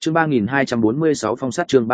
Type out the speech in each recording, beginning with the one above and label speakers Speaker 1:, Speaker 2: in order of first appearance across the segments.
Speaker 1: Chương 3246 phong sát chương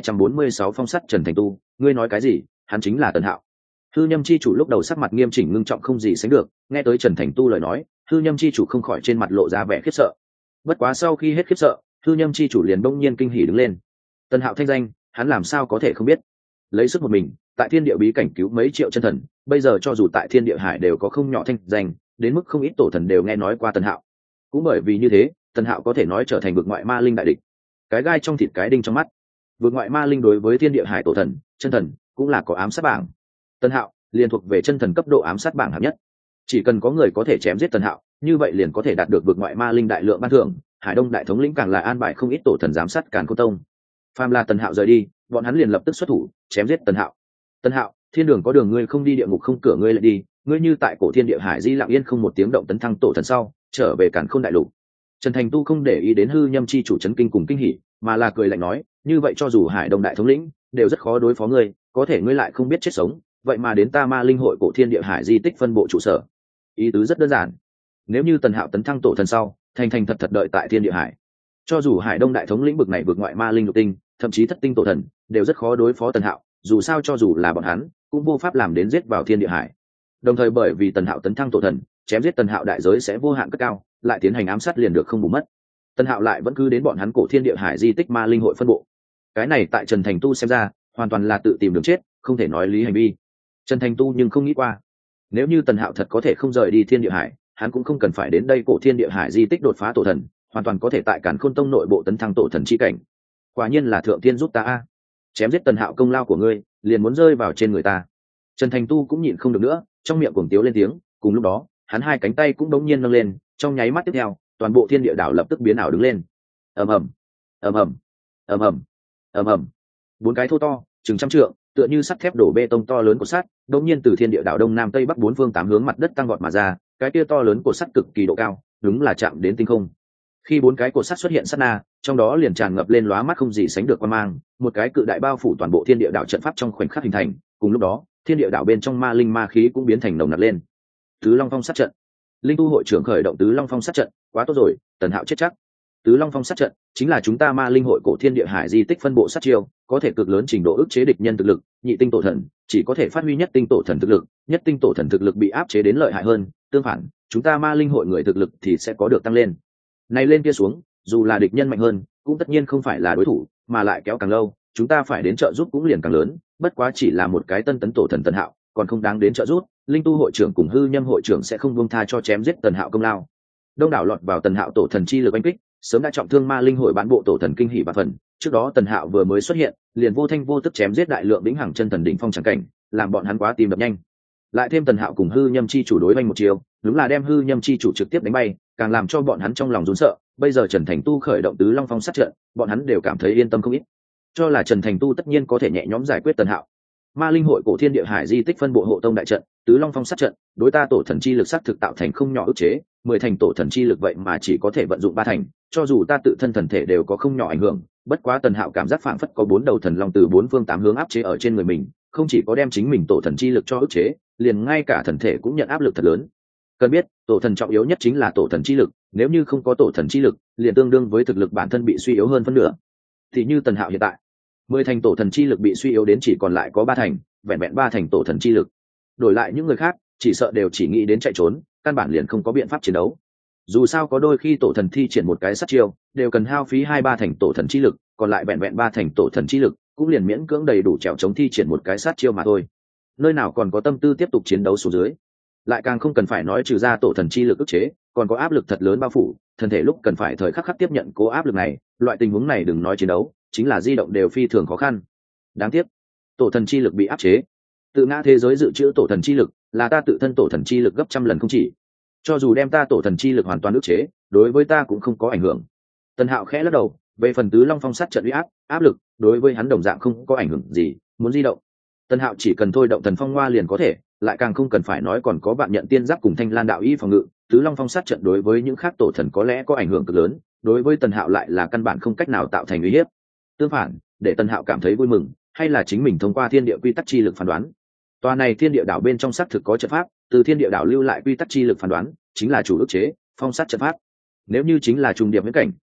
Speaker 1: 3246 phong sát Trần Thành Tu, ngươi nói cái gì? Hắn chính là Tần Hạo. Hư Nhâm chi chủ lúc đầu sắc mặt nghiêm chỉnh ngưng trọng không gì sánh được, nghe tới Trần Thành Tu lời nói, Hư Nhâm chi chủ không khỏi trên mặt lộ ra vẻ khiếp sợ. Bất quá sau khi hết khiếp sợ, Hư Nhâm chi chủ liền bỗng nhiên kinh hỉ đứng lên. Tần Hạo thanh danh, hắn làm sao có thể không biết? Lấy sức một mình, tại Thiên Địa bí cảnh cứu mấy triệu chân thần, bây giờ cho dù tại Thiên Địa Hải đều có không nhỏ thanh danh, đến mức không ít tổ thần đều nghe nói qua Tần Hạo. Cũng bởi vì như thế, Tần Hạo có thể nói trở thành vực ngoại ma linh đại địch. Cái gai trong thịt cái đinh trong mắt. Vực ngoại ma linh đối với Thiên Địa Hải tổ thần, chân thần cũng là có ám sát bảng. Tần Hạo liền thuộc về chân thần cấp độ ám sát bảng hạng nhất. Chỉ cần có người có thể chém giết Tần Hạo, như vậy liền có thể đạt được vực ngoại ma linh đại lượng ban thưởng. Hải Đông đại thống lĩnh càng là an bài không ít tổ thần giám sát Càn Khôn Tông. Phàm là Tần Hạo rời đi, bọn hắn liền lập tức xuất thủ chém giết Tần Hạo. Tần Hạo, thiên đường có đường ngươi không đi, địa ngục không cửa ngươi lại đi, ngươi như tại cổ thiên địa hải di lặng yên không một tiếng động tấn thăng tổ thần sau trở về Càn Khôn đại lục. Trần Thành Tu không để ý đến Hư Nhâm chi chủ chấn kinh cùng kinh hỉ, mà là cười lạnh nói, như vậy cho dù Hải Đông đại thống lĩnh đều rất khó đối phó ngươi, có thể ngươi lại không biết chết sống, vậy mà đến ta Ma Linh hội cổ thiên địa hải di tích phân bộ trụ sở. Ý tứ rất đơn giản, nếu như Tần Hạo tấn thăng tổ thần sau thành thành thật thật đợi tại thiên địa hải, cho dù Hải Đông đại thống lĩnh bực này vượt ngoại ma linh lục tinh, thậm chí thất tinh tổ thần đều rất khó đối phó Tần Hạo, dù sao cho dù là bọn hắn cũng vô pháp làm đến giết vào thiên địa hải. Đồng thời bởi vì Tần Hạo tấn thăng tổ thần, chém giết Tần Hạo đại giới sẽ vô hạn cất cao, lại tiến hành ám sát liền được không bù mất. Tần Hạo lại vẫn cứ đến bọn hắn cổ thiên địa hải di tích ma linh hội phân bộ. Cái này tại Trần Thành Tu xem ra hoàn toàn là tự tìm đường chết, không thể nói lý hành vi. Trần Thành Tu nhưng không nghĩ qua, nếu như Tần Hạo thật có thể không rời đi thiên địa hải, hắn cũng không cần phải đến đây cổ thiên địa hải di tích đột phá tổ thần, hoàn toàn có thể tại Càn Khôn Tông nội bộ tấn thăng tổ thần chi cảnh. Quả nhiên là thượng tiên giúp ta a. Chém giết Tần Hạo công lao của ngươi liền muốn rơi vào trên người ta. Trần Thành Tu cũng nhịn không được nữa, trong miệng cuồng tiếu lên tiếng. Cùng lúc đó hắn hai cánh tay cũng đống nhiên nâng lên, trong nháy mắt tiếp theo toàn bộ thiên địa đảo lập tức biến ảo đứng lên. ầm ầm ầm ầm ầm ầm ầm ầm, bốn cái thô to chừng trăm trượng, tựa như sắt thép đổ bê tông to lớn của sắt đống nhiên từ thiên địa đảo đông nam tây bắc bốn phương tám hướng mặt đất tăng vọt mà ra. Cái kia to lớn của sắt cực kỳ độ cao, đúng là chạm đến tinh không. Khi bốn cái cột sắt xuất hiện sát na, trong đó liền tràn ngập lên lóa mắt không gì sánh được quan mang, một cái cự đại bao phủ toàn bộ thiên địa đảo trận pháp trong khoảnh khắc hình thành. Cùng lúc đó thiên địa đảo bên trong ma linh ma khí cũng biến thành nồng nặc lên. Tứ Long Phong sát trận. Linh tu hội trưởng khởi động Tứ Long Phong sát trận. Quá tốt rồi, Tần Hạo chết chắc. Tứ Long Phong sát trận chính là chúng ta ma linh hội cổ thiên địa hải di tích phân bộ sát chiêu, có thể cực lớn trình độ ức chế địch nhân thực lực. Nhị tinh tổ thần chỉ có thể phát huy nhất tinh tổ thần thực lực, nhất tinh tổ thần thực lực bị áp chế đến lợi hại hơn, tương phản chúng ta ma linh hội người thực lực thì sẽ có được tăng lên. Này lên kia xuống, dù là địch nhân mạnh hơn cũng tất nhiên không phải là đối thủ, mà lại kéo càng lâu chúng ta phải đến trợ giúp cũng liền càng lớn. Bất quá chỉ là một cái tân tấn tổ thần Tần Hạo còn không đáng đến trợ giúp, Linh tu hội trưởng cùng Hư Nhâm hội trưởng sẽ không buông tha cho chém giết Tần Hạo công lao. Đông đảo lọt vào Tần Hạo tổ thần chi lực đánh kích, sớm đã trọng thương ma linh hội bán bộ tổ thần kinh hỉ và phần. Trước đó Tần Hạo vừa mới xuất hiện liền vô thanh vô tức chém giết đại lượng vĩnh hằng chân thần đỉnh phong chẳng cảnh, làm bọn hắn quá tim đập nhanh. Lại thêm Tần Hạo cùng Hư Nhâm chi chủ đối oanh một chiều, đúng là đem Hư Nhâm chi chủ trực tiếp đánh bay, càng làm cho bọn hắn trong lòng run sợ. Bây giờ Trần Thành Tu khởi động Tứ Long Phong sát trận, bọn hắn đều cảm thấy yên tâm không ít, cho là Trần Thành Tu tất nhiên có thể nhẹ nhõm giải quyết Tần Hạo. Ma linh hội cổ thiên địa hải di tích phân bộ hộ tông đại trận, Tứ Long Phong sát trận, đối ta tổ thần chi lực sát thực tạo thành không nhỏ ức chế, 10 thành tổ thần chi lực vậy mà chỉ có thể vận dụng 3 thành, cho dù ta tự thân thần thể đều có không nhỏ ảnh hưởng. Bất quá Tần Hạo cảm giác phảng phất có 4 đầu thần long từ 4 phương 8 hướng áp chế ở trên người mình, không chỉ có đem chính mình tổ thần chi lực cho ức chế, liền ngay cả thần thể cũng nhận áp lực thật lớn. Cần biết, tổ thần trọng yếu nhất chính là tổ thần chi lực, nếu như không có tổ thần chi lực, liền tương đương với thực lực bản thân bị suy yếu hơn phân nửa. Thì như Tần Hạo hiện tại, 10 thành tổ thần chi lực bị suy yếu đến chỉ còn lại có 3 thành, vẹn vẹn 3 thành tổ thần chi lực. Đổi lại những người khác, chỉ sợ đều chỉ nghĩ đến chạy trốn, căn bản liền không có biện pháp chiến đấu. Dù sao có đôi khi tổ thần thi triển một cái sát chiêu, đều cần hao phí 2-3 thành tổ thần chi lực, còn lại vẹn vẹn 3 thành tổ thần chi lực, cũng liền miễn cưỡng đầy đủ trèo chống thi triển một cái sát chiêu mà thôi. Nơi nào còn có tâm tư tiếp tục chiến đấu xuống dưới. Lại càng không cần phải nói trừ ra tổ thần chi lực ức chế, còn có áp lực thật lớn bao phủ, thân thể lúc cần phải thời khắc khắc tiếp nhận cố áp lực này, loại tình huống này đừng nói chiến đấu, chính là di động đều phi thường khó khăn. Đáng tiếc, tổ thần chi lực bị áp chế. Tự ngã thế giới dự trữ tổ thần chi lực, là ta tự thân tổ thần chi lực gấp trăm lần không chỉ. Cho dù đem ta tổ thần chi lực hoàn toàn ức chế, đối với ta cũng không có ảnh hưởng. Tần Hạo khẽ lắc đầu, về phần Tứ Long Phong sát trận uy áp lực, đối với hắn đồng dạng không có ảnh hưởng gì. Muốn di động, Tần Hạo chỉ cần thôi động thần phong hoa liền có thể, lại càng không cần phải nói còn có bạn nhận tiên giáp cùng Thanh Lan đạo y phòng ngự. Tứ Long Phong sát trận đối với những khác tổ thần có lẽ có ảnh hưởng cực lớn, đối với Tần Hạo lại là căn bản không cách nào tạo thành uy hiếp. Tương phản, để Tần Hạo cảm thấy vui mừng, hay là chính mình thông qua thiên địa quy tắc chi lực phán đoán. Tòa này thiên địa đảo bên trong xác thực có trận pháp, từ thiên địa đảo lưu lại quy tắc chi lực phán đoán, chính là chủ ức chế phong sát trận pháp. Nếu như chính là trùng điệp viễn cảnh,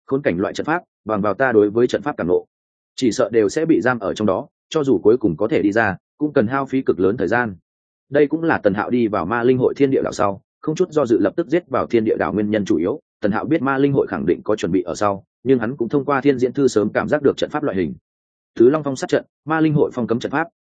Speaker 1: khốn cảnh loại trận pháp bằng vào ta đối với trận pháp cảm nộ, chỉ sợ đều sẽ bị giam ở trong đó, cho dù cuối cùng có thể đi ra cũng cần hao phí cực lớn thời gian. Đây cũng là Tần Hạo đi vào Ma Linh hội Thiên Địa đảo sau không chút do dự lập tức giết vào Thiên Địa đảo nguyên nhân chủ yếu. Tần Hạo biết Ma Linh hội khẳng định có chuẩn bị ở sau, nhưng hắn cũng thông qua Thiên Diễn Thư sớm cảm giác được trận pháp loại hình. Tứ Long Phong sát trận, Ma Linh hội phong cấm trận pháp.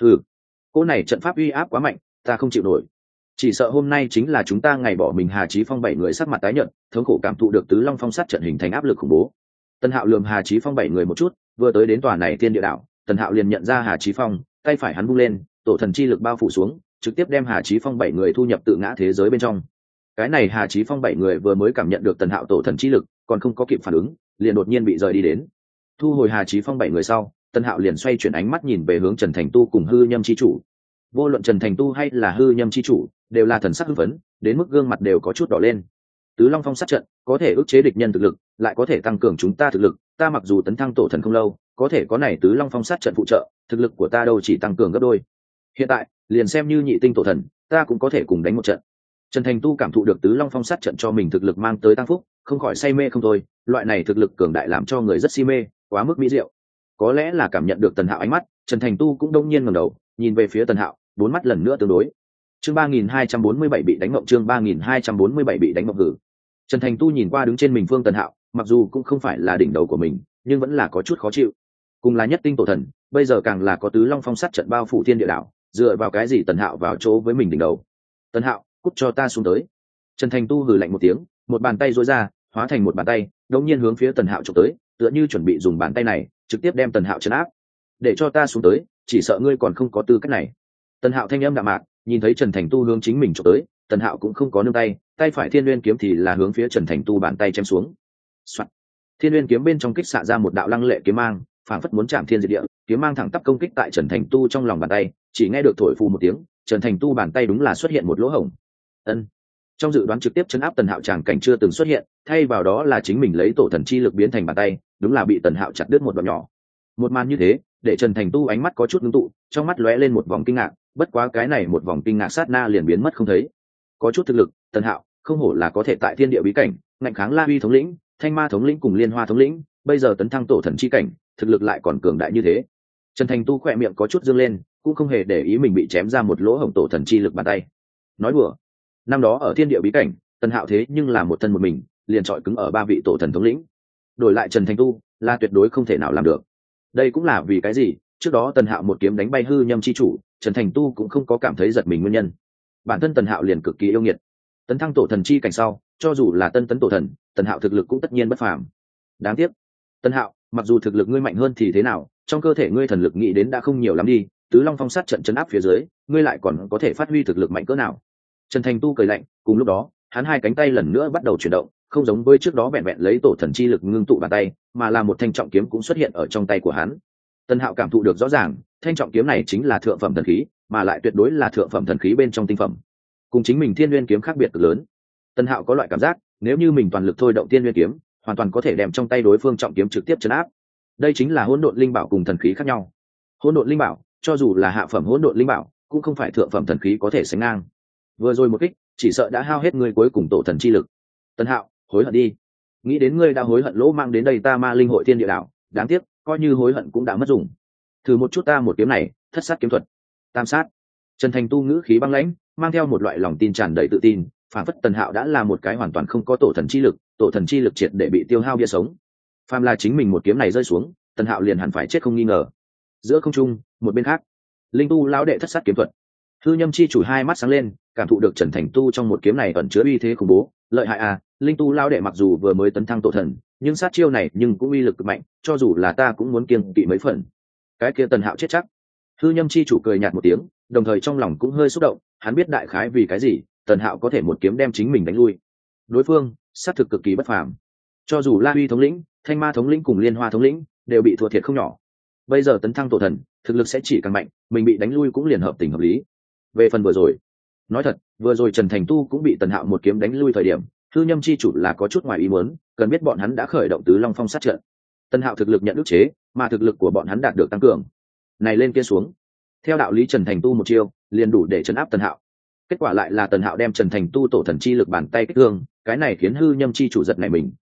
Speaker 1: Cô này trận pháp uy áp quá mạnh, ta không chịu nổi. Chỉ sợ hôm nay chính là chúng ta ngày bỏ mình. Hà Chí Phong 7 người sắc mặt tái nhợt, thống khổ cảm thụ được Tứ Long Phong sát trận hình thành áp lực khủng bố. Tần Hạo lườm Hà Chí Phong 7 người một chút, vừa tới đến tòa này Thiên Địa đảo, Tần Hạo liền nhận ra Hà Chí Phong, tay phải hắn vung lên, tổ thần chi lực bao phủ xuống, trực tiếp đem Hà Chí Phong 7 người thu nhập tự ngã thế giới bên trong. Cái này Hà Chí Phong 7 người vừa mới cảm nhận được Tần Hạo tổ thần chi lực, còn không có kịp phản ứng, liền đột nhiên bị rời đi đến. Thu hồi Hà Chí Phong 7 người sau, Tần Hạo liền xoay chuyển ánh mắt nhìn về hướng Trần Thành Tu cùng Hư Nhâm chi chủ. Vô luận Trần Thành Tu hay là Hư Nhâm chi chủ, đều là thần sắc hưng phấn, đến mức gương mặt đều có chút đỏ lên. Tứ Long Phong sát trận có thể ức chế địch nhân thực lực, lại có thể tăng cường chúng ta thực lực, ta mặc dù tấn thăng tổ thần không lâu, có thể có này Tứ Long Phong sát trận phụ trợ, thực lực của ta đâu chỉ tăng cường gấp đôi. Hiện tại, liền xem như nhị tinh tổ thần, ta cũng có thể cùng đánh một trận. Trần Thành Tu cảm thụ được Tứ Long Phong sát trận cho mình thực lực mang tới tăng phúc, không khỏi say mê không thôi, loại này thực lực cường đại làm cho người rất si mê, quá mức mỹ diệu. Có lẽ là cảm nhận được Tần Hạo ánh mắt, Trần Thành Tu cũng đông nhiên ngẩng đầu, nhìn về phía Tần Hạo, bốn mắt lần nữa tương đối. Chương 3247 bị đánh ngộng, chương 3247 bị đánh ngộng hử. Trần Thành Tu nhìn qua đứng trên mình phương Tần Hạo, mặc dù cũng không phải là đỉnh đầu của mình, nhưng vẫn là có chút khó chịu. Cùng là nhất tinh tổ thần, bây giờ càng là có Tứ Long Phong sát trận bao phủ Thiên Địa đảo, dựa vào cái gì Tần Hạo vào chỗ với mình đỉnh đầu? Tần Hạo, cút cho ta xuống tới. Trần Thành Tu hừ lạnh một tiếng, một bàn tay duỗi ra, hóa thành một bàn tay, đột nhiên hướng phía Tần Hạo chụp tới, tựa như chuẩn bị dùng bàn tay này trực tiếp đem Tần Hạo trấn áp. Để cho ta xuống tới, chỉ sợ ngươi còn không có tư cách này. Tần Hạo thanh âm đạm mạc, nhìn thấy Trần Thành Tu hướng chính mình chụp tới, Tần Hạo cũng không có nương tay, tay phải Thiên Nguyên kiếm thì là hướng phía Trần Thành Tu bàn tay chém xuống. Soạt. Thiên Nguyên kiếm bên trong kích xạ ra một đạo lăng lệ kiếm mang, phảng phất muốn chạm thiên diệt địa, kiếm mang thẳng tắp công kích tại Trần Thành Tu trong lòng bàn tay, chỉ nghe được thổi phù một tiếng, Trần Thành Tu bàn tay đúng là xuất hiện một lỗ hổng. Ân. Trong dự đoán trực tiếp chấn áp Tần Hạo tràng cảnh chưa từng xuất hiện, thay vào đó là chính mình lấy tổ thần chi lực biến thành bàn tay, đúng là bị Tần Hạo chặt đứt một đoạn nhỏ. Một màn như thế, để Trần Thành Tu ánh mắt có chút ngưng tụ, trong mắt lóe lên một vòng kinh ngạc, bất quá cái này một vòng kinh ngạc sát na liền biến mất không thấy. Có chút thực lực, Tần Hạo không hổ là có thể tại thiên địa bí cảnh ngạnh kháng La Uy thống lĩnh, Thanh Ma thống lĩnh cùng Liên Hoa thống lĩnh, bây giờ tấn thăng tổ thần chi cảnh, thực lực lại còn cường đại như thế. Trần Thành Tu khỏe miệng có chút dương lên, cũng không hề để ý mình bị chém ra một lỗ hổng tổ thần chi lực bàn tay. Nói đùa, năm đó ở thiên địa bí cảnh, Tần Hạo thế nhưng là một thân một mình, liền trọi cứng ở ba vị tổ thần thống lĩnh. Đổi lại Trần Thành Tu, là tuyệt đối không thể nào làm được. Đây cũng là vì cái gì, trước đó Tần Hạo một kiếm đánh bay Hư Nhâm chi chủ, Trần Thành Tu cũng không có cảm thấy giật mình nguyên nhân. Bản thân Tần Hạo liền cực kỳ yêu nghiệt. Tấn thăng tổ thần chi cảnh sau, cho dù là tân tấn tổ thần, Tần Hạo thực lực cũng tất nhiên bất phàm. Đáng tiếc, Tần Hạo, mặc dù thực lực ngươi mạnh hơn thì thế nào, trong cơ thể ngươi thần lực nghĩ đến đã không nhiều lắm đi, Tứ Long Phong sát trận chấn áp phía dưới, ngươi lại còn có thể phát huy thực lực mạnh cỡ nào? Trần Thành Tu cười lạnh, cùng lúc đó, hắn hai cánh tay lần nữa bắt đầu chuyển động, không giống với trước đó vẹn vẹn lấy tổ thần chi lực ngưng tụ bàn tay, mà là một thanh trọng kiếm cũng xuất hiện ở trong tay của hắn. Tần Hạo cảm thụ được rõ ràng, thanh trọng kiếm này chính là thượng phẩm thần khí, mà lại tuyệt đối là thượng phẩm thần khí bên trong tinh phẩm. Cùng chính mình Thiên Nguyên kiếm khác biệt cực lớn. Tần Hạo có loại cảm giác, nếu như mình toàn lực thôi động Thiên Nguyên kiếm, hoàn toàn có thể đem trong tay đối phương trọng kiếm trực tiếp trấn áp. Đây chính là hỗn độn linh bảo cùng thần khí khác nhau. Hỗn độn linh bảo, cho dù là hạ phẩm hỗn độn linh bảo, cũng không phải thượng phẩm thần khí có thể sánh ngang. Vừa rồi một kích, chỉ sợ đã hao hết ngươi cuối cùng tổ thần chi lực. Tần Hạo, hối hận đi. Nghĩ đến ngươi đã hối hận lỗ mang đến đây ta Ma Linh hội Thiên Địa đảo, đáng tiếc, coi như hối hận cũng đã mất dùng. Thử một chút ta một kiếm này, thất sát kiếm thuật. Tam sát. Trần Thành Tu ngữ khí băng lãnh, mang theo một loại lòng tin tràn đầy tự tin, phản phất Tần Hạo đã là một cái hoàn toàn không có tổ thần chi lực triệt để bị tiêu hao bia sống. Phàm là chính mình một kiếm này rơi xuống, Tần Hạo liền hẳn phải chết không nghi ngờ. Giữa không trung, một bên khác, Linh Tu lão đệ thất sát kiếm thuật. Hư Nhâm chi chủ hai mắt sáng lên, cảm thụ được Trần Thành Tu trong một kiếm này ẩn chứa uy thế khủng bố, lợi hại à, Linh Tu lão đệ mặc dù vừa mới tấn thăng tổ thần, nhưng sát chiêu này nhưng cũng uy lực cực mạnh, cho dù là ta cũng muốn kiêng kỵ mấy phần. Cái kia Tần Hạo chết chắc. Hư Nhâm chi chủ cười nhạt một tiếng, đồng thời trong lòng cũng hơi xúc động, hắn biết đại khái vì cái gì Tần Hạo có thể một kiếm đem chính mình đánh lui. Đối phương sát thực cực kỳ bất phàm, cho dù La Uy thống lĩnh, Thanh Ma thống lĩnh cùng Liên Hoa thống lĩnh đều bị thua thiệt không nhỏ. Bây giờ tấn thăng tổ thần, thực lực sẽ chỉ càng mạnh, mình bị đánh lui cũng liền hợp tình hợp lý. Về phần vừa rồi, nói thật, vừa rồi Trần Thành Tu cũng bị Tần Hạo một kiếm đánh lui thời điểm, Hư Nhâm chi chủ là có chút ngoài ý muốn, cần biết bọn hắn đã khởi động Tứ Long Phong sát trận. Tần Hạo thực lực nhận ức chế, mà thực lực của bọn hắn đạt được tăng cường. Này lên kia xuống, theo đạo lý Trần Thành Tu một chiêu liền đủ để trấn áp Tần Hạo. Kết quả lại là Tần Hạo đem Trần Thành Tu tổ thần chi lực bàn tay kích thương, cái này khiến Hư Nhâm chi chủ giật nảy mình,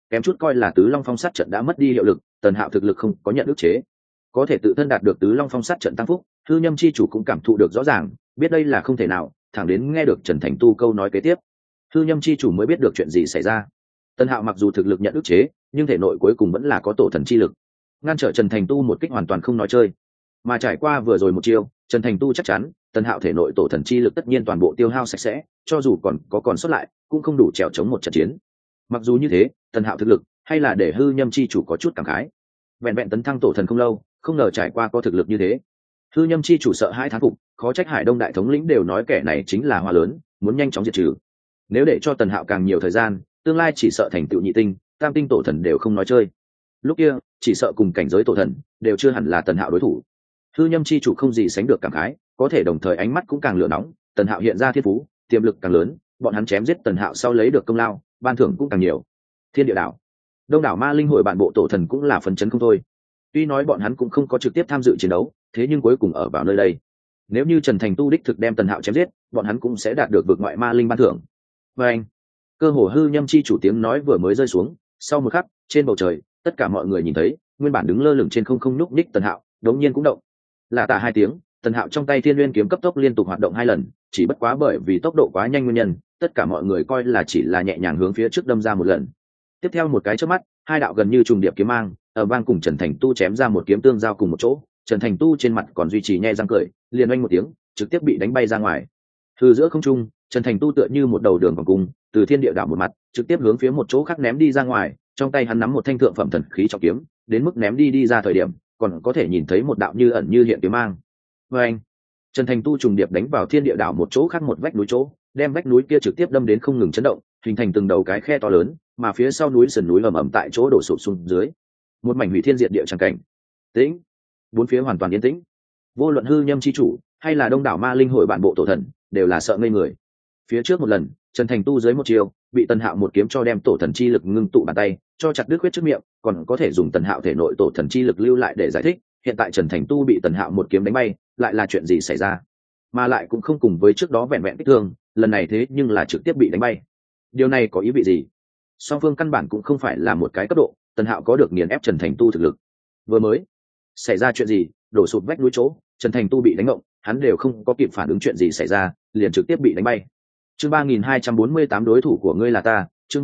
Speaker 1: kém chút coi là tứ long phong sát trận đã mất đi hiệu lực, Tần Hạo thực lực không có nhận ức chế, có thể tự thân đạt được tứ long phong sát trận tăng phúc. Hư Nhâm chi chủ cũng cảm thụ được rõ ràng, biết đây là không thể nào, thẳng đến nghe được Trần Thành Tu câu nói kế tiếp, Hư Nhâm chi chủ mới biết được chuyện gì xảy ra. Tần Hạo mặc dù thực lực nhận ức chế, nhưng thể nội cuối cùng vẫn là có tổ thần chi lực, ngăn trở Trần Thành Tu một kích hoàn toàn không nói chơi. Mà trải qua vừa rồi một chiêu, Trần Thành Tu chắc chắn Tần Hạo thể nội tổ thần chi lực tất nhiên toàn bộ tiêu hao sạch sẽ, cho dù còn sót lại cũng không đủ trèo chống một trận chiến. Mặc dù như thế, Tần Hạo thực lực hay là để Hư Nhâm chi chủ có chút cảm khái. Vẹn vẹn tấn thăng tổ thần không lâu, không ngờ trải qua có thực lực như thế. Hư Nhâm chi chủ sợ hai thán phục, khó trách Hải Đông đại thống lĩnh đều nói kẻ này chính là hoa lớn, muốn nhanh chóng diệt trừ. Nếu để cho Tần Hạo càng nhiều thời gian, tương lai chỉ sợ thành tựu nhị tinh, tam tinh tổ thần đều không nói chơi. Lúc kia, chỉ sợ cùng cảnh giới tổ thần đều chưa hẳn là Tần Hạo đối thủ. Hư Nhâm chi chủ không gì sánh được cảm khái, có thể đồng thời ánh mắt cũng càng lửa nóng. Tần Hạo hiện ra thiên phú, tiềm lực càng lớn, bọn hắn chém giết Tần Hạo sau lấy được công lao, ban thưởng cũng càng nhiều. Thiên Địa đảo, Đông đảo ma linh hội bản bộ tổ thần cũng là phấn chấn không thôi. Tuy nói bọn hắn cũng không có trực tiếp tham dự chiến đấu, thế nhưng cuối cùng ở vào nơi đây. Nếu như Trần Thành Tu đích thực đem Tần Hạo chém giết, bọn hắn cũng sẽ đạt được vực ngoại ma linh ban thưởng. Và anh, cơ hồ Hư Nhâm chi chủ tiếng nói vừa mới rơi xuống, sau một khắc, trên bầu trời, tất cả mọi người nhìn thấy, nguyên bản đứng lơ lửng trên không không nhúc nhích Tần Hạo, đống nhiên cũng động. Là tả hai tiếng, Tần Hạo trong tay Thiên Nguyên kiếm cấp tốc liên tục hoạt động 2 lần, chỉ bất quá bởi vì tốc độ quá nhanh nguyên nhân, tất cả mọi người coi là chỉ là nhẹ nhàng hướng phía trước đâm ra một lần. Tiếp theo một cái chớp mắt, hai đạo gần như trùng điệp kiếm mang, ở vang cùng Trần Thành Tu chém ra một kiếm tương giao cùng một chỗ. Trần Thành Tu trên mặt còn duy trì nhe răng cười, liền oanh một tiếng, trực tiếp bị đánh bay ra ngoài. Từ giữa không trung, Trần Thành Tu tựa như một đầu đường vòng cung, từ thiên địa đảo một mặt, trực tiếp hướng phía một chỗ khác ném đi ra ngoài. Trong tay hắn nắm một thanh thượng phẩm thần khí trọng kiếm, đến mức ném đi ra thời điểm, còn có thể nhìn thấy một đạo như ẩn như hiện kiếm mang. Và anh, Trần Thành Tu trùng điệp đánh vào thiên địa đảo một chỗ khác một vách núi chỗ, đem vách núi kia trực tiếp đâm đến không ngừng chấn động, hình thành từng đầu cái khe to lớn, mà phía sau núi sườn núi ầm ầm tại chỗ đổ sụp xuống dưới. Một mảnh hủy thiên diệt địa tràng cảnh. Tĩnh, bốn phía hoàn toàn yên tĩnh. Vô luận Hư Nhâm chi chủ hay là đông đảo ma linh hội bản bộ tổ thần, đều là sợ ngây người. Phía trước một lần, Trần Thành Tu dưới một chiều, bị Tần Hạo một kiếm cho đem tổ thần chi lực ngưng tụ bàn tay, cho chặt đứt huyết trước miệng, còn có thể dùng Tần Hạo thể nội tổ thần chi lực lưu lại để giải thích. Hiện tại Trần Thành Tu bị Tần Hạo một kiếm đánh bay, lại là chuyện gì xảy ra? Mà lại cũng không cùng với trước đó vẹn vẹn kích thương, lần này thế nhưng là trực tiếp bị đánh bay. Điều này có ý vị gì? Song phương căn bản cũng không phải là một cái cấp độ, Tần Hạo có được nghiền ép Trần Thành Tu thực lực. Vừa mới xảy ra chuyện gì, đổ sụp vách núi chỗ, Trần Thành Tu bị đánh ngộng, hắn đều không có kịp phản ứng chuyện gì xảy ra, liền trực tiếp bị đánh bay. Chương 3248 đối thủ của ngươi là ta, chương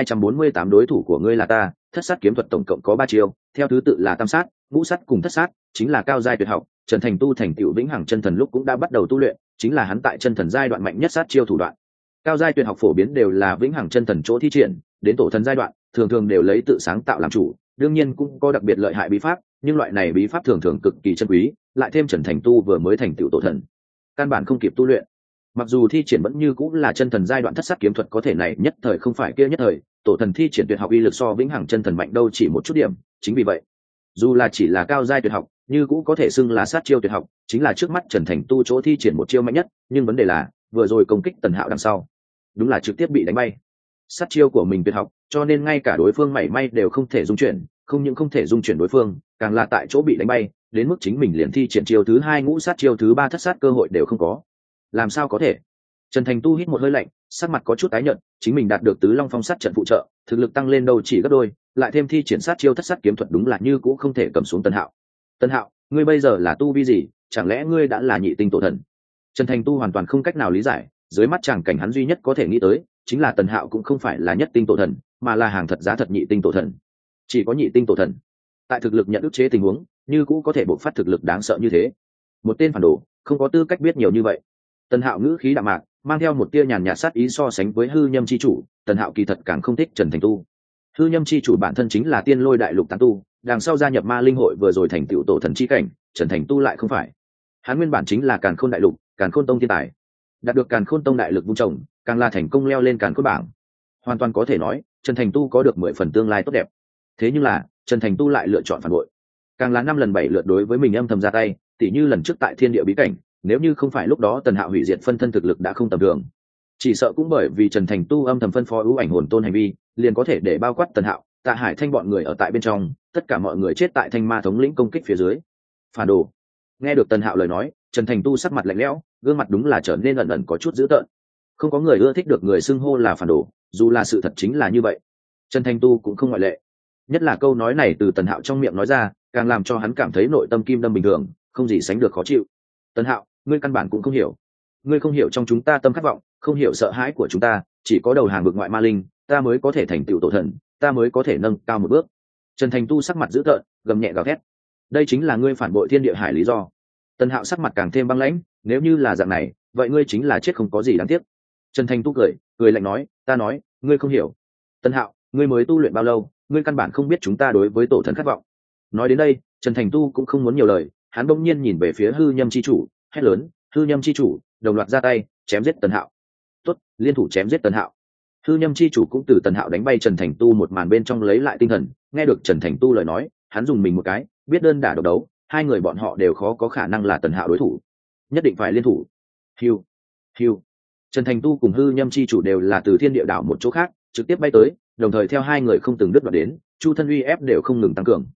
Speaker 1: 3248 đối thủ của ngươi là ta. Thất sát kiếm thuật tổng cộng có 3 chiêu, theo thứ tự là tam sát, ngũ sát cùng thất sát, chính là cao giai tuyệt học. Trần Thành Tu thành tựu vĩnh hằng chân thần lúc cũng đã bắt đầu tu luyện, chính là hắn tại chân thần giai đoạn mạnh nhất sát chiêu thủ đoạn. Cao giai tuyệt học phổ biến đều là vĩnh hằng chân thần chỗ thi triển, đến tổ thần giai đoạn, thường thường đều lấy tự sáng tạo làm chủ, đương nhiên cũng có đặc biệt lợi hại bí pháp, nhưng loại này bí pháp thường thường cực kỳ chân quý, lại thêm Trần Thành Tu vừa mới thành tựu tổ thần, căn bản không kịp tu luyện. Mặc dù thi triển vẫn như cũng là chân thần giai đoạn thất sát kiếm thuật, có thể này nhất thời không phải kia nhất thời, tổ thần thi triển tuyệt học uy lực so vĩnh hằng chân thần mạnh đâu chỉ một chút điểm, chính vì vậy, dù là chỉ là cao giai tuyệt học, như cũng có thể xưng là sát chiêu tuyệt học, chính là trước mắt Trần Thành Tu chỗ thi triển một chiêu mạnh nhất, nhưng vấn đề là, vừa rồi công kích Tần Hạo đằng sau, đúng là trực tiếp bị đánh bay. Sát chiêu của mình tuyệt học, cho nên ngay cả đối phương mảy may đều không thể dung chuyển, không những không thể dung chuyển đối phương, càng là tại chỗ bị đánh bay, đến mức chính mình liền thi triển chiêu thứ 2 ngũ sát, chiêu thứ 3 thất sát cơ hội đều không có. Làm sao có thể? Trần Thành Tu hít một hơi lạnh, sắc mặt có chút tái nhợt, chính mình đạt được tứ long phong sát trận phụ trợ, thực lực tăng lên đâu chỉ gấp đôi, lại thêm thi triển sát chiêu thất sát kiếm thuật đúng là như cũng không thể cầm xuống Tần Hạo. Tần Hạo, ngươi bây giờ là tu vi gì? Chẳng lẽ ngươi đã là nhị tinh tổ thần? Trần Thành Tu hoàn toàn không cách nào lý giải, dưới mắt chàng cảnh hắn duy nhất có thể nghĩ tới, chính là Tần Hạo cũng không phải là nhất tinh tổ thần, mà là hàng thật giá thật nhị tinh tổ thần. Chỉ có nhị tinh tổ thần, tại thực lực nhận ức chế tình huống, như cũ có thể bộc phát thực lực đáng sợ như thế. Một tên phản đồ, không có tư cách biết nhiều như vậy. Tần Hạo ngữ khí đạm mạc, mang theo một tia nhàn nhạt sát ý. So sánh với Hư Nhâm chi chủ, Tần Hạo kỳ thật càng không thích Trần Thành Tu. Hư Nhâm chi chủ bản thân chính là tiên lôi đại lục tán tu, đằng sau gia nhập ma linh hội vừa rồi thành tựu tổ thần chi cảnh, Trần Thành Tu lại không phải. Hắn nguyên bản chính là Càn Khôn đại lục, Càn Khôn tông thiên tài, đạt được Càn Khôn tông đại lực vung trồng, càng là thành công leo lên Càn Khôn bảng. Hoàn toàn có thể nói, Trần Thành Tu có được 10 phần tương lai tốt đẹp. Thế nhưng là, Trần Thành Tu lại lựa chọn phản bội, càng là 5 lần 7 lượt đối với mình âm thầm ra tay, tỉ như lần trước tại Thiên Địa bí cảnh, nếu như không phải lúc đó Tần Hạo hủy diệt phân thân thực lực đã không tầm thường, chỉ sợ cũng bởi vì Trần Thành Tu âm thầm phân phó ưu ảnh hồn tôn hành vi, liền có thể để bao quát Tần Hạo, Tạ Hải Thanh bọn người ở tại bên trong, tất cả mọi người chết tại Thanh Ma thống lĩnh công kích phía dưới. Phản đồ. Nghe được Tần Hạo lời nói, Trần Thành Tu sắc mặt lạnh lẽo, gương mặt đúng là trở nên ẩn ẩn có chút dữ tợn. Không có người ưa thích được người xưng hô là phản đồ, dù là sự thật chính là như vậy. Trần Thành Tu cũng không ngoại lệ, nhất là câu nói này từ Tần Hạo trong miệng nói ra, càng làm cho hắn cảm thấy nội tâm kim đâm bình thường, không gì sánh được khó chịu. Tần Hạo, ngươi căn bản cũng không hiểu, ngươi không hiểu trong chúng ta tâm khát vọng, không hiểu sợ hãi của chúng ta, chỉ có đầu hàng vực ngoại ma linh, ta mới có thể thành tựu tổ thần, ta mới có thể nâng cao một bước. Trần Thành Tu sắc mặt dữ tợn, gầm nhẹ gào thét, đây chính là ngươi phản bội thiên địa hải lý do. Tần Hạo sắc mặt càng thêm băng lãnh, nếu như là dạng này, vậy ngươi chính là chết không có gì đáng tiếc. Trần Thành Tu cười lạnh nói, ta nói, ngươi không hiểu. Tần Hạo, ngươi mới tu luyện bao lâu, ngươi căn bản không biết chúng ta đối với tổ thần khát vọng. Nói đến đây, Trần Thành Tu cũng không muốn nhiều lời, hắn bỗng nhiên nhìn về phía hư nhâm chi chủ, hét lớn, hư nhâm chi chủ, đồng loạt ra tay, chém giết Tần Hạo. Tốt, liên thủ chém giết Tần Hạo. Hư nhâm chi chủ cũng từ Tần Hạo đánh bay Trần Thành Tu một màn bên trong lấy lại tinh thần, nghe được Trần Thành Tu lời nói, hắn dùng mình một cái, biết đơn đả độc đấu, hai người bọn họ đều khó có khả năng là Tần Hạo đối thủ, nhất định phải liên thủ. Hiu, hiu. Trần Thành Tu cùng hư nhâm chi chủ đều là từ thiên địa đảo một chỗ khác trực tiếp bay tới, đồng thời theo hai người không từng đứt đoạn đến, chu thân uy ép đều không ngừng tăng cường.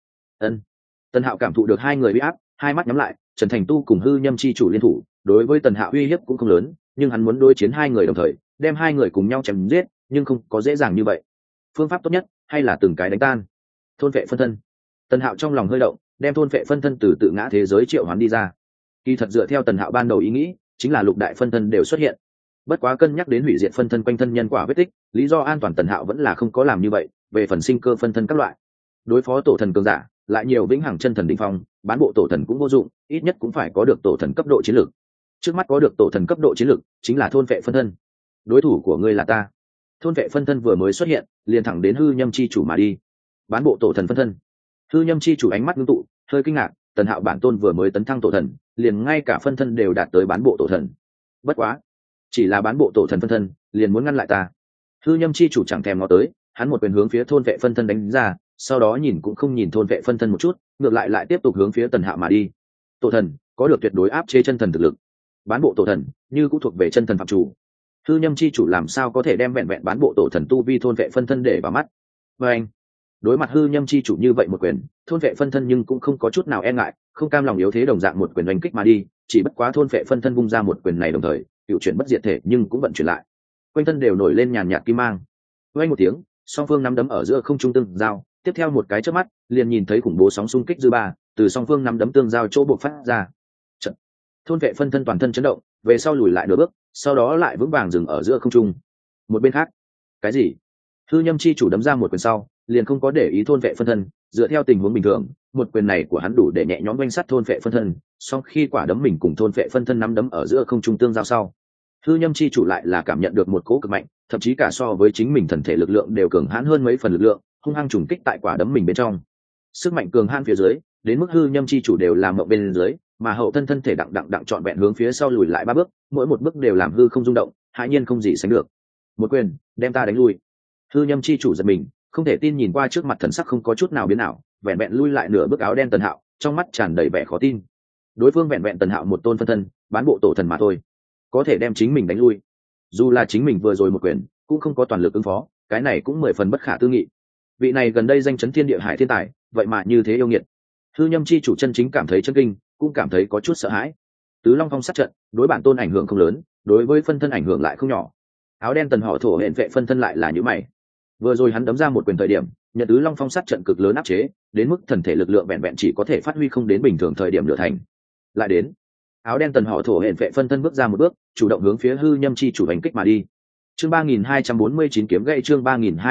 Speaker 1: Tần Hạo cảm thụ được hai người uy áp, hai mắt nhắm lại. Trần Thành Tu cùng hư nhâm chi chủ liên thủ, đối với Tần Hạo uy hiếp cũng không lớn, nhưng hắn muốn đối chiến hai người đồng thời, đem hai người cùng nhau chém giết, nhưng không có dễ dàng như vậy. Phương pháp tốt nhất hay là từng cái đánh tan. Thôn vệ phân thân. Tần Hạo trong lòng hơi động, đem thôn vệ phân thân từ tự ngã thế giới triệu hoán đi ra. Kỳ thật dựa theo Tần Hạo ban đầu ý nghĩ, chính là lục đại phân thân đều xuất hiện. Bất quá cân nhắc đến hủy diệt phân thân quanh thân nhân quả vết tích, lý do an toàn Tần Hạo vẫn là không có làm như vậy. Về phần sinh cơ phân thân các loại, đối phó tổ thần cường giả, lại nhiều vĩnh hằng chân thần đỉnh phong, bán bộ tổ thần cũng vô dụng, ít nhất cũng phải có được tổ thần cấp độ chiến lược. Trước mắt có được tổ thần cấp độ chiến lược, chính là thôn vệ phân thân. Đối thủ của ngươi là ta. Thôn vệ phân thân vừa mới xuất hiện, liền thẳng đến hư nhâm chi chủ mà đi. Bán bộ tổ thần phân thân. Hư nhâm chi chủ ánh mắt ngưng tụ, hơi kinh ngạc, Tần Hạo bản tôn vừa mới tấn thăng tổ thần, liền ngay cả phân thân đều đạt tới bán bộ tổ thần. Bất quá, chỉ là bán bộ tổ thần phân thân, liền muốn ngăn lại ta. Hư nhâm chi chủ chẳng thèm ngó tới, hắn một quyền hướng phía thôn vệ phân thân đánh ra, sau đó nhìn cũng không nhìn thôn vệ phân thân một chút, ngược lại tiếp tục hướng phía Tần Hạo mà đi. Tổ thần có được tuyệt đối áp chế chân thần thực lực, bán bộ tổ thần như cũng thuộc về chân thần phạm chủ. Hư nhâm chi chủ làm sao có thể đem vẹn vẹn bán bộ tổ thần tu vi thôn vệ phân thân để vào mắt. Và anh, đối mặt hư nhâm chi chủ như vậy một quyền, thôn vệ phân thân nhưng cũng không có chút nào e ngại, không cam lòng yếu thế đồng dạng một quyền đánh kích mà đi. Chỉ bất quá thôn vệ phân thân vung ra một quyền này đồng thời cựu chuyển bất diệt thể nhưng cũng vận chuyển lại, quanh thân đều nổi lên nhàn nhạt kim mang. Vang một tiếng, song phương nắm đấm ở giữa không trung tương giao, tiếp theo một cái chớp mắt liền nhìn thấy khủng bố sóng xung kích dư ba từ song phương nắm đấm tương giao chỗ buộc phát ra. Trận. Thôn vệ phân thân toàn thân chấn động, về sau lùi lại nửa bước, sau đó lại vững vàng dừng ở giữa không trung. Một bên khác, cái gì? Hư nhâm chi chủ đấm ra một quyền sau, liền không có để ý thôn vệ phân thân, dựa theo tình huống bình thường, một quyền này của hắn đủ để nhẹ nhõm oanh sát thôn vệ phân thân, song khi quả đấm mình cùng thôn vệ phân thân nắm đấm ở giữa không trung tương giao sau, hư nhâm chi chủ lại là cảm nhận được một cỗ cực mạnh, thậm chí cả so với chính mình thần thể lực lượng đều cường hãn hơn mấy phần lực lượng, hung hăng trùng kích tại quả đấm mình bên trong. Sức mạnh cường hãn phía dưới, đến mức hư nhâm chi chủ đều làm mộng bên dưới, mà hậu thân thể đặng trọn vẹn hướng phía sau lùi lại 3 bước, mỗi một bước đều làm hư không rung động, hãi nhiên không gì sánh được. Một quyền, đem ta đánh lui. Hư nhâm chi chủ giật mình, không thể tin nhìn qua trước mặt thần sắc không có chút nào biến nào, vẹn vẹn lui lại nửa bước áo đen Tần Hạo, trong mắt tràn đầy vẻ khó tin. Đối phương vẹn vẹn Tần Hạo một tôn phân thân, bán bộ tổ thần mà thôi, có thể đem chính mình đánh lui. Dù là chính mình vừa rồi một quyền, cũng không có toàn lực ứng phó, cái này cũng 10 phần bất khả tư nghị. Vị này gần đây danh chấn thiên địa hải thiên tài, vậy mà như thế yêu nghiệt. Hư nhâm chi chủ chân chính cảm thấy chân kinh, cũng cảm thấy có chút sợ hãi. Tứ Long Phong sát trận, đối bản tôn ảnh hưởng không lớn, đối với phân thân ảnh hưởng lại không nhỏ. Áo đen Tần Họ thổ hện vệ phân thân lại là như mày. Vừa rồi hắn đấm ra một quyền thời điểm, nhận Tứ Long Phong sát trận cực lớn áp chế, đến mức thần thể lực lượng vẹn vẹn chỉ có thể phát huy không đến bình thường thời điểm nửa thành. Lại đến, áo đen Tần Họ thổ hện vệ phân thân bước ra một bước, chủ động hướng phía hư nhâm chi chủ đánh kích mà đi. Chương 3249 kiếm gãy, chương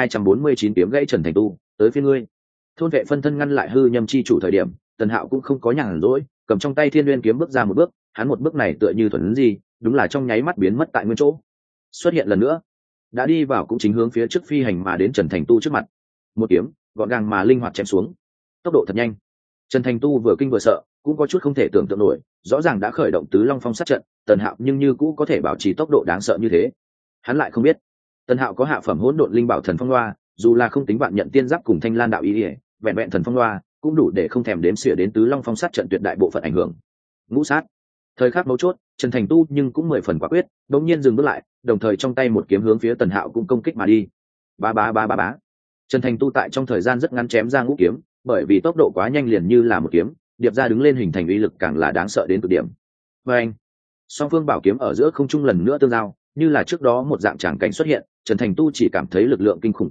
Speaker 1: 3249 kiếm gãy Trần Thành Tu, tới phiên ngươi. Thôn vệ phân thân ngăn lại hư nhâm chi chủ thời điểm, Tần Hạo cũng không có nhàn rỗi, cầm trong tay Thiên Nguyên kiếm bước ra một bước, hắn một bước này tựa như thuần gì, đúng là trong nháy mắt biến mất tại nguyên chỗ. Xuất hiện lần nữa, đã đi vào cũng chính hướng phía trước phi hành mà đến Trần Thành Tu trước mặt. Một kiếm, gọn gàng mà linh hoạt chém xuống, tốc độ thật nhanh. Trần Thành Tu vừa kinh vừa sợ, cũng có chút không thể tưởng tượng nổi, rõ ràng đã khởi động Tứ Long Phong sát trận, Tần Hạo nhưng như cũ có thể bảo trì tốc độ đáng sợ như thế. Hắn lại không biết, Tần Hạo có hạ phẩm hỗn độn linh bảo thần phong loa, dù là không tính bạn nhận tiên giáp cùng Thanh Lan đạo ý, vẹn vẹn thần phong loa cũng đủ để không thèm đếm xỉa đến Tứ Long Phong sát trận tuyệt đại bộ phận ảnh hưởng. Ngũ sát. Thời khắc mấu chốt, Trần Thành Tu nhưng cũng 10 phần quả quyết, đột nhiên dừng bước lại, đồng thời trong tay một kiếm hướng phía Tần Hạo cũng công kích mà đi. Ba ba ba ba ba. Trần Thành Tu tại trong thời gian rất ngắn chém ra ngũ kiếm, bởi vì tốc độ quá nhanh liền như là một kiếm, điệp ra đứng lên hình thành uy lực càng là đáng sợ đến cực điểm. Và anh, song phương bảo kiếm ở giữa không trung lần nữa tương giao, như là trước đó một dạng tràng cảnh xuất hiện, Trần Thành Tu chỉ cảm thấy lực lượng kinh khủng của tới,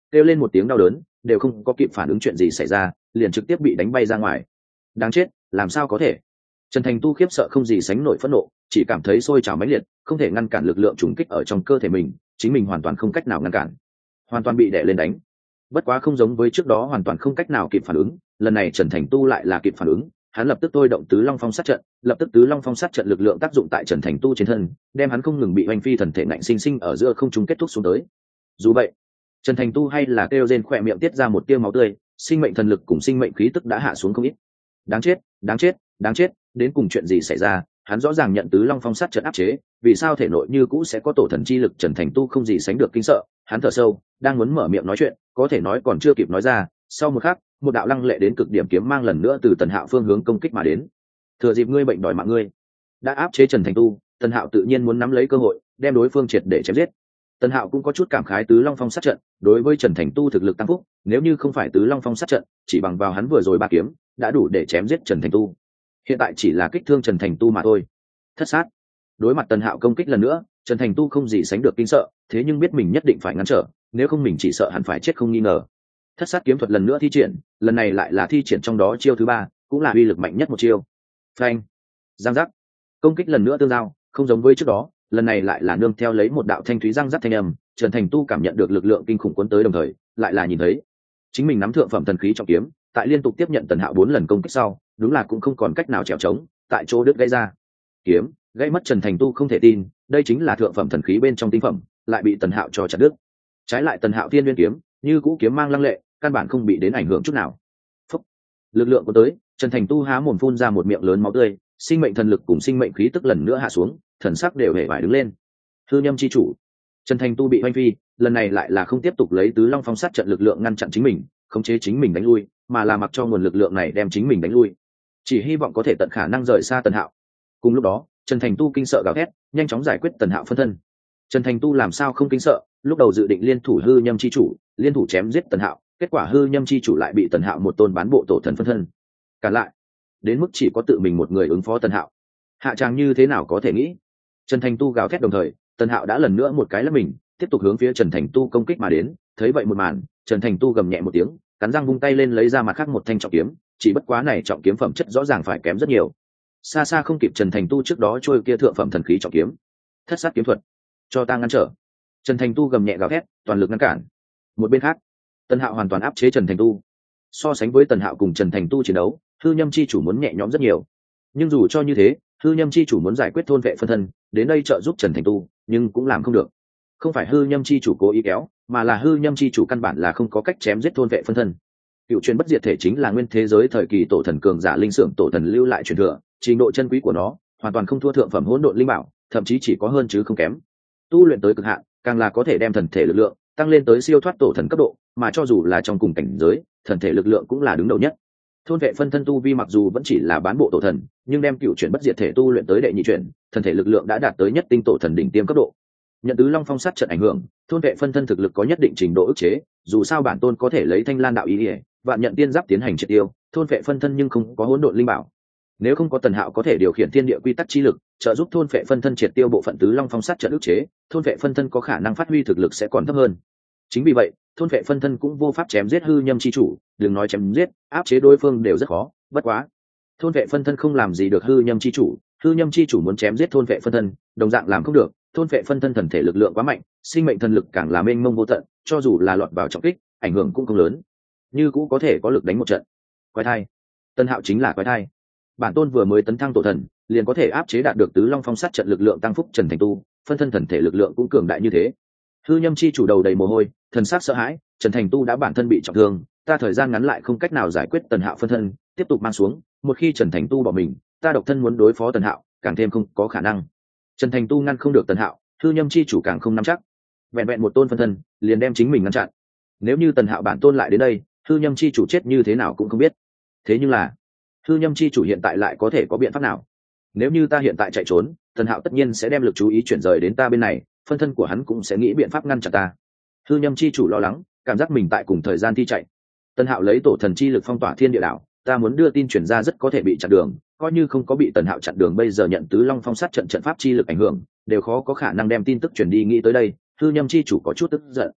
Speaker 1: kêu lên một tiếng đau đớn, đều không có kịp phản ứng chuyện gì xảy ra, liền trực tiếp bị đánh bay ra ngoài. Đáng chết, làm sao có thể? Trần Thành Tu khiếp sợ không gì sánh nổi phẫn nộ, chỉ cảm thấy sôi trào mãnh liệt, không thể ngăn cản lực lượng trùng kích ở trong cơ thể mình, chính mình hoàn toàn không cách nào ngăn cản, hoàn toàn bị đè lên đánh. Bất quá không giống với trước đó hoàn toàn không cách nào kịp phản ứng, lần này Trần Thành Tu lại là kịp phản ứng, hắn lập tức thôi động Tứ Long Phong sát trận, lập tức Tứ Long Phong sát trận lực lượng tác dụng tại Trần Thành Tu trên thân, đem hắn không ngừng bị hoành phi thần thể nạnh sinh sinh ở giữa không trung kết thúc xuống tới. Dù vậy, Trần Thành Tu hay là kêu rên khỏe miệng tiết ra một tia máu tươi, sinh mệnh thần lực cùng sinh mệnh khí tức đã hạ xuống không ít. Đáng chết, đáng chết, đáng chết, đến cùng chuyện gì xảy ra? Hắn rõ ràng nhận Tứ Long Phong sát trận áp chế, vì sao thể nội như cũ sẽ có tổ thần chi lực? Trần Thành Tu không gì sánh được kinh sợ, hắn thở sâu, đang muốn mở miệng nói chuyện, có thể nói còn chưa kịp nói ra, sau một khắc, một đạo lăng lệ đến cực điểm kiếm mang lần nữa từ Tần Hạo phương hướng công kích mà đến. Thừa dịp ngươi bệnh đòi mạng ngươi, đã áp chế Trần Thành Tu, Tần Hạo tự nhiên muốn nắm lấy cơ hội, đem đối phương triệt để chém giết. Tần Hạo cũng có chút cảm khái Tứ Long Phong sát trận, đối với Trần Thành Tu thực lực tăng phúc, nếu như không phải Tứ Long Phong sát trận, chỉ bằng vào hắn vừa rồi ba kiếm, đã đủ để chém giết Trần Thành Tu. Hiện tại chỉ là kích thương Trần Thành Tu mà thôi. Thất sát. Đối mặt Tần Hạo công kích lần nữa, Trần Thành Tu không gì sánh được kinh sợ, thế nhưng biết mình nhất định phải ngăn trở, nếu không mình chỉ sợ hẳn phải chết không nghi ngờ. Thất sát kiếm thuật lần nữa thi triển, lần này lại là thi triển trong đó chiêu thứ ba, cũng là uy lực mạnh nhất một chiêu. Phanh. Giang giác. Công kích lần nữa tương giao, không giống với trước đó, lần này lại là nương theo lấy một đạo thanh thúy răng rắc thanh âm. Trần Thành Tu cảm nhận được lực lượng kinh khủng cuốn tới, đồng thời lại là nhìn thấy chính mình nắm thượng phẩm thần khí trọng kiếm, tại liên tục tiếp nhận Tần Hạo 4 lần công kích sau, đúng là cũng không còn cách nào trèo trống, tại chỗ đứt gãy ra. Kiếm gãy mất. Trần Thành Tu không thể tin, đây chính là thượng phẩm thần khí bên trong tinh phẩm, lại bị Tần Hạo cho chặt đứt. Trái lại Tần Hạo Thiên Nguyên kiếm, như cũ kiếm mang lăng lệ, căn bản không bị đến ảnh hưởng chút nào. Phúc. Lực lượng có tới, Trần Thành Tu há mồm phun ra một miệng lớn máu tươi, sinh mệnh thần lực cùng sinh mệnh khí tức lần nữa hạ xuống, thần sắc đều hề vải đứng lên. Hư Nhâm chi chủ, Trần Thành Tu bị hoanh phi, lần này lại là không tiếp tục lấy Tứ Long Phong sát trận lực lượng ngăn chặn chính mình, khống chế chính mình đánh lui, mà là mặc cho nguồn lực lượng này đem chính mình đánh lui, chỉ hy vọng có thể tận khả năng rời xa Tần Hạo. Cùng lúc đó, Trần Thành Tu kinh sợ gào thét, nhanh chóng giải quyết Tần Hạo phân thân. Trần Thành Tu làm sao không kinh sợ, lúc đầu dự định liên thủ Hư Nhâm chi chủ, liên thủ chém giết Tần Hạo, kết quả Hư Nhâm chi chủ lại bị Tần Hạo một tôn bán bộ tổ thần phân thân cản lại, đến mức chỉ có tự mình một người ứng phó Tần Hạo. Hạ tràng như thế nào có thể nghĩ. Trần Thành Tu gào thét đồng thời, Tần Hạo đã lần nữa một cái lấp mình, tiếp tục hướng phía Trần Thành Tu công kích mà đến. Thấy vậy một màn, Trần Thành Tu gầm nhẹ một tiếng, cắn răng vung tay lên lấy ra mặt khác một thanh trọng kiếm, chỉ bất quá này trọng kiếm phẩm chất rõ ràng phải kém rất nhiều, xa xa không kịp Trần Thành Tu trước đó trôi kia thượng phẩm thần khí trọng kiếm. Thất sát kiếm thuật, cho ta ngăn trở. Trần Thành Tu gầm nhẹ gào thét, toàn lực ngăn cản. Một bên khác, Tần Hạo hoàn toàn áp chế Trần Thành Tu. So sánh với Tần Hạo cùng Trần Thành Tu chiến đấu, Hư Nhâm chi chủ muốn nhẹ nhõm rất nhiều. Nhưng dù cho như thế, Hư Nhâm chi chủ muốn giải quyết thôn vệ phân thân, đến đây trợ giúp Trần Thành Tu, nhưng cũng làm không được. Không phải Hư Nhâm chi chủ cố ý kéo, mà là Hư Nhâm chi chủ căn bản là không có cách chém giết thôn vệ phân thân. Cựu truyền bất diệt thể chính là nguyên thế giới thời kỳ tổ thần cường giả linh sưởng tổ thần lưu lại truyền thừa, trình độ chân quý của nó hoàn toàn không thua thượng phẩm hỗn độn linh bảo, thậm chí chỉ có hơn chứ không kém. Tu luyện tới cực hạn, càng là có thể đem thần thể lực lượng tăng lên tới siêu thoát tổ thần cấp độ, mà cho dù là trong cùng cảnh giới, thần thể lực lượng cũng là đứng đầu nhất. Thôn vệ phân thân tu vi mặc dù vẫn chỉ là bán bộ tổ thần, nhưng đem cựu chuyển bất diệt thể tu luyện tới đệ nhị chuyển, thần thể lực lượng đã đạt tới nhất tinh tổ thần đỉnh tiêm cấp độ. Nhận Tứ Long Phong sát trận ảnh hưởng, thôn vệ phân thân thực lực có nhất định trình độ ức chế, dù sao bản tôn có thể lấy Thanh Lan đạo ý, vạn nhận tiên giáp tiến hành triệt tiêu, thôn vệ phân thân nhưng không có hỗn độn linh bảo. Nếu không có Tần Hạo có thể điều khiển thiên địa quy tắc chi lực, trợ giúp thôn vệ phân thân triệt tiêu bộ phận Tứ Long Phong sát trận ức chế, thôn vệ phân thân có khả năng phát huy thực lực sẽ còn thấp hơn. Chính vì vậy, thôn vệ phân thân cũng vô pháp chém giết Hư Nhâm chi chủ, đừng nói chém giết, áp chế đối phương đều rất khó. Bất quá, thôn vệ phân thân không làm gì được Hư Nhâm chi chủ, Hư Nhâm chi chủ muốn chém giết thôn vệ phân thân, đồng dạng làm không được. Thôn vệ phân thân thần thể lực lượng quá mạnh, sinh mệnh thần lực càng là mênh mông vô tận, cho dù là lọt vào trọng kích, ảnh hưởng cũng không lớn, như cũng có thể có lực đánh một trận. Quái thai, Tần Hạo chính là quái thai. Bản tôn vừa mới tấn thăng tổ thần, liền có thể áp chế đạt được Tứ Long Phong sát trận lực lượng tăng phúc. Trần Thành Tu phân thân thần thể lực lượng cũng cường đại như thế. Hư Nhâm chi chủ đầu đầy mồ hôi, thần sắc sợ hãi. Trần Thành Tu đã bản thân bị trọng thương, ta thời gian ngắn lại không cách nào giải quyết Tần Hạo phân thân, tiếp tục mang xuống, một khi Trần Thành Tu bỏ mình, ta độc thân muốn đối phó Tần Hạo càng thêm không có khả năng. Trần Thành Tu ngăn không được Tần Hạo, Hư Nhâm chi chủ càng không nắm chắc. Vẹn vẹn một tôn phân thân liền đem chính mình ngăn chặn, nếu như Tần Hạo bản tôn lại đến đây, Hư Nhâm chi chủ chết như thế nào cũng không biết. Thế nhưng là Hư Nhâm chi chủ hiện tại lại có thể có biện pháp nào? Nếu như ta hiện tại chạy trốn, Tần Hạo tất nhiên sẽ đem lực chú ý chuyển rời đến ta bên này, phân thân của hắn cũng sẽ nghĩ biện pháp ngăn chặn ta. Hư Nhâm chi chủ lo lắng, cảm giác mình tại cùng thời gian thi chạy. Tần Hạo lấy tổ thần chi lực phong tỏa thiên địa đảo, ta muốn đưa tin chuyển ra rất có thể bị chặn đường, coi như không có bị Tần Hạo chặn đường, bây giờ nhận Tứ Long Phong sát trận trận pháp chi lực ảnh hưởng, đều khó có khả năng đem tin tức truyền đi. Nghĩ tới đây, Hư Nhâm chi chủ có chút tức giận.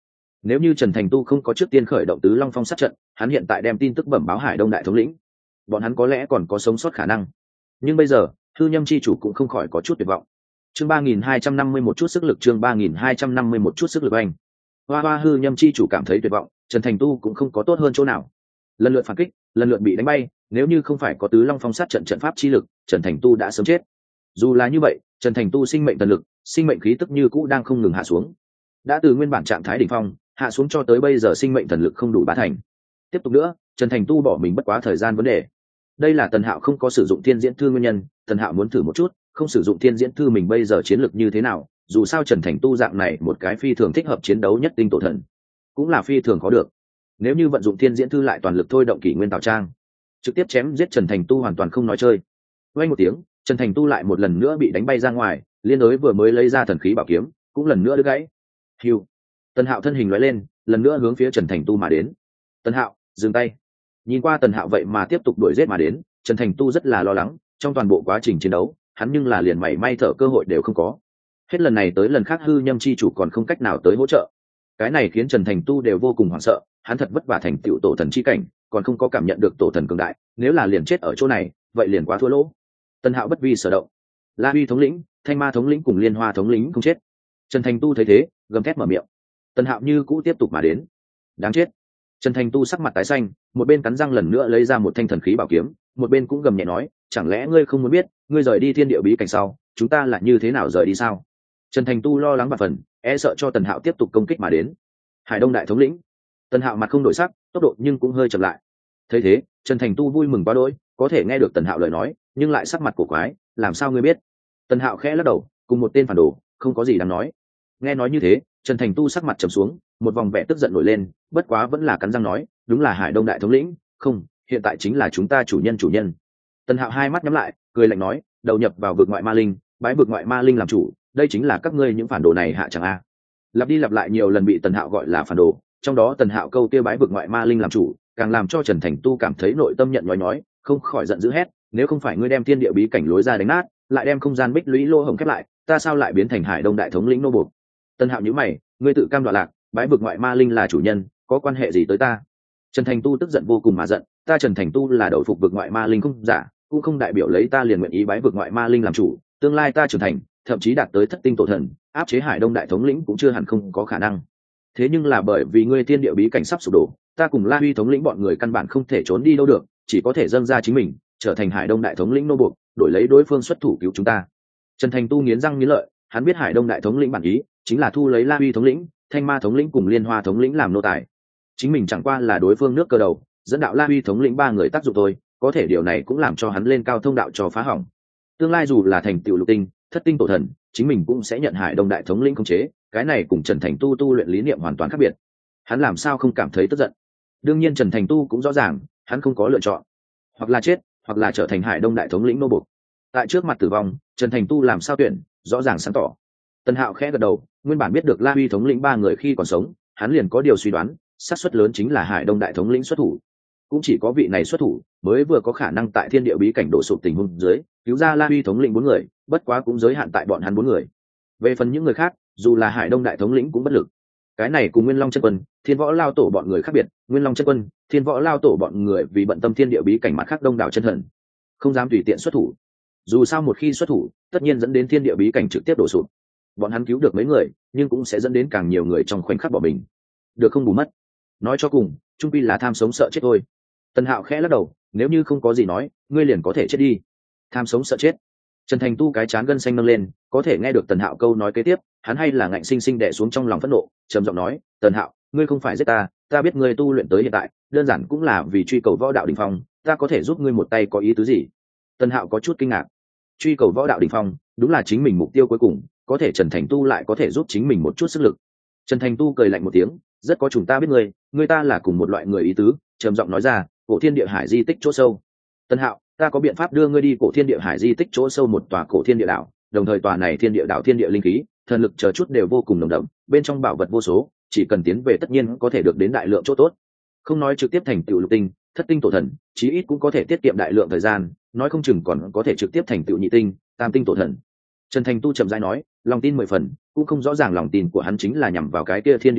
Speaker 1: Nếu như Trần Thành Tu không có trước tiên khởi động Tứ Long Phong sát trận, hắn hiện tại đem tin tức bẩm báo Hải Đông đại thống lĩnh, bọn hắn có lẽ còn có sống sót khả năng. Nhưng bây giờ, Hư Nhâm chi chủ cũng không khỏi có chút tuyệt vọng. Chương 3251 chút sức lực, chương 3251 chút sức lực anh. Hoa Hoa Hư Nhâm chi chủ cảm thấy tuyệt vọng, Trần Thành Tu cũng không có tốt hơn chỗ nào. Lần lượt phản kích, lần lượt bị đánh bay, nếu như không phải có Tứ Long Phong sát trận trận pháp chi lực, Trần Thành Tu đã sớm chết. Dù là như vậy, Trần Thành Tu sinh mệnh thần lực, sinh mệnh khí tức như cũ đang không ngừng hạ xuống. Đã từ nguyên bản trạng thái đỉnh phong, hạ xuống cho tới bây giờ sinh mệnh thần lực không đủ bá thành. Tiếp tục nữa, Trần Thành Tu bỏ mình bất quá thời gian vấn đề. Đây là Tần Hạo không có sử dụng Thiên Diễn Thư nguyên nhân, Tần Hạo muốn thử một chút, không sử dụng Thiên Diễn Thư mình bây giờ chiến lực như thế nào, dù sao Trần Thành Tu dạng này một cái phi thường thích hợp chiến đấu nhất tinh tổ thần, cũng là phi thường có được. Nếu như vận dụng Thiên Diễn Thư lại toàn lực thôi động Kỷ Nguyên Tào Trang, trực tiếp chém giết Trần Thành Tu hoàn toàn không nói chơi. Vang một tiếng, Trần Thành Tu lại một lần nữa bị đánh bay ra ngoài, liên đối vừa mới lấy ra thần khí bảo kiếm, cũng lần nữa đứt gãy. Hưu. Tần Hạo thân hình lóe lên, lần nữa hướng phía Trần Thành Tu mà đến. Tần Hạo, dừng tay. Nhìn qua Tần Hạo vậy mà tiếp tục đuổi giết mà đến, Trần Thành Tu rất là lo lắng, trong toàn bộ quá trình chiến đấu, hắn nhưng là liền mảy may thở cơ hội đều không có. Hết lần này tới lần khác Hư Nhâm chi chủ còn không cách nào tới hỗ trợ. Cái này khiến Trần Thành Tu đều vô cùng hoảng sợ, hắn thật vất vả thành tựu tổ thần chi cảnh, còn không có cảm nhận được tổ thần cường đại, nếu là liền chết ở chỗ này, vậy liền quá thua lỗ. Tần Hạo bất vi sở động. La Huy thống lĩnh, Thanh Ma thống lĩnh cùng Liên Hoa thống lĩnh không chết. Trần Thành Tu thấy thế, gầm thét mở miệng. Tần Hạo như cũ tiếp tục mà đến. Đáng chết. Trần Thành Tu sắc mặt tái xanh, một bên cắn răng lần nữa lấy ra một thanh thần khí bảo kiếm, một bên cũng gầm nhẹ nói, chẳng lẽ ngươi không muốn biết, ngươi rời đi thiên địa bí cảnh sau, chúng ta là như thế nào rời đi sao? Trần Thành Tu lo lắng và phần, e sợ cho Tần Hạo tiếp tục công kích mà đến. Hải Đông đại thống lĩnh. Tần Hạo mặt không đổi sắc, tốc độ nhưng cũng hơi chậm lại. Thấy thế, Trần Thành Tu vui mừng quá đỗi, có thể nghe được Tần Hạo lời nói, nhưng lại sắc mặt cổ quái, làm sao ngươi biết? Tần Hạo khẽ lắc đầu, cùng một tên phản đồ, không có gì đáng nói. Nghe nói như thế, Trần Thành Tu sắc mặt trầm xuống, một vòng vẻ tức giận nổi lên, bất quá vẫn là cắn răng nói, đúng là Hải Đông đại thống lĩnh, không, hiện tại chính là chúng ta chủ nhân. Tần Hạo hai mắt nhắm lại, cười lạnh nói, đầu nhập vào vực ngoại ma linh, bái vực ngoại ma linh làm chủ, đây chính là các ngươi những phản đồ này hạ chẳng a. Lặp đi lặp lại nhiều lần bị Tần Hạo gọi là phản đồ, trong đó Tần Hạo câu kia bái vực ngoại ma linh làm chủ, càng làm cho Trần Thành Tu cảm thấy nội tâm nhận nói, không khỏi giận dữ hét, nếu không phải ngươi đem thiên địa bí cảnh lối ra đánh nát, lại đem không gian bích lũy lô hổng khép lại, ta sao lại biến thành Hải Đông đại thống lĩnh nô buộc? Tần Hạo nhíu mày, ngươi tự cam đoạ lạc, bái vực ngoại ma linh là chủ nhân, có quan hệ gì tới ta? Trần Thành Tu tức giận vô cùng mà giận, ta Trần Thành Tu là đội phục vực ngoại ma linh không giả, cũng không đại biểu lấy ta liền nguyện ý bái vực ngoại ma linh làm chủ, tương lai ta trưởng thành, thậm chí đạt tới thất tinh tổ thần, áp chế Hải Đông đại thống lĩnh cũng chưa hẳn không có khả năng. Thế nhưng là bởi vì ngươi thiên địa bí cảnh sắp sụp đổ, ta cùng La Huy thống lĩnh bọn người căn bản không thể trốn đi đâu được, chỉ có thể dâng ra chính mình, trở thành Hải Đông đại thống lĩnh nô buộc, đổi lấy đối phương xuất thủ cứu chúng ta. Trần Thành Tu nghiến răng nghiến lợi, hắn biết Hải Đông đại thống lĩnh bản ý chính là thu lấy La Huy thống lĩnh, Thanh Ma thống lĩnh cùng Liên Hoa thống lĩnh làm nô tài. Chính mình chẳng qua là đối phương nước cờ đầu, dẫn đạo La Huy thống lĩnh ba người tác dụng thôi, có thể điều này cũng làm cho hắn lên cao thông đạo cho phá hỏng. Tương lai dù là thành tựu lục tinh, thất tinh tổ thần, chính mình cũng sẽ nhận Hải Đông đại thống lĩnh khống chế, cái này cùng Trần Thành Tu luyện lý niệm hoàn toàn khác biệt. Hắn làm sao không cảm thấy tức giận? Đương nhiên Trần Thành Tu cũng rõ ràng, hắn không có lựa chọn, hoặc là chết, hoặc là trở thành Hải Đông đại thống lĩnh nô buộc. Tại trước mặt tử vong, Trần Thành Tu làm sao tuyển, rõ ràng sáng tỏ. Tần Hạo khẽ gật đầu, nguyên bản biết được La Huy thống lĩnh ba người khi còn sống, hắn liền có điều suy đoán, xác suất lớn chính là Hải Đông đại thống lĩnh xuất thủ. Cũng chỉ có vị này xuất thủ, mới vừa có khả năng tại thiên địa bí cảnh đổ sụp tình huống dưới, cứu ra La Huy thống lĩnh bốn người, bất quá cũng giới hạn tại bọn hắn bốn người. Về phần những người khác, dù là Hải Đông đại thống lĩnh cũng bất lực. Cái này cùng Nguyên Long chân quân, Thiên Võ Lao tổ bọn người khác biệt, Nguyên Long chân quân, Thiên Võ Lao tổ bọn người vì bận tâm thiên địa bí cảnh mặt khác đông đảo chân thần, không dám tùy tiện xuất thủ. Dù sao một khi xuất thủ, tất nhiên dẫn đến thiên địa bí cảnh trực tiếp đổ sụp. Bọn hắn cứu được mấy người, nhưng cũng sẽ dẫn đến càng nhiều người trong khoảnh khắc bỏ mình. Được không bù mất. Nói cho cùng, chung quy là tham sống sợ chết thôi. Tần Hạo khẽ lắc đầu, nếu như không có gì nói, ngươi liền có thể chết đi. Tham sống sợ chết. Trần Thành Tu cái chán gân xanh nâng lên, có thể nghe được Tần Hạo câu nói kế tiếp, hắn hay là ngạnh sinh sinh đè xuống trong lòng phẫn nộ, trầm giọng nói, "Tần Hạo, ngươi không phải giết ta, ta biết ngươi tu luyện tới hiện tại, đơn giản cũng là vì truy cầu võ đạo đỉnh phong, ta có thể giúp ngươi một tay có ý tứ gì?" Tần Hạo có chút kinh ngạc. Truy cầu võ đạo đỉnh phong, đúng là chính mình mục tiêu cuối cùng, có thể Trần Thành Tu lại có thể giúp chính mình một chút sức lực. Trần Thành Tu cười lạnh một tiếng, rất có chúng ta biết ngươi ta là cùng một loại người ý tứ, trầm giọng nói ra, cổ thiên địa hải di tích chỗ sâu. Tần Hạo, ta có biện pháp đưa ngươi đi cổ thiên địa hải di tích chỗ sâu một tòa cổ thiên địa đảo, đồng thời tòa này thiên địa đảo thiên địa linh khí, thần lực chờ chút đều vô cùng nồng đậm, bên trong bảo vật vô số, chỉ cần tiến về tất nhiên có thể được đến đại lượng chỗ tốt. Không nói trực tiếp thành tựu lục tinh, thất tinh tổ thần, chí ít cũng có thể tiết kiệm đại lượng thời gian, nói không chừng còn có thể trực tiếp thành tựu nhị tinh, tam tinh tổ thần. Trần Thành Tu chậm rãi nói, lòng tin 10 phần, cũng không rõ ràng lòng tin của hắn chính là nhằm vào cái kia thiên địa đảo,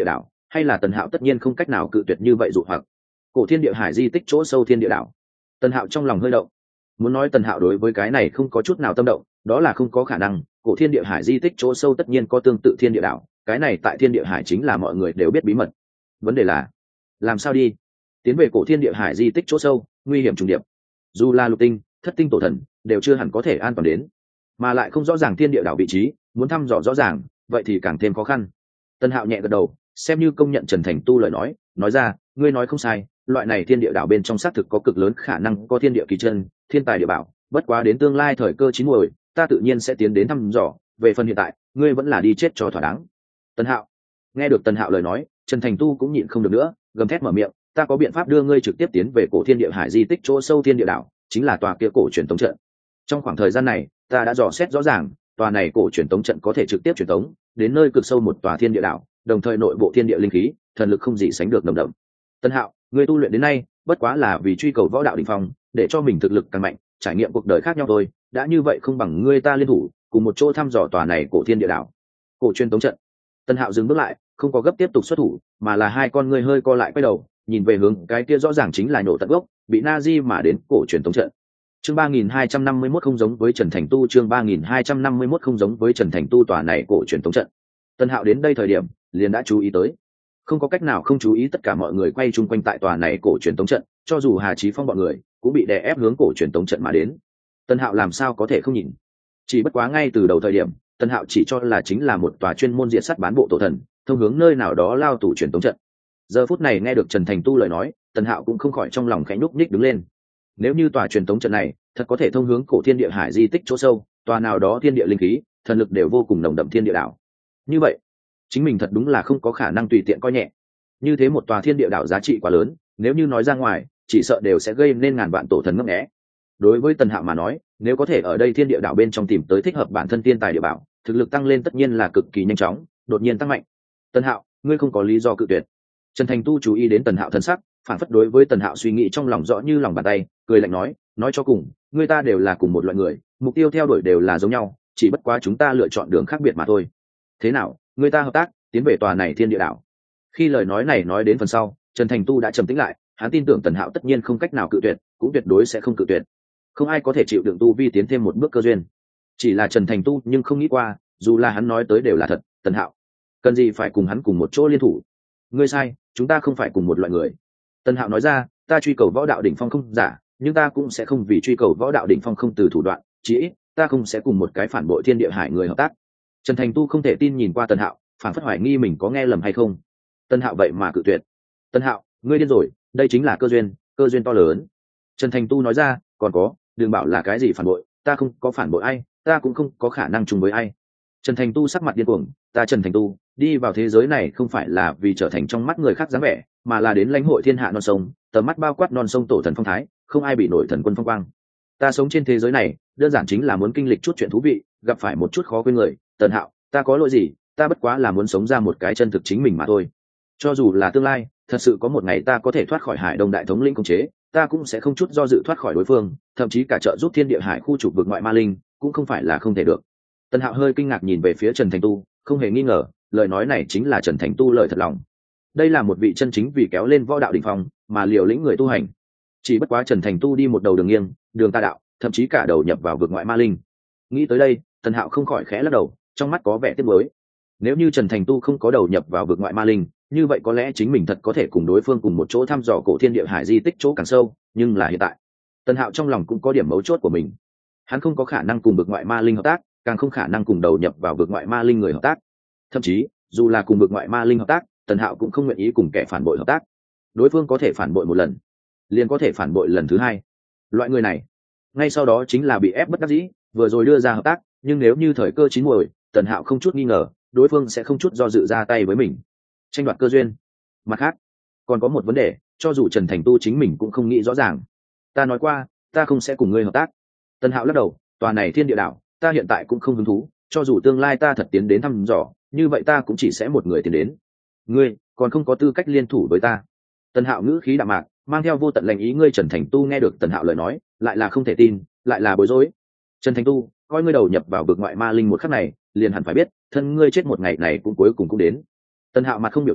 Speaker 1: hay là Tần Hạo tất nhiên không cách nào cự tuyệt như vậy dụ hoặc. Cổ thiên địa hải di tích chỗ sâu thiên địa đảo. Tần Hạo trong lòng hơi động. Muốn nói Tần Hạo đối với cái này không có chút nào tâm động, đó là không có khả năng. Cổ thiên địa hải di tích chỗ sâu tất nhiên có tương tự thiên địa đảo, cái này tại thiên địa hải chính là mọi người đều biết bí mật. Vấn đề là làm sao đi? Tiến về cổ thiên địa hải di tích chỗ sâu, nguy hiểm trùng điệp. Dù là lục tinh, thất tinh tổ thần đều chưa hẳn có thể an toàn đến, mà lại không rõ ràng thiên địa đảo vị trí, muốn thăm dò rõ ràng, vậy thì càng thêm khó khăn. Tần Hạo nhẹ gật đầu, xem như công nhận Trần Thành Tu lời nói ra, ngươi nói không sai, loại này thiên địa đảo bên trong xác thực có cực lớn khả năng có thiên địa kỳ chân, thiên tài địa bảo, bất quá đến tương lai thời cơ chín muồi, ta tự nhiên sẽ tiến đến thăm dò, về phần hiện tại, ngươi vẫn là đi chết cho thỏa đáng. Tần Hạo. Nghe được Tần Hạo lời nói, Trần Thành Tu cũng nhịn không được nữa, gầm thét mở miệng, ta có biện pháp đưa ngươi trực tiếp tiến về cổ thiên địa hải di tích chỗ sâu thiên địa đảo, chính là tòa kia cổ truyền tống trận. Trong khoảng thời gian này, ta đã dò xét rõ ràng, tòa này cổ truyền tống trận có thể trực tiếp truyền tống đến nơi cực sâu một tòa thiên địa đảo, đồng thời nội bộ thiên địa linh khí, thần lực không gì sánh được nồng đậm. Tân Hạo, ngươi tu luyện đến nay, bất quá là vì truy cầu võ đạo đỉnh phong, để cho mình thực lực càng mạnh, trải nghiệm cuộc đời khác nhau thôi, đã như vậy không bằng ngươi ta liên thủ, cùng một chỗ thăm dò tòa này cổ thiên địa đảo. Cổ truyền tống trận. Tân Hạo dừng bước lại, không có gấp tiếp tục xuất thủ, mà là hai con ngươi hơi co lại quay đầu, nhìn về hướng cái kia rõ ràng chính là nhổ tận gốc, bị Nazi mà đến cổ truyền tống trận. Chương 3251 không giống với Trần Thành Tu, chương 3251 không giống với Trần Thành Tu, tòa này cổ truyền tống trận. Tân Hạo đến đây thời điểm, liền đã chú ý tới. Không có cách nào không chú ý, tất cả mọi người quay chung quanh tại tòa này cổ truyền tống trận, cho dù Hà Chí Phong bọn người cũng bị đè ép hướng cổ truyền tống trận mà đến. Tân Hạo làm sao có thể không nhìn? Chỉ bất quá ngay từ đầu thời điểm, Tân Hạo chỉ cho là chính là một tòa chuyên môn diệt sát bán bộ tổ thần, thông hướng nơi nào đó lao tù truyền tống trận. Giờ phút này nghe được Trần Thành Tu lời nói, Tân Hạo cũng không khỏi trong lòng khẽ nhúc nhích đứng lên. Nếu như tòa truyền tống trận này thật có thể thông hướng cổ thiên địa hải di tích chỗ sâu, tòa nào đó thiên địa linh khí, thần lực đều vô cùng nồng đậm thiên địa đảo, như vậy chính mình thật đúng là không có khả năng tùy tiện coi nhẹ. Như thế một tòa thiên địa đảo giá trị quá lớn, nếu như nói ra ngoài, chỉ sợ đều sẽ gây nên ngàn vạn tổ thần ngấp nghé. Đối với Tần Hạo mà nói, nếu có thể ở đây thiên địa đảo bên trong tìm tới thích hợp bản thân tiên tài địa bảo, thực lực tăng lên tất nhiên là cực kỳ nhanh chóng, đột nhiên tăng mạnh. Tần Hạo, ngươi không có lý do cự tuyệt. Trần Thành Tu chú ý đến Tần Hạo thân sắc, phản phất đối với Tần Hạo suy nghĩ trong lòng rõ như lòng bàn tay, cười lạnh nói cho cùng, người ta đều là cùng một loại người, mục tiêu theo đuổi đều là giống nhau, chỉ bất quá chúng ta lựa chọn đường khác biệt mà thôi. Thế nào, người ta hợp tác, tiến về tòa này thiên địa đảo. Khi lời nói này nói đến phần sau, Trần Thành Tu đã trầm tĩnh lại, hắn tin tưởng Tần Hạo tất nhiên không cách nào cự tuyệt, cũng tuyệt đối sẽ không cự tuyệt. Không ai có thể chịu đựng tu vi tiến thêm một bước cơ duyên. Chỉ là Trần Thành Tu nhưng không nghĩ qua, dù là hắn nói tới đều là thật, Tần Hạo cần gì phải cùng hắn cùng một chỗ liên thủ. Ngươi sai, chúng ta không phải cùng một loại người. Tần Hạo nói ra, ta truy cầu võ đạo đỉnh phong không giả, nhưng ta cũng sẽ không vì truy cầu võ đạo đỉnh phong không từ thủ đoạn, chỉ ít ta không sẽ cùng một cái phản bội thiên địa hải người hợp tác. Trần Thành Tu không thể tin nhìn qua Tần Hạo, phản phất hoài nghi mình có nghe lầm hay không. Tần Hạo vậy mà cự tuyệt. Tần Hạo, ngươi điên rồi, đây chính là cơ duyên to lớn. Trần Thành Tu nói ra, còn có, đừng bảo là cái gì phản bội, ta không có phản bội ai, ta cũng không có khả năng chung với ai. Trần Thành Tu sắc mặt điên cuồng, ta Trần Thành Tu đi vào thế giới này không phải là vì trở thành trong mắt người khác dáng vẻ, mà là đến lãnh hội thiên hạ non sông, tầm mắt bao quát non sông tổ thần phong thái, không ai bị nổi thần quân phong quang. Ta sống trên thế giới này đơn giản chính là muốn kinh lịch chút chuyện thú vị, gặp phải một chút khó quên người. Tần Hạo, ta có lỗi gì, ta bất quá là muốn sống ra một cái chân thực chính mình mà thôi. Cho dù là tương lai thật sự có một ngày ta có thể thoát khỏi Hải Đông đại thống lĩnh khống chế, ta cũng sẽ không chút do dự thoát khỏi đối phương, thậm chí cả trợ giúp thiên địa hải khu trục vực ngoại ma linh cũng không phải là không thể được. Tần Hạo hơi kinh ngạc nhìn về phía Trần Thành Tu, không hề nghi ngờ, lời nói này chính là Trần Thành Tu lời thật lòng. Đây là một vị chân chính vì kéo lên võ đạo đỉnh phong mà liều lĩnh người tu hành. Chỉ bất quá Trần Thành Tu đi một đầu đường nghiêng, đường tà đạo, thậm chí cả đầu nhập vào vực ngoại ma linh. Nghĩ tới đây, Tần Hạo không khỏi khẽ lắc đầu, trong mắt có vẻ tiếc nuối. Nếu như Trần Thành Tu không có đầu nhập vào vực ngoại ma linh, như vậy có lẽ chính mình thật có thể cùng đối phương cùng một chỗ thăm dò cổ thiên địa hải di tích chỗ càng sâu, nhưng là hiện tại, Tần Hạo trong lòng cũng có điểm mấu chốt của mình. Hắn không có khả năng cùng vực ngoại ma linh hợp tác, càng không khả năng cùng đầu nhập vào vực ngoại ma linh người hợp tác. Thậm chí, dù là cùng vực ngoại ma linh hợp tác, Tần Hạo cũng không nguyện ý cùng kẻ phản bội hợp tác. Đối phương có thể phản bội một lần, liền có thể phản bội lần thứ hai. Loại người này, ngay sau đó chính là bị ép bất đắc dĩ, vừa rồi đưa ra hợp tác, nhưng nếu như thời cơ chín muồi, Tần Hạo không chút nghi ngờ, đối phương sẽ không chút do dự ra tay với mình, tranh đoạt cơ duyên. Mặt khác, còn có một vấn đề, cho dù Trần Thành Tu chính mình cũng không nghĩ rõ ràng. Ta nói qua, ta không sẽ cùng ngươi hợp tác. Tần Hạo lắc đầu, tòa này thiên địa đảo, ta hiện tại cũng không hứng thú, cho dù tương lai ta thật tiến đến thăm dò, như vậy ta cũng chỉ sẽ một người tiến đến. Ngươi còn không có tư cách liên thủ với ta. Tần Hạo ngữ khí đạm mạc, mang theo vô tận lệnh ý. Ngươi Trần Thành Tu nghe được Tần Hạo lời nói, lại là không thể tin, lại là bối rối. Trần Thành Tu, coi ngươi đầu nhập vào vực ngoại ma linh một khắc này, liền hẳn phải biết, thân ngươi chết một ngày này cũng cuối cùng cũng đến. Tần Hạo mặt không biểu tình,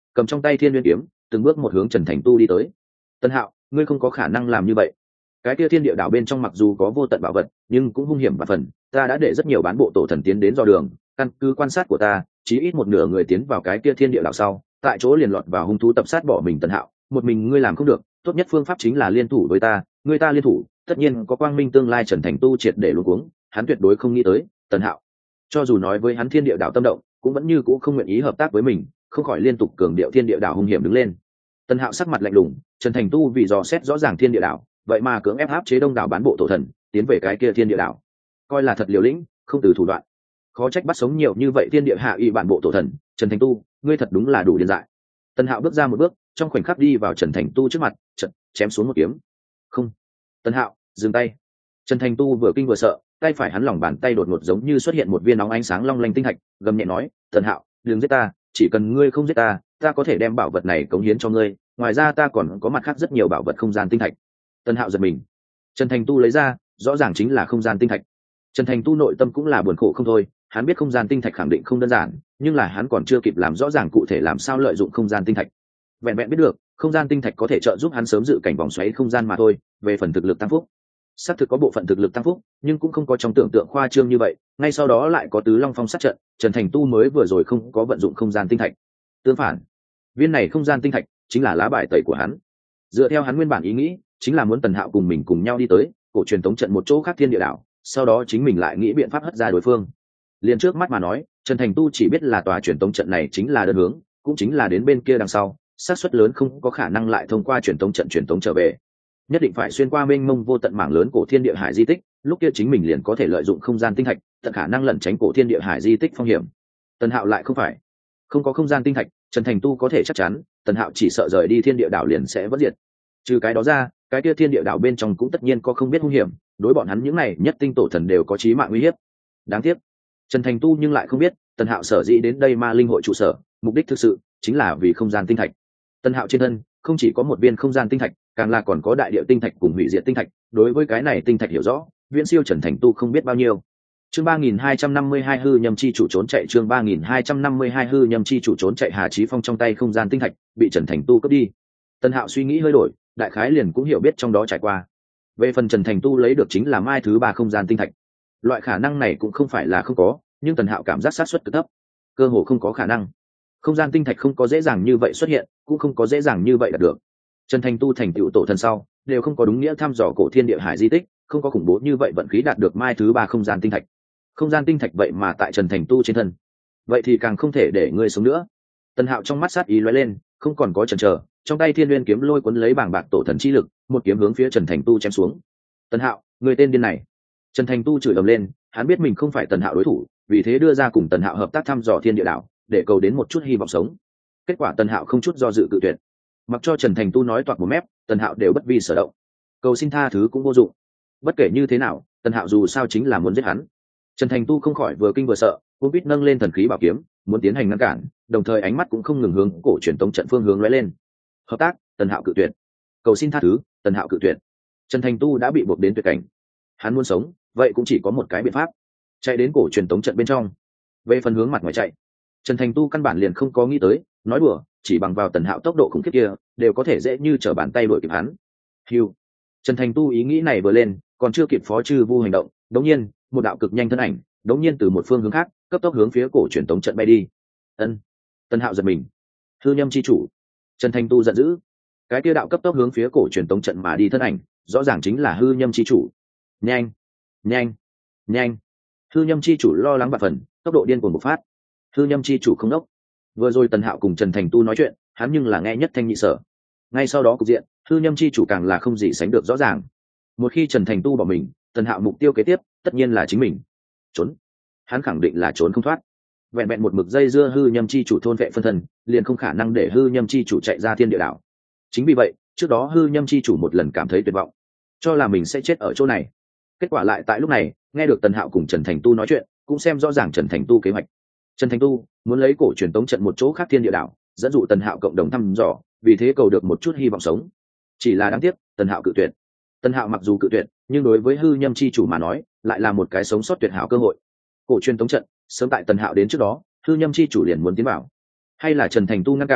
Speaker 1: cầm trong tay thiên nguyên kiếm từng bước một hướng Trần Thành Tu đi tới. Tần Hạo, ngươi không có khả năng làm như vậy. Cái kia thiên địa đảo bên trong mặc dù có vô tận bảo vật nhưng cũng hung hiểm và phần, ta đã để rất nhiều bán bộ tổ thần tiến đến dò đường, căn cứ quan sát của ta chí ít một nửa người tiến vào cái kia thiên địa đảo sau tại chỗ liền lọt vào hung thú tập sát bỏ mình. Tần Hạo, một mình ngươi làm không được, tốt nhất phương pháp chính là liên thủ với ta, người ta liên thủ tất nhiên có quang minh tương lai. Trần Thành Tu triệt để luống cuống, hắn tuyệt đối không nghĩ tới Tần Hạo cho dù nói với hắn thiên địa đảo tâm động cũng vẫn như cũng không nguyện ý hợp tác với mình, không khỏi liên tục cường điệu thiên địa đảo hung hiểm đứng lên. Tần Hạo sắc mặt lạnh lùng, Trần Thành Tu vì dò xét rõ ràng thiên địa đảo vậy mà cưỡng ép áp chế đông đảo bán bộ tổ thần tiến về cái kia thiên địa đảo, coi là thật liều lĩnh, không từ thủ đoạn. Khó trách bắt sống nhiều như vậy thiên địa hạ y bản bộ tổ thần. Trần Thành Tu, ngươi thật đúng là đủ điên dại. Tần Hạo bước ra một bước, trong khoảnh khắc đi vào Trần Thành Tu trước mặt, chợt chém xuống một kiếm. Không. Tần Hạo, dừng tay. Trần Thành Tu vừa kinh vừa sợ, tay phải hắn lòng bàn tay đột ngột giống như xuất hiện một viên nóng ánh sáng long lanh tinh thạch, gầm nhẹ nói, Tần Hạo, đừng giết ta, chỉ cần ngươi không giết ta, ta có thể đem bảo vật này cống hiến cho ngươi, ngoài ra ta còn có mặt khác rất nhiều bảo vật không gian tinh thạch. Tần Hạo giật mình. Trần Thành Tu lấy ra, rõ ràng chính là không gian tinh thạch. Trần Thành Tu nội tâm cũng là buồn khổ không thôi, hắn biết không gian tinh thạch khẳng định không đơn giản, nhưng là hắn còn chưa kịp làm rõ ràng cụ thể làm sao lợi dụng không gian tinh thạch. Vẹn vẹn biết được không gian tinh thạch có thể trợ giúp hắn sớm dự cảnh vòng xoáy không gian mà thôi. Về phần thực lực tăng phúc, xác thực có bộ phận thực lực tăng phúc, nhưng cũng không có trong tưởng tượng khoa trương như vậy. Ngay sau đó lại có tứ long phong sát trận, Trần Thành Tu mới vừa rồi không có vận dụng không gian tinh thạch. Tương phản, viên này không gian tinh thạch chính là lá bài tẩy của hắn. Dựa theo hắn nguyên bản ý nghĩ, chính là muốn Tần Hạo cùng mình cùng nhau đi tới cổ truyền tống trận một chỗ khác thiên địa đảo, sau đó chính mình lại nghĩ biện pháp hất ra đối phương. Liền trước mắt mà nói, Trần Thành Tu chỉ biết là tòa truyền tống trận này chính là đơn hướng, cũng chính là đến bên kia đằng sau xác suất lớn không có khả năng lại thông qua truyền tống trận truyền tống trở về, nhất định phải xuyên qua mênh mông vô tận mảng lớn cổ thiên địa hải di tích, lúc kia chính mình liền có thể lợi dụng không gian tinh thạch tận khả năng lẩn tránh cổ thiên địa hải di tích phong hiểm. Tần Hạo lại không phải, không có không gian tinh thạch, Trần Thành Tu có thể chắc chắn Tần Hạo chỉ sợ rời đi thiên địa đảo liền sẽ vỡ diệt. Trừ cái đó ra, cái kia thiên địa đảo bên trong cũng tất nhiên có không biết hung hiểm, đối bọn hắn những này nhất tinh tổ thần đều có chí mạng uy hiếp. Đáng tiếc Trần Thành Tu nhưng lại không biết Tần Hạo sở dĩ đến đây Ma Linh hội trụ sở, mục đích thực sự chính là vì không gian tinh thạch. Tần Hạo trên thân không chỉ có một viên không gian tinh thạch, càng là còn có đại địa tinh thạch cùng hủy diệt tinh thạch, đối với cái này tinh thạch hiểu rõ viễn siêu Trần Thành Tu không biết bao nhiêu. Chương 3252 hư nhâm chi chủ trốn chạy. Chương 3252 hư nhâm chi chủ trốn chạy. Hà Chí Phong trong tay không gian tinh thạch bị Trần Thành Tu cướp đi. Tần Hạo suy nghĩ hơi đổi, đại khái liền cũng hiểu biết trong đó trải qua. Về phần Trần Thành Tu lấy được chính là mai thứ ba không gian tinh thạch, loại khả năng này cũng không phải là không có, nhưng Tần Hạo cảm giác xác suất cực thấp, cơ hồ không có khả năng. Không gian tinh thạch không có dễ dàng như vậy xuất hiện, cũng không có dễ dàng như vậy đạt được. Trần Thành Tu thành tựu tổ thần sau đều không có đúng nghĩa thăm dò cổ thiên địa hải di tích, không có khủng bố như vậy vận khí đạt được mai thứ ba không gian tinh thạch. Không gian tinh thạch vậy mà tại Trần Thành Tu trên thân, vậy thì càng không thể để ngươi sống nữa. Tần Hạo trong mắt sát ý lóe lên, không còn có chần chờ, trong tay thiên nguyên kiếm lôi cuốn lấy bảng bạc tổ thần chi lực, một kiếm hướng phía Trần Thành Tu chém xuống. Tần Hạo, người tên điên này! Trần Thành Tu chửi ầm lên, hắn biết mình không phải Tần Hạo đối thủ, vì thế đưa ra cùng Tần Hạo hợp tác thăm dò thiên địa đảo, để cầu đến một chút hy vọng sống. Kết quả Tần Hạo không chút do dự cự tuyệt. Mặc cho Trần Thành Tu nói toạc một mép, Tần Hạo đều bất vi sở động. Cầu xin tha thứ cũng vô dụng. Bất kể như thế nào, Tần Hạo dù sao chính là muốn giết hắn. Trần Thành Tu không khỏi vừa kinh vừa sợ, cũng biết nâng lên thần khí bảo kiếm, muốn tiến hành ngăn cản, đồng thời ánh mắt cũng không ngừng hướng cổ truyền tống trận phương hướng lóe lên. Hợp tác, Tần Hạo cự tuyệt. Cầu xin tha thứ, Tần Hạo cự tuyệt. Trần Thành Tu đã bị buộc đến tuyệt cảnh. Hắn muốn sống, vậy cũng chỉ có một cái biện pháp, chạy đến cổ truyền tống trận bên trong. Về phần hướng mặt ngoài chạy, Trần Thành Tu căn bản liền không có nghĩ tới, nói đùa, chỉ bằng vào Tần Hạo tốc độ khủng khiếp kia, đều có thể dễ như trở bàn tay đuổi kịp hắn. Hưu. Trần Thành Tu ý nghĩ này vừa lên, còn chưa kịp phó chư vu hành động, đống nhiên, một đạo cực nhanh thân ảnh, đống nhiên từ một phương hướng khác, cấp tốc hướng phía cổ truyền tống trận bay đi. Ân. Tần Hạo giật mình. Hư nhâm chi chủ. Trần Thành Tu giận dữ. Cái kia đạo cấp tốc hướng phía cổ truyền tống trận mà đi thân ảnh, rõ ràng chính là hư nhâm chi chủ. Nhanh, nhanh, nhanh. Hư nhâm chi chủ lo lắng bạt phần, tốc độ điên cuồng bộc phát. Hư nhâm chi chủ không đốc. Vừa rồi Tần Hạo cùng Trần Thành Tu nói chuyện, hắn nhưng là nghe nhất thanh nhị sở. Ngay sau đó cục diện, hư nhâm chi chủ càng là không gì sánh được rõ ràng. Một khi Trần Thành Tu bỏ mình, Tần Hạo mục tiêu kế tiếp tất nhiên là chính mình. Trốn, hắn khẳng định là trốn không thoát. Vẹn vẹn một mực dây dưa hư nhâm chi chủ thôn vệ phân thân, liền không khả năng để hư nhâm chi chủ chạy ra thiên địa đảo. Chính vì vậy, trước đó hư nhâm chi chủ một lần cảm thấy tuyệt vọng, cho là mình sẽ chết ở chỗ này. Kết quả lại tại lúc này, nghe được Tần Hạo cùng Trần Thành Tu nói chuyện, cũng xem rõ ràng Trần Thành Tu kế hoạch. Trần Thành Tu muốn lấy cổ truyền tống trận một chỗ khác thiên địa đảo, dẫn dụ Tần Hạo cộng đồng thăm dò, vì thế cầu được một chút hy vọng sống. Chỉ là đáng tiếc, Tần Hạo cự tuyệt. Tần Hạo mặc dù cự tuyệt, nhưng đối với hư nhâm chi chủ mà nói, lại là một cái sống sót tuyệt hảo cơ hội. Cổ truyền tống trận, sớm tại Tần Hạo đến trước đó, hư nhâm chi chủ liền muốn tiến vào. Hay là Trần Thành Tu ngăn cản,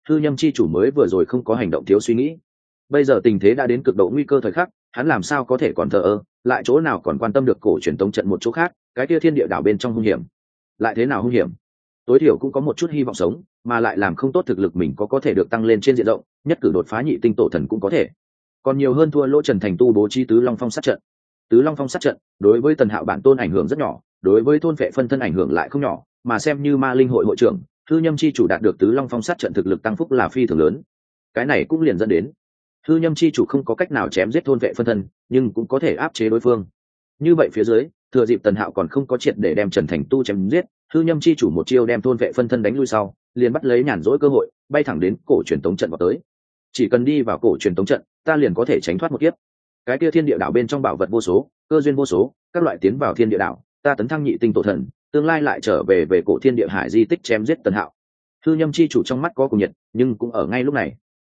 Speaker 1: hư nhâm chi chủ mới vừa rồi không có hành động thiếu suy nghĩ. Bây giờ tình thế đã đến cực độ nguy cơ thời khắc, hắn làm sao có thể còn thờ ơ, lại chỗ nào còn quan tâm được cổ truyền tống trận một chỗ khác, cái kia thiên địa đảo bên trong hung hiểm. Lại thế nào hung hiểm? Tối thiểu cũng có một chút hy vọng sống, mà lại làm không tốt thực lực mình có thể được tăng lên trên diện rộng, nhất cử đột phá nhị tinh tổ thần cũng có thể. Còn nhiều hơn thua lỗ Trần Thành tu bố trí tứ long phong sát trận. Tứ long phong sát trận đối với Tần Hạo bản tôn ảnh hưởng rất nhỏ, đối với thôn vệ phân thân ảnh hưởng lại không nhỏ, mà xem như ma linh hội hội trưởng, hư nhâm chi chủ đạt được tứ long phong sát trận thực lực tăng phúc là phi thường lớn. Cái này cũng liền dẫn đến hư nhâm chi chủ không có cách nào chém giết thôn vệ phân thân, nhưng cũng có thể áp chế đối phương. Như vậy phía dưới, thừa dịp Tần Hạo còn không có triệt để đem Trần Thành tu chém giết, hư nhâm chi chủ một chiêu đem thôn vệ phân thân đánh lui sau, liền bắt lấy nhàn rỗi cơ hội, bay thẳng đến cổ truyền tống trận vào tới. Chỉ cần đi vào cổ truyền tống trận, ta liền có thể tránh thoát một kiếp. Cái kia thiên địa đảo bên trong bảo vật vô số, cơ duyên vô số, các loại tiến vào thiên địa đảo, ta tấn thăng nhị tinh tổ thần, tương lai lại trở về cổ thiên địa hải di tích chém giết Tần Hạo. Hư nhâm chi chủ trong mắt có cùng nhiệt, nhưng cũng ở ngay lúc này,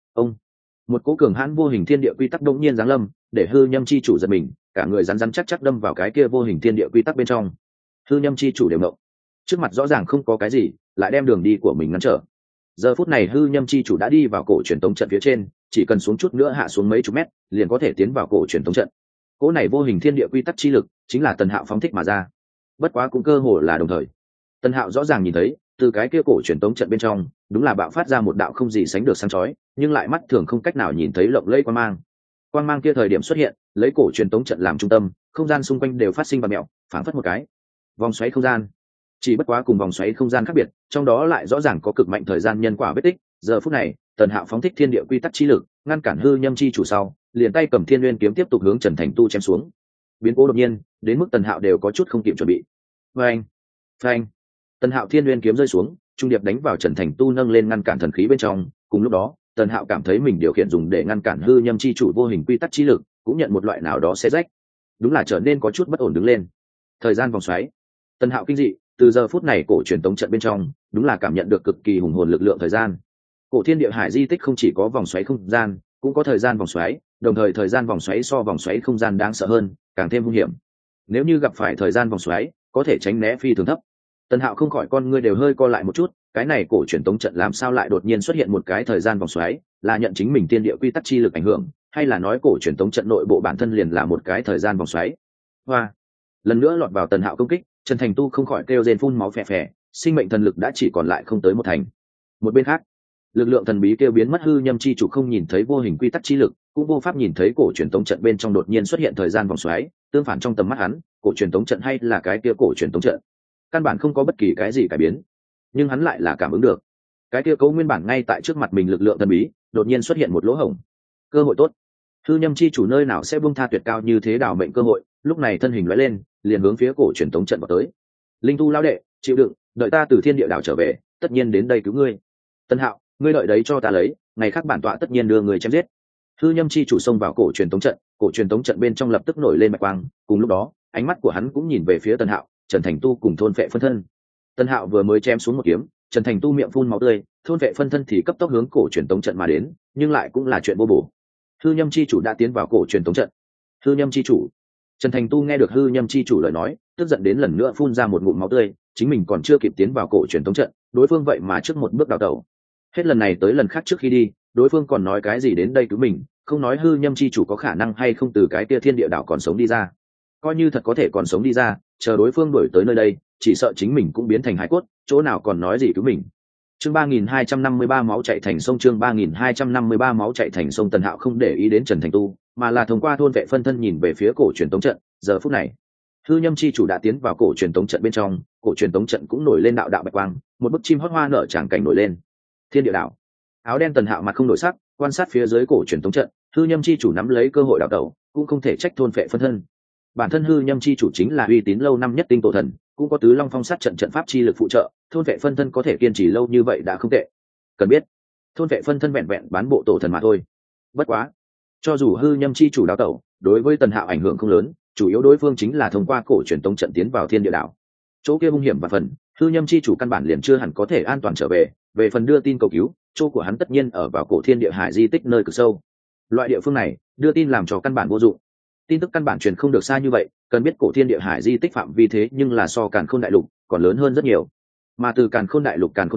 Speaker 1: một cỗ cường hãn vô hình thiên địa quy tắc đột nhiên giáng lâm, để hư nhâm chi chủ giật mình, cả người rắn rắn chắc chắc đâm vào cái kia vô hình thiên địa quy tắc bên trong. Hư nhâm chi chủ đều ngộng, trước mặt rõ ràng không có cái gì, lại đem đường đi của mình ngăn trở. Giờ phút này hư nhâm chi chủ đã đi vào cổ truyền tống trận phía trên, chỉ cần xuống chút nữa hạ xuống mấy chục mét, liền có thể tiến vào cổ truyền tống trận. Cỗ này vô hình thiên địa quy tắc chi lực, chính là Tần Hạo phóng thích mà ra. Bất quá cũng cơ hồ là đồng thời. Tần Hạo rõ ràng nhìn thấy, từ cái kia cổ truyền tống trận bên trong, đúng là bạo phát ra một đạo không gì sánh được sáng chói, nhưng lại mắt thường không cách nào nhìn thấy lộng lẫy quang mang. Quang mang kia thời điểm xuất hiện, lấy cổ truyền tống trận làm trung tâm, không gian xung quanh đều phát sinh và mèo, phảng phất một cái vòng xoáy không gian. Chỉ bất quá cùng vòng xoáy không gian khác biệt, trong đó lại rõ ràng có cực mạnh thời gian nhân quả vết tích. Giờ phút này, Tần Hạo phóng thích thiên địa quy tắc chi lực, ngăn cản hư nhâm chi chủ sau, liền tay cầm Thiên Nguyên kiếm tiếp tục hướng Trần Thành Tu chém xuống. Biến cố đột nhiên, đến mức Tần Hạo đều có chút không kịp chuẩn bị. Phanh, phanh. Tần Hạo Thiên Nguyên kiếm rơi xuống, trung điệp đánh vào Trần Thành Tu nâng lên ngăn cản thần khí bên trong. Cùng lúc đó, Tần Hạo cảm thấy mình điều khiển dùng để ngăn cản hư nhâm chi chủ vô hình quy tắc chi lực, cũng nhận một loại nào đó xé rách. Đúng là trở nên có chút bất ổn đứng lên. Thời gian vòng xoáy. Tần Hạo kinh dị, từ giờ phút này cổ truyền tống trận bên trong, đúng là cảm nhận được cực kỳ hùng hồn lực lượng thời gian. Cổ thiên địa hải di tích không chỉ có vòng xoáy không gian, cũng có thời gian vòng xoáy, đồng thời thời gian vòng xoáy so vòng xoáy không gian đáng sợ hơn, càng thêm hung hiểm. Nếu như gặp phải thời gian vòng xoáy, có thể tránh né phi thường thấp. Tần Hạo không khỏi con ngươi đều hơi co lại một chút, cái này cổ truyền tống trận làm sao lại đột nhiên xuất hiện một cái thời gian vòng xoáy, là nhận chính mình thiên địa quy tắc chi lực ảnh hưởng, hay là nói cổ truyền tống trận nội bộ bản thân liền là một cái thời gian vòng xoáy. Hoa, lần nữa lọt vào Tần Hạo công kích, Trần Thành Tu không khỏi kêu rên phun máu phè phè, sinh mệnh thần lực đã chỉ còn lại không tới một thành. Một bên khác, lực lượng thần bí kêu biến mất hư nhâm chi chủ không nhìn thấy vô hình quy tắc chi lực, cũng vô pháp nhìn thấy cổ truyền tống trận bên trong đột nhiên xuất hiện thời gian vòng xoáy, tương phản trong tầm mắt hắn, cổ truyền tống trận hay là cái kia cổ truyền tống trận, căn bản không có bất kỳ cái gì cải biến, nhưng hắn lại là cảm ứng được cái kia cấu nguyên bản ngay tại trước mặt mình lực lượng thần bí đột nhiên xuất hiện một lỗ hổng. Cơ hội tốt. Hư nhâm chi chủ nơi nào sẽ buông tha tuyệt cao như thế đảo mệnh cơ hội, lúc này thân hình lóe lên, liền hướng phía cổ truyền tống trận vào tới. Linh tu lão đệ, chịu đựng, đợi ta từ thiên địa đảo trở về, tất nhiên đến đây cứu ngươi. Tân Hạo, ngươi đợi đấy cho ta lấy, ngày khác bản tọa tất nhiên đưa người chém giết. Hư nhâm chi chủ xông vào cổ truyền tống trận, cổ truyền tống trận bên trong lập tức nổi lên bạch quang, cùng lúc đó ánh mắt của hắn cũng nhìn về phía Tân Hạo, Trần Thành Tu cùng thôn vệ phân thân. Tân Hạo vừa mới chém xuống một kiếm, Trần Thành Tu miệng phun máu tươi, thôn vệ phân thân thì cấp tốc hướng cổ truyền tống trận mà đến, nhưng lại cũng là chuyện vô bổ. Hư nhâm chi chủ đã tiến vào cổ truyền tống trận. Hư nhâm chi chủ. Trần Thành Tu nghe được hư nhâm chi chủ lời nói, tức giận đến lần nữa phun ra một ngụm máu tươi, chính mình còn chưa kịp tiến vào cổ truyền tống trận, đối phương vậy mà trước một bước đào tẩu. Hết lần này tới lần khác trước khi đi, đối phương còn nói cái gì đến đây cứu mình, không nói hư nhâm chi chủ có khả năng hay không từ cái kia thiên địa đảo còn sống đi ra. Coi như thật có thể còn sống đi ra, chờ đối phương đuổi tới nơi đây, chỉ sợ chính mình cũng biến thành hải cốt, chỗ nào còn nói gì cứu mình. Chương 3253 máu chảy thành sông, chương 3253 máu chảy thành sông. Tần Hạo không để ý đến Trần Thành Tu, mà là thông qua thôn vệ phân thân nhìn về phía cổ truyền tống trận. Giờ phút này, hư nhâm chi chủ đã tiến vào cổ truyền tống trận bên trong, cổ truyền tống trận cũng nổi lên đạo đạo bạch quang, một bức chim hót hoa nở tràng cảnh nổi lên. Thiên địa đảo. Áo đen Tần Hạo mặt không đổi sắc, quan sát phía dưới cổ truyền tống trận, hư nhâm chi chủ nắm lấy cơ hội đảo tẩu, cũng không thể trách thôn vệ phân thân. Bản thân hư nhâm chi chủ chính là uy tín lâu năm nhất tinh tổ thần, cũng có tứ long phong sát trận trận pháp chi lực phụ trợ, thôn vệ phân thân có thể kiên trì lâu như vậy đã không tệ. Cần biết, thôn vệ phân thân vẹn vẹn bán bộ tổ thần mà thôi. Bất quá, cho dù hư nhâm chi chủ đào tẩu, đối với Tần Hạo ảnh hưởng không lớn, chủ yếu đối phương chính là thông qua cổ truyền tống trận tiến vào thiên địa đảo. Chỗ kia hung hiểm và phần, hư nhâm chi chủ căn bản liền chưa hẳn có thể an toàn trở về. Về phần đưa tin cầu cứu, chỗ của hắn tất nhiên ở vào cổ thiên địa hải di tích nơi cực sâu. Loại địa phương này, đưa tin làm cho căn bản vô dụng. Tin tức căn bản truyền không được xa như vậy, cần biết cổ thiên địa hải di tích phạm vi thế nhưng là so Càn Khôn đại lục còn lớn hơn rất nhiều. Mà từ Càn Khôn đại lục Càn Khôn tông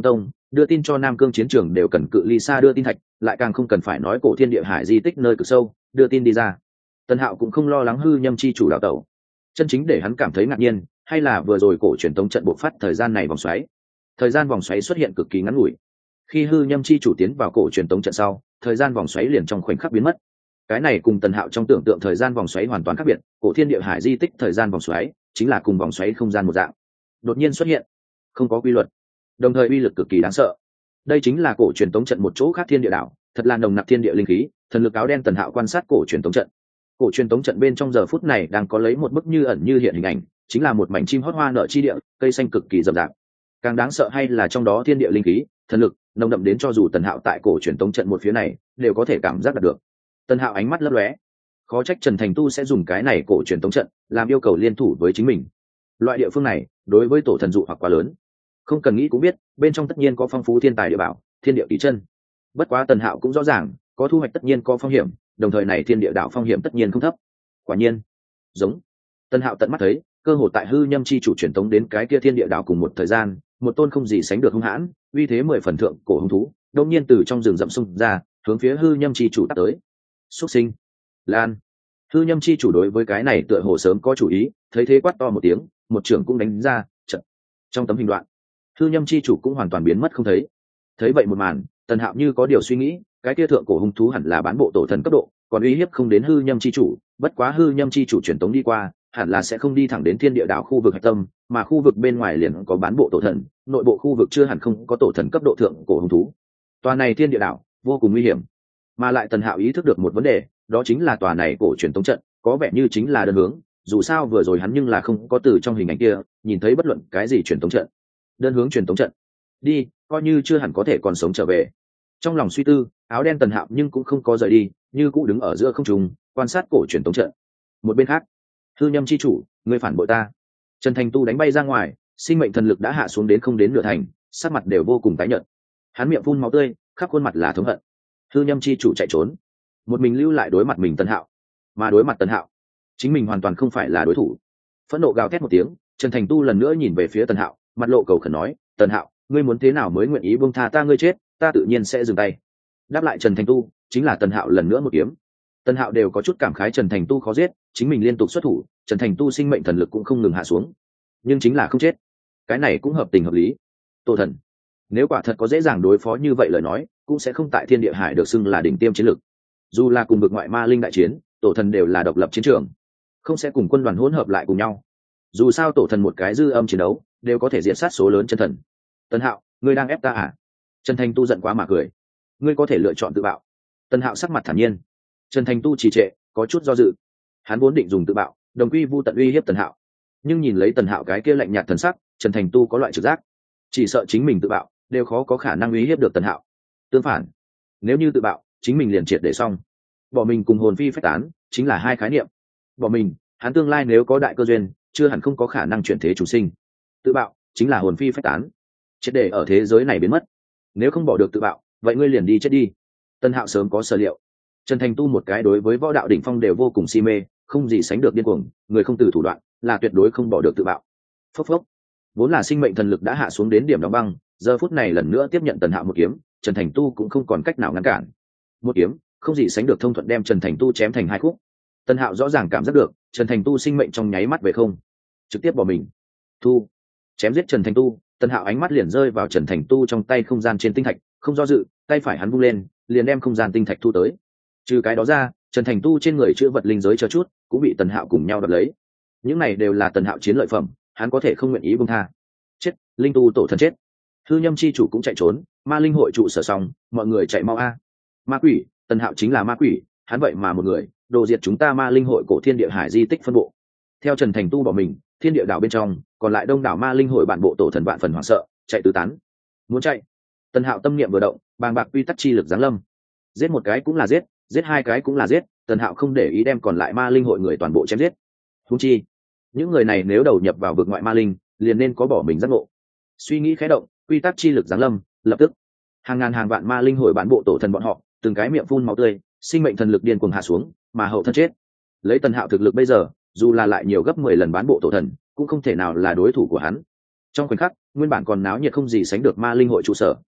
Speaker 1: đưa tin cho Nam Cương chiến trường đều cần cự ly xa đưa tin thạch, lại càng không cần phải nói cổ thiên địa hải di tích nơi cực sâu, đưa tin đi ra. Tần Hạo cũng không lo lắng hư nhâm chi chủ đào tẩu. Chân chính để hắn cảm thấy ngạc nhiên, hay là vừa rồi cổ truyền tống trận bộc phát thời gian này vòng xoáy. Thời gian vòng xoáy xuất hiện cực kỳ ngắn ngủi. Khi hư nhâm chi chủ tiến vào cổ truyền tống trận sau, thời gian vòng xoáy liền trong khoảnh khắc biến mất. Cái này cùng Tần Hạo trong tưởng tượng thời gian vòng xoáy hoàn toàn khác biệt, cổ thiên địa hải di tích thời gian vòng xoáy chính là cùng vòng xoáy không gian một dạng, đột nhiên xuất hiện, không có quy luật, đồng thời uy lực cực kỳ đáng sợ. Đây chính là cổ truyền tống trận một chỗ khác thiên địa đảo, thật là nồng nặc thiên địa linh khí. Thần lực áo đen Tần Hạo quan sát cổ truyền tống trận. Cổ truyền tống trận bên trong giờ phút này đang có lấy một bức như ẩn như hiện hình ảnh, chính là một mảnh chim hót hoa nở chi địa, cây xanh cực kỳ rậm rạp. Càng đáng sợ hay là trong đó thiên địa linh khí, thần lực nồng đậm đến cho dù Tần Hạo tại cổ truyền tống trận một phía này đều có thể cảm giác được. Tần Hạo ánh mắt lấp lóe, khó trách Trần Thành Tu sẽ dùng cái này cổ truyền tống trận làm yêu cầu liên thủ với chính mình. Loại địa phương này đối với tổ thần dụ hoặc quá lớn, không cần nghĩ cũng biết bên trong tất nhiên có phong phú thiên tài địa bảo, thiên địa kỳ chân. Bất quá Tần Hạo cũng rõ ràng có thu hoạch tất nhiên có phong hiểm, đồng thời này thiên địa đảo phong hiểm tất nhiên không thấp. Quả nhiên giống Tần Hạo tận mắt thấy cơ hội tại hư nhâm chi chủ truyền tống đến cái kia thiên địa đảo cùng một thời gian, một tôn không gì sánh được hung hãn, uy thế 10 phần thượng cổ hung thú đột nhiên từ trong rừng rậm xung ra, hướng phía hư nhâm chi chủ tắt tới. Xuất sinh lan. Hư nhâm chi chủ đối với cái này tựa hồ sớm có chủ ý, thấy thế quát to một tiếng, một trưởng cũng đánh ra trận. Trong tấm hình đoạn, hư nhâm chi chủ cũng hoàn toàn biến mất không thấy. Thấy vậy một màn, Tần Hạo như có điều suy nghĩ, cái kia thượng cổ hung thú hẳn là bán bộ tổ thần cấp độ, còn uy hiếp không đến hư nhâm chi chủ. Bất quá hư nhâm chi chủ truyền tống đi qua, hẳn là sẽ không đi thẳng đến thiên địa đảo khu vực hạch tâm, mà khu vực bên ngoài liền có bán bộ tổ thần, nội bộ khu vực chưa hẳn không có tổ thần cấp độ thượng cổ hung thú. Tòa này thiên địa đảo vô cùng nguy hiểm, mà lại Tần Hạo ý thức được một vấn đề, đó chính là tòa này cổ truyền tống trận có vẻ như chính là đơn hướng. Dù sao vừa rồi hắn nhưng là không có từ trong hình ảnh kia nhìn thấy bất luận cái gì truyền tống trận. Đơn hướng truyền tống trận, đi coi như chưa hẳn có thể còn sống trở về. Trong lòng suy tư, áo đen Tần Hạo nhưng cũng không có rời đi, như cũ đứng ở giữa không trung quan sát cổ truyền tống trận. Một bên khác, hư nhâm chi chủ, ngươi phản bội ta. Trần Thành Tu đánh bay ra ngoài, sinh mệnh thần lực đã hạ xuống đến không đến nửa thành, sắc mặt đều vô cùng tái nhợt. Hắn miệng phun máu tươi, khắp khuôn mặt là thống hận. Hư nhâm chi chủ chạy trốn, một mình lưu lại đối mặt mình Tần Hạo, mà đối mặt Tần Hạo chính mình hoàn toàn không phải là đối thủ. Phẫn nộ gào thét một tiếng, Trần Thành Tu lần nữa nhìn về phía Tần Hạo, mặt lộ cầu khẩn nói, Tần Hạo, ngươi muốn thế nào mới nguyện ý buông tha ta? Ngươi chết ta tự nhiên sẽ dừng tay. Đáp lại Trần Thành Tu chính là Tần Hạo lần nữa một kiếm. Tần Hạo đều có chút cảm khái Trần Thành Tu khó giết, chính mình liên tục xuất thủ, Trần Thành Tu sinh mệnh thần lực cũng không ngừng hạ xuống, nhưng chính là không chết. Cái này cũng hợp tình hợp lý. Tổ thần nếu quả thật có dễ dàng đối phó như vậy lời nói, cũng sẽ không tại thiên địa hải được xưng là đỉnh tiêm chiến lực. Dù là cùng vực ngoại ma linh đại chiến, tổ thần đều là độc lập chiến trường, không sẽ cùng quân đoàn hỗn hợp lại cùng nhau. Dù sao tổ thần một cái dư âm chiến đấu đều có thể diệt sát số lớn chân thần. Tần Hạo, ngươi đang ép ta à? Trần Thành Tu giận quá mà cười. Ngươi có thể lựa chọn tự bạo. Tần Hạo sắc mặt thản nhiên. Trần Thành Tu trì trệ, có chút do dự. Hắn vốn định dùng tự bạo đồng quy vu tận uy hiếp Tần Hạo, nhưng nhìn lấy Tần Hạo cái kia lạnh nhạt thần sắc, Trần Thành Tu có loại trực giác, chỉ sợ chính mình tự bạo đều khó có khả năng uy hiếp được Tần Hạo. Tương phản, nếu như tự bạo, chính mình liền triệt để xong. Bỏ mình cùng hồn phi phách tán chính là hai khái niệm. Bỏ mình, hắn tương lai nếu có đại cơ duyên, chưa hẳn không có khả năng chuyển thế chủ sinh. Tự bạo chính là hồn phi phách tán, triệt để ở thế giới này biến mất. Nếu không bỏ được tự bạo, vậy ngươi liền đi chết đi. Tần Hạo sớm có sở liệu. Trần Thành Tu một cái đối với võ đạo đỉnh phong đều vô cùng si mê, không gì sánh được điên cuồng, người không từ thủ đoạn, là tuyệt đối không bỏ được tự bạo. Phốc phốc, vốn là sinh mệnh thần lực đã hạ xuống đến điểm đóng băng, giờ phút này lần nữa tiếp nhận Tần Hạo một kiếm, Trần Thành Tu cũng không còn cách nào ngăn cản. Một kiếm không gì sánh được thông thuận đem Trần Thành Tu chém thành hai khúc. Tần Hạo rõ ràng cảm giác được Trần Thành Tu sinh mệnh trong nháy mắt về không, trực tiếp bỏ mình. Thu chém giết Trần Thành Tu, Tần Hạo ánh mắt liền rơi vào Trần Thành Tu trong tay không gian trên tinh thạch, không do dự, tay phải hắn vung lên, liền đem không gian tinh thạch thu tới. Trừ cái đó ra, Trần Thành Tu trên người chữ vật linh giới chờ chút cũng bị Tần Hạo cùng nhau đoạt lấy. Những này đều là Tần Hạo chiến lợi phẩm, hắn có thể không nguyện ý buông tha. Chết, linh tu tổ thần chết. Hư nhâm chi chủ cũng chạy trốn, ma linh hội trụ sở xong, mọi người chạy mau a. Ma quỷ, Tần Hạo chính là ma quỷ, hắn vậy mà một người đồ diệt chúng ta ma linh hội cổ thiên địa hải di tích phân bộ. Theo Trần Thành Tu bỏ mình, thiên địa đảo bên trong còn lại đông đảo ma linh hội bản bộ tổ thần vạn phần hoảng sợ, chạy tứ tán. Muốn chạy, Tần Hạo tâm niệm vừa động, bàng bạc quy tắc chi lực giáng lâm. Giết một cái cũng là giết, giết hai cái cũng là giết, Tần Hạo không để ý đem còn lại ma linh hội người toàn bộ chém giết. Huống chi, những người này nếu đầu nhập vào vực ngoại ma linh, liền nên có bỏ mình giác ngộ. Suy nghĩ khẽ động, quy tắc chi lực giáng lâm, lập tức hàng ngàn hàng vạn ma linh hội bản bộ tổ thần bọn họ, từng cái miệng phun máu tươi, sinh mệnh thần lực điên cuồng hạ xuống, mà hậu thân chết. Lấy Tần Hạo thực lực bây giờ, dù là lại nhiều gấp 10 lần bán bộ tổ thần, cũng không thể nào là đối thủ của hắn. Trong khoảnh khắc, nguyên bản còn náo nhiệt không gì sánh được ma linh hội trụ sở,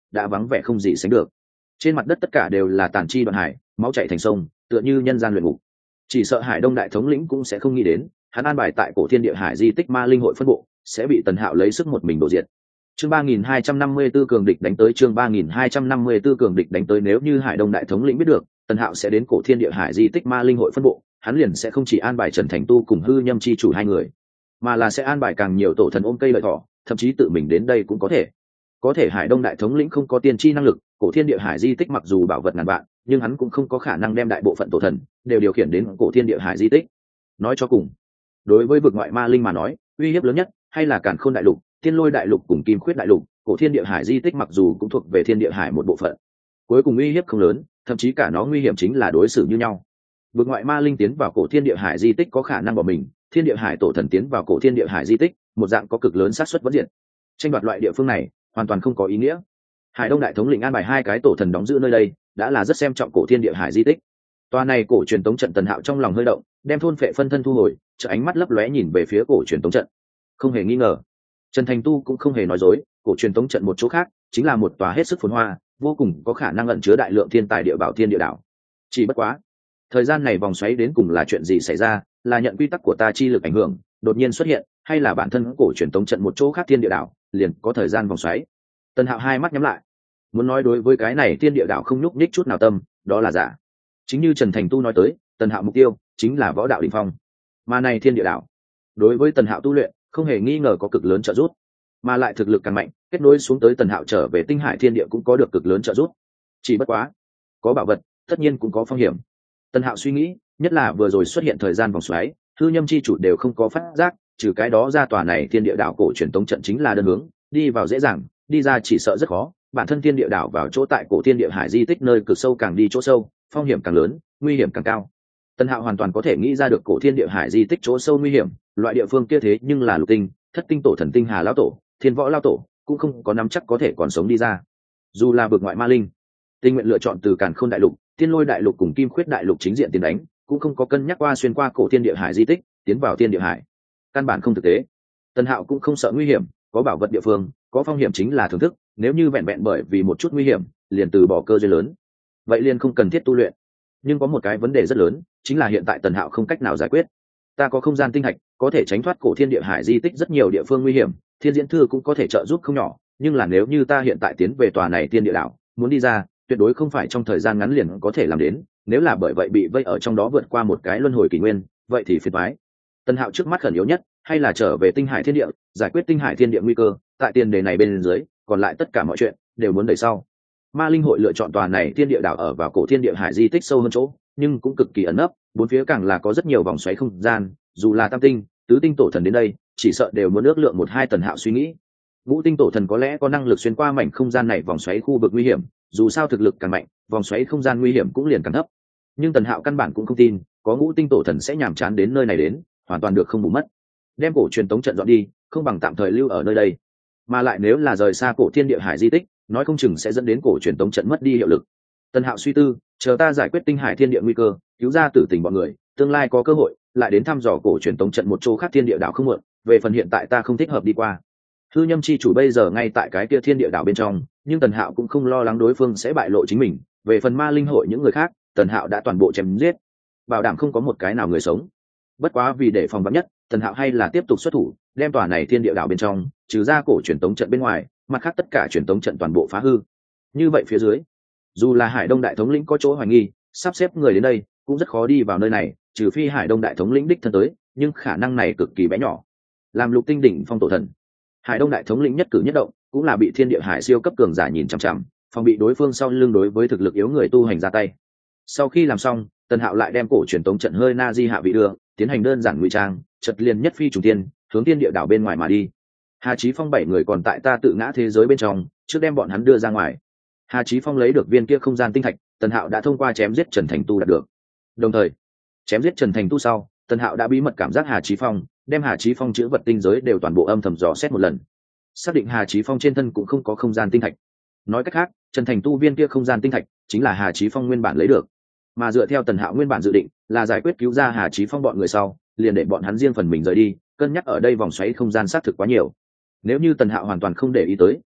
Speaker 1: đã vắng vẻ không gì sánh được. Trên mặt đất tất cả đều là tàn chi đoạn hải, máu chảy thành sông, tựa như nhân gian luyện ngục. Chỉ sợ Hải Đông đại thống lĩnh cũng sẽ không nghĩ đến, hắn an bài tại cổ thiên địa hải di tích ma linh hội phân bộ sẽ bị Tần Hạo lấy sức một mình đổ diệt. Chương 3254 cường địch đánh tới, chương 3254 cường địch đánh tới. Nếu như Hải Đông đại thống lĩnh biết được Tần Hạo sẽ đến cổ thiên địa hải di tích ma linh hội phân bộ, hắn liền sẽ không chỉ an bài Trần Thành Tu cùng Hư Nhâm chi chủ hai người, mà là sẽ an bài càng nhiều tổ thần ôm cây lợi thỏ, thậm chí tự mình đến đây cũng có thể. Có thể Hải Đông đại thống lĩnh không có tiên tri năng lực, cổ thiên địa hải di tích mặc dù bảo vật ngàn vạn, nhưng hắn cũng không có khả năng đem đại bộ phận tổ thần đều điều khiển đến cổ thiên địa hải di tích. Nói cho cùng, đối với vực ngoại ma linh mà nói, uy hiếp lớn nhất hay là Càn Khôn đại lục, Tiên Lôi đại lục cùng Kim Khuyết đại lục. Cổ thiên địa hải di tích mặc dù cũng thuộc về thiên địa hải một bộ phận, cuối cùng uy hiếp không lớn, thậm chí cả nó nguy hiểm chính là đối xử như nhau. Vực ngoại ma linh tiến vào cổ thiên địa hải di tích có khả năng bỏ mình, thiên địa hải tổ thần tiến vào cổ thiên địa hải di tích, một dạng có cực lớn xác suất vẫn diệt. Tranh đoạt loại địa phương này hoàn toàn không có ý nghĩa. Hải Đông đại thống lĩnh an bài hai cái tổ thần đóng giữ nơi đây, đã là rất xem trọng cổ thiên địa hải di tích. Tòa này cổ truyền tống trận Tần Hạo trong lòng hơi động, đem thôn phệ phân thân thu hồi, trợ ánh mắt lấp lóe nhìn về phía cổ truyền tống trận. Không hề nghi ngờ, Trần Thành Tu cũng không hề nói dối, cổ truyền tống trận một chỗ khác chính là một tòa hết sức phồn hoa, vô cùng có khả năng ẩn chứa đại lượng thiên tài địa bảo thiên địa đảo. Chỉ bất quá, thời gian này vòng xoáy đến cùng là chuyện gì xảy ra, là nhận quy tắc của ta chi lực ảnh hưởng đột nhiên xuất hiện, hay là bản thân cổ truyền tống trận một chỗ khác thiên địa đảo liền có thời gian vòng xoáy? Tần Hạo hai mắt nhắm lại, muốn nói đối với cái này thiên địa đảo không nhúc nhích chút nào tâm, đó là giả. Chính như Trần Thành Tu nói tới, Tần Hạo mục tiêu chính là võ đạo đỉnh phong, mà này thiên địa đảo đối với Tần Hạo tu luyện không hề nghi ngờ có cực lớn trợ giúp, mà lại thực lực càng mạnh, kết nối xuống tới Tần Hạo trở về tinh hải thiên địa cũng có được cực lớn trợ giúp. Chỉ bất quá, có bảo vật tất nhiên cũng có phong hiểm. Tần Hạo suy nghĩ, nhất là vừa rồi xuất hiện thời gian vòng xoáy, Hư Nhâm chi chủ đều không có phát giác, trừ cái đó ra tòa này thiên địa đảo cổ truyền tống trận chính là đơn hướng, đi vào dễ dàng, đi ra chỉ sợ rất khó. Bản thân thiên địa đảo vào chỗ tại cổ thiên địa hải di tích nơi cực sâu, càng đi chỗ sâu, phong hiểm càng lớn, nguy hiểm càng cao. Tần Hạo hoàn toàn có thể nghĩ ra được cổ thiên địa hải di tích chỗ sâu nguy hiểm, loại địa phương kia thế nhưng là lục tinh, thất tinh tổ thần tinh hà lão tổ, thiên võ lão tổ cũng không có nắm chắc có thể còn sống đi ra. Dù là vực ngoại ma linh, tinh nguyện lựa chọn từ Càn Khôn đại lục, Tiên Lôi đại lục cùng Kim Khuyết đại lục chính diện tiến đánh, cũng không có cân nhắc qua xuyên qua cổ thiên địa hải di tích tiến vào thiên địa hải, căn bản không thực tế. Tần Hạo cũng không sợ nguy hiểm, có bảo vật địa phương, có phong hiểm chính là thưởng thức, nếu như vẹn vẹn bởi vì một chút nguy hiểm liền từ bỏ cơ duyên lớn, vậy liền không cần thiết tu luyện. Nhưng có một cái vấn đề rất lớn, chính là hiện tại Tần Hạo không cách nào giải quyết. Ta có không gian tinh hạch, có thể tránh thoát cổ thiên địa hải di tích rất nhiều địa phương nguy hiểm, thiên diễn thư cũng có thể trợ giúp không nhỏ, nhưng là nếu như ta hiện tại tiến về tòa này thiên địa đảo, muốn đi ra tuyệt đối không phải trong thời gian ngắn liền có thể làm đến, nếu là bởi vậy bị vây ở trong đó vượt qua một cái luân hồi kỷ nguyên, vậy thì phiền toái. Tần Hạo trước mắt khẩn yếu nhất hay là trở về tinh hải thiên địa, giải quyết tinh hải thiên địa nguy cơ, tại tiền đề này bên dưới, còn lại tất cả mọi chuyện đều muốn đẩy sau. Ma linh hội lựa chọn tòa này thiên địa đảo ở vào cổ thiên địa hải di tích sâu hơn chỗ, nhưng cũng cực kỳ ẩn nấp, bốn phía càng là có rất nhiều vòng xoáy không gian, dù là tam tinh, tứ tinh tổ thần đến đây, chỉ sợ đều muốn ước lượng một hai. Tần Hạo suy nghĩ, ngũ tinh tổ thần có lẽ có năng lực xuyên qua mảnh không gian này vòng xoáy khu vực nguy hiểm, dù sao thực lực càng mạnh, vòng xoáy không gian nguy hiểm cũng liền càng thấp. Nhưng Tần Hạo căn bản cũng không tin có ngũ tinh tổ thần sẽ nhàm chán đến nơi này đến, hoàn toàn được không bù mất. Đem cổ truyền tống trận dọn đi, không bằng tạm thời lưu ở nơi đây. Mà lại nếu là rời xa cổ thiên địa hải di tích, nói không chừng sẽ dẫn đến cổ truyền tống trận mất đi hiệu lực. Tần Hạo suy tư, chờ ta giải quyết tinh hải thiên địa nguy cơ, cứu ra tử tình bọn người, tương lai có cơ hội lại đến thăm dò cổ truyền tống trận một chỗ khác thiên địa đảo không muộn. Về phần hiện tại ta không thích hợp đi qua. Hư Nhâm chi chủ bây giờ ngay tại cái kia thiên địa đảo bên trong, nhưng Tần Hạo cũng không lo lắng đối phương sẽ bại lộ chính mình. Về phần ma linh hội những người khác, Tần Hạo đã toàn bộ chém giết, bảo đảm không có một cái nào người sống. Bất quá vì để phòng vắn nhất, Tần Hạo hay là tiếp tục xuất thủ, đem tòa này thiên địa đảo bên trong, trừ ra cổ truyền tống trận bên ngoài, mặt khác tất cả truyền tống trận toàn bộ phá hư. Như vậy phía dưới, dù là Hải Đông đại thống lĩnh có chỗ hoài nghi, sắp xếp người đến đây cũng rất khó đi vào nơi này, trừ phi Hải Đông đại thống lĩnh đích thân tới, nhưng khả năng này cực kỳ bé nhỏ. Làm lục tinh đỉnh phong tổ thần, Hải Đông đại thống lĩnh nhất cử nhất động cũng là bị thiên địa hải siêu cấp cường giả nhìn chằm chằm, phòng bị đối phương sau lưng đối với thực lực yếu người tu hành ra tay. Sau khi làm xong, Tần Hạo lại đem cổ truyền tống trận hơi na di hạ vị đưa, tiến hành đơn giản ngụy trang, chật liền nhất phi trùng tiên, hướng thiên địa đảo bên ngoài mà đi. Hà Chí Phong 7 người còn tại ta tự ngã thế giới bên trong, trước đem bọn hắn đưa ra ngoài. Hà Chí Phong lấy được viên kia không gian tinh thạch, Tần Hạo đã thông qua chém giết Trần Thành Tu đạt được. Đồng thời, chém giết Trần Thành Tu sau, Tần Hạo đã bí mật cảm giác Hà Chí Phong, đem Hà Chí Phong chữ vật tinh giới đều toàn bộ âm thầm dò xét một lần, xác định Hà Chí Phong trên thân cũng không có không gian tinh thạch. Nói cách khác, Trần Thành Tu viên kia không gian tinh thạch chính là Hà Chí Phong nguyên bản lấy được, mà dựa theo Tần Hạo nguyên bản dự định là giải quyết cứu ra Hà Chí Phong bọn người sau, liền để bọn hắn riêng phần mình rời đi, cân nhắc ở đây vòng xoáy không gian xác thực quá nhiều. Nếu như Tần Hạo hoàn toàn không để ý tới,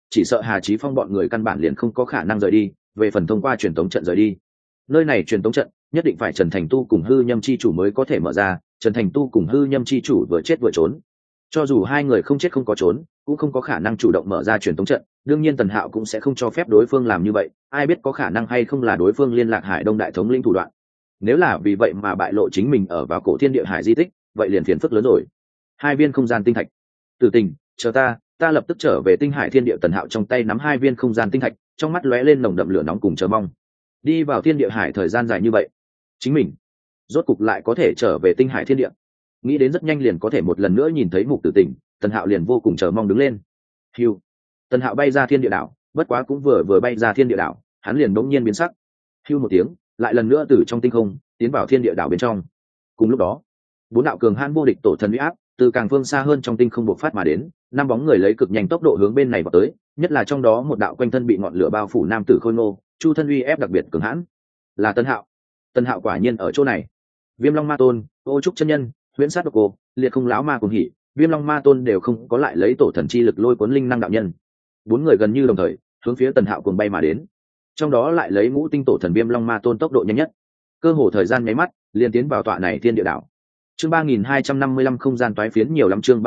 Speaker 1: chỉ sợ Hà Chí Phong bọn người căn bản liền không có khả năng rời đi, về phần thông qua truyền tống trận rời đi. Nơi này truyền tống trận nhất định phải Trần Thành Tu cùng Hư Nhâm chi chủ mới có thể mở ra, Trần Thành Tu cùng Hư Nhâm chi chủ vừa chết vừa trốn. Cho dù hai người không chết không có trốn, cũng không có khả năng chủ động mở ra truyền tống trận, đương nhiên Tần Hạo cũng sẽ không cho phép đối phương làm như vậy, ai biết có khả năng hay không là đối phương liên lạc Hải Đông đại thống lĩnh thủ đoạn. Nếu là vì vậy mà bại lộ chính mình ở vào cổ thiên địa hải di tích, vậy liền phiền phức lớn rồi. Hai viên không gian tinh thạch. Tử Tình, chờ ta lập tức trở về Tinh Hải Thiên Địa. Tần Hạo trong tay nắm hai viên không gian tinh thạch, trong mắt lóe lên nồng đậm lửa nóng cùng chờ mong. Đi vào Thiên Địa Hải thời gian dài như vậy, chính mình rốt cục lại có thể trở về Tinh Hải Thiên Địa. Nghĩ đến rất nhanh liền có thể một lần nữa nhìn thấy Mục Tử Tình, Tần Hạo liền vô cùng chờ mong đứng lên. Hưu. Tần Hạo bay ra Thiên Địa đảo, bất quá cũng vừa bay ra Thiên Địa đảo, hắn liền bỗng nhiên biến sắc. Hưu một tiếng, lại lần nữa từ trong tinh không tiến vào Thiên Địa đảo bên trong. Cùng lúc đó, bốn đạo cường hãn vô địch tổ thần uy áp từ càng phương xa hơn trong tinh không bộc phát mà đến, năm bóng người lấy cực nhanh tốc độ hướng bên này vào tới, nhất là trong đó một đạo quanh thân bị ngọn lửa bao phủ nam tử khôi ngô, chu thân uy ép đặc biệt cường hãn. Là Tần Hạo. Tần Hạo quả nhiên ở chỗ này. Viêm Long Ma Tôn, Ô Trúc chân nhân, Huyễn Sát Độc Cô, Liệt Không lão ma cùng hỉ, Viêm Long Ma Tôn đều không có lại lấy tổ thần chi lực lôi cuốn linh năng đạo nhân. Bốn người gần như đồng thời hướng phía Tần Hạo cuồng bay mà đến. Trong đó lại lấy ngũ tinh tổ thần Viêm Long Ma Tôn tốc độ nhanh nhất, cơ hồ thời gian nháy mắt liền tiến vào tọa này Thiên Địa đảo. Chương 3255 không gian toái phiến nhiều lắm, chương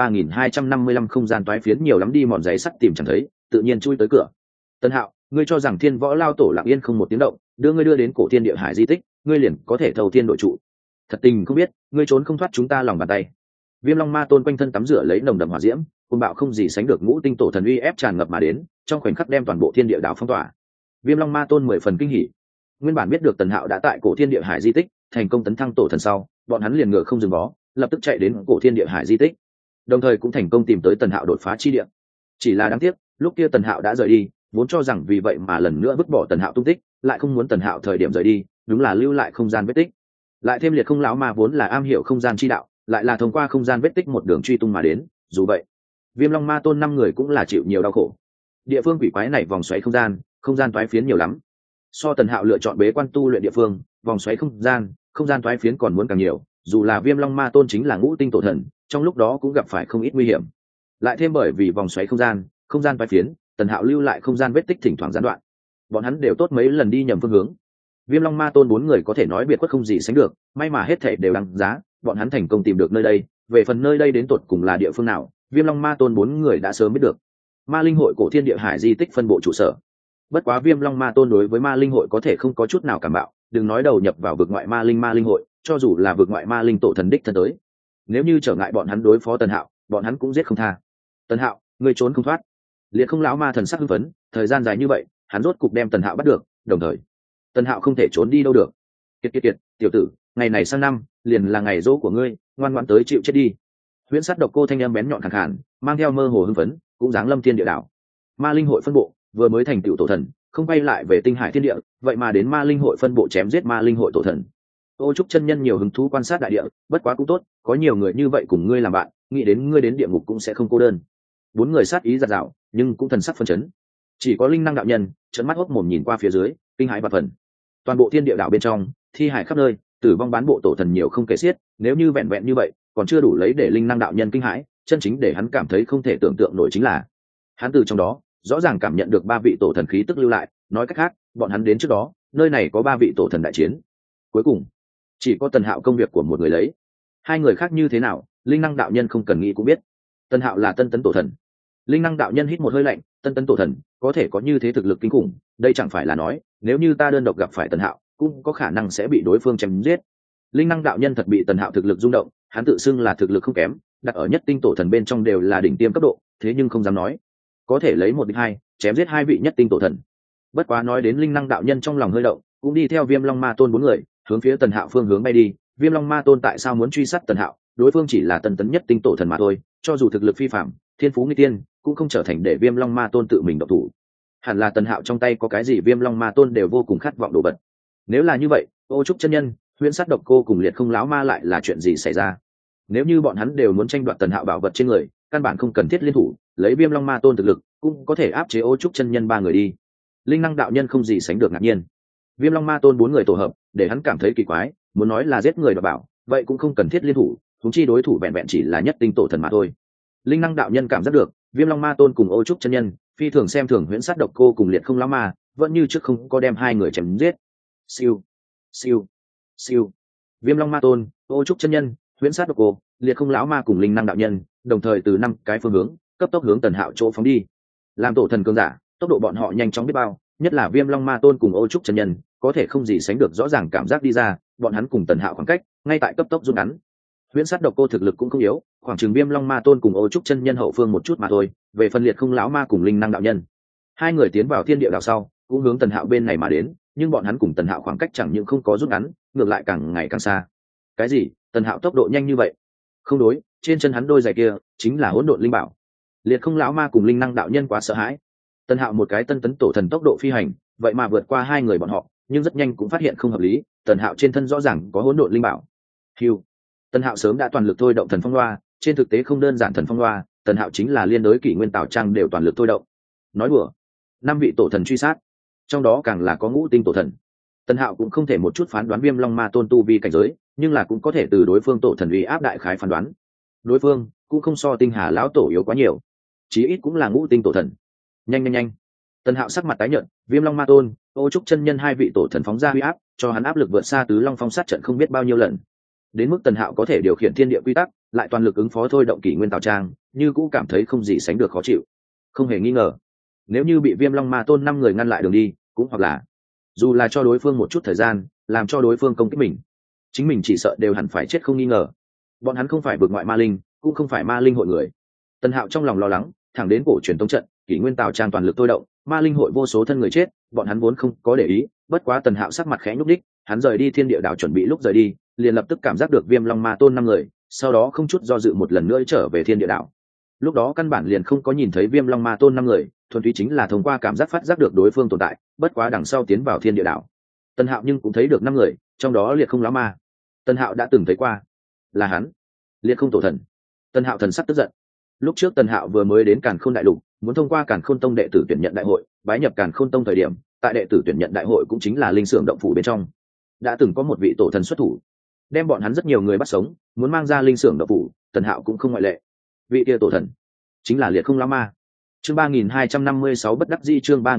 Speaker 1: 3255 không gian toái phiến nhiều lắm, đi mòn giấy sắt tìm chẳng thấy, tự nhiên chui tới cửa. Tần Hạo, ngươi cho rằng Thiên Võ lao tổ lặng yên không một tiếng động, đưa ngươi đưa đến cổ Thiên Địa hải di tích, ngươi liền có thể thâu thiên đội trụ? Thật tình không biết, ngươi trốn không thoát chúng ta lòng bàn tay. Viêm Long Ma Tôn quanh thân tắm rửa lấy nồng đậm hỏa diễm, côn bạo không gì sánh được ngũ tinh tổ thần uy ép tràn ngập mà đến, trong khoảnh khắc đem toàn bộ Thiên Địa đảo phong tỏa. Viêm Long Ma Tôn 10 phần kinh hỉ. Nguyên bản biết được Tần Hạo đã tại cổ Thiên Địa hải di tích thành công tấn thăng tổ thần sau, bọn hắn liền ngựa không dừng bó, lập tức chạy đến cổ Thiên Địa hải di tích, đồng thời cũng thành công tìm tới Tần Hạo đột phá chi địa. Chỉ là đáng tiếc, lúc kia Tần Hạo đã rời đi, vốn cho rằng vì vậy mà lần nữa vứt bỏ Tần Hạo tung tích, lại không muốn Tần Hạo thời điểm rời đi, đúng là lưu lại không gian vết tích. Lại thêm Liệt Không lão ma vốn là am hiểu không gian chi đạo, lại là thông qua không gian vết tích một đường truy tung mà đến, dù vậy, Viêm Long Ma Tôn 5 người cũng là chịu nhiều đau khổ. Địa phương quỷ quái này vòng xoáy không gian toái phiến nhiều lắm. So Tần Hạo lựa chọn bế quan tu luyện địa phương, vòng xoáy không gian toái phiến còn muốn càng nhiều, dù là Viêm Long Ma Tôn chính là ngũ tinh tổ thần, trong lúc đó cũng gặp phải không ít nguy hiểm. Lại thêm bởi vì vòng xoáy không gian toái phiến, Tần Hạo lưu lại không gian vết tích thỉnh thoảng gián đoạn. Bọn hắn đều tốt mấy lần đi nhầm phương hướng. Viêm Long Ma Tôn 4 người có thể nói biệt quất không gì sánh được, may mà hết thảy đều đáng giá, bọn hắn thành công tìm được nơi đây. Về phần nơi đây đến tột cùng là địa phương nào, Viêm Long Ma Tôn 4 người đã sớm biết được. Ma linh hội cổ Thiên Địa hải di tích phân bộ trụ sở. Bất quá Viêm Long Ma Tôn đối với Ma linh hội có thể không có chút nào cảm bạo, đừng nói đầu nhập vào vực ngoại ma linh hội, cho dù là vực ngoại ma linh tổ thần đích thân tới, nếu như trở ngại bọn hắn đối phó Tần Hạo, bọn hắn cũng giết không tha. Tần Hạo, ngươi trốn không thoát. Liệt Không lão ma thần sắc hưng phấn, thời gian dài như vậy, hắn rốt cục đem Tần Hạo bắt được, đồng thời Tần Hạo không thể trốn đi đâu được. Kiệt, tiểu tử, ngày này sang năm liền là ngày dỗ của ngươi, ngoan ngoãn tới chịu chết đi. Huyễn Sát Độc Cô thanh âm bén nhọn khàn khàn, mang theo mơ hồ hưng phấn, cũng giáng lâm Thiên Địa đảo. Ma linh hội phân bộ vừa mới thành tựu tổ thần, không bay lại về Tinh Hải Thiên Địa, vậy mà đến Ma linh hội phân bộ chém giết Ma linh hội tổ thần. Ô Trúc chân nhân nhiều hứng thú quan sát đại địa, bất quá cũng tốt, có nhiều người như vậy cùng ngươi làm bạn, nghĩ đến ngươi đến địa ngục cũng sẽ không cô đơn. 4 người sát ý giật giảo, nhưng cũng thần sắc phân chấn. Chỉ có linh năng đạo nhân trợn mắt hốc mồm nhìn qua phía dưới, kinh hãi và phần. Toàn bộ Thiên Địa đảo bên trong, thi hải khắp nơi, tử vong bán bộ tổ thần nhiều không kể xiết, nếu như vẹn vẹn như vậy, còn chưa đủ lấy để linh năng đạo nhân kinh hãi, chân chính để hắn cảm thấy không thể tưởng tượng nổi chính là, hắn từ trong đó rõ ràng cảm nhận được 3 vị tổ thần khí tức lưu lại, nói cách khác, bọn hắn đến trước đó, nơi này có 3 vị tổ thần đại chiến. Cuối cùng, chỉ có Tần Hạo công việc của một người lấy. 2 người khác như thế nào, linh năng đạo nhân không cần nghĩ cũng biết. Tần Hạo là tân tấn tổ thần. Linh năng đạo nhân hít một hơi lạnh, tân tấn tổ thần có thể có như thế thực lực kinh khủng, đây chẳng phải là nói, nếu như ta đơn độc gặp phải Tần Hạo, cũng có khả năng sẽ bị đối phương chém giết. Linh năng đạo nhân thật bị Tần Hạo thực lực rung động, hắn tự xưng là thực lực không kém, đặt ở nhất tinh tổ thần bên trong đều là đỉnh tiêm cấp độ, thế nhưng không dám nói có thể lấy 1 địch 2, chém giết 2 vị nhất tinh tổ thần. Bất quá nói đến linh năng đạo nhân trong lòng hơi động, cũng đi theo Viêm Long Ma Tôn 4 người hướng phía Tần Hạo phương hướng bay đi. Viêm Long Ma Tôn tại sao muốn truy sát Tần Hạo? Đối phương chỉ là tân tấn nhất tinh tổ thần mà thôi, cho dù thực lực phi phạm, thiên phú nguy tiên, cũng không trở thành để Viêm Long Ma Tôn tự mình động thủ. Hẳn là Tần Hạo trong tay có cái gì Viêm Long Ma Tôn đều vô cùng khát vọng đồ vật. Nếu là như vậy, Ô Trúc chân nhân, Huyễn Sát Độc Cô cùng Liệt Không lão ma lại là chuyện gì xảy ra? Nếu như bọn hắn đều muốn tranh đoạt Tần Hạo bảo vật trên người, căn bản không cần thiết liên thủ, lấy Viêm Long Ma Tôn thực lực, cũng có thể áp chế Ô Trúc chân nhân 3 người đi. Linh năng đạo nhân không gì sánh được ngạc nhiên. Viêm Long Ma Tôn 4 người tổ hợp, để hắn cảm thấy kỳ quái, muốn nói là giết người đoạt bảo, vậy cũng không cần thiết liên thủ, huống chi đối thủ vẹn vẹn chỉ là nhất tinh tổ thần mà thôi. Linh năng đạo nhân cảm giác được, Viêm Long Ma Tôn cùng Ô Trúc chân nhân phi thường xem thường Huyễn Sát Độc Cô cùng Liệt Không lão ma, vẫn như trước không có đem hai người chém giết. Siêu, siêu, siêu. Viêm Long Ma Tôn, Ô Trúc chân nhân, Huyễn Sát Độc Cô, Liệt Không lão ma cùng Linh Năng đạo nhân, đồng thời từ 5 cái phương hướng, cấp tốc hướng Tần Hạo chỗ phóng đi. Làm tổ thần cường giả, tốc độ bọn họ nhanh chóng biết bao, nhất là Viêm Long Ma Tôn cùng Ô Trúc chân nhân, có thể không gì sánh được rõ ràng cảm giác đi ra, bọn hắn cùng Tần Hạo khoảng cách, ngay tại cấp tốc rút ngắn. Huyễn Sát Độc Cô thực lực cũng không yếu, khoảng chừng Viêm Long Ma Tôn cùng Ô Trúc chân nhân hậu phương một chút mà thôi, về phần Liệt Không lão ma cùng Linh Năng đạo nhân. Hai người tiến vào thiên địa đạo sau, cũng hướng Tần Hạo bên này mà đến, nhưng bọn hắn cùng Tần Hạo khoảng cách chẳng những không có rút ngắn, ngược lại càng ngày càng xa. Cái gì? Tần Hạo tốc độ nhanh như vậy? Không đối, trên chân hắn đôi giày kia chính là hỗn độn linh bảo. Liệt Không lão ma cùng Linh Năng đạo nhân quá sợ hãi. Tần Hạo một cái tân tấn tổ thần tốc độ phi hành, vậy mà vượt qua hai người bọn họ, nhưng rất nhanh cũng phát hiện không hợp lý, Tần Hạo trên thân rõ ràng có hỗn độn linh bảo. Hưu. Tần Hạo sớm đã toàn lực thôi động thần phong loa, trên thực tế không đơn giản thần phong loa, Tần Hạo chính là liên đối kỷ nguyên tảo trang đều toàn lực thôi động. Nói đùa, 5 vị tổ thần truy sát, trong đó càng là có ngũ tinh tổ thần. Tần Hạo cũng không thể một chút phán đoán Viêm Long Ma Tôn tu vi cảnh giới, nhưng là cũng có thể từ đối phương tổ thần uy áp đại khái phán đoán. Đối phương cũng không so Tinh Hà lão tổ yếu quá nhiều, chí ít cũng là ngũ tinh tổ thần. Nhanh nhanh nhanh. Tần Hạo sắc mặt tái nhợt, Viêm Long Ma Tôn, Ô Trúc chân nhân hai vị tổ thần phóng ra uy áp, cho hắn áp lực vượt xa Tứ Long Phong sát trận không biết bao nhiêu lần. Đến mức Tần Hạo có thể điều khiển thiên địa quy tắc, lại toàn lực ứng phó thôi động kỷ nguyên tảo trang, như cũng cảm thấy không gì sánh được khó chịu. Không hề nghi ngờ, nếu như bị Viêm Long Ma Tôn 5 người ngăn lại đường đi, cũng hoặc là dù là cho đối phương một chút thời gian, làm cho đối phương công kích mình, chính mình chỉ sợ đều hẳn phải chết không nghi ngờ. Bọn hắn không phải vượt ngoại ma linh, cũng không phải ma linh hội người. Tần Hạo trong lòng lo lắng, thẳng đến cổ truyền tống trận, kỷ nguyên tảo trang toàn lực thôi động, ma linh hội vô số thân người chết, bọn hắn vốn không có để ý, bất quá Tần Hạo sắc mặt khẽ nhúc nhích, hắn rời đi thiên địa đảo chuẩn bị lúc rời đi, liền lập tức cảm giác được Viêm Long Ma Tôn 5 người, sau đó không chút do dự một lần nữa trở về thiên địa đảo. Lúc đó căn bản liền không có nhìn thấy Viêm Long Ma Tôn 5 người, thuần túy chính là thông qua cảm giác phát giác được đối phương tồn tại, bất quá đằng sau tiến vào thiên địa đảo. Tần Hạo nhưng cũng thấy được 5 người, trong đó Liệt Không lão ma. Tần Hạo đã từng thấy qua, là hắn, Liệt Không tổ thần. Tần Hạo thần sắc tức giận. Lúc trước Tần Hạo vừa mới đến Càn Khôn đại lục, muốn thông qua Càn Khôn tông đệ tử tuyển nhận đại hội, bái nhập Càn Khôn tông thời điểm, tại đệ tử tuyển nhận đại hội cũng chính là linh xưởng động phủ bên trong, đã từng có một vị tổ thần xuất thủ, đem bọn hắn rất nhiều người bắt sống, muốn mang ra linh xưởng động phủ, Tần Hạo cũng không ngoại lệ. Vị kia tổ thần chính là Liệt Không lão ma. Chương 3256 bất đắc dĩ, chương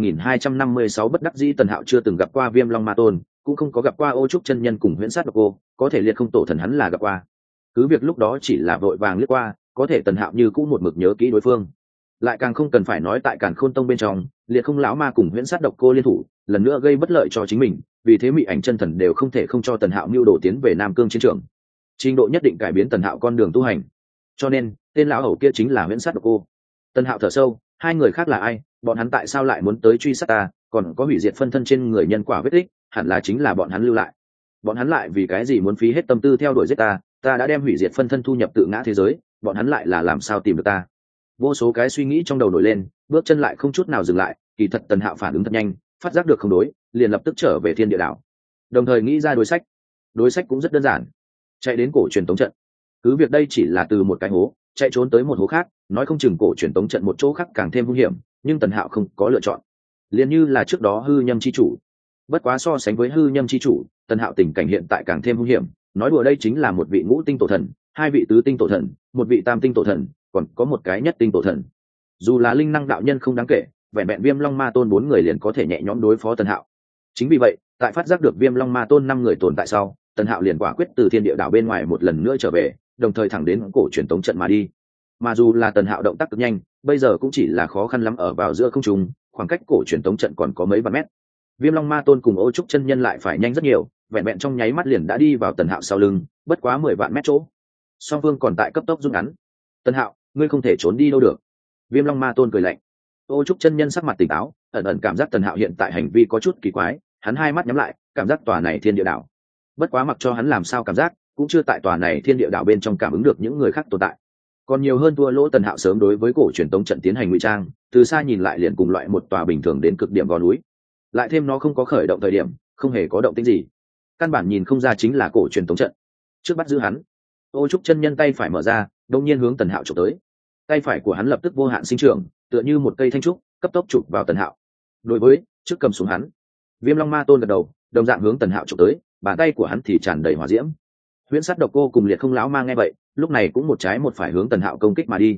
Speaker 1: 3256 bất đắc dĩ. Tần Hạo chưa từng gặp qua Viêm Long Ma Tôn, cũng không có gặp qua Ô Trúc chân nhân cùng Huyễn Sát Độc Cô, có thể Liệt Không tổ thần hắn là gặp qua. Cứ việc lúc đó chỉ là vội vàng lướt qua, có thể Tần Hạo như cũng một mực nhớ kỹ đối phương. Lại càng không cần phải nói tại Càn Khôn tông bên trong, Liệt Không lão ma cùng Huyễn Sát Độc Cô liên thủ, lần nữa gây bất lợi cho chính mình, vì thế Mị Ảnh chân thần đều không thể không cho Tần Hạo mưu đồ tiến về Nam Cương chiến trường. Trình độ nhất định cải biến Tần Hạo con đường tu hành. Cho nên, tên lão hầu kia chính là Huyễn Sát Độc Cô. Tần Hạo thở sâu, hai người khác là ai, bọn hắn tại sao lại muốn tới truy sát ta, còn có hủy diệt phân thân trên người nhân quả vết tích, hẳn là chính là bọn hắn lưu lại. Bọn hắn lại vì cái gì muốn phí hết tâm tư theo đuổi giết ta, ta đã đem hủy diệt phân thân thu nhập tự ngã thế giới, bọn hắn lại là làm sao tìm được ta. Vô số cái suy nghĩ trong đầu nổi lên, bước chân lại không chút nào dừng lại, kỳ thật Tần Hạo phản ứng thật nhanh, phát giác được không đối, liền lập tức trở về thiên địa đảo. Đồng thời nghĩ ra đối sách cũng rất đơn giản, chạy đến cổ truyền tống trận. Cứ việc đây chỉ là từ một cái hố chạy trốn tới một hố khác, nói không chừng cổ truyền tống trận một chỗ khác càng thêm hung hiểm, nhưng Tần Hạo không có lựa chọn. Liền như là trước đó hư nhâm chi chủ, bất quá so sánh với hư nhâm chi chủ, Tần Hạo tình cảnh hiện tại càng thêm hung hiểm. Nói đùa đây chính là một vị ngũ tinh tổ thần, hai vị tứ tinh tổ thần, một vị tam tinh tổ thần, còn có một cái nhất tinh tổ thần. Dù là linh năng đạo nhân không đáng kể, vẹn vẹn Viêm Long Ma Tôn 4 người liền có thể nhẹ nhõm đối phó Tần Hạo. Chính vì vậy, tại phát giác được Viêm Long Ma Tôn 5 người tồn tại sau, Tần Hạo liền quả quyết từ thiên địa đảo bên ngoài một lần nữa trở về, đồng thời thẳng đến cổ truyền tống trận mà đi. Mà dù là Tần Hạo động tác cực nhanh, bây giờ cũng chỉ là khó khăn lắm ở vào giữa không trung, khoảng cách cổ truyền tống trận còn có mấy vạn mét. Viêm Long Ma Tôn cùng Ô Trúc chân nhân lại phải nhanh rất nhiều, vẹn vẹn trong nháy mắt liền đã đi vào Tần Hạo sau lưng, bất quá 10 vạn mét chỗ. Song phương còn tại cấp tốc rút ngắn. Tần Hạo, ngươi không thể trốn đi đâu được. Viêm Long Ma Tôn cười lạnh. Ô Trúc chân nhân sắc mặt tỉnh táo, ẩn ẩn cảm giác Tần Hạo hiện tại hành vi có chút kỳ quái, hắn hai mắt nhắm lại, cảm giác tòa này thiên địa đảo. Bất quá mặc cho hắn làm sao cảm giác, cũng chưa tại tòa này thiên địa đảo bên trong cảm ứng được những người khác tồn tại. Còn nhiều hơn thua lỗ Tần Hạo sớm đối với cổ truyền tống trận tiến hành ngụy trang, từ xa nhìn lại liền cùng loại một tòa bình thường đến cực điểm gò núi. Lại thêm nó không có khởi động thời điểm, không hề có động tĩnh gì, căn bản nhìn không ra chính là cổ truyền tống trận. Trước bắt giữ hắn, Ô Trúc chân nhân tay phải mở ra, đột nhiên hướng Tần Hạo chụp tới. Tay phải của hắn lập tức vô hạn sinh trưởng, tựa như một cây thanh trúc, cấp tốc chụp vào Tần Hạo. Đối với, trước cầm xuống hắn. Viêm Long Ma Tôn gật đầu, đồng dạng hướng Tần Hạo chụp tới, bàn tay của hắn thì tràn đầy hỏa diễm. Huyễn Sát Độc Cô cùng Liệt Không lão ma nghe vậy, lúc này cũng một trái một phải hướng Tần Hạo công kích mà đi.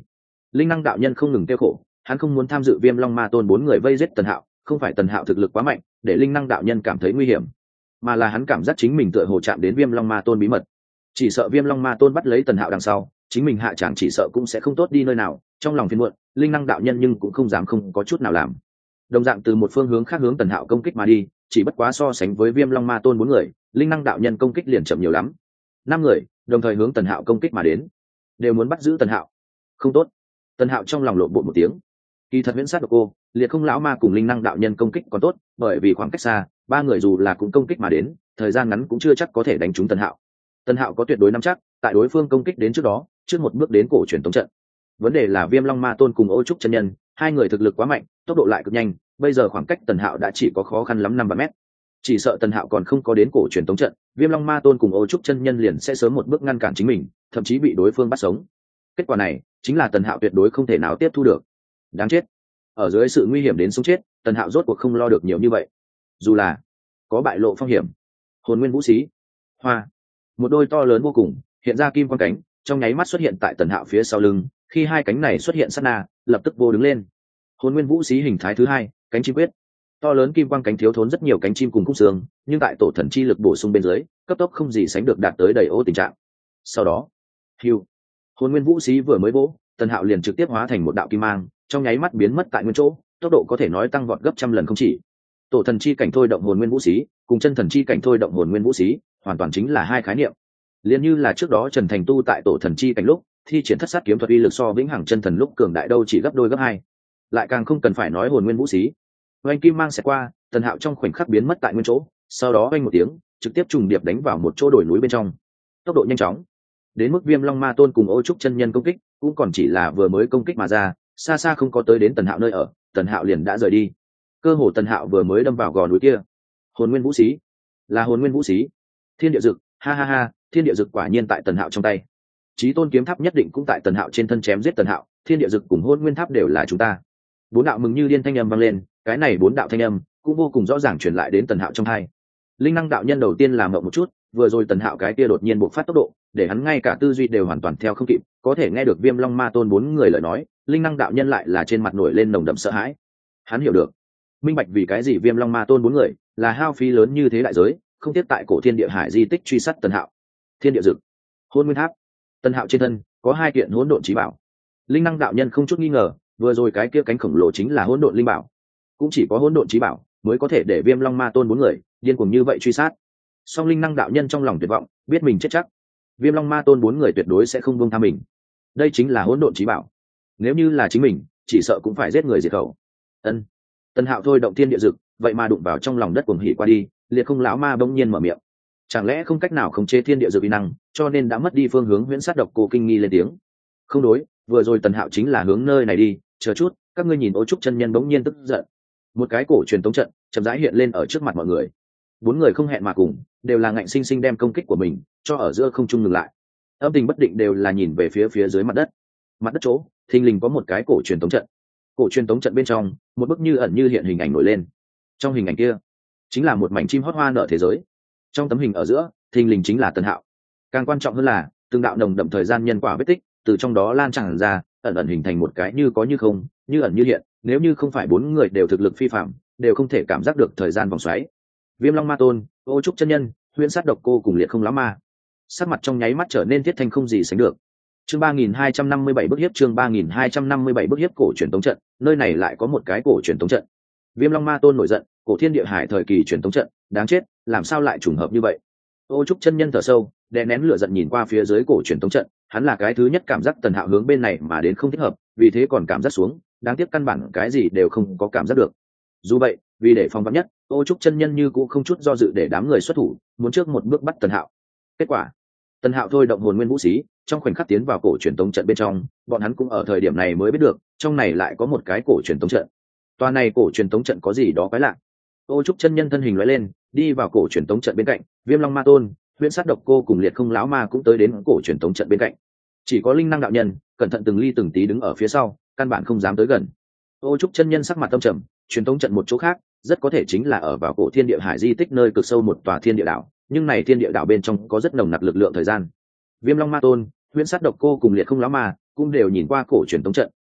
Speaker 1: Linh năng đạo nhân không ngừng kêu khổ, hắn không muốn tham dự Viêm Long Ma Tôn 4 người vây giết Tần Hạo, không phải Tần Hạo thực lực quá mạnh để linh năng đạo nhân cảm thấy nguy hiểm, mà là hắn cảm giác chính mình tựa hồ chạm đến Viêm Long Ma Tôn bí mật. Chỉ sợ Viêm Long Ma Tôn bắt lấy Tần Hạo đằng sau, chính mình hạ tràng chỉ sợ cũng sẽ không tốt đi nơi nào. Trong lòng phiền muộn, linh năng đạo nhân nhưng cũng không dám không có chút nào làm. Đồng dạng từ một phương hướng khác hướng Tần Hạo công kích mà đi, chỉ bất quá so sánh với Viêm Long Ma Tôn 4 người, linh năng đạo nhân công kích liền chậm nhiều lắm. 5 người đồng thời hướng Tần Hạo công kích mà đến, đều muốn bắt giữ Tần Hạo. Không tốt. Tần Hạo trong lòng lộn bột một tiếng. Kỳ thật Huyễn Sát Độc Cô, Liệt Không lão ma cùng linh năng đạo nhân công kích còn tốt, bởi vì khoảng cách xa, ba người dù là cũng công kích mà đến, thời gian ngắn cũng chưa chắc có thể đánh trúng Tần Hạo. Tần Hạo có tuyệt đối nắm chắc, tại đối phương công kích đến trước đó, trước một bước đến cổ truyền tống trận. Vấn đề là Viêm Long Ma Tôn cùng Ô Trúc chân nhân, hai người thực lực quá mạnh, tốc độ lại cực nhanh, bây giờ khoảng cách Tần Hạo đã chỉ có khó khăn lắm 5-3 mét. Chỉ sợ Tần Hạo còn không có đến cổ truyền tống trận, Viêm Long Ma Tôn cùng Ô Trúc chân nhân liền sẽ sớm một bước ngăn cản chính mình, thậm chí bị đối phương bắt sống. Kết quả này, chính là Tần Hạo tuyệt đối không thể nào tiếp thu được. Đáng chết. Ở dưới sự nguy hiểm đến sống chết, Tần Hạo rốt cuộc không lo được nhiều như vậy. Dù là có bại lộ phong hiểm. Hồn Nguyên Vũ Xí, hoa, một đôi to lớn vô cùng, hiện ra kim quang cánh, trong nháy mắt xuất hiện tại Tần Hạo phía sau lưng, khi hai cánh này xuất hiện sát na, lập tức vô đứng lên. Hồn Nguyên Vũ Xí hình thái thứ hai, cánh chim quyết. To lớn kim quang cánh thiếu thốn rất nhiều cánh chim cùng khúc xương, nhưng tại tổ thần chi lực bổ sung bên dưới, cấp tốc không gì sánh được đạt tới đầy ô tình trạng. Sau đó, hưu, Hồn Nguyên Vũ Xí vừa mới vỗ, Tần Hạo liền trực tiếp hóa thành một đạo kim mang, trong nháy mắt biến mất tại nguyên chỗ, tốc độ có thể nói tăng vọt gấp trăm lần không chỉ. Tổ thần chi cảnh thôi động Hồn Nguyên Vũ Xí, cùng chân thần chi cảnh thôi động Hồn Nguyên Vũ Xí, hoàn toàn chính là hai khái niệm. Liên như là trước đó Trần Thành tu tại tổ thần chi cảnh lúc, thi triển thất sát kiếm thuật uy lực so vĩnh hằng chân thần lúc cường đại đâu chỉ gấp đôi gấp hai. Lại càng không cần phải nói Hồn Nguyên Vũ Xí. Oanh kim mang sẽ qua, Tần Hạo trong khoảnh khắc biến mất tại nguyên chỗ, sau đó oanh một tiếng, trực tiếp trùng điệp đánh vào một chỗ đồi núi bên trong. Tốc độ nhanh chóng, đến mức Viêm Long Ma Tôn cùng Ô Trúc chân nhân công kích, cũng còn chỉ là vừa mới công kích mà ra, xa xa không có tới đến Tần Hạo nơi ở, Tần Hạo liền đã rời đi. Cơ hồ Tần Hạo vừa mới đâm vào gò núi kia. Hồn Nguyên Vũ Xí, là Hồn Nguyên Vũ Xí. Thiên địa dực, ha ha ha, thiên địa dực quả nhiên tại Tần Hạo trong tay. Chí Tôn kiếm tháp nhất định cũng tại Tần Hạo trên thân chém giết Tần Hạo, thiên địa dực cùng Hồn Nguyên tháp đều là chúng ta. Bốn đạo mừng như điên thanh âm vang lên, cái này bốn đạo thanh âm cũng vô cùng rõ ràng truyền lại đến Tần Hạo trong tai. Linh năng đạo nhân đầu tiên làm mộng một chút, vừa rồi Tần Hạo cái kia đột nhiên bộc phát tốc độ, để hắn ngay cả tư duy đều hoàn toàn theo không kịp, có thể nghe được Viêm Long Ma Tôn 4 người lời nói, linh năng đạo nhân lại là trên mặt nổi lên nồng đậm sợ hãi. Hắn hiểu được, minh bạch vì cái gì Viêm Long Ma Tôn 4 người là hao phí lớn như thế đại giới, không tiếp tại cổ thiên địa hải di tích truy sát Tần Hạo. Thiên địa dực, Hôn Nguyên tháp. Tần Hạo trên thân có hai kiện hỗn độn chí bảo. Linh năng đạo nhân không chút nghi ngờ, vừa rồi cái kia cánh khổng lồ chính là hỗn độn linh bảo. Cũng chỉ có hỗn độn chí bảo mới có thể để Viêm Long Ma Tôn 4 người điên cuồng như vậy truy sát. Song linh năng đạo nhân trong lòng tuyệt vọng, biết mình chết chắc. Viêm Long Ma Tôn 4 người tuyệt đối sẽ không buông tha mình. Đây chính là hỗn độn chí bảo. Nếu như là chính mình, chỉ sợ cũng phải giết người diệt khẩu. Ân. Tần Hạo thôi động thiên địa dực, vậy mà đụng vào trong lòng đất cuồng hỉ qua đi, Liệt Không lão ma bỗng nhiên mở miệng. Chẳng lẽ không cách nào khống chế thiên địa dực uy năng, cho nên đã mất đi phương hướng Huyễn Sát Độc Cô kinh nghi lên tiếng. Không đối, vừa rồi Tần Hạo chính là hướng nơi này đi, chờ chút, các ngươi nhìn Ô Trúc chân nhân bỗng nhiên tức giận. Một cái cổ truyền tống trận chậm rãi hiện lên ở trước mặt mọi người. Bốn người không hẹn mà cùng, đều là ngạnh sinh sinh đem công kích của mình cho ở giữa không trung ngừng lại. Âm tình bất định đều là nhìn về phía dưới mặt đất. Mặt đất chỗ, thình lình có một cái cổ truyền tống trận. Cổ truyền tống trận bên trong, một bức như ẩn như hiện hình ảnh nổi lên. Trong hình ảnh kia, chính là một mảnh chim hót hoa nở thế giới. Trong tấm hình ở giữa, thình lình chính là Tần Hạo. Càng quan trọng hơn là, từng đạo nồng đậm thời gian nhân quả vết tích, từ trong đó lan tràn ra, ẩn ẩn hình thành một cái như có như không, như ẩn như hiện, nếu như không phải bốn người đều thực lực phi phàm, đều không thể cảm giác được thời gian vòng xoáy. Viêm Long Ma Tôn, Ô Trúc chân nhân, Huyễn Sát Độc Cô cùng Liệt Không lão ma, sắc mặt trong nháy mắt trở nên thiết thanh không gì sánh được. Chương 3257 bức hiếp, chương 3257 bức hiếp cổ truyền tống trận, nơi này lại có một cái cổ truyền tống trận. Viêm Long Ma Tôn nổi giận, cổ thiên địa hải thời kỳ truyền tống trận, đáng chết, làm sao lại trùng hợp như vậy? Ô Trúc chân nhân thở sâu, đè nén lửa giận nhìn qua phía dưới cổ truyền tống trận, hắn là cái thứ nhất cảm giác Tần Hạo hướng bên này mà đến không thích hợp, vì thế còn cảm giác xuống, đáng tiếc căn bản cái gì đều không có cảm giác được. Dù vậy, vì để phòng vắn nhất, Ô Trúc chân nhân như cũng không chút do dự để đám người xuất thủ, muốn trước một bước bắt Tần Hạo. Kết quả, Tần Hạo thôi động Hồn Nguyên Vũ Xí, trong khoảnh khắc tiến vào cổ truyền tống trận bên trong, bọn hắn cũng ở thời điểm này mới biết được, trong này lại có một cái cổ truyền tống trận. Toàn này cổ truyền tống trận có gì đó quái lạ. Ô Trúc chân nhân thân hình lóe lên, đi vào cổ truyền tống trận bên cạnh, Viêm Long Ma Tôn, Huyễn Sát Độc Cô cùng Liệt Không lão ma cũng tới đến cổ truyền tống trận bên cạnh. Chỉ có linh năng đạo nhân cẩn thận từng ly từng tí đứng ở phía sau, căn bản không dám tới gần. Ô Trúc chân nhân sắc mặt tâm trầm, truyền tống trận một chỗ khác, rất có thể chính là ở vào cổ thiên địa hải di tích nơi cực sâu một tòa thiên địa đảo, nhưng này thiên địa đảo bên trong có rất nồng nặc lực lượng thời gian. Viêm Long Ma Tôn, Huyễn Sát Độc Cô cùng Liệt Không lão ma cũng đều nhìn qua cổ truyền tống trận,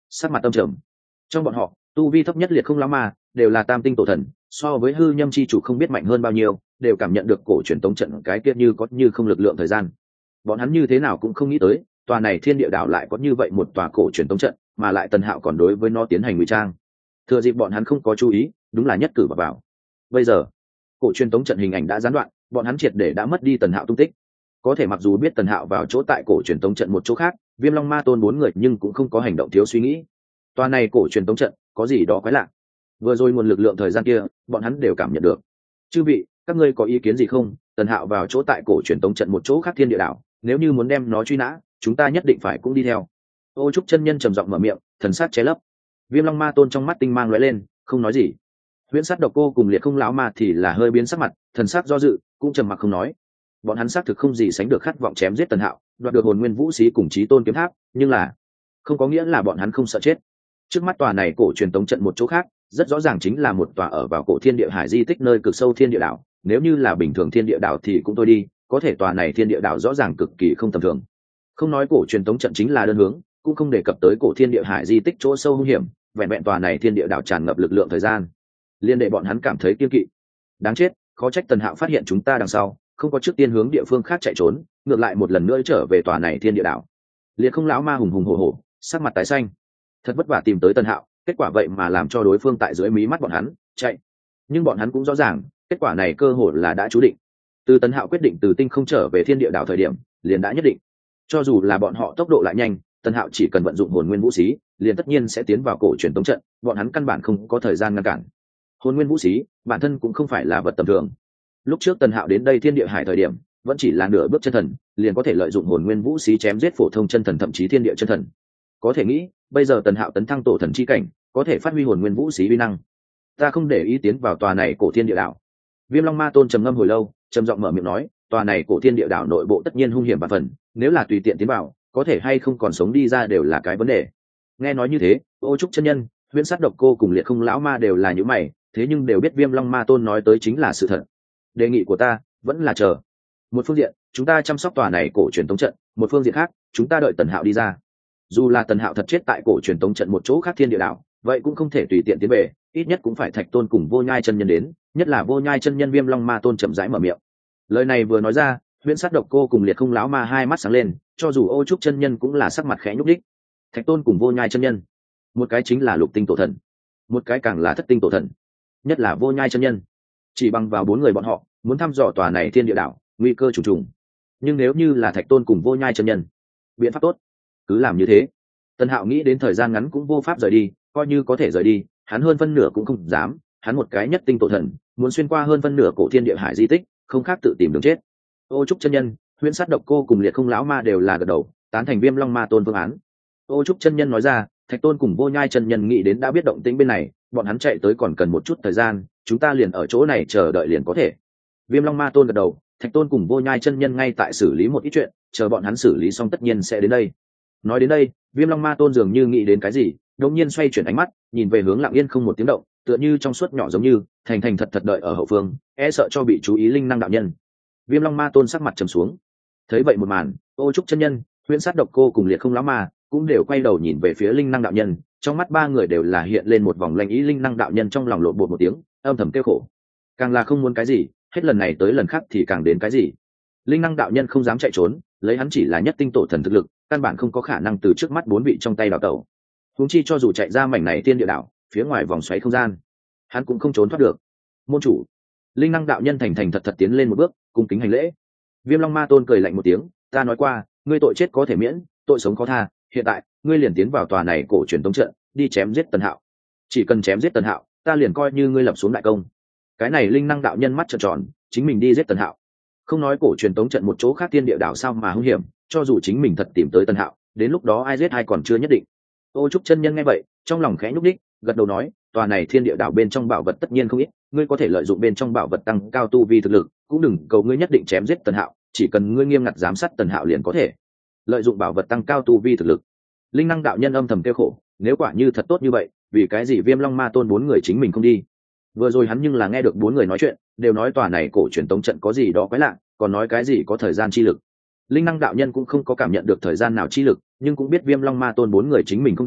Speaker 1: sắc mặt tâm trầm. Trong bọn họ, tu vi thấp nhất liệt không lão ma đều là tam tinh tổ thần, so với hư nhâm chi chủ không biết mạnh hơn bao nhiêu, đều cảm nhận được cổ truyền tống trận cái kia như có như không lực lượng thời gian. Bọn hắn như thế nào cũng không nghĩ tới, tòa này thiên địa đảo lại có như vậy một tòa cổ truyền tống trận, mà lại Tần Hạo còn đối với nó tiến hành ngụy trang. Thừa dịp bọn hắn không có chú ý, đúng là nhất cử vào. Bây giờ, cổ truyền tống trận hình ảnh đã gián đoạn, bọn hắn triệt để đã mất đi Tần Hạo tung tích. Có thể mặc dù biết Tần Hạo vào chỗ tại cổ truyền tống trận một chỗ khác, Viêm Long Ma Tôn 4 người nhưng cũng không có hành động thiếu suy nghĩ. Tòa này cổ truyền tống trận có gì đó quái lạ. Vừa rồi nguồn lực lượng thời gian kia, bọn hắn đều cảm nhận được. Chư vị, các ngươi có ý kiến gì không? Tần Hạo vào chỗ tại cổ truyền tống trận một chỗ khác thiên địa đảo, nếu như muốn đem nó truy nã, chúng ta nhất định phải cũng đi theo. Ô Trúc chân nhân trầm giọng mở miệng, thần sát che lấp. Viêm Long Ma Tôn trong mắt tinh mang lóe lên, không nói gì. Huyễn Sát Độc Cô cùng Liệt Không lão ma thì là hơi biến sắc mặt, thần sắc do dự, cũng trầm mặc không nói. Bọn hắn xác thực không gì sánh được khát vọng chém giết Tần Hạo, đoạt được Hồn Nguyên Vũ Xí cùng Chí Tôn kiếm tháp, nhưng là không có nghĩa là bọn hắn không sợ chết. Trước mắt tòa này cổ truyền tống trận một chỗ khác, rất rõ ràng chính là một tòa ở vào cổ thiên địa hải di tích nơi cực sâu thiên địa đảo. Nếu như là bình thường thiên địa đảo thì cũng thôi đi, có thể tòa này thiên địa đảo rõ ràng cực kỳ không tầm thường. Không nói cổ truyền tống trận chính là đơn hướng, cũng không đề cập tới cổ thiên địa hải di tích chỗ sâu hung hiểm, vẹn vẹn tòa này thiên địa đảo tràn ngập lực lượng thời gian, liên đệ bọn hắn cảm thấy kiêng kỵ. Đáng chết, khó trách Tần Hạo phát hiện chúng ta đằng sau, không có trước tiên hướng địa phương khác chạy trốn, ngược lại một lần nữa trở về tòa này thiên địa đảo. Liệt Không lão ma hùng hùng hổ hổ, sắc mặt tái xanh. Thật vất vả tìm tới Tần Hạo, kết quả vậy mà làm cho đối phương tại dưới mí mắt bọn hắn chạy. Nhưng bọn hắn cũng rõ ràng, kết quả này cơ hội là đã chú định. Từ Tần Hạo quyết định từ tinh không trở về thiên địa đảo thời điểm, liền đã nhất định. Cho dù là bọn họ tốc độ lại nhanh, Tần Hạo chỉ cần vận dụng Hồn Nguyên Vũ Xí, liền tất nhiên sẽ tiến vào cổ truyền tống trận, bọn hắn căn bản không có thời gian ngăn cản. Hồn Nguyên Vũ Xí, bản thân cũng không phải là vật tầm thường. Lúc trước Tần Hạo đến đây thiên địa hải thời điểm, vẫn chỉ là nửa bước chân thần, liền có thể lợi dụng Hồn Nguyên Vũ Xí chém giết phổ thông chân thần thậm chí thiên địa chân thần. Có thể nghĩ, bây giờ Tần Hạo tấn thăng tổ thần chi cảnh, có thể phát huy Hồn Nguyên Vũ Xí uy năng. Ta không để ý tiến vào tòa này cổ thiên địa đảo. Viêm Long Ma Tôn trầm ngâm hồi lâu, trầm giọng mở miệng nói, tòa này cổ thiên địa đảo nội bộ tất nhiên hung hiểm và phần, nếu là tùy tiện tiến vào, có thể hay không còn sống đi ra đều là cái vấn đề. Nghe nói như thế, Ô Trúc chân nhân, Huyễn Sát Độc Cô cùng Liệt Không lão ma đều là những mày, thế nhưng đều biết Viêm Long Ma Tôn nói tới chính là sự thật. Đề nghị của ta vẫn là chờ. Một phương diện, chúng ta chăm sóc tòa này cổ truyền tống trận, một phương diện khác, chúng ta đợi Tần Hạo đi ra. Dù là Tần Hạo thật chết tại cổ truyền tống trận một chỗ khác thiên địa đảo, vậy cũng không thể tùy tiện tiến về, ít nhất cũng phải Thạch Tôn cùng Vô Nhai chân nhân đến, nhất là Vô Nhai chân nhân. Viêm Long Ma Tôn chậm rãi mở miệng. Lời này vừa nói ra, Huyễn Sát Độc Cô cùng Liệt Không lão ma hai mắt sáng lên, cho dù Ô Trúc chân nhân cũng là sắc mặt khẽ nhúc đích. Thạch Tôn cùng Vô Nhai chân nhân, một cái chính là lục tinh tổ thần, một cái càng là thất tinh tổ thần, nhất là Vô Nhai chân nhân. Chỉ bằng vào bốn người bọn họ, muốn thăm dò tòa này thiên địa đảo, nguy cơ trùng trùng. Nhưng nếu như là Thạch Tôn cùng Vô Nhai chân nhân, biện pháp tốt, cứ làm như thế. Tần Hạo nghĩ đến thời gian ngắn cũng vô pháp rời đi, coi như có thể rời đi, hắn hơn phân nửa cũng không dám, hắn một cái nhất tinh tổ thần, muốn xuyên qua hơn phân nửa cổ thiên địa hải di tích, không khác tự tìm đường chết. Ô Trúc chân nhân, Huyễn Sát Độc Cô cùng Liệt Không lão ma đều là gật đầu, tán thành Viêm Long Ma Tôn phương án. Ô Trúc chân nhân nói ra, Thạch Tôn cùng Vô Nhai chân nhân nghĩ đến đã biết động tĩnh bên này, bọn hắn chạy tới còn cần một chút thời gian, chúng ta liền ở chỗ này chờ đợi liền có thể. Viêm Long Ma Tôn gật đầu, Thạch Tôn cùng Vô Nhai chân nhân ngay tại xử lý một ít chuyện, chờ bọn hắn xử lý xong tất nhiên sẽ đến đây. Nói đến đây, Viêm Long Ma Tôn dường như nghĩ đến cái gì, đột nhiên xoay chuyển ánh mắt, nhìn về hướng Lặng Yên không một tiếng động, tựa như trong suốt nhỏ giống như thành thành thật thật đợi ở hậu phương, e sợ cho bị chú ý linh năng đạo nhân. Viêm Long Ma Tôn sắc mặt trầm xuống. Thấy vậy một màn, Ô Trúc chân nhân, Huyễn Sát Độc Cô cùng Liệt Không lão ma cũng đều quay đầu nhìn về phía linh năng đạo nhân, trong mắt ba người đều là hiện lên một vòng lanh ý. Linh năng đạo nhân trong lòng lộn bột một tiếng, âm thầm kêu khổ, càng là không muốn cái gì, hết lần này tới lần khác thì càng đến cái gì. Linh năng đạo nhân không dám chạy trốn, lấy hắn chỉ là nhất tinh tổ thần thực lực, căn bản không có khả năng từ trước mắt bốn vị trong tay đào tẩu. Huống chi cho dù chạy ra mảnh này tiên địa đảo, phía ngoài vòng xoáy không gian, hắn cũng không trốn thoát được. Môn chủ, linh năng đạo nhân thành thành thật thật tiến lên một bước, cung kính hành lễ. Viêm Long Ma Tôn cười lạnh một tiếng, ta nói qua, ngươi tội chết có thể miễn, tội sống khó tha, hiện tại ngươi liền tiến vào tòa này cổ truyền tống trận, đi chém giết Tần Hạo. Chỉ cần chém giết Tần Hạo, ta liền coi như ngươi lập xuống đại công. Cái này linh năng đạo nhân mắt trợn tròn, chính mình đi giết Tần Hạo. Không nói cổ truyền tống trận một chỗ khác tiên địa đảo sao mà hung hiểm, cho dù chính mình thật tìm tới Tần Hạo, đến lúc đó ai giết ai còn chưa nhất định. Ô Trúc chân nhân nghe vậy, trong lòng khẽ nhúc nhích, gật đầu nói, tòa này thiên địa đảo bên trong bảo vật tất nhiên không ít, ngươi có thể lợi dụng bên trong bảo vật tăng cao tu vi thực lực, cũng đừng cầu ngươi nhất định chém giết Tần Hạo, chỉ cần ngươi nghiêm ngặt giám sát Tần Hạo liền có thể. Lợi dụng bảo vật tăng cao tu vi thực lực. Linh năng đạo nhân âm thầm kêu khổ, nếu quả như thật tốt như vậy, vì cái gì Viêm Long Ma Tôn bốn người chính mình không đi? Vừa rồi hắn nhưng là nghe được bốn người nói chuyện, đều nói tòa này cổ truyền tống trận có gì đó quái lạ, còn nói cái gì có thời gian chi lực. Linh năng đạo nhân cũng không có cảm nhận được thời gian nào chi lực, nhưng cũng biết Viêm Long Ma Tôn bốn người chính mình không đi,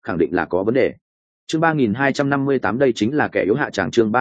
Speaker 1: khẳng định là có vấn đề. Chương 3258 đây chính là kẻ yếu hạ tràng, chương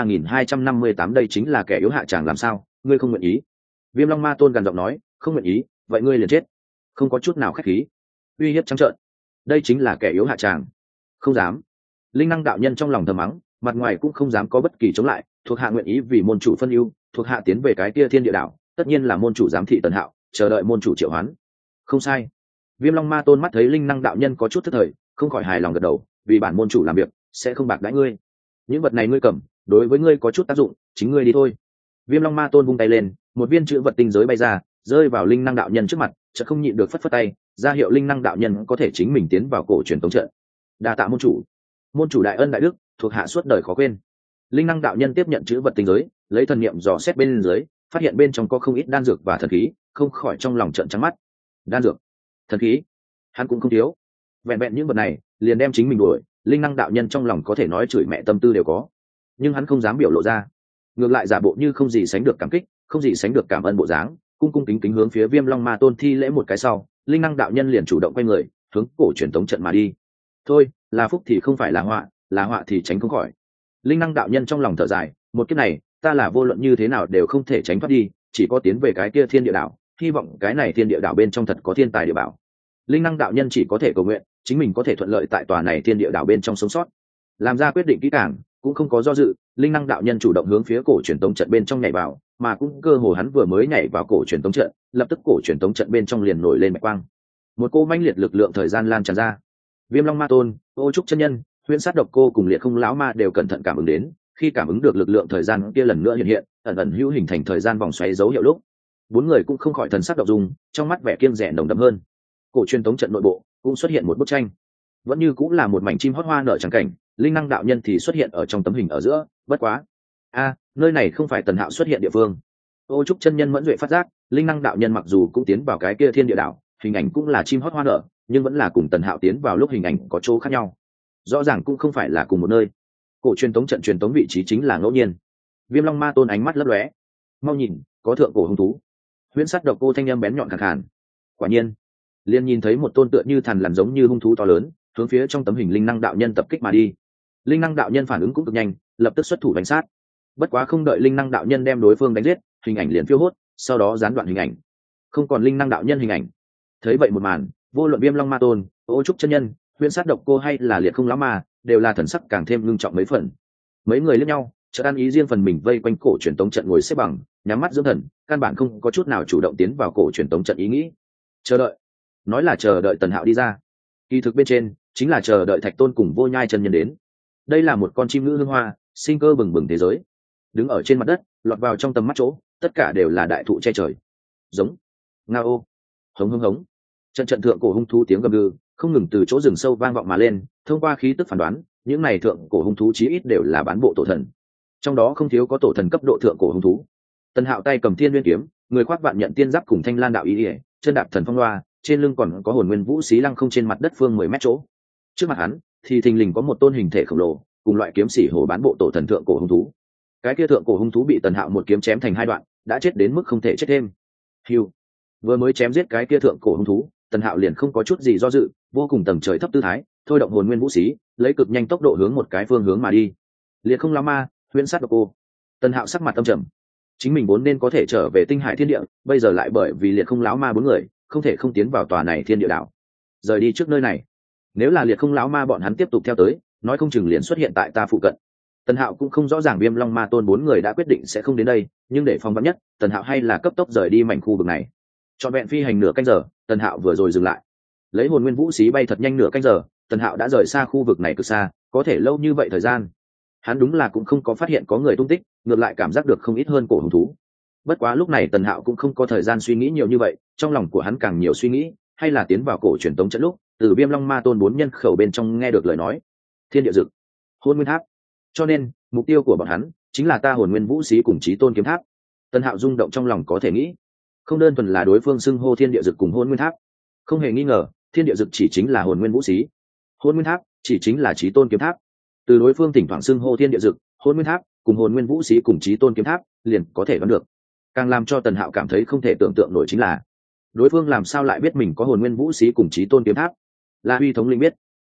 Speaker 1: 3258 đây chính là kẻ yếu hạ tràng. Làm sao, ngươi không nguyện ý? Viêm Long Ma Tôn gằn giọng nói, không nguyện ý, vậy ngươi liền chết. Không có chút nào khách khí, uy hiếp trắng trợn. Đây chính là kẻ yếu hạ tràng. Không dám. Linh năng đạo nhân trong lòng thầm mắng, mặt ngoài cũng không dám có bất kỳ chống lại, thuộc hạ nguyện ý vì môn chủ phân ưu, thuộc hạ tiến về cái kia thiên địa đảo, tất nhiên là môn chủ giám thị Tần Hạo, chờ đợi môn chủ triệu hoán. Không sai. Viêm Long Ma Tôn mắt thấy linh năng đạo nhân có chút thất thời, không khỏi hài lòng gật đầu, vì bản môn chủ làm việc sẽ không bạc đãi ngươi. Những vật này ngươi cầm, đối với ngươi có chút tác dụng, chính ngươi đi thôi. Viêm Long Ma Tôn vung tay lên, một viên chữ vật tinh giới bay ra, rơi vào linh năng đạo nhân trước mặt, chợt không nhịn được phất phất tay, ra hiệu linh năng đạo nhân có thể chính mình tiến vào cổ truyền tống trận. Đa tạ môn chủ. Môn chủ đại ân đại đức, thuộc hạ suốt đời khó quên. Linh năng đạo nhân tiếp nhận chữ vật tinh giới, lấy thần niệm dò xét bên dưới, phát hiện bên trong có không ít đan dược và thần khí, không khỏi trong lòng trợn trắng mắt. Đan dược, thần khí, hắn cũng không thiếu. Vẹn vẹn những vật này, liền đem chính mình đuổi. Linh năng đạo nhân trong lòng có thể nói chửi mẹ tâm tư đều có, nhưng hắn không dám biểu lộ ra, ngược lại giả bộ như không gì sánh được cảm kích, không gì sánh được cảm ơn bộ dáng, cung cung kính kính hướng phía Viêm Long Ma Tôn thi lễ một cái sau, linh năng đạo nhân liền chủ động quay người, hướng cổ truyền tống trận mà đi. Thôi, là phúc thì không phải là họa thì tránh không khỏi. Linh năng đạo nhân trong lòng thở dài, một kiếp này, ta là vô luận như thế nào đều không thể tránh thoát đi, chỉ có tiến về cái kia thiên địa đảo, hy vọng cái này thiên địa đảo bên trong thật có thiên tài địa bảo. Linh năng đạo nhân chỉ có thể cầu nguyện chính mình có thể thuận lợi tại tòa này thiên địa đảo bên trong sống sót. Làm ra quyết định kỹ càng, cũng không có do dự, linh năng đạo nhân chủ động hướng phía cổ truyền tống trận bên trong nhảy vào, mà cũng cơ hồ hắn vừa mới nhảy vào cổ truyền tống trận, lập tức cổ truyền tống trận bên trong liền nổi lên bạch quang. Một cô manh liệt lực lượng thời gian lan tràn ra. Viêm Long Ma Tôn, Ô Trúc chân nhân, Huyễn Sát Độc Cô cùng Liệt Không lão ma đều cẩn thận cảm ứng đến, khi cảm ứng được lực lượng thời gian kia lần nữa hiện hiện, ẩn ẩn hữu hình thành thời gian vòng xoáy dấu hiệu lúc, bốn người cũng không khỏi thần sắc động dung, trong mắt vẻ kiêng dè nồng đậm hơn. Cổ truyền tống trận nội bộ cũng xuất hiện một bức tranh, vẫn như cũng là một mảnh chim hót hoa nở trắng cảnh, linh năng đạo nhân thì xuất hiện ở trong tấm hình ở giữa. Bất quá, nơi này không phải Tần Hạo xuất hiện địa phương. Ô Trúc chân nhân mẫn duệ phát giác, linh năng đạo nhân mặc dù cũng tiến vào cái kia thiên địa đảo, hình ảnh cũng là chim hót hoa nở, nhưng vẫn là cùng Tần Hạo tiến vào lúc hình ảnh có chỗ khác nhau, rõ ràng cũng không phải là cùng một nơi. Cổ truyền tống trận truyền tống vị trí chính là ngẫu nhiên. Viêm Long Ma Tôn ánh mắt lấp lóe, mau nhìn, có thượng cổ hung thú. Huyễn Sát Độc Cô thanh âm bén nhọn khàn khàn. Quả nhiên, liền nhìn thấy một tôn tựa như thằn lằn giống như hung thú to lớn, hướng phía trong tấm hình linh năng đạo nhân tập kích mà đi. Linh năng đạo nhân phản ứng cũng cực nhanh, lập tức xuất thủ đánh sát. Bất quá không đợi linh năng đạo nhân đem đối phương đánh giết, hình ảnh liền phiêu hốt, sau đó gián đoạn hình ảnh, không còn linh năng đạo nhân hình ảnh. Thấy vậy một màn, vô luận Viêm Long Ma Tôn, Ô Trúc chân nhân, Huyễn Sát Độc Cô hay là Liệt Không lão ma, đều là thần sắc càng thêm ngưng trọng mấy phần. Mấy người liếc nhau, chợt ăn ý riêng phần mình vây quanh cổ truyền tống trận ngồi xếp bằng, nhắm mắt dưỡng thần, căn bản không có chút nào chủ động tiến vào cổ truyền tống trận ý nghĩ. Chờ đợi, nói là chờ đợi Tần Hạo đi ra, kỳ thực bên trên chính là chờ đợi Thạch Tôn cùng Vô Nhai chân nhân đến. Đây là một con chim ngữ hương hoa, sinh cơ bừng bừng thế giới. Đứng ở trên mặt đất, lọt vào trong tầm mắt chỗ, tất cả đều là đại thụ che trời. Giống, ngao, hống hống hống. Trận trận thượng cổ hung thú tiếng gầm gừ không ngừng từ chỗ rừng sâu vang vọng mà lên, thông qua khí tức phán đoán, những này thượng cổ hung thú chí ít đều là bán bộ tổ thần, trong đó không thiếu có tổ thần cấp độ thượng cổ hung thú. Tần Hạo tay cầm Thiên Nguyên kiếm, người khoác vạn nhận tiên giáp cùng thanh lan đạo ý ỉa, chân đạp thần phong loa, trên lưng còn có hồn nguyên vũ xí lăng không trên mặt đất phương 10 mét chỗ. Trước mặt hắn thì thình lình có một tôn hình thể khổng lồ, cùng loại kiếm sĩ hổ bán bộ tổ thần thượng cổ hung thú. Cái kia thượng cổ hung thú bị Tần Hạo một kiếm chém thành hai đoạn, đã chết đến mức không thể chết thêm. Hưu, vừa mới chém giết cái kia thượng cổ hung thú, Tần Hạo liền không có chút gì do dự, vô cùng tầng trời thấp tư thái, thôi động hồn nguyên vũ xí, lấy cực nhanh tốc độ hướng một cái phương hướng mà đi. Liệt Không lão ma, Huyễn Sát Độc Cô. Tần Hạo sắc mặt âm trầm, chính mình vốn nên có thể trở về Tinh Hải Thiên Địa, bây giờ lại bởi vì Liệt Không lão ma bốn người, không thể không tiến vào tòa này thiên địa đảo, rời đi trước nơi này. Nếu là Liệt Không lão ma bọn hắn tiếp tục theo tới, nói không chừng liền xuất hiện tại ta phụ cận. Tần Hạo cũng không rõ ràng Viêm Long Ma Tôn bốn người đã quyết định sẽ không đến đây, nhưng để phòng vắn nhất, Tần Hạo hay là cấp tốc rời đi mảnh khu vực này. Trọn vẹn phi hành nửa canh giờ, Tần Hạo vừa rồi dừng lại, lấy hồn nguyên vũ xí bay thật nhanh nửa canh giờ. Tần Hạo đã rời xa khu vực này cực xa, có thể lâu như vậy thời gian, hắn đúng là cũng không có phát hiện có người tung tích, ngược lại cảm giác được không ít hơn cổ hung thú. Bất quá lúc này Tần Hạo cũng không có thời gian suy nghĩ nhiều như vậy, trong lòng của hắn càng nhiều suy nghĩ hay là tiến vào cổ truyền tống trận lúc từ Viêm Long Ma Tôn bốn nhân khẩu bên trong nghe được lời nói thiên địa dực, hôn nguyên tháp, cho nên mục tiêu của bọn hắn chính là ta hồn nguyên vũ xí cùng chí tôn kiếm tháp. Tần Hạo rung động trong lòng, có thể nghĩ không đơn thuần là đối phương xưng hô thiên địa dực cùng hôn nguyên tháp, không hề nghi ngờ thiên địa dực chỉ chính là hồn nguyên vũ xí, hôn nguyên tháp chỉ chính là chí tôn kiếm tháp. Từ đối phương thỉnh thoảng xưng hô thiên địa dực, hôn nguyên tháp cùng hồn nguyên vũ xí cùng chí tôn kiếm tháp liền có thể đoán được. Càng làm cho Tần Hạo cảm thấy không thể tưởng tượng nổi chính là đối phương làm sao lại biết mình có hồn nguyên vũ xí cùng chí tôn kiếm tháp. La Huy thống lĩnh biết,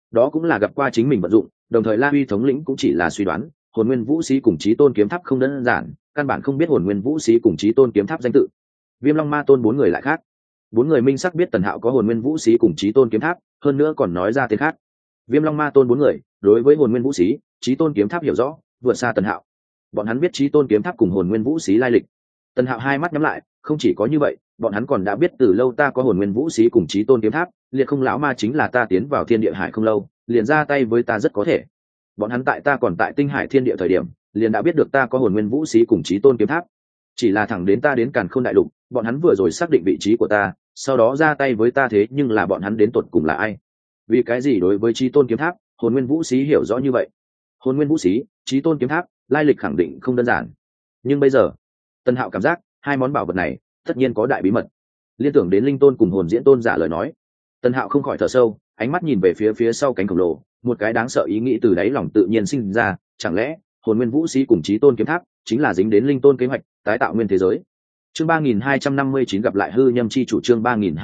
Speaker 1: đó cũng là gặp qua chính mình vận dụng, đồng thời La Huy thống lĩnh cũng chỉ là suy đoán, hồn nguyên vũ sĩ cùng chí tôn kiếm tháp không đơn giản, căn bản không biết hồn nguyên vũ sĩ cùng chí tôn kiếm tháp danh tự. Viêm Long Ma Tôn bốn người lại khác, bốn người minh sắc biết Tần Hạo có hồn nguyên vũ sĩ cùng chí tôn kiếm tháp, hơn nữa còn nói ra tên khác. Viêm Long Ma Tôn bốn người đối với hồn nguyên vũ sĩ, chí tôn kiếm tháp hiểu rõ, vượt xa Tần Hạo. Bọn hắn biết chí tôn kiếm tháp cùng hồn nguyên vũ sĩ lai lịch. Tần Hạo hai mắt nhắm lại, không chỉ có như vậy, bọn hắn còn đã biết từ lâu ta có hồn nguyên vũ sĩ cùng chí tôn kiếm tháp, liệt không lão ma chính là ta tiến vào thiên địa hải không lâu, liền ra tay với ta rất có thể. Bọn hắn tại ta còn tại tinh hải thiên địa thời điểm, liền đã biết được ta có hồn nguyên vũ sĩ cùng chí tôn kiếm tháp. Chỉ là thẳng đến ta đến Càn Khôn đại lục, bọn hắn vừa rồi xác định vị trí của ta, sau đó ra tay với ta, thế nhưng là bọn hắn đến tột cùng là ai? Vì cái gì đối với chí tôn kiếm tháp, hồn nguyên vũ sĩ hiểu rõ như vậy? Hồn nguyên vũ sĩ, chí tôn kiếm tháp, lai lịch khẳng định không đơn giản. Nhưng bây giờ, Tần Hạo cảm giác hai món bảo vật này tất nhiên có đại bí mật. Liên tưởng đến linh tôn cùng hồn diễn tôn giả lời nói, Tần Hạo không khỏi thở sâu, ánh mắt nhìn về phía sau cánh khổng lồ, một cái đáng sợ ý nghĩ từ đáy lòng tự nhiên sinh ra, chẳng lẽ hồn nguyên vũ sĩ cùng chí tôn kiếm tháp chính là dính đến linh tôn kế hoạch tái tạo nguyên thế giới. Chương 3259 gặp lại hư nhâm chi chủ, chương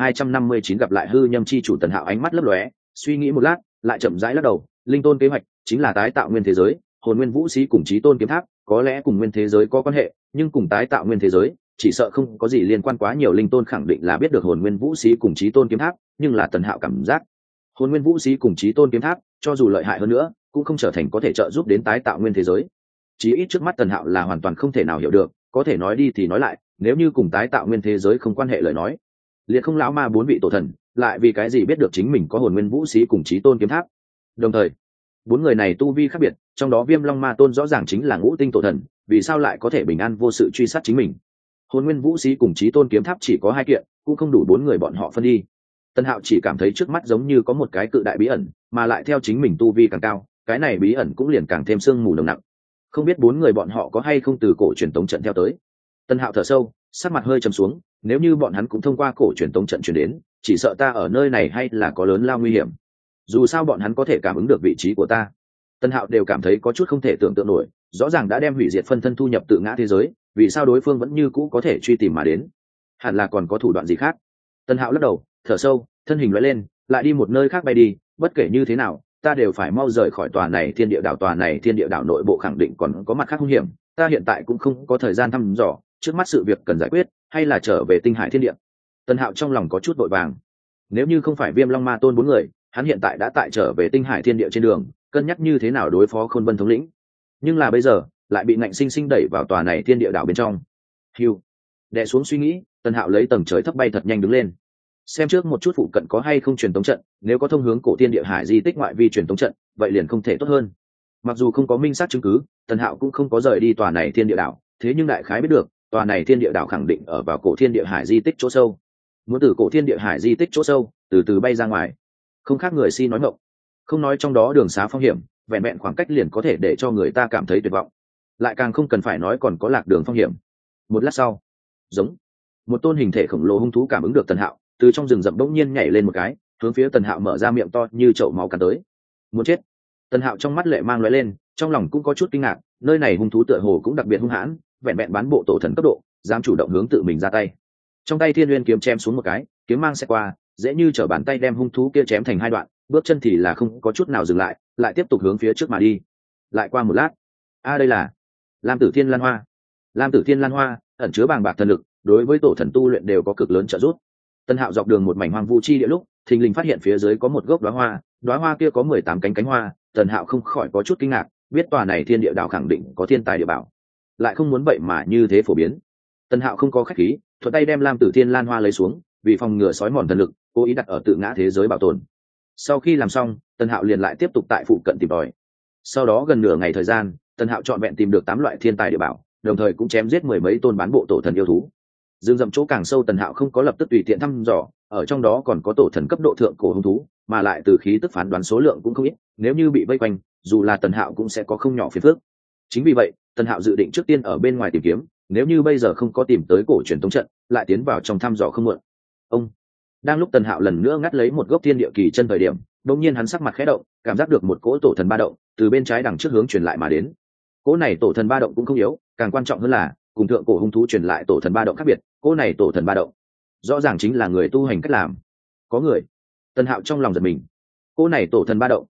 Speaker 1: 3259 gặp lại hư nhâm chi chủ. Tần Hạo ánh mắt lấp lóe, suy nghĩ một lát, lại chậm rãi lắc đầu, linh tôn kế hoạch chính là tái tạo nguyên thế giới, hồn nguyên vũ sĩ cùng chí tôn kiếm tháp có lẽ cùng nguyên thế giới có quan hệ, nhưng cùng tái tạo nguyên thế giới chỉ sợ không có gì liên quan. Quá nhiều linh tôn khẳng định là biết được hồn nguyên vũ sĩ cùng chí tôn kiếm tháp, nhưng là Tần Hạo cảm giác hồn nguyên vũ sĩ cùng chí tôn kiếm tháp cho dù lợi hại hơn nữa cũng không trở thành có thể trợ giúp đến tái tạo nguyên thế giới. Chí ít trước mắt Tần Hạo là hoàn toàn không thể nào hiểu được. Có thể nói đi thì nói lại, nếu như cùng tái tạo nguyên thế giới không quan hệ lời nói, liệt không lão ma bốn vị tổ thần lại vì cái gì biết được chính mình có hồn nguyên vũ sĩ cùng chí tôn kiếm tháp? Đồng thời bốn người này tu vi khác biệt, trong đó Viêm Long Ma Tôn rõ ràng chính là ngũ tinh tổ thần, vì sao lại có thể bình an vô sự truy sát chính mình? Hồn nguyên vũ sĩ cùng chí tôn kiếm tháp chỉ có hai kiện, cũng không đủ bốn người bọn họ phân đi. Tần Hạo chỉ cảm thấy trước mắt giống như có một cái cự đại bí ẩn, mà lại theo chính mình tu vi càng cao, cái này bí ẩn cũng liền càng thêm sương mù nồng nặc. Không biết bốn người bọn họ có hay không từ cổ truyền tống trận theo tới. Tần Hạo thở sâu, sắc mặt hơi trầm xuống, nếu như bọn hắn cũng thông qua cổ truyền tống trận truyền đến, chỉ sợ ta ở nơi này hay là có lớn lao nguy hiểm. Dù sao bọn hắn có thể cảm ứng được vị trí của ta. Tần Hạo đều cảm thấy có chút không thể tưởng tượng nổi, rõ ràng đã đem hủy diệt phân thân thu nhập tự ngã thế giới, vì sao đối phương vẫn như cũ có thể truy tìm mà đến? Hẳn là còn có thủ đoạn gì khác. Tần Hạo lắc đầu, thở sâu, thân hình lóe lên, lại đi một nơi khác bay đi. Bất kể như thế nào, ta đều phải mau rời khỏi tòa này thiên địa đảo. Tòa này thiên địa đảo nội bộ khẳng định còn có mặt khác hung hiểm, ta hiện tại cũng không có thời gian thăm dò, trước mắt sự việc cần giải quyết, hay là trở về tinh hải thiên địa. Tần Hạo trong lòng có chút vội vàng. Nếu như không phải Viêm Long Ma Tôn bốn người, hắn hiện tại đã tại trở về tinh hải thiên địa trên đường, cân nhắc như thế nào đối phó Khôn Vân thống lĩnh. Nhưng là bây giờ lại bị ngạnh sinh sinh đẩy vào tòa này thiên địa đảo bên trong. Hưu, đè xuống suy nghĩ, Tần Hạo lấy tầng trời thấp bay thật nhanh đứng lên, xem trước một chút phụ cận có hay không truyền tống trận. Nếu có thông hướng cổ thiên địa hải di tích ngoại vi truyền tống trận, vậy liền không thể tốt hơn. Mặc dù không có minh xác chứng cứ, Tần Hạo cũng không có rời đi tòa này thiên địa đảo, thế nhưng đại khái biết được tòa này thiên địa đảo khẳng định ở vào cổ thiên địa hải di tích chỗ sâu. Muốn từ cổ thiên địa hải di tích chỗ sâu từ từ bay ra ngoài, không khác người si nói ngọng. Không nói trong đó đường xá phong hiểm, vẹn vẹn khoảng cách liền có thể để cho người ta cảm thấy tuyệt vọng, lại càng không cần phải nói còn có lạc đường phong hiểm. Một lát sau, giống một tôn hình thể khổng lồ hung thú cảm ứng được Tần Hạo, từ trong rừng rậm bỗng nhiên nhảy lên một cái, hướng phía Tần Hạo mở ra miệng to như chậu máu cắn tới. Muốn chết! Tần Hạo trong mắt lệ mang lóe lên, trong lòng cũng có chút kinh ngạc, nơi này hung thú tựa hồ cũng đặc biệt hung hãn, vẹn vẹn bán bộ tổ thần cấp độ, dám chủ động hướng tự mình ra tay. Trong tay Thiên Nguyên kiếm chém xuống một cái, kiếm mang sẽ qua, dễ như trở bàn tay đem hung thú kia chém thành hai đoạn, bước chân thì là không có chút nào dừng lại, lại tiếp tục hướng phía trước mà đi. Lại qua một lát, đây là Lam Tử Thiên Lan Hoa. Lam Tử Thiên Lan Hoa ẩn chứa bàng bạc thần lực, đối với tổ thần tu luyện đều có cực lớn trợ giúp. Tần Hạo dọc đường một mảnh hoang vu chi địa lúc, thình lình phát hiện phía dưới có một gốc đóa hoa kia có 18 cánh hoa. Tần Hạo không khỏi có chút kinh ngạc, biết tòa này thiên địa đảo khẳng định có thiên tài địa bảo, lại không muốn vậy mà như thế phổ biến. Tần Hạo không có khách khí, thuận tay đem Lam Tử Thiên Lan Hoa lấy xuống, vì phòng ngừa sói mòn thần lực, cố ý đặt ở tự ngã thế giới bảo tồn. Sau khi làm xong, Tần Hạo liền lại tiếp tục tại phụ cận tìm tòi. Sau đó gần nửa ngày thời gian, Tần Hạo trọn vẹn tìm được 8 loại thiên tài địa bảo, đồng thời cũng chém giết 10 mấy tôn bán bộ tổ thần yêu thú. Dương rậm chỗ càng sâu, Tần Hạo không có lập tức tùy tiện thăm dò, ở trong đó còn có tổ thần cấp độ thượng cổ hung thú, mà lại từ khí tức phán đoán số lượng cũng không ít, nếu như bị vây quanh, dù là Tần Hạo cũng sẽ có không nhỏ phiền phức. Chính vì vậy, Tần Hạo dự định trước tiên ở bên ngoài tìm kiếm, nếu như bây giờ không có tìm tới cổ truyền tống trận, lại tiến vào trong thăm dò không muộn. Đang lúc Tần Hạo lần nữa ngắt lấy một gốc thiên địa kỳ chân thời điểm, đột nhiên hắn sắc mặt khẽ động, cảm giác được một cỗ tổ thần ba động từ bên trái đằng trước hướng truyền lại mà đến. Cỗ này tổ thần ba động cũng không yếu, càng quan trọng hơn là cùng thượng cổ hung thú truyền lại tổ thần ba động khác biệt, cỗ này tổ thần ba động rõ ràng chính là người tu hành cách làm. Có người. Tần Hạo trong lòng giật mình. Cỗ này tổ thần ba động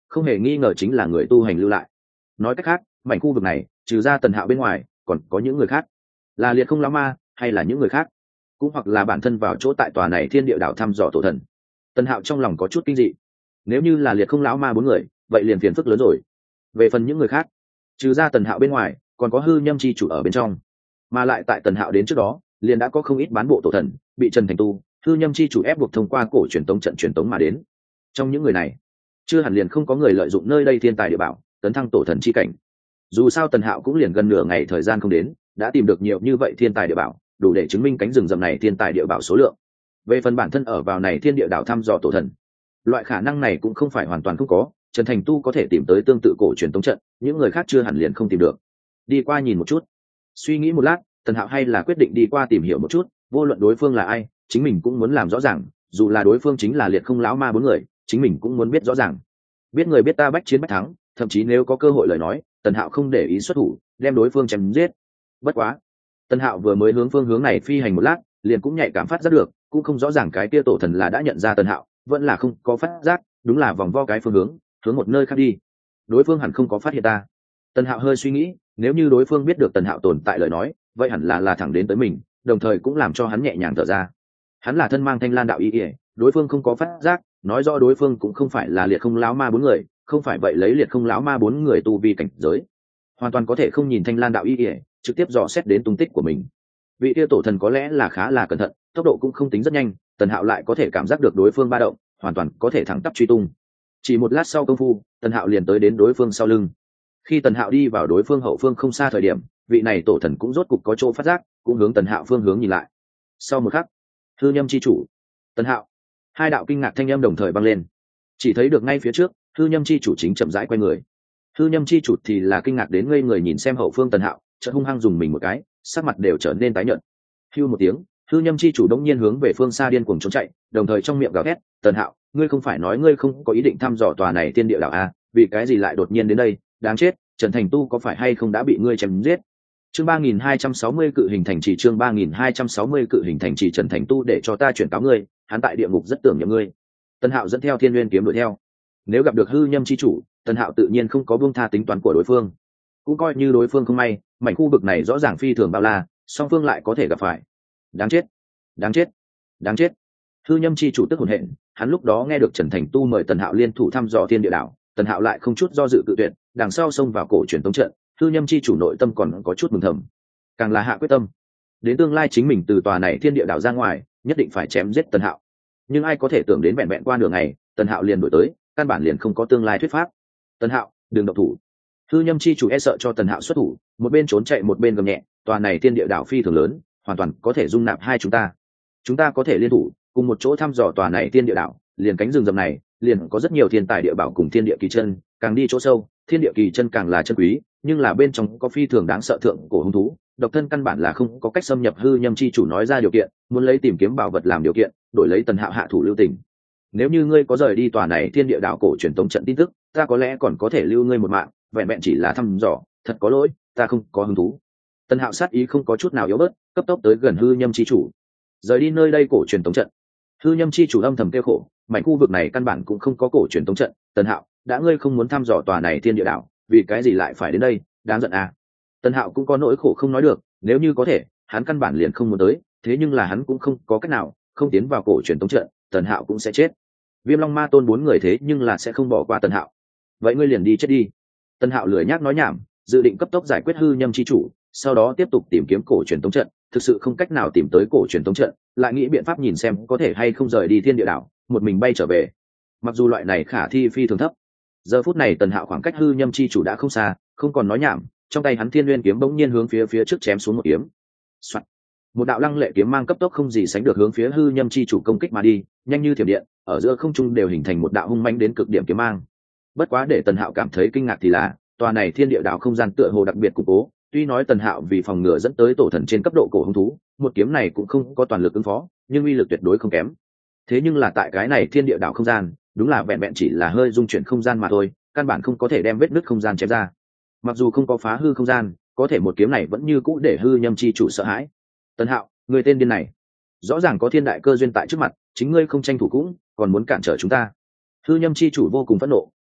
Speaker 1: không hề nghi ngờ chính là người tu hành lưu lại. Nói cách khác, mảnh khu vực này trừ ra Tần Hạo bên ngoài còn có những người khác, là liệt không lão ma hay là những người khác, cũng hoặc là bản thân vào chỗ tại tòa này thiên địa đảo thăm dò tổ thần. Tần Hạo trong lòng có chút kinh dị. Nếu như là liệt không lão ma 4 người, vậy liền phiền phức lớn rồi. Về phần những người khác, trừ ra Tần Hạo bên ngoài còn có hư nhâm chi chủ ở bên trong, mà lại tại Tần Hạo đến trước đó liền đã có không ít bán bộ tổ thần bị Trần Thành Tu, hư nhâm chi chủ ép buộc thông qua cổ truyền tống trận truyền tống mà đến. Trong những người này chưa hẳn liền không có người lợi dụng nơi đây thiên tài địa bảo tấn thăng tổ thần chi cảnh. Dù sao Tần Hạo cũng liền gần nửa ngày thời gian không đến đã tìm được nhiều như vậy thiên tài địa bảo, đủ để chứng minh cánh rừng rậm này thiên tài địa bảo số lượng. Về phần bản thân ở vào này thiên địa đảo thăm dò tổ thần, loại khả năng này cũng không phải hoàn toàn không có. Trần Thành Tu có thể tìm tới tương tự cổ truyền tống trận, những người khác chưa hẳn liền không tìm được. Đi qua nhìn một chút. Suy nghĩ một lát, Tần Hạo hay là quyết định đi qua tìm hiểu một chút, vô luận đối phương là ai, chính mình cũng muốn làm rõ ràng, dù là đối phương chính là liệt không lão ma 4 người, chính mình cũng muốn biết rõ ràng. Biết người biết ta, bách chiến bách thắng, thậm chí nếu có cơ hội lời nói, Tần Hạo không để ý xuất thủ, đem đối phương chém giết. Bất quá, Tần Hạo vừa mới hướng phương hướng này phi hành một lát, liền cũng nhạy cảm phát giác được, cũng không rõ ràng cái kia tổ thần là đã nhận ra Tần Hạo, vẫn là không có phát giác, đúng là vòng vo cái phương hướng một nơi khác đi. Đối phương hẳn không có phát hiện ta. Tần Hạo hơi suy nghĩ, nếu như đối phương biết được Tần Hạo tồn tại lời nói, vậy hẳn là thẳng đến tới mình, đồng thời cũng làm cho hắn nhẹ nhàng thở ra. Hắn là thân mang Thanh Lan đạo y, đối phương không có phát giác, nói rõ đối phương cũng không phải là liệt không lão ma 4 người, không phải vậy lấy liệt không lão ma 4 người tu vi cảnh giới, hoàn toàn có thể không nhìn Thanh Lan đạo y, trực tiếp dò xét đến tung tích của mình. Vị kia tổ thần có lẽ là khá là cẩn thận, tốc độ cũng không tính rất nhanh, Tần Hạo lại có thể cảm giác được đối phương ba động, hoàn toàn có thể thẳng tắp truy tung. Chỉ một lát sau công phu, Tần Hạo liền tới đến đối phương sau lưng. Khi Tần Hạo đi vào đối phương hậu phương không xa thời điểm, vị này tổ thần cũng rốt cục có chỗ phát giác, cũng hướng Tần Hạo phương hướng nhìn lại. Sau một khắc, hư nhâm chi chủ, Tần Hạo, hai đạo kinh ngạc thanh âm đồng thời vang lên. Chỉ thấy được ngay phía trước, hư nhâm chi chủ chính chậm rãi quay người. Hư nhâm chi chủ thì là kinh ngạc đến ngây người nhìn xem hậu phương Tần Hạo, chợt hung hăng dùng mình một cái, sắc mặt đều trở nên tái nhợt. Hưu một tiếng, hư nhâm chi chủ đống nhiên hướng về phương xa điên cuồng trốn chạy, đồng thời trong miệng gào thét, "Tần Hạo, ngươi không phải nói ngươi không có ý định thăm dò tòa này thiên địa đảo à, vì cái gì lại đột nhiên đến đây? Đáng chết, Trần Thành Tu có phải hay không đã bị ngươi chém giết?" Chương 3260 cự hình thành trì, chương 3260 cự hình thành trì. Trần Thành Tu để cho ta chuyển cáo ngươi, hắn tại địa ngục rất tưởng nhậm ngươi. Tần Hạo dẫn theo Thiên Nguyên kiếm đuổi theo. Nếu gặp được hư nhâm chi chủ, Tần Hạo tự nhiên không có buông tha tính toán của đối phương. Cũng coi như đối phương không may, mảnh khu vực này rõ ràng phi thường bao la, song phương lại có thể gặp phải. Đáng chết, đáng chết, đáng chết. Hư nhâm chi chủ tức hồn hện, hắn lúc đó nghe được Trần Thành Tu mời Tần Hạo liên thủ thăm dò thiên địa đảo, Tần Hạo lại không chút do dự tự tuyệt, đằng sau xông vào cổ truyền tống trận. Hư nhâm chi chủ nội tâm còn có chút mừng thầm, càng là hạ quyết tâm, đến tương lai chính mình từ tòa này thiên địa đảo ra ngoài, nhất định phải chém giết Tần Hạo. Nhưng ai có thể tưởng đến vẹn vẹn qua nửa ngày, Tần Hạo liền đổi tới, căn bản liền không có tương lai thuyết pháp. Tần Hạo, đừng động thủ. Hư nhâm chi chủ e sợ cho Tần Hạo xuất thủ, một bên trốn chạy một bên gầm nhẹ, tòa này thiên địa đảo phi thường lớn, hoàn toàn có thể dung nạp hai chúng ta có thể liên thủ cùng một chỗ thăm dò tòa này thiên địa đảo, liền cánh rừng rậm này liền có rất nhiều thiên tài địa bảo cùng thiên địa kỳ chân, càng đi chỗ sâu thiên địa kỳ chân càng là chân quý, nhưng là bên trong có phi thường đáng sợ thượng cổ hung thú, độc thân căn bản là không có cách xâm nhập. Hư nhâm chi chủ nói ra điều kiện, muốn lấy tìm kiếm bảo vật làm điều kiện, đổi lấy Tần Hạo hạ thủ lưu tình. Nếu như ngươi có rời đi tòa này thiên địa đảo cổ truyền tống trận tin tức, ta có lẽ còn có thể lưu ngươi một mạng, vẹn vẹn chỉ là thăm dò, thật có lỗi, ta không có hứng thú. Tần Hạo sát ý không có chút nào yếu bớt, cấp tốc tới gần hư nhâm chi chủ. Rời đi nơi đây cổ truyền tống trận. Hư nhâm chi chủ âm thầm kêu khổ, mảnh khu vực này căn bản cũng không có cổ truyền tống trận. Tần Hạo, đã ngươi không muốn thăm dò tòa này thiên địa đảo, vì cái gì lại phải đến đây, đáng giận à. Tần Hạo cũng có nỗi khổ không nói được, nếu như có thể, hắn căn bản liền không muốn tới, thế nhưng là hắn cũng không có cách nào, không tiến vào cổ truyền tống trận, Tần Hạo cũng sẽ chết. Viêm Long Ma Tôn 4 người thế nhưng là sẽ không bỏ qua Tần Hạo. Vậy ngươi liền đi chết đi. Tần Hạo lười nhác nói nhảm, dự định cấp tốc giải quyết hư nhâm chi chủ, sau đó tiếp tục tìm kiếm cổ truyền tống trận. Thực sự không cách nào tìm tới cổ truyền tống trận, lại nghĩ biện pháp nhìn xem có thể hay không rời đi thiên địa đảo, một mình bay trở về. Mặc dù loại này khả thi phi thường thấp. Giờ phút này Tần Hạo khoảng cách hư nhâm chi chủ đã không xa, không còn nói nhảm, trong tay hắn Thiên Nguyên kiếm bỗng nhiên hướng phía trước chém xuống một kiếm. Soạt. Một đạo lăng lệ kiếm mang cấp tốc không gì sánh được hướng phía hư nhâm chi chủ công kích mà đi, nhanh như thiểm điện, ở giữa không trung đều hình thành một đạo hung mãnh đến cực điểm kiếm mang. Bất quá để Tần Hạo cảm thấy kinh ngạc thì là, tòa này thiên địa đảo không gian tựa hồ đặc biệt củng cố, tuy nói Tần Hạo vì phòng ngừa dẫn tới tổ thần trên cấp độ cổ hung thú, một kiếm này cũng không có toàn lực ứng phó, nhưng uy lực tuyệt đối không kém. Thế nhưng là tại cái này thiên địa đảo không gian, đúng là vẹn vẹn chỉ là hơi dung chuyển không gian mà thôi, căn bản không có thể đem vết nứt không gian chém ra. Mặc dù không có phá hư không gian, có thể một kiếm này vẫn như cũ để hư nhâm chi chủ sợ hãi. Tần Hạo, người tên điên này, rõ ràng có thiên đại cơ duyên tại trước mặt, chính ngươi không tranh thủ cũng còn muốn cản trở chúng ta. Hư nhâm chi chủ vô cùng phẫn nộ,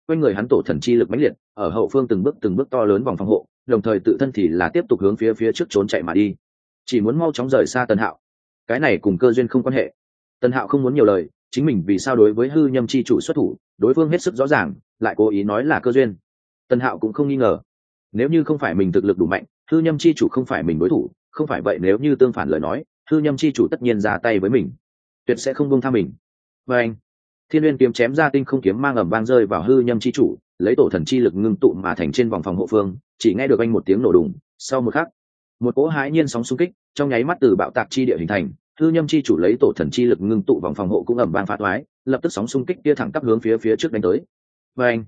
Speaker 1: quanh người hắn tổ thần chi lực mãnh liệt, ở hậu phương từng bước to lớn vòng phòng hộ, đồng thời tự thân thì là tiếp tục hướng phía trước trốn chạy mà đi, chỉ muốn mau chóng rời xa Tần Hạo. Cái này cùng cơ duyên không quan hệ. Tần Hạo không muốn nhiều lời, chính mình vì sao đối với hư nhâm chi chủ xuất thủ, đối phương hết sức rõ ràng, lại cố ý nói là cơ duyên. Tần Hạo cũng không nghi ngờ, nếu như không phải mình thực lực đủ mạnh, hư nhâm chi chủ không phải mình đối thủ, không phải vậy nếu như tương phản lời nói, hư nhâm chi chủ tất nhiên ra tay với mình, tuyệt sẽ không buông tha mình. Và anh, Thiên Uyên kiếm chém ra tinh không kiếm mang ầm vang rơi vào hư nhâm chi chủ, lấy tổ thần chi lực ngưng tụ mà thành trên vòng phòng hộ phương, chỉ nghe được anh một tiếng nổ đùng, sau một khắc, một cỗ hãi nhiên sóng xung kích, trong nháy mắt từ bạo tạc chi địa hình thành, hư nhâm chi chủ lấy tổ thần chi lực ngưng tụ vòng phòng hộ cũng ầm vang phá toái, lập tức sóng xung kích kia thẳng tắp hướng phía trước đánh tới. Và anh,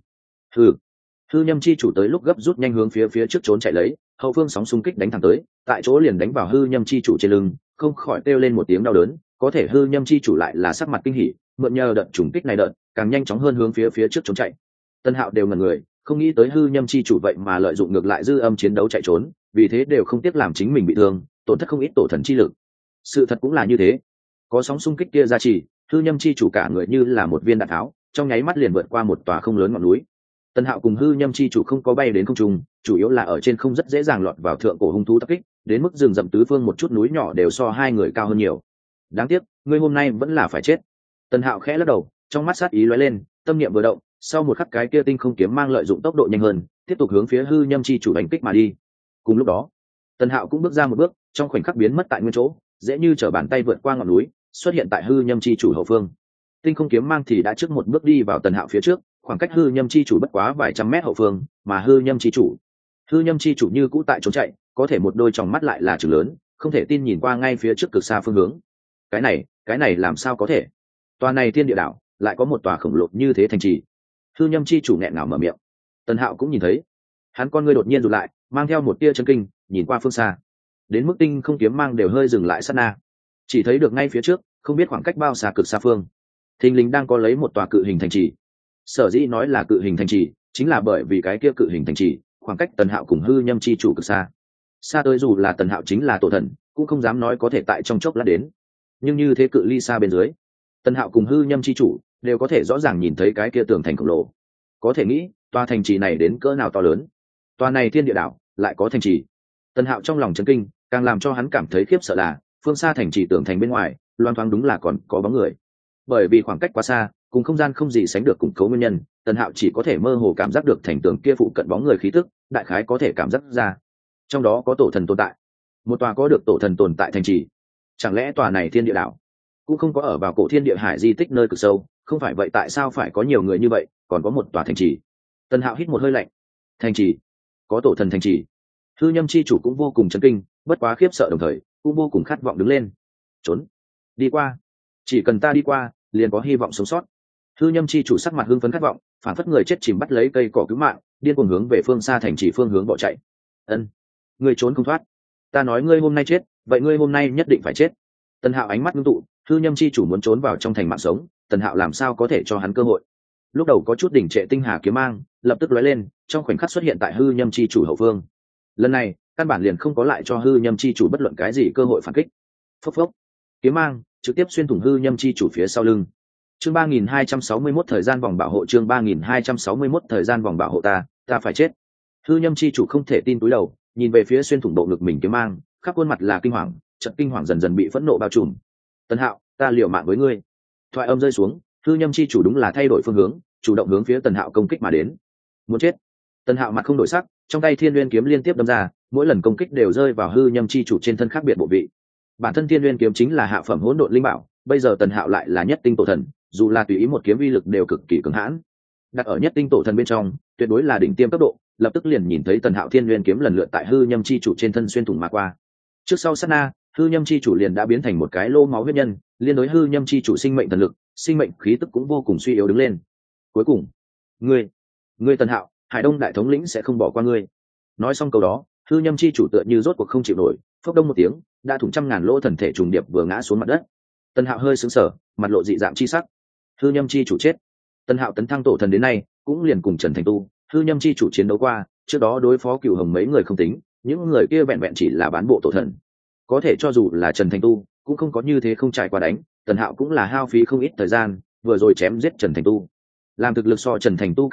Speaker 1: hư nhâm chi chủ tới lúc gấp rút nhanh hướng phía trước trốn chạy lấy, hậu phương sóng xung kích đánh thẳng tới, tại chỗ liền đánh vào hư nhâm chi chủ trên lưng, không khỏi kêu lên một tiếng đau đớn. Có thể hư nhâm chi chủ lại là sắc mặt kinh hỉ, mượn nhờ đợt trùng kích này đợt càng nhanh chóng hơn hướng phía trước trốn chạy. Tân Hạo đều ngẩn người, không nghĩ tới hư nhâm chi chủ vậy mà lợi dụng ngược lại dư âm chiến đấu chạy trốn, vì thế đều không tiếc làm chính mình bị thương, tổn thất không ít tổ thần chi lực. Sự thật cũng là như thế, có sóng xung kích kia ra chỉ, hư nhâm chi chủ cả người như là một viên đạn tháo, trong nháy mắt liền vượt qua một tòa không lớn ngọn núi. Tân Hạo cùng hư nhâm chi chủ không có bay đến không trung, chủ yếu là ở trên không rất dễ dàng lọt vào thượng cổ hung thú tập kích, đến mức rừng rậm tứ phương một chút núi nhỏ đều so hai người cao hơn nhiều. Đáng tiếc, ngươi hôm nay vẫn là phải chết. Tân Hạo khẽ lắc đầu, trong mắt sát ý lóe lên, tâm niệm vừa động, sau một khắc cái kia tinh không kiếm mang lợi dụng tốc độ nhanh hơn, tiếp tục hướng phía hư nhâm chi chủ đánh kích mà đi. Cùng lúc đó, Tân Hạo cũng bước ra một bước, trong khoảnh khắc biến mất tại nguyên chỗ, dễ như trở bàn tay vượt qua ngọn núi, xuất hiện tại hư nhâm chi chủ hậu phương. Tinh không kiếm mang thì đã trước một bước đi vào Tần Hạo phía trước, khoảng cách hư nhâm chi chủ bất quá vài trăm mét hậu phương, mà hư nhâm chi chủ như cũ tại trốn chạy, có thể một đôi tròng mắt lại là trừng lớn, không thể tin nhìn qua ngay phía trước cực xa phương hướng. Cái này làm sao có thể? Tòa này thiên địa đảo lại có một tòa khổng lồ như thế thành trì. Hư nhâm chi chủ nghẹn ngào mở miệng. Tần Hạo cũng nhìn thấy, hắn con ngươi đột nhiên rụt lại, mang theo một tia chấn kinh, nhìn qua phương xa, đến mức tinh không kiếm mang đều hơi dừng lại sát na, chỉ thấy được ngay phía trước, không biết khoảng cách bao xa cực xa phương, thình lình đang có lấy một tòa cự hình thành trì. Sở dĩ nói là cự hình thành trì, chính là bởi vì cái kia cự hình thành trì khoảng cách Tần Hạo cùng hư nhâm chi chủ cực xa, xa tới dù là Tần Hạo chính là tổ thần cũng không dám nói có thể tại trong chốc lát đến. Nhưng như thế cự ly xa bên dưới, Tần Hạo cùng hư nhâm chi chủ đều có thể rõ ràng nhìn thấy cái kia tường thành khổng lồ. Có thể nghĩ tòa thành trì này đến cỡ nào to lớn. Tòa này thiên địa đảo lại có thành trì. Tần Hạo trong lòng chấn kinh, càng làm cho hắn cảm thấy khiếp sợ là phương xa thành trì tường thành bên ngoài loan thoáng đúng là còn có bóng người. Bởi vì khoảng cách quá xa, cùng không gian không gì sánh được củng cố nguyên nhân, Tần Hạo chỉ có thể mơ hồ cảm giác được thành tường kia phụ cận bóng người khí tức, đại khái có thể cảm giác ra trong đó có tổ thần tồn tại. Một tòa có được tổ thần tồn tại thành trì, chẳng lẽ tòa này thiên địa đảo cũng không có ở vào cổ thiên địa hải di tích nơi cực sâu? Không phải vậy tại sao phải có nhiều người như vậy, còn có một tòa thành trì? Tần Hạo hít một hơi lạnh. Thành trì, có tổ thần thành trì. Hư nhâm chi chủ cũng vô cùng chấn kinh, bất quá khiếp sợ đồng thời cũng vô cùng khát vọng đứng lên. Trốn, đi qua, chỉ cần ta đi qua liền có hy vọng sống sót. Hư nhâm chi chủ sắc mặt hưng phấn khát vọng, phản phất người chết chìm bắt lấy cây cỏ cứu mạng, điên cuồng hướng về phương xa thành trì phương hướng bỏ chạy. Ân, ngươi trốn không thoát. Ta nói ngươi hôm nay chết, vậy ngươi hôm nay nhất định phải chết. Tần Hạo ánh mắt ngưng tụ, hư nhâm chi chủ muốn trốn vào trong thành mạng sống, Tần Hạo làm sao có thể cho hắn cơ hội? Lúc đầu có chút đỉnh trệ tinh hà kiếm mang, lập tức lóe lên, trong khoảnh khắc xuất hiện tại hư nhâm chi chủ hậu phương. Lần này, căn bản liền không có lại cho hư nhâm chi chủ bất luận cái gì cơ hội phản kích. Phốc phốc, kiếm mang trực tiếp xuyên thủng hư nhâm chi chủ phía sau lưng. Chương 3261 thời gian vòng bảo hộ, chương 3261 thời gian vòng bảo hộ, ta phải chết. Hư nhâm chi chủ không thể tin túi đầu, nhìn về phía xuyên thủng bộ ngực mình kiếm mang, khắp khuôn mặt là kinh hoàng, trận kinh hoàng dần dần bị phẫn nộ bao trùm. Tần Hạo, ta liều mạng với ngươi. Thoại âm rơi xuống, hư nhâm chi chủ đúng là thay đổi phương hướng, chủ động hướng phía Tần Hạo công kích mà đến. Muốn chết. Tần Hạo mặt không đổi sắc, trong tay Thiên Uyên kiếm liên tiếp đâm ra, mỗi lần công kích đều rơi vào hư nhâm chi chủ trên thân khác biệt bộ vị. Bản thân Thiên Uyên kiếm chính là hạ phẩm hỗn độn linh bảo, bây giờ Tần Hạo lại là nhất tinh tổ thần, dù là tùy ý một kiếm uy lực đều cực kỳ cứng hãn. Đặt ở nhất tinh tổ thần bên trong, tuyệt đối là đỉnh tiêm cấp độ, lập tức liền nhìn thấy Tần Hạo Thiên Uyên kiếm lần lượt tại hư nhâm chi chủ trên thân xuyên thủng mà qua. Trước sau sát na, hư nhâm chi chủ liền đã biến thành một cái lô máu huyết nhân, liên đối hư nhâm chi chủ sinh mệnh thần lực, sinh mệnh khí tức cũng vô cùng suy yếu đứng lên. Cuối cùng, ngươi Tần Hạo, Hải Đông đại thống lĩnh sẽ không bỏ qua ngươi. Nói xong câu đó, hư nhâm chi chủ tựa như rốt cuộc không chịu nổi, phốc đông một tiếng, đã thủng trăm ngàn lỗ thần thể trùng điệp vừa ngã xuống mặt đất. Tần Hạo hơi sững sờ, mặt lộ dị dạng chi sắc. Hư nhâm chi chủ chết. Tần Hạo tấn thăng tổ thần đến nay, cũng liền cùng Trần Thành Tu, hư nhâm chi chủ chiến đấu qua, trước đó đối phó Cửu Hồng mấy người không tính, những người kia vẹn vẹn chỉ là bán bộ tổ thần. Có thể cho dù là Trần Thành Tu, cũng không có như thế không trải qua đánh, Tần Hạo cũng là hao phí không ít thời gian, vừa rồi chém giết Trần Thành Tu. Làm thực lực so Trần Thành Tu càng mạnh,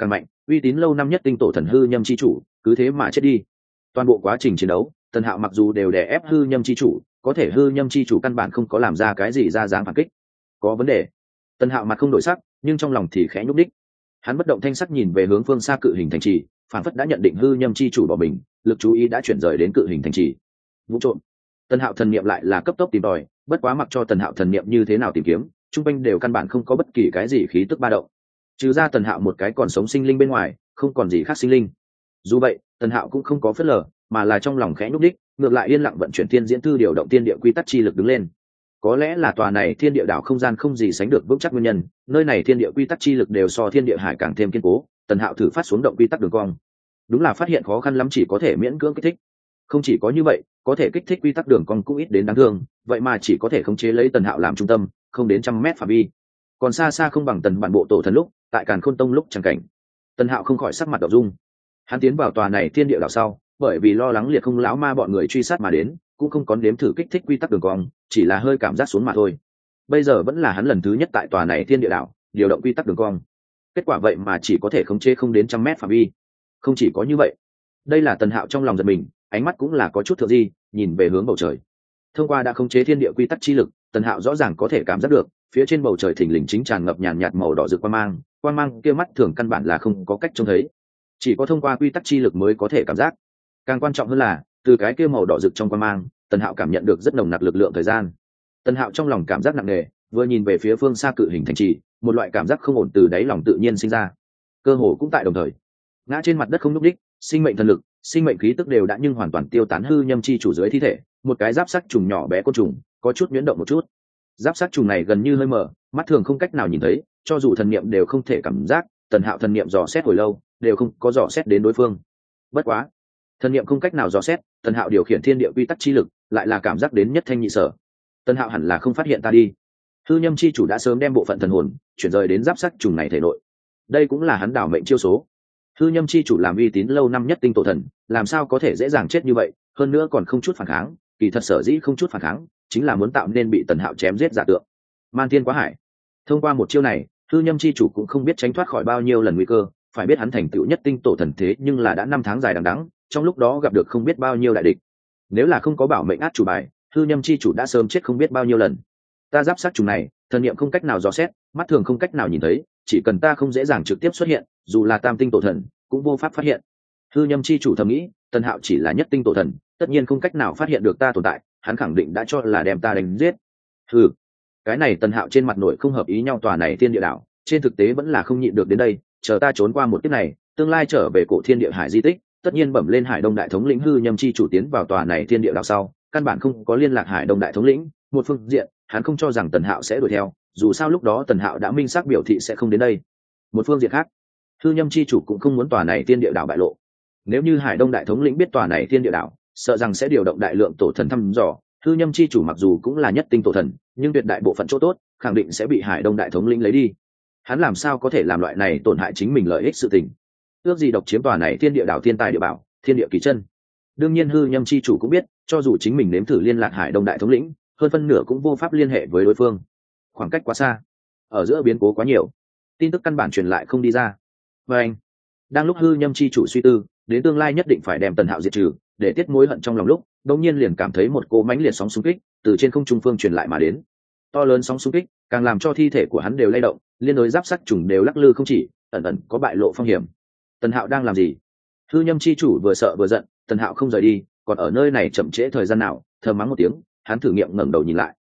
Speaker 1: uy tín lâu năm nhất tinh tổ thần hư nhâm chi chủ cứ thế mà chết đi. Toàn bộ quá trình chiến đấu, Tần Hạo mặc dù đều đè ép hư nhâm chi chủ, có thể hư nhâm chi chủ căn bản không có làm ra cái gì ra dáng phản kích. Có vấn đề. Tần Hạo mặt không đổi sắc, nhưng trong lòng thì khẽ nhúc đích. Hắn bất động thanh sắc nhìn về hướng phương xa cự hình thành trì, phản phất đã nhận định hư nhâm chi chủ bỏ mình, lực chú ý đã chuyển rời đến cự hình thành trì. Vụ trộm. Tần Hạo thần niệm lại là cấp tốc tìm tòi, bất quá mặc cho Tần Hạo thần niệm như thế nào tìm kiếm, trung quanh đều căn bản không có bất kỳ cái gì khí tức ba động. Trừ ra Tần Hạo một cái còn sống sinh linh bên ngoài, không còn gì khác sinh linh. Dù vậy, Tần Hạo cũng không có phớt lờ, mà là trong lòng khẽ nhúc đích, ngược lại yên lặng vận chuyển thiên diễn thư điều động thiên địa quy tắc chi lực đứng lên. Có lẽ là tòa này thiên địa đảo không gian không gì sánh được vững chắc nguyên nhân, nơi này thiên địa quy tắc chi lực đều so thiên địa hải càng thêm kiên cố. Tần Hạo thử phát xuống động quy tắc đường cong, đúng là phát hiện khó khăn lắm, chỉ có thể miễn cưỡng kích thích. Không chỉ có như vậy, có thể kích thích quy tắc đường cong cũng ít đến đáng thương, vậy mà chỉ có thể khống chế lấy Tần Hạo làm trung tâm, không đến 100 mét phạm vi, còn xa xa không bằng Tần bản bộ tổ thần lúc tại Càn Khôn Tông lúc chẳng cảnh. Tần Hạo không khỏi sắc mặt động dung. Hắn tiến vào tòa này thiên địa đảo sau, bởi vì lo lắng liệt không lão ma bọn người truy sát mà đến, cũng không có nếm thử kích thích quy tắc đường cong, chỉ là hơi cảm giác xuống mà thôi. Bây giờ vẫn là hắn lần thứ nhất tại tòa này thiên địa đảo điều động quy tắc đường cong, kết quả vậy mà chỉ có thể khống chế không đến 100 mét phạm vi. Không chỉ có như vậy, đây là Tần Hạo trong lòng giật mình, ánh mắt cũng là có chút thượng di, nhìn về hướng bầu trời. Thông qua đã khống chế thiên địa quy tắc chi lực, Tần Hạo rõ ràng có thể cảm giác được phía trên bầu trời thình lình chính tràn ngập nhàn nhạt màu đỏ rực quang mang kia mắt thường căn bản là không có cách trông thấy, chỉ có thông qua quy tắc chi lực mới có thể cảm giác. Càng quan trọng hơn là từ cái kia màu đỏ rực trong quang mang, Tần Hạo cảm nhận được rất nồng nặc lực lượng thời gian. Tần Hạo trong lòng cảm giác nặng nề, vừa nhìn về phía phương xa cự hình thành trì, một loại cảm giác không ổn từ đáy lòng tự nhiên sinh ra. Cơ hồ cũng tại đồng thời, ngã trên mặt đất không nhúc đích, sinh mệnh thần lực, sinh mệnh khí tức đều đã nhưng hoàn toàn tiêu tán hư nhâm chi chủ dưới thi thể, một cái giáp sắc trùng nhỏ bé côn trùng, có chút nhuyễn động một chút. Giáp sắc trùng này gần như hơi mờ, mắt thường không cách nào nhìn thấy, cho dù thần niệm đều không thể cảm giác. Tần Hạo thần niệm dò xét hồi lâu, đều không có dò xét đến đối phương. Bất quá, thần niệm không cách nào dò xét, Tần Hạo điều khiển thiên địa quy tắc chi lực, lại là cảm giác đến nhất thanh nhị sở. Tần Hạo hẳn là không phát hiện ta đi. Hư nhâm chi chủ đã sớm đem bộ phận thần hồn chuyển rời đến giáp sắc trùng này thể nội. Đây cũng là hắn đảo mệnh chiêu số. Hư nhâm chi chủ làm uy tín lâu năm nhất tinh tổ thần, làm sao có thể dễ dàng chết như vậy, hơn nữa còn không chút phản kháng. Kỳ thật sở dĩ không chút phản kháng, chính là muốn tạo nên bị Tần Hạo chém giết giả tượng. Man thiên quá hải. Thông qua một chiêu này, Hư nhâm chi chủ cũng không biết tránh thoát khỏi bao nhiêu lần nguy cơ. Phải biết hắn thành tựu nhất tinh tổ thần thế nhưng là đã 5 tháng dài đằng đẵng, trong lúc đó gặp được không biết bao nhiêu đại địch. Nếu là không có bảo mệnh át chủ bài, Hư nhâm chi chủ đã sớm chết không biết bao nhiêu lần. Ta giáp sát trùng này, thần niệm không cách nào dò xét, mắt thường không cách nào nhìn thấy, chỉ cần ta không dễ dàng trực tiếp xuất hiện, dù là tam tinh tổ thần cũng vô pháp phát hiện. Hư nhâm chi chủ thầm nghĩ, Tần Hạo chỉ là nhất tinh tổ thần, tất nhiên không cách nào phát hiện được ta tồn tại, hắn khẳng định đã cho là đem ta đánh giết. Hừ, cái này Tần Hạo trên mặt nội không hợp ý nhau, tòa này thiên địa đảo trên thực tế vẫn là không nhịn được đến đây, chờ ta trốn qua một kiếp này, tương lai trở về cổ thiên địa hải di tích, tất nhiên bẩm lên Hải Đông đại thống lĩnh. Hư nhâm chi chủ tiến vào tòa này thiên địa đảo sau, căn bản không có liên lạc Hải Đông đại thống lĩnh, một phương diện hắn không cho rằng Tần Hạo sẽ đuổi theo, dù sao lúc đó Tần Hạo đã minh xác biểu thị sẽ không đến đây. Một phương diện khác, Hư nhâm chi chủ cũng không muốn tòa này thiên địa đảo bại lộ. Nếu như Hải Đông đại thống lĩnh biết tòa này thiên địa đảo, sợ rằng sẽ điều động đại lượng tổ thần thăm dò. Hư nhâm chi chủ mặc dù cũng là nhất tinh tổ thần, nhưng tuyệt đại bộ phận chỗ tốt khẳng định sẽ bị Hải Đông đại thống lĩnh lấy đi. Hắn làm sao có thể làm loại này tổn hại chính mình lợi ích sự tình? Ước gì độc chiếm tòa này thiên địa đảo thiên tài địa bảo, thiên địa kỳ chân. Đương nhiên Hư nhâm chi chủ cũng biết, cho dù chính mình nếm thử liên lạc Hải Đông đại thống lĩnh, hơn phân nửa cũng vô pháp liên hệ với đối phương. Khoảng cách quá xa, ở giữa biến cố quá nhiều, tin tức căn bản truyền lại không đi ra. Và anh, đang lúc Hư nhâm chi chủ suy tư đến tương lai nhất định phải đem Tần Hạo diệt trừ để tiết mối hận trong lòng lúc, đột nhiên liền cảm thấy một cỗ mãnh liệt sóng xung kích từ trên không trung phương truyền lại mà đến. To lớn sóng xung kích càng làm cho thi thể của hắn đều lay động, liên đối giáp sắt trùng đều lắc lư không chỉ, ẩn ẩn có bại lộ phong hiểm. Tần Hạo đang làm gì? Hư nhâm chi chủ vừa sợ vừa giận, Tần Hạo không rời đi, còn ở nơi này chậm trễ thời gian nào? Thầm mắng một tiếng, hắn thử nghiệm ngẩng đầu nhìn lại.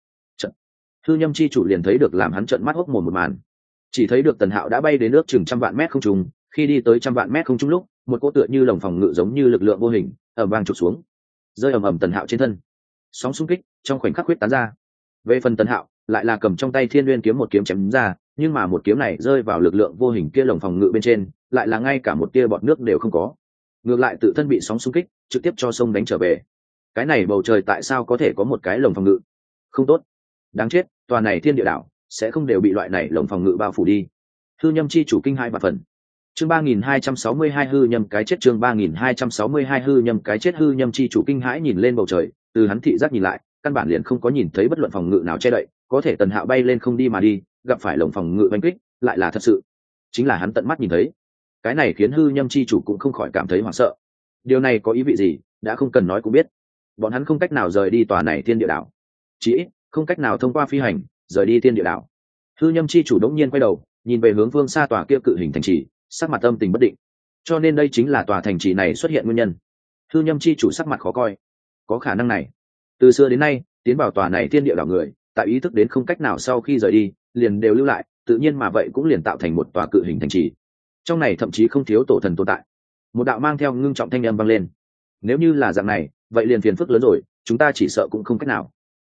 Speaker 1: Hư nhâm chi chủ liền thấy được làm hắn trợn mắt hốc mồm một màn. Chỉ thấy được Tần Hạo đã bay đến ước chừng 100 vạn mét không trung, khi đi tới 100 vạn mét không trung lúc, một cỗ tựa như lồng phòng ngự giống như lực lượng vô hình ầm vang chụp xuống, rơi ầm ầm Tần Hạo trên thân. Sóng xung kích trong khoảnh khắc huyết tán ra. Về phần Tần Hạo, lại là cầm trong tay Thiên Nguyên kiếm một kiếm chém ra, nhưng mà một kiếm này rơi vào lực lượng vô hình kia lồng phòng ngự bên trên, lại là ngay cả một tia bọt nước đều không có. Ngược lại tự thân bị sóng xung kích trực tiếp cho sông đánh trở về. Cái này bầu trời tại sao có thể có một cái lồng phòng ngự? Không tốt, đáng chết, tòa này thiên địa đảo sẽ không đều bị loại này lồng phòng ngự bao phủ đi. Hư nhâm chi chủ kinh hai vạn phần. Chương 3262 hư nhâm cái chết. Chương 3262 hư nhâm cái chết. Hư nhâm chi chủ kinh hãi nhìn lên bầu trời, từ hắn thị giác nhìn lại, căn bản liền không có nhìn thấy bất luận phòng ngự nào che đậy, có thể Tần Hạo bay lên không đi mà đi, gặp phải lồng phòng ngự đánh kích, lại là thật sự, chính là hắn tận mắt nhìn thấy. cái này khiến hư nhâm chi chủ cũng không khỏi cảm thấy hoảng sợ. Điều này có ý vị gì đã không cần nói cũng biết. Bọn hắn không cách nào rời đi tòa này thiên địa đảo, chỉ ít không cách nào thông qua phi hành rời đi thiên địa đảo. Hư nhâm chi chủ đống nhiên quay đầu nhìn về hướng phương xa tòa kia cự hình thành trì, sắc mặt âm tình bất định. Cho nên đây chính là tòa thành trì này xuất hiện nguyên nhân. Hư nhâm chi chủ sắc mặt khó coi. Có khả năng này, từ xưa đến nay tiến vào tòa này thiên địa đảo người, tại ý thức đến không cách nào sau khi rời đi liền đều lưu lại, tự nhiên mà vậy cũng liền tạo thành một tòa cự hình thành trì. Trong này thậm chí không thiếu tổ thần tồn tại. Một đạo mang theo ngưng trọng thanh âm vang lên. Nếu như là dạng này vậy liền phiền phức lớn rồi, chúng ta chỉ sợ cũng không cách nào.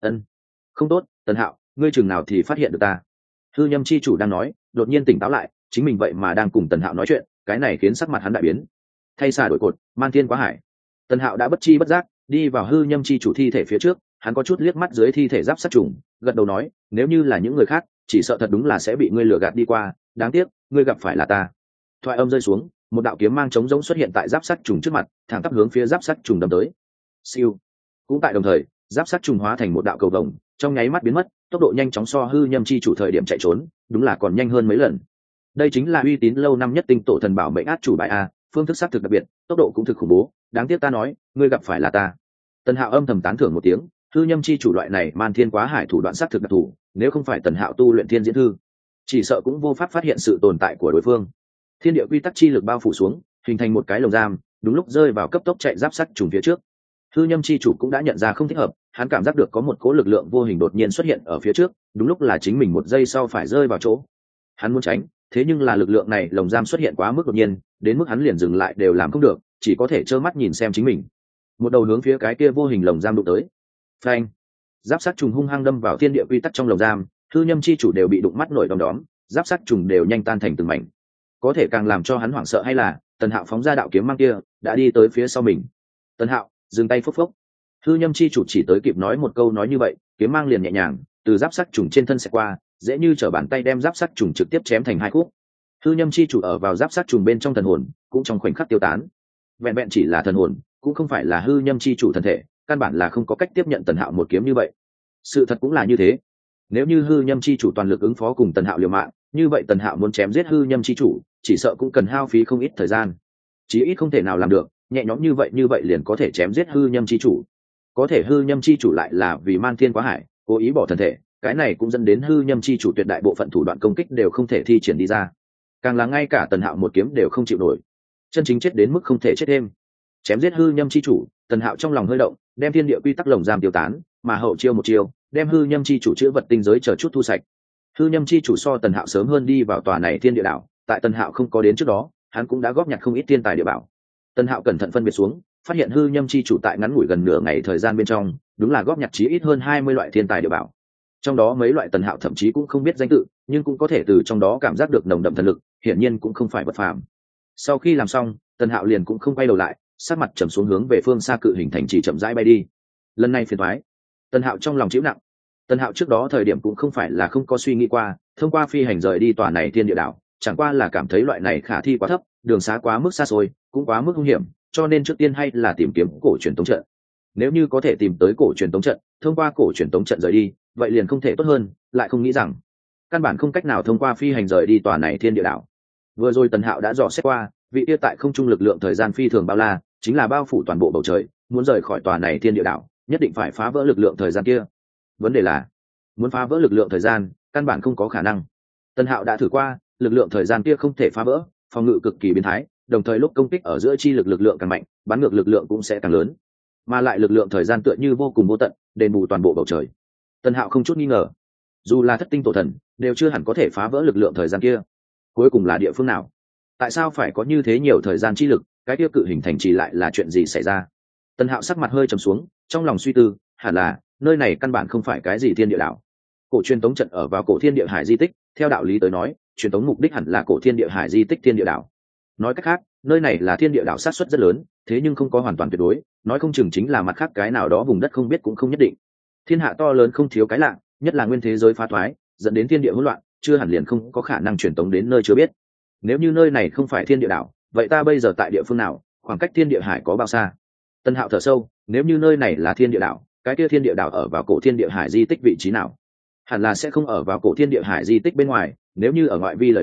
Speaker 1: Không tốt, Tần Hạo, ngươi chừng nào thì phát hiện được ta? Hư nhâm chi chủ đang nói, đột nhiên tỉnh táo lại, chính mình vậy mà đang cùng Tần Hạo nói chuyện, cái này khiến sắc mặt hắn đại biến. Thay xà đổi cột, man thiên quá hải. Tần Hạo đã bất chi bất giác đi vào hư nhâm chi chủ thi thể phía trước, hắn có chút liếc mắt dưới thi thể giáp sát trùng, gật đầu nói, nếu như là những người khác chỉ sợ thật đúng là sẽ bị ngươi lừa gạt đi qua, đáng tiếc ngươi gặp phải là ta. Thoại âm rơi xuống, một đạo kiếm mang trống rỗng xuất hiện tại giáp sát trùng trước mặt, thẳng tắp hướng phía giáp sát trùng đâm tới. Siêu. Cũng tại đồng thời, giáp sát trùng hóa thành một đạo cầu vồng, trong nháy mắt biến mất, tốc độ nhanh chóng so hư nhâm chi chủ thời điểm chạy trốn đúng là còn nhanh hơn mấy lần. Đây chính là uy tín lâu năm nhất tinh tổ thần bảo mệnh át chủ bài a, phương thức xác thực đặc biệt, tốc độ cũng thực khủng bố, đáng tiếc ta nói ngươi gặp phải là ta. Tần Hạo âm thầm tán thưởng một tiếng, hư nhâm chi chủ loại này man thiên quá hải thủ đoạn xác thực đặc thù, nếu không phải Tần Hạo tu luyện thiên diễn thư chỉ sợ cũng vô pháp phát hiện sự tồn tại của đối phương. Thiên địa quy tắc chi lực bao phủ xuống, hình thành một cái lồng giam, đúng lúc rơi vào cấp tốc chạy giáp sắt trùng phía trước. Hư nhâm chi chủ cũng đã nhận ra không thích hợp, hắn cảm giác được có một cỗ lực lượng vô hình đột nhiên xuất hiện ở phía trước, đúng lúc là chính mình một giây sau phải rơi vào chỗ. Hắn muốn tránh, thế nhưng là lực lượng này lồng giam xuất hiện quá mức đột nhiên, đến mức hắn liền dừng lại đều làm không được, chỉ có thể trơ mắt nhìn xem chính mình một đầu hướng phía cái kia vô hình lồng giam đụng tới. Phanh! Giáp sắt trùng hung hăng đâm vào thiên địa quy tắc trong lồng giam, hư nhâm chi chủ đều bị đụng mắt nổi đom đóm, giáp sắt trùng đều nhanh tan thành từng mảnh. Có thể càng làm cho hắn hoảng sợ hay là Tần Hạo phóng ra đạo kiếm mang kia đã đi tới phía sau mình. Tần Hạo dừng tay, phốc phốc. Hư nhâm chi chủ chỉ tới kịp nói một câu nói như vậy, kiếm mang liền nhẹ nhàng từ giáp sắt trùng trên thân sẽ qua, dễ như trở bàn tay đem giáp sắt trùng trực tiếp chém thành hai khúc. Hư nhâm chi chủ ở vào giáp sắt trùng bên trong thần hồn cũng trong khoảnh khắc tiêu tán. Vẹn vẹn chỉ là thần hồn, cũng không phải là hư nhâm chi chủ thân thể, căn bản là không có cách tiếp nhận Tần Hạo một kiếm như vậy. Sự thật cũng là như thế. Nếu như hư nhâm chi chủ toàn lực ứng phó cùng Tần Hạo liều mạng, như vậy Tần Hạo muốn chém giết hư nhâm chi chủ chỉ sợ cũng cần hao phí không ít thời gian, chí ít không thể nào làm được nhẹ nhõm như vậy liền có thể chém giết hư nhâm chi chủ. Có thể hư nhâm chi chủ lại là vì man thiên quá hải cố ý bỏ thân thể, cái này cũng dẫn đến hư nhâm chi chủ tuyệt đại bộ phận thủ đoạn công kích đều không thể thi triển đi ra, càng là ngay cả Tần Hạo một kiếm đều không chịu nổi, chân chính chết đến mức không thể chết thêm. Chém giết hư nhâm chi chủ, Tần Hạo trong lòng hơi động, đem thiên địa quy tắc lồng giam tiêu tán, mà hậu chiêu một chiêu đem hư nhâm chi chủ chữa vật tinh giới chờ chút thu sạch. Hư nhâm chi chủ so Tần Hạo sớm hơn đi vào tòa này thiên địa đảo, tại Tần Hạo không có đến trước đó hắn cũng đã góp nhặt không ít thiên tài địa bảo. Tần Hạo cẩn thận phân biệt xuống, phát hiện hư nhâm chi chủ tại ngắn ngủi gần nửa ngày thời gian bên trong đúng là góp nhặt chí ít hơn 20 loại thiên tài địa bảo. Trong đó mấy loại Tần Hạo thậm chí cũng không biết danh tự, nhưng cũng có thể từ trong đó cảm giác được nồng đậm thần lực, hiển nhiên cũng không phải vật phàm. Sau khi làm xong, Tần Hạo liền cũng không quay đầu lại, sát mặt trầm xuống hướng về phương xa cự hình thành trì chậm rãi bay đi. Lần này phiền toái. Tần Hạo trong lòng chịu nặng. Tần Hạo trước đó thời điểm cũng không phải là không có suy nghĩ qua thông qua phi hành rời đi tòa này thiên địa đảo, chẳng qua là cảm thấy loại này khả thi quá thấp, đường xá quá mức xa xôi, cũng quá mức nguy hiểm, cho nên trước tiên hay là tìm kiếm cổ truyền tống trận. Nếu như có thể tìm tới cổ truyền tống trận, thông qua cổ truyền tống trận rời đi, vậy liền không thể tốt hơn, lại không nghĩ rằng căn bản không cách nào thông qua phi hành rời đi tòa này thiên địa đảo. Vừa rồi Tần Hạo đã dò xét qua, vị kia tại không trung lực lượng thời gian phi thường bao la, chính là bao phủ toàn bộ bầu trời, muốn rời khỏi tòa này thiên địa đảo, nhất định phải phá vỡ lực lượng thời gian kia. Vấn đề là, muốn phá vỡ lực lượng thời gian, căn bản không có khả năng. Tần Hạo đã thử qua, lực lượng thời gian kia không thể phá vỡ, phòng ngự cực kỳ biến thái, đồng thời lúc công kích ở giữa chi lực lượng càng mạnh, bắn ngược lực lượng cũng sẽ càng lớn, mà lại lực lượng thời gian tựa như vô cùng vô tận, đền bù toàn bộ bầu trời. Tần Hạo không chút nghi ngờ, dù là thất tinh tổ thần đều chưa hẳn có thể phá vỡ lực lượng thời gian kia. Cuối cùng là địa phương nào? Tại sao phải có như thế nhiều thời gian chi lực? Cái tiêu cự hình thành trì lại là chuyện gì xảy ra? Tần Hạo sắc mặt hơi trầm xuống, trong lòng suy tư, hẳn là nơi này căn bản không phải cái gì thiên địa đảo. Cổ truyền tống trận ở vào cổ thiên địa hải di tích, theo đạo lý tới nói, truyền tống mục đích hẳn là cổ thiên địa hải di tích thiên địa đảo. Nói cách khác, nơi này là thiên địa đảo sát suất rất lớn, thế nhưng không có hoàn toàn tuyệt đối, nói không chừng chính là mặt khác cái nào đó vùng đất không biết cũng không nhất định. Thiên hạ to lớn không thiếu cái lạ, nhất là nguyên thế giới phá thoái, dẫn đến thiên địa hỗn loạn, chưa hẳn liền không có khả năng truyền tống đến nơi chưa biết. Nếu như nơi này không phải thiên địa đảo, vậy ta bây giờ tại địa phương nào, khoảng cách thiên địa hải có bao xa? Tân Hạo thở sâu, nếu như nơi này là thiên địa đảo, cái kia thiên địa đảo ở vào cổ thiên địa hải di tích vị trí nào? Hẳn là sẽ không ở vào cổ thiên địa hải di tích bên ngoài, nếu như ở ngoại vi lời nói,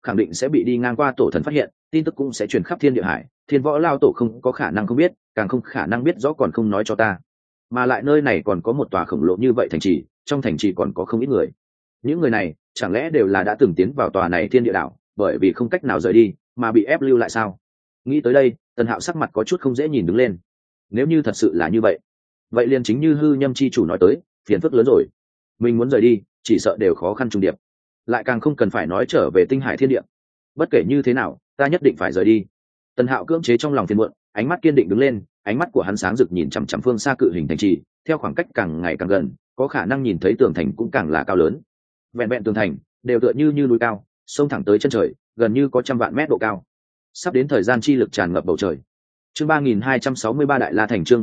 Speaker 1: khẳng định sẽ bị đi ngang qua tổ thần phát hiện, tin tức cũng sẽ truyền khắp thiên địa hải, thiên võ lao tổ không có khả năng không biết, càng không khả năng biết rõ còn không nói cho ta. Mà lại nơi này còn có một tòa khổng lồ như vậy thành trì, trong thành trì còn có không ít người. Những người này chẳng lẽ đều là đã từng tiến vào tòa này thiên địa đảo, bởi vì không cách nào rời đi mà bị ép lưu lại sao? Nghĩ tới đây, Tần Hạo sắc mặt có chút không dễ nhìn đứng lên. Nếu như thật sự là như vậy, vậy liền chính như hư nhâm chi chủ nói tới, phiền phức lớn rồi. Mình muốn rời đi, chỉ sợ đều khó khăn trùng điệp, lại càng không cần phải nói trở về tinh hải thiên địa. Bất kể như thế nào, ta nhất định phải rời đi. Tần Hạo cưỡng chế trong lòng phiền muộn, ánh mắt kiên định đứng lên, ánh mắt của hắn sáng rực nhìn chằm chằm phương xa cự hình thành trì, theo khoảng cách càng ngày càng gần, có khả năng nhìn thấy tường thành cũng càng là cao lớn. Vẹn vẹn tường thành đều tựa như núi cao, xông thẳng tới chân trời, gần như có trăm vạn mét độ cao. Sắp đến thời gian chi lực tràn ngập bầu trời. Chương 3263 Đại La Thành, chương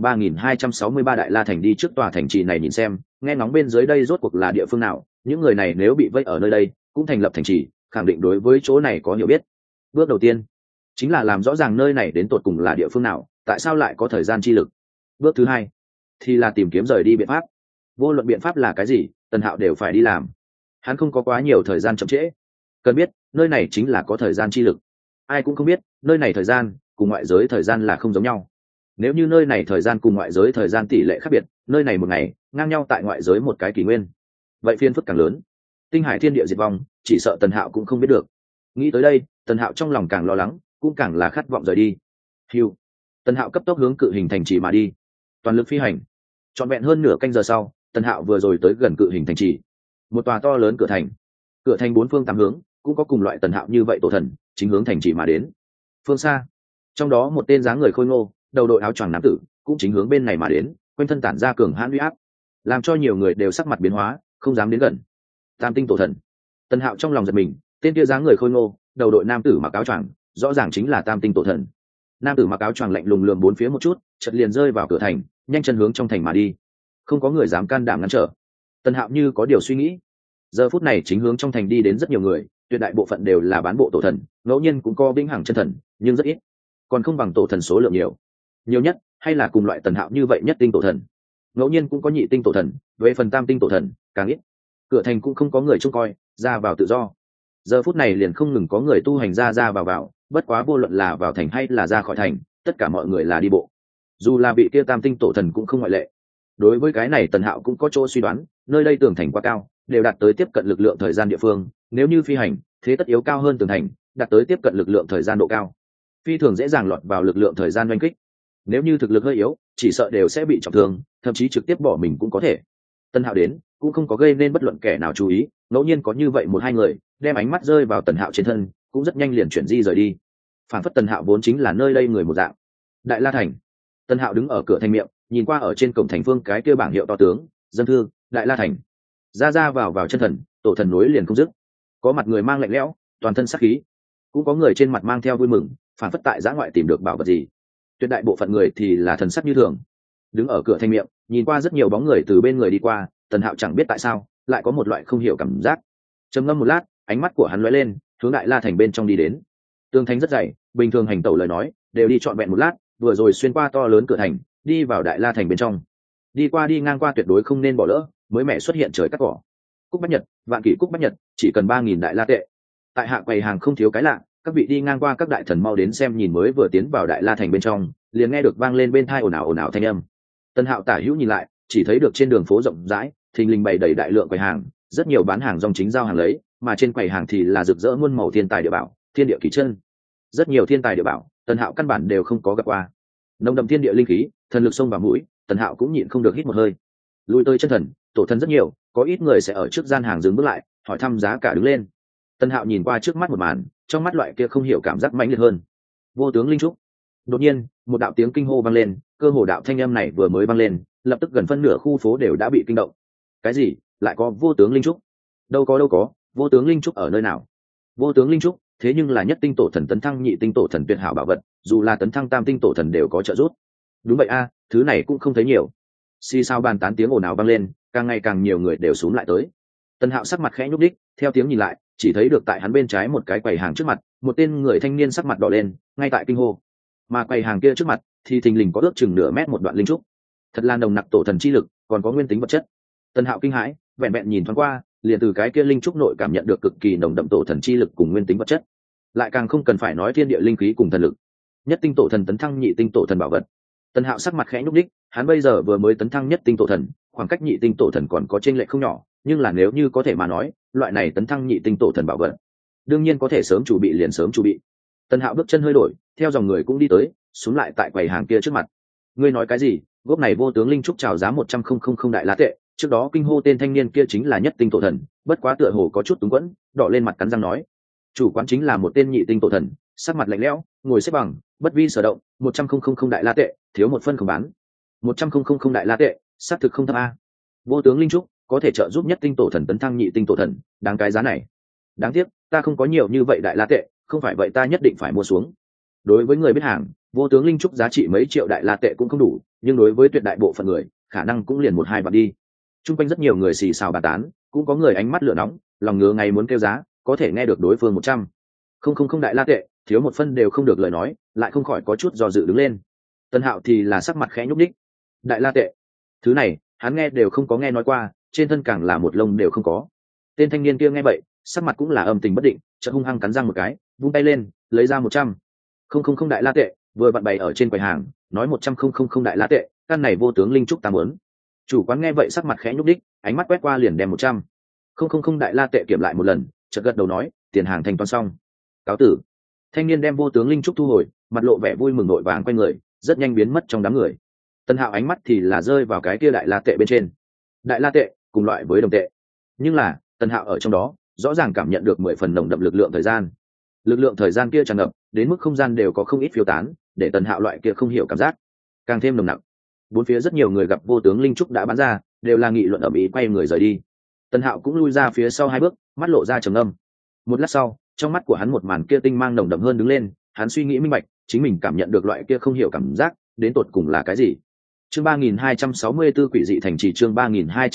Speaker 1: 3263 Đại La Thành. Đi trước tòa thành trì này nhìn xem, nghe ngóng bên dưới đây rốt cuộc là địa phương nào, những người này nếu bị vây ở nơi đây, cũng thành lập thành trì, khẳng định đối với chỗ này có hiểu biết. Bước đầu tiên chính là làm rõ ràng nơi này đến tột cùng là địa phương nào, tại sao lại có thời gian chi lực. Bước thứ hai thì là tìm kiếm rời đi biện pháp. Vô luận biện pháp là cái gì, Tần Hạo đều phải đi làm. Hắn không có quá nhiều thời gian chậm trễ. Cần biết, nơi này chính là có thời gian chi lực. Ai cũng không biết, nơi này thời gian cùng ngoại giới thời gian là không giống nhau. Nếu như nơi này thời gian cùng ngoại giới thời gian tỷ lệ khác biệt, nơi này một ngày ngang nhau tại ngoại giới một cái kỷ nguyên, vậy phiền phức càng lớn. Tinh hải thiên địa diệt vong, chỉ sợ Tần Hạo cũng không biết được. Nghĩ tới đây, Tần Hạo trong lòng càng lo lắng, cũng càng là khát vọng rời đi. Hưu, Tần Hạo cấp tốc hướng cự hình thành trì mà đi, toàn lực phi hành. Trọn vẹn hơn nửa canh giờ sau, Tần Hạo vừa rồi tới gần cự hình thành trì. Một tòa to lớn cửa thành, cửa thành bốn phương tám hướng cũng có cùng loại Tần Hạo như vậy tổ thần chính hướng thành trì mà đến. Phương xa, trong đó một tên dáng người khôi ngô, đầu đội áo choàng nam tử cũng chính hướng bên này mà đến, quanh thân tản ra cường hãn uy áp, làm cho nhiều người đều sắc mặt biến hóa, không dám đến gần. Tam tinh tổ thần. Tần Hạo trong lòng giật mình, tên kia dáng người khôi ngô, đầu đội nam tử mặc áo choàng, rõ ràng chính là Tam tinh tổ thần. Nam tử mặc áo choàng lạnh lùng lườm bốn phía một chút, chợt liền rơi vào cửa thành, nhanh chân hướng trong thành mà đi. Không có người dám can đảm ngăn trở. Tần Hạo như có điều suy nghĩ. Giờ phút này chính hướng trong thành đi đến rất nhiều người, tuyệt đại bộ phận đều là bán bộ tổ thần, ngẫu nhiên cũng có vĩnh hằng chân thần, nhưng rất ít, còn không bằng tổ thần số lượng nhiều. Nhiều nhất hay là cùng loại Tần Hạo như vậy nhất tinh tổ thần, ngẫu nhiên cũng có nhị tinh tổ thần, về phần tam tinh tổ thần càng ít. Cửa thành cũng không có người trông coi, ra vào tự do. Giờ phút này liền không ngừng có người tu hành ra ra vào, bất quá vô luận là vào thành hay là ra khỏi thành, tất cả mọi người là đi bộ. Dù là vị kia tam tinh tổ thần cũng không ngoại lệ. Đối với cái này Tần Hạo cũng có chỗ suy đoán, nơi đây tường thành quá cao, đều đạt tới tiếp cận lực lượng thời gian địa phương, nếu như phi hành, thế tất yếu cao hơn tường thành, đạt tới tiếp cận lực lượng thời gian độ cao, phi thường dễ dàng lọt vào lực lượng thời gian oanh kích. Nếu như thực lực hơi yếu, chỉ sợ đều sẽ bị trọng thương, thậm chí trực tiếp bỏ mình cũng có thể. Tần Hạo đến cũng không có gây nên bất luận kẻ nào chú ý, ngẫu nhiên có như vậy một hai người đem ánh mắt rơi vào Tần Hạo trên thân, cũng rất nhanh liền chuyển di rời đi. Phản phất Tần Hạo vốn chính là nơi đây người một dạng. Đại La Thành. Tần Hạo đứng ở cửa thành miệng, nhìn qua ở trên cổng thành phương cái kia bảng hiệu to tướng, dân thư, Đại La Thành. Ra vào chân thần, tổ thần nối liền không dứt. Có mặt người mang lạnh lẽo, toàn thân sát khí, cũng có người trên mặt mang theo vui mừng, phản phất tại giã ngoại tìm được bảo vật gì. Tuyệt đại bộ phận người thì là thần sắc như thường. Đứng ở cửa thành miệng, nhìn qua rất nhiều bóng người từ bên người đi qua, Tần Hạo chẳng biết tại sao lại có một loại không hiểu cảm giác. Trầm ngâm một lát, ánh mắt của hắn lóe lên, hướng Đại La Thành bên trong đi đến. Tường thành rất dày, bình thường hành tẩu lời nói đều đi trọn vẹn một lát, vừa rồi xuyên qua to lớn cửa thành, đi vào Đại La Thành bên trong. Đi qua đi ngang qua tuyệt đối không nên bỏ lỡ, mới mẻ xuất hiện trời cắt cỏ. Cúc bách nhật, vạn kỷ cúc bách nhật, chỉ cần 3.000 đại la tệ. Tại hạ quầy hàng không thiếu cái lạ, các vị đi ngang qua các đại thần mau đến xem nhìn. Mới vừa tiến vào Đại La Thành bên trong, liền nghe được vang lên bên tai ồn ào thanh âm. Tần Hạo tả hữu nhìn lại, chỉ thấy được trên đường phố rộng rãi, thình lình bày đầy đại lượng quầy hàng, rất nhiều bán hàng dòng chính giao hàng lấy, mà trên quầy hàng thì là rực rỡ muôn màu thiên tài địa bảo, thiên địa kỳ chân. Rất nhiều thiên tài địa bảo, Tần Hạo căn bản đều không có gặp qua. Nồng đậm thiên địa linh khí, thần lực xông vào mũi, Tần Hạo cũng nhịn không được hít một hơi. Lui tới chân thần, tổ thần rất nhiều, có ít người sẽ ở trước gian hàng dừng bước lại, hỏi thăm giá cả đứng lên. Tần Hạo nhìn qua trước mắt một màn, trong mắt loại kia không hiểu cảm giác mãnh liệt hơn. Vô tướng linh trúc. Đột nhiên, một đạo tiếng kinh hô vang lên, cơ hồ đạo thanh âm này vừa mới vang lên, lập tức gần phân nửa khu phố đều đã bị kinh động. Cái gì? Lại có vô tướng linh trúc? Đâu có, vô tướng linh trúc ở nơi nào? Vô tướng linh trúc, thế nhưng là nhất tinh tổ thần tấn thăng nhị tinh tổ thần tuyệt hảo bảo vật, dù là tấn thăng tam tinh tổ thần đều có trợ giúp. Đúng vậy a, thứ này cũng không thấy nhiều. Xì xào bàn tán tiếng ồn ào vang lên, càng ngày càng nhiều người đều xúm lại tới. Tần Hạo sắc mặt khẽ nhúc đích, theo tiếng nhìn lại, chỉ thấy được tại hắn bên trái một cái quầy hàng trước mặt, một tên người thanh niên sắc mặt đỏ lên, ngay tại kinh hô. Mà quầy hàng kia trước mặt thì thình lình có ước chừng nửa mét một đoạn linh trúc, thật là nồng nặc tổ thần chi lực, còn có nguyên tính vật chất. Tần Hạo kinh hãi, vẹn vẹn nhìn thoáng qua, liền từ cái kia linh trúc nội cảm nhận được cực kỳ nồng đậm tổ thần chi lực cùng nguyên tính vật chất. lại càng không cần phải nói thiên địa linh khí cùng thần lực. Nhất tinh tổ thần tấn thăng nhị tinh tổ thần bảo vật. Tần Hạo sắc mặt khẽ nhúc đích, hắn bây giờ vừa mới tấn thăng nhất tinh tổ thần, khoảng cách nhị tinh tổ thần còn có chênh lệch không nhỏ, nhưng là nếu như có thể mà nói, loại này tấn thăng nhị tinh tổ thần bảo vật, đương nhiên có thể sớm chuẩn bị liền sớm chuẩn bị. Tần Hạo bước chân hơi đổi, theo dòng người cũng đi tới, xuống lại tại quầy hàng kia trước mặt. Ngươi nói cái gì? Gốc này vô tướng linh trúc chào giá 100,000 đại lá tệ, trước đó kinh hô tên thanh niên kia chính là nhất tinh tổ thần, bất quá tựa hồ có chút túng quẫn, đỏ lên mặt cắn răng nói. Chủ quán chính là một tên nhị tinh tổ thần, sắc mặt lạnh lẽo, ngồi xếp bằng, bất vi sở động, 100,000 đại la tệ, thiếu một phân không bán. 100,000 đại la tệ, xác thực không thấp a. Vô tướng linh trúc có thể trợ giúp nhất tinh tổ thần tấn thăng nhị tinh tổ thần, đáng cái giá này. Đáng tiếc, ta không có nhiều như vậy đại la tệ, không phải vậy ta nhất định phải mua xuống. Đối với người biết hàng, vô tướng linh trúc giá trị mấy triệu đại la tệ cũng không đủ, nhưng đối với tuyệt đại bộ phận người, khả năng cũng liền một hai bạc đi. Trung quanh rất nhiều người xì xào bàn tán, cũng có người ánh mắt lửa nóng, lòng ngứa ngay muốn kêu giá, có thể nghe được đối phương 100,000 đại la tệ, thiếu một phân đều không được lời nói, lại không khỏi có chút do dự đứng lên. Tân Hạo thì là sắc mặt khẽ nhúc nhích. Đại la tệ, thứ này hắn nghe đều không có nghe nói qua, trên thân càng là một lông đều không có. Tên thanh niên kia nghe vậy, sắc mặt cũng là âm tình bất định, chợt hung hăng cắn răng một cái, vung tay lên, lấy ra 100,000 đại la tệ, vừa vặn bày ở trên quầy hàng, nói 100,000 đại la tệ, căn này vô tướng linh trúc ta muốn. Chủ quán nghe vậy sắc mặt khẽ nhúc nhích, ánh mắt quét qua liền đem 100,000 đại la tệ kiểm lại một lần, chợt gật đầu nói, tiền hàng thanh toán xong, cáo tử. Thanh niên đem vô tướng linh trúc thu hồi, mặt lộ vẻ vui mừng nội vàng quay người, rất nhanh biến mất trong đám người. Tân Hạo ánh mắt thì là rơi vào cái kia đại la tệ bên trên. Đại la tệ cùng loại với đồng tệ, nhưng là Tân Hạo ở trong đó rõ ràng cảm nhận được 10 phần nồng đậm lực lượng thời gian. Lực lượng thời gian kia tràn ngập, đến mức không gian đều có không ít phiêu tán, để Tân Hạo loại kia không hiểu cảm giác càng thêm nồng nặc. Bốn phía rất nhiều người gặp vô tướng linh trúc đã bán ra, đều là nghị luận ầm ĩ quay người rời đi. Tân Hạo cũng lui ra phía sau 2 bước, mắt lộ ra trầm ngâm. Một lát sau, trong mắt của hắn một màn kia tinh mang nồng đậm hơn đứng lên, hắn suy nghĩ minh bạch, chính mình cảm nhận được loại kia không hiểu cảm giác, đến tột cùng là cái gì. Chương 3264 quỷ dị thành trì, chương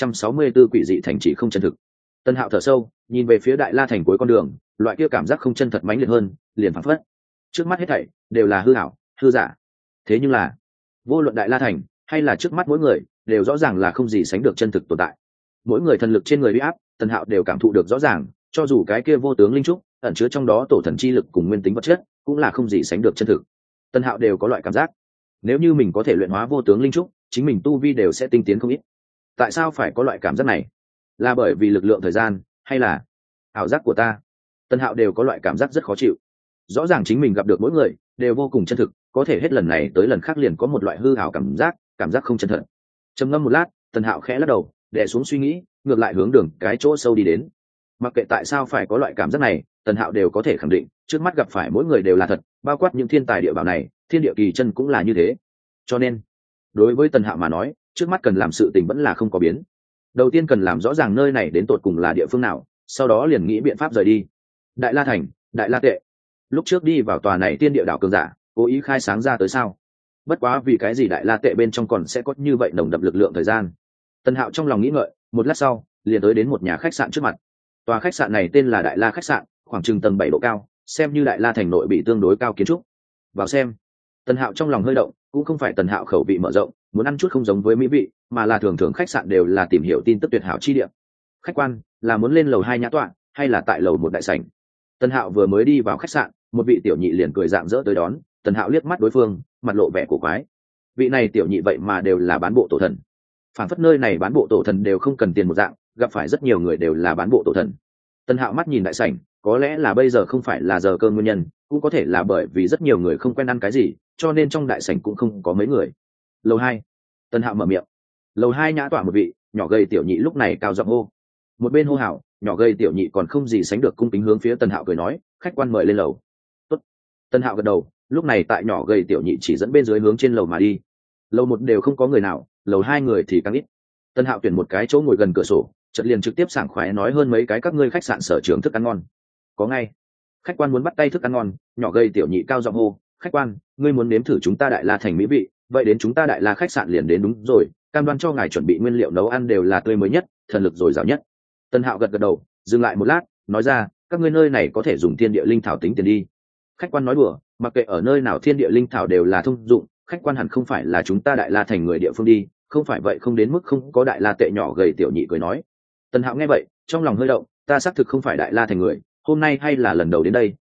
Speaker 1: 3264 quỷ dị thành trì không chân thực. Tân Hạo thở sâu, nhìn về phía Đại La thành cuối con đường, loại kia cảm giác không chân thật mãnh liệt hơn, liền phảng phất. Trước mắt hết thảy đều là hư ảo, hư giả. Thế nhưng là, vô luận Đại La thành hay là trước mắt mỗi người, đều rõ ràng là không gì sánh được chân thực tồn tại. Mỗi người thần lực trên người uy áp, Tân Hạo đều cảm thụ được rõ ràng, cho dù cái kia vô tướng linh trúc ẩn chứa trong đó tổ thần chi lực cùng nguyên tính vật chất, cũng là không gì sánh được chân thực. Tân Hạo đều có loại cảm giác, nếu như mình có thể luyện hóa vô tướng linh trúc, chính mình tu vi đều sẽ tinh tiến không ít. Tại sao phải có loại cảm giác này? Là bởi vì lực lượng thời gian, hay là ảo giác của ta? Tân Hạo đều có loại cảm giác rất khó chịu. Rõ ràng chính mình gặp được mỗi người đều vô cùng chân thực, có thể hết lần này tới lần khác liền có một loại hư ảo cảm giác không chân thật. Trầm ngâm một lát, Tân Hạo khẽ lắc đầu, đè xuống suy nghĩ, ngược lại hướng đường cái chỗ sâu đi đến. Mặc kệ tại sao phải có loại cảm giác này, Tần Hạo đều có thể khẳng định, trước mắt gặp phải mỗi người đều là thật, bao quát những thiên tài địa bảo này, thiên địa kỳ chân cũng là như thế. Cho nên, đối với Tần Hạo mà nói, trước mắt cần làm sự tình vẫn là không có biến. Đầu tiên cần làm rõ ràng nơi này đến tột cùng là địa phương nào, sau đó liền nghĩ biện pháp rời đi. Đại La thành, Đại La tệ. Lúc trước đi vào tòa này tiên địa đảo cường giả, cố ý khai sáng ra tới sao? Bất quá vì cái gì Đại La tệ bên trong còn sẽ có như vậy nồng đậm lực lượng thời gian? Tần Hạo trong lòng nghĩ ngợi, một lát sau, liền tới đến một nhà khách sạn trước mặt. Tòa khách sạn này tên là Đại La khách sạn, khoảng chừng tầng 7 độ cao, xem như Đại La thành nội bị tương đối cao kiến trúc. Vào xem. Tần Hạo trong lòng hơi động, cũng không phải Tần Hạo khẩu vị mở rộng, muốn ăn chút không giống với mỹ vị, mà là thường thường khách sạn đều là tìm hiểu tin tức tuyệt hảo chi địa. Khách quan, là muốn lên lầu 2 nhã tọa, hay là tại lầu 1 đại sảnh? Tần Hạo vừa mới đi vào khách sạn, một vị tiểu nhị liền cười rạng rỡ tới đón, Tần Hạo liếc mắt đối phương, mặt lộ vẻ cổ quái. Vị này tiểu nhị vậy mà đều là bán bộ tổ thần. Phản phất nơi này bán bộ tổ thần đều không cần tiền một dạng, gặp phải rất nhiều người đều là bán bộ tổ thần. Tần Hạo mắt nhìn đại sảnh, có lẽ là bây giờ không phải là giờ cơm nguyên nhân, cũng có thể là bởi vì rất nhiều người không quen ăn cái gì, cho nên trong đại sảnh cũng không có mấy người. Lầu 2. Tần Hạo mở miệng. Lầu 2 nhã tọa một vị nhỏ gầy tiểu nhị lúc này cao giọng hô. Một bên hô hào, nhỏ gầy tiểu nhị còn không gì sánh được cung kính hướng phía Tần Hạo cười nói, khách quan mời lên lầu. Tốt. Tần Hạo gật đầu, lúc này tại nhỏ gầy tiểu nhị chỉ dẫn bên dưới hướng trên lầu mà đi. Lầu 1 đều không có người nào, lầu 2 người thì càng ít. Tần Hạo tuyển một cái chỗ ngồi gần cửa sổ, chợt liền trực tiếp sảng khoái nói hơn mấy cái các ngươi khách sạn sở trường thức ăn ngon. Có ngay. Khách quan muốn bắt tay thức ăn ngon, nhỏ gầy tiểu nhị cao giọng hô, khách quan, ngươi muốn nếm thử chúng ta Đại La thành mỹ vị, vậy đến chúng ta Đại La khách sạn liền đến đúng rồi, cam đoan cho ngài chuẩn bị nguyên liệu nấu ăn đều là tươi mới nhất, thần lực dồi dào nhất. Tần Hạo gật gật đầu, dừng lại một lát, nói ra, các ngươi nơi này có thể dùng thiên địa linh thảo tính tiền đi. Khách quan nói đùa, mặc kệ ở nơi nào thiên địa linh thảo đều là thông dụng, khách quan hẳn không phải là chúng ta Đại La thành người địa phương đi, không phải vậy không đến mức không có Đại La tệ. Nhỏ gầy tiểu nhị cười nói. Tần Hạo nghe vậy, trong lòng hơi động, ta xác thực không phải Đại La thành người, hôm nay hay là lần đầu đến đây,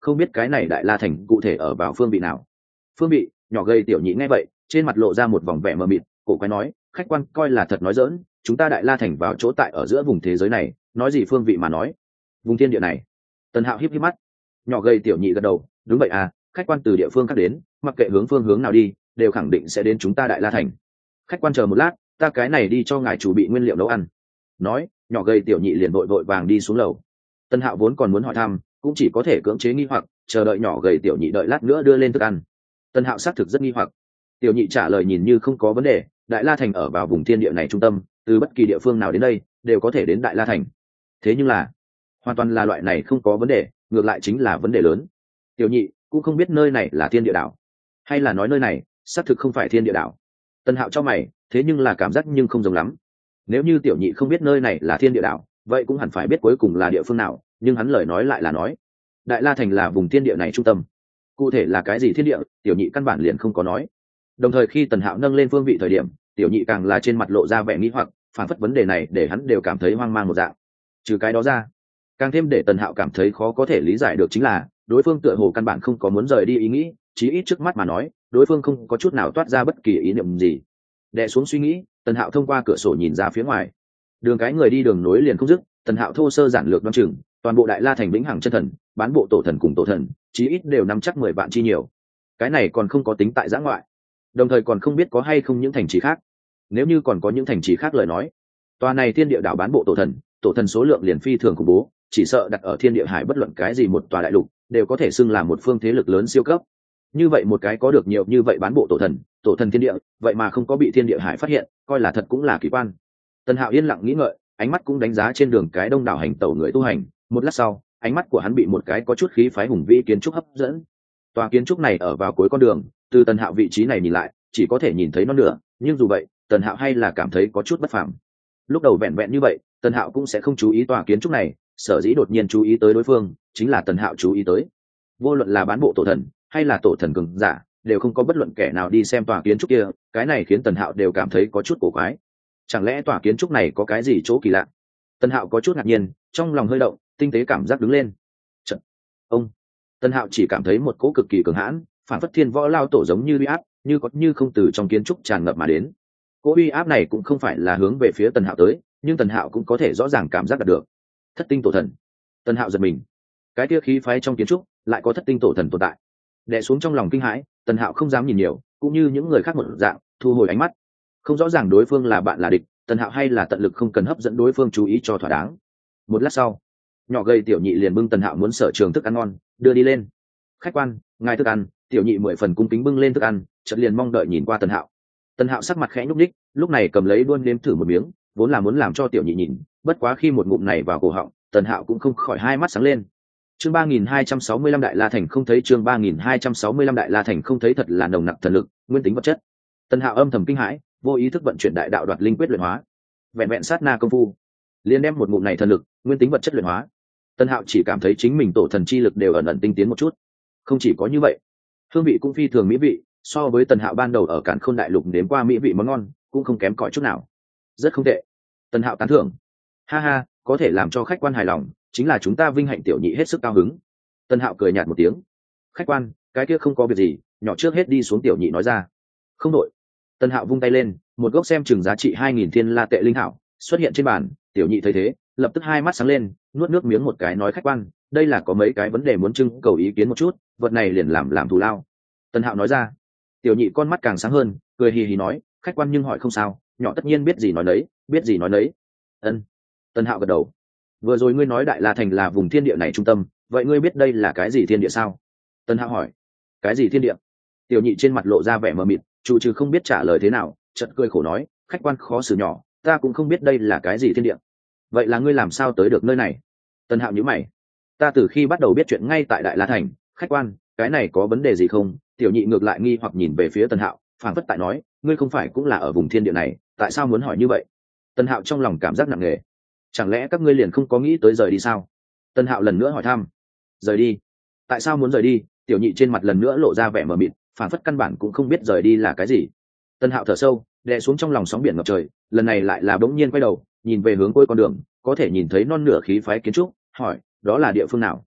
Speaker 1: không biết cái này đại la thành cụ thể ở vào phương vị nào. Phương vị? Nhỏ gầy tiểu nhị nghe vậy trên mặt lộ ra một vòng vẻ mờ mịt, cổ quái nói, khách quan coi là thật nói dỡn, chúng ta đại la thành vào chỗ tại ở giữa vùng thế giới này, nói gì phương vị mà nói, vùng thiên địa này. Tần Hạo híp híp mắt. Nhỏ gầy tiểu nhị gật đầu, đúng vậy à, khách quan từ địa phương khác đến, mặc kệ hướng phương nào đi đều khẳng định sẽ đến chúng ta đại la thành. Khách quan chờ một lát, ta cái này đi cho ngài chủ bị nguyên liệu nấu ăn. Nói, nhỏ gầy tiểu nhị liền vội vàng đi xuống lầu. Tần Hạo vốn còn muốn hỏi thăm, cũng chỉ có thể cưỡng chế nghi hoặc, chờ đợi nhỏ gầy tiểu nhị đợi lát nữa đưa lên thức ăn. Tần Hạo xác thực rất nghi hoặc. Tiểu nhị trả lời nhìn như không có vấn đề, đại la thành ở vào vùng thiên địa này trung tâm, từ bất kỳ địa phương nào đến đây đều có thể đến đại la thành. Thế nhưng là hoàn toàn là loại này không có vấn đề, ngược lại chính là vấn đề lớn. Tiểu nhị cũng không biết nơi này là thiên địa đảo, hay là nói nơi này xác thực không phải thiên địa đảo. Tần Hạo cho mày, thế nhưng là cảm giác nhưng không giống lắm. Nếu như tiểu nhị không biết nơi này là thiên địa đảo, vậy cũng hẳn phải biết cuối cùng là địa phương nào, nhưng hắn lời nói lại là nói đại la thành là vùng thiên địa này trung tâm. Cụ thể là cái gì thiên địa, tiểu nhị căn bản liền không có nói. Đồng thời khi Tần Hạo nâng lên phương vị thời điểm, tiểu nhị càng là trên mặt lộ ra vẻ nghi hoặc, phản phất vấn đề này để hắn đều cảm thấy hoang mang một dạng. Trừ cái đó ra, càng thêm để Tần Hạo cảm thấy khó có thể lý giải được chính là đối phương tựa hồ căn bản không có muốn rời đi ý nghĩ, chí ít trước mắt mà nói đối phương không có chút nào toát ra bất kỳ ý niệm gì. Đè xuống suy nghĩ, Tần Hạo thông qua cửa sổ nhìn ra phía ngoài. Đường cái người đi đường nối liền không dứt. Tần Hạo thô sơ giản lược đoán chừng toàn bộ đại la thành vĩnh hằng chân thần, bán bộ tổ thần cùng tổ thần chí ít đều nắm chắc 10 vạn chi nhiều. Cái này còn không có tính tại giã ngoại, đồng thời còn không biết có hay không những thành trì khác. Nếu như còn có những thành trì khác lời nói, tòa này thiên địa đảo bán bộ tổ thần số lượng liền phi thường khủng bố, chỉ sợ đặt ở thiên địa hải bất luận cái gì một tòa đại lục đều có thể xưng là một phương thế lực lớn siêu cấp. Như vậy một cái có được nhiều như vậy bán bộ tổ thần thiên địa, vậy mà không có bị thiên địa hải phát hiện, coi là thật cũng là kỳ quan. Tần Hạo yên lặng nghĩ ngợi, ánh mắt cũng đánh giá trên đường cái đông đảo hành tẩu người tu hành. Một lát sau, ánh mắt của hắn bị một cái có chút khí phái hùng vĩ kiến trúc hấp dẫn. Tòa kiến trúc này ở vào cuối con đường, từ Tần Hạo vị trí này nhìn lại chỉ có thể nhìn thấy nó nửa, nhưng dù vậy Tần Hạo hay là cảm thấy có chút bất phàm. Lúc đầu vẹn vẹn như vậy Tần Hạo cũng sẽ không chú ý tòa kiến trúc này, sở dĩ đột nhiên chú ý tới đối phương chính là Tần Hạo chú ý tới vô luận là bán bộ tổ thần hay là tổ thần cường giả đều không có bất luận kẻ nào đi xem tòa kiến trúc kia. Cái này khiến Tần Hạo đều cảm thấy có chút cổ quái. Chẳng lẽ tòa kiến trúc này có cái gì chỗ kỳ lạ? Tần Hạo có chút ngạc nhiên, trong lòng hơi động, tinh tế cảm giác đứng lên. Chật. Ông. Tần Hạo chỉ cảm thấy một cỗ cực kỳ cường hãn, phản phất thiên võ lao tổ giống như uy áp, như có như không từ trong kiến trúc tràn ngập mà đến. Cỗ uy áp này cũng không phải là hướng về phía Tần Hạo tới, nhưng Tần Hạo cũng có thể rõ ràng cảm giác được. Thất tinh tổ thần. Tần Hạo giật mình. Cái kia khí phái trong kiến trúc lại có thất tinh tổ thần tồn tại. Đè xuống trong lòng kinh hãi, Tần Hạo không dám nhìn nhiều, cũng như những người khác một dạng, thu hồi ánh mắt. Không rõ ràng đối phương là bạn là địch, Tần Hạo hay là tận lực không cần hấp dẫn đối phương chú ý cho thỏa đáng. Một lát sau, nhỏ gầy tiểu nhị liền bưng Tần Hạo muốn sở trường thức ăn ngon đưa đi lên. Khách quan, ngài thức ăn. Tiểu nhị 10 phần cung kính bưng lên thức ăn, chợt liền mong đợi nhìn qua Tần Hạo. Tần Hạo sắc mặt khẽ nhúc nhích, lúc này cầm lấy đuôn nếm thử một miếng, vốn là muốn làm cho tiểu nhị nhìn, bất quá khi một ngụm này vào cổ họng, Tần Hạo cũng không khỏi hai mắt sáng lên. Chương 3265 Đại La Thành không thấy, chương 3265 Đại La Thành không thấy, thật là nồng nặc thần lực, nguyên tính vật chất. Tần Hạo âm thầm kinh hãi, vô ý thức vận chuyển đại đạo đoạt linh quyết luyện hóa. Vẹn vẹn sát na công phu, liền đem một ngụm này thần lực, nguyên tính vật chất luyện hóa. Tần Hạo chỉ cảm thấy chính mình tổ thần chi lực đều ẩn ẩn tinh tiến một chút. Không chỉ có như vậy, hương vị cũng phi thường mỹ vị, so với Tần Hạo ban đầu ở Càn Khôn đại lục nếm qua mỹ vị món ngon, cũng không kém cỏi chút nào. Rất không tệ. Tần Hạo tán thưởng. Ha ha, có thể làm cho khách quan hài lòng, chính là chúng ta vinh hạnh. Tiểu nhị hết sức cao hứng. Tần Hạo cười nhạt một tiếng. Khách quan, cái kia không có việc gì, nhỏ trước hết đi xuống. Tiểu nhị nói ra. Không đội. Tần Hạo vung tay lên, một gốc xem chừng giá trị 2000 thiên la tệ linh hảo xuất hiện trên bàn. Tiểu nhị thấy thế, lập tức hai mắt sáng lên, nuốt nước miếng một cái nói, khách quan, đây là có mấy cái vấn đề muốn trưng cầu ý kiến một chút, vật này liền làm thù lao. Tần Hạo nói ra. Tiểu nhị con mắt càng sáng hơn, cười hì hì nói, khách quan nhưng hỏi không sao, nhỏ tất nhiên biết gì nói nấy, biết gì nói nấy. Ân. Tần Hạo gật đầu. Vừa rồi ngươi nói Đại La Thành là vùng thiên địa này trung tâm, vậy ngươi biết đây là cái gì thiên địa sao? Tần Hạo hỏi. Cái gì thiên địa? Tiểu nhị trên mặt lộ ra vẻ mờ mịt, chủ trừ không biết trả lời thế nào, chợt cười khổ nói, khách quan khó xử nhỏ, ta cũng không biết đây là cái gì thiên địa. Vậy là ngươi làm sao tới được nơi này? Tần Hạo nhíu mày. Ta từ khi bắt đầu biết chuyện ngay tại Đại La Thành, khách quan, cái này có vấn đề gì không? Tiểu nhị ngược lại nghi hoặc nhìn về phía Tần Hạo, phảng phất tại nói, ngươi không phải cũng là ở vùng thiên địa này, tại sao muốn hỏi như vậy? Tần Hạo trong lòng cảm giác nặng nề. Chẳng lẽ các ngươi liền không có nghĩ tới rời đi sao? Tần Hạo lần nữa hỏi thăm. Rời đi? Tại sao muốn rời đi? Tiểu nhị trên mặt lần nữa lộ ra vẻ mờ mịt, phảng phất căn bản cũng không biết rời đi là cái gì. Tần Hạo thở sâu, đè xuống trong lòng sóng biển ngập trời, lần này lại là bỗng nhiên quay đầu, nhìn về hướng cuối con đường, có thể nhìn thấy non nửa khí phái kiến trúc, hỏi, đó là địa phương nào?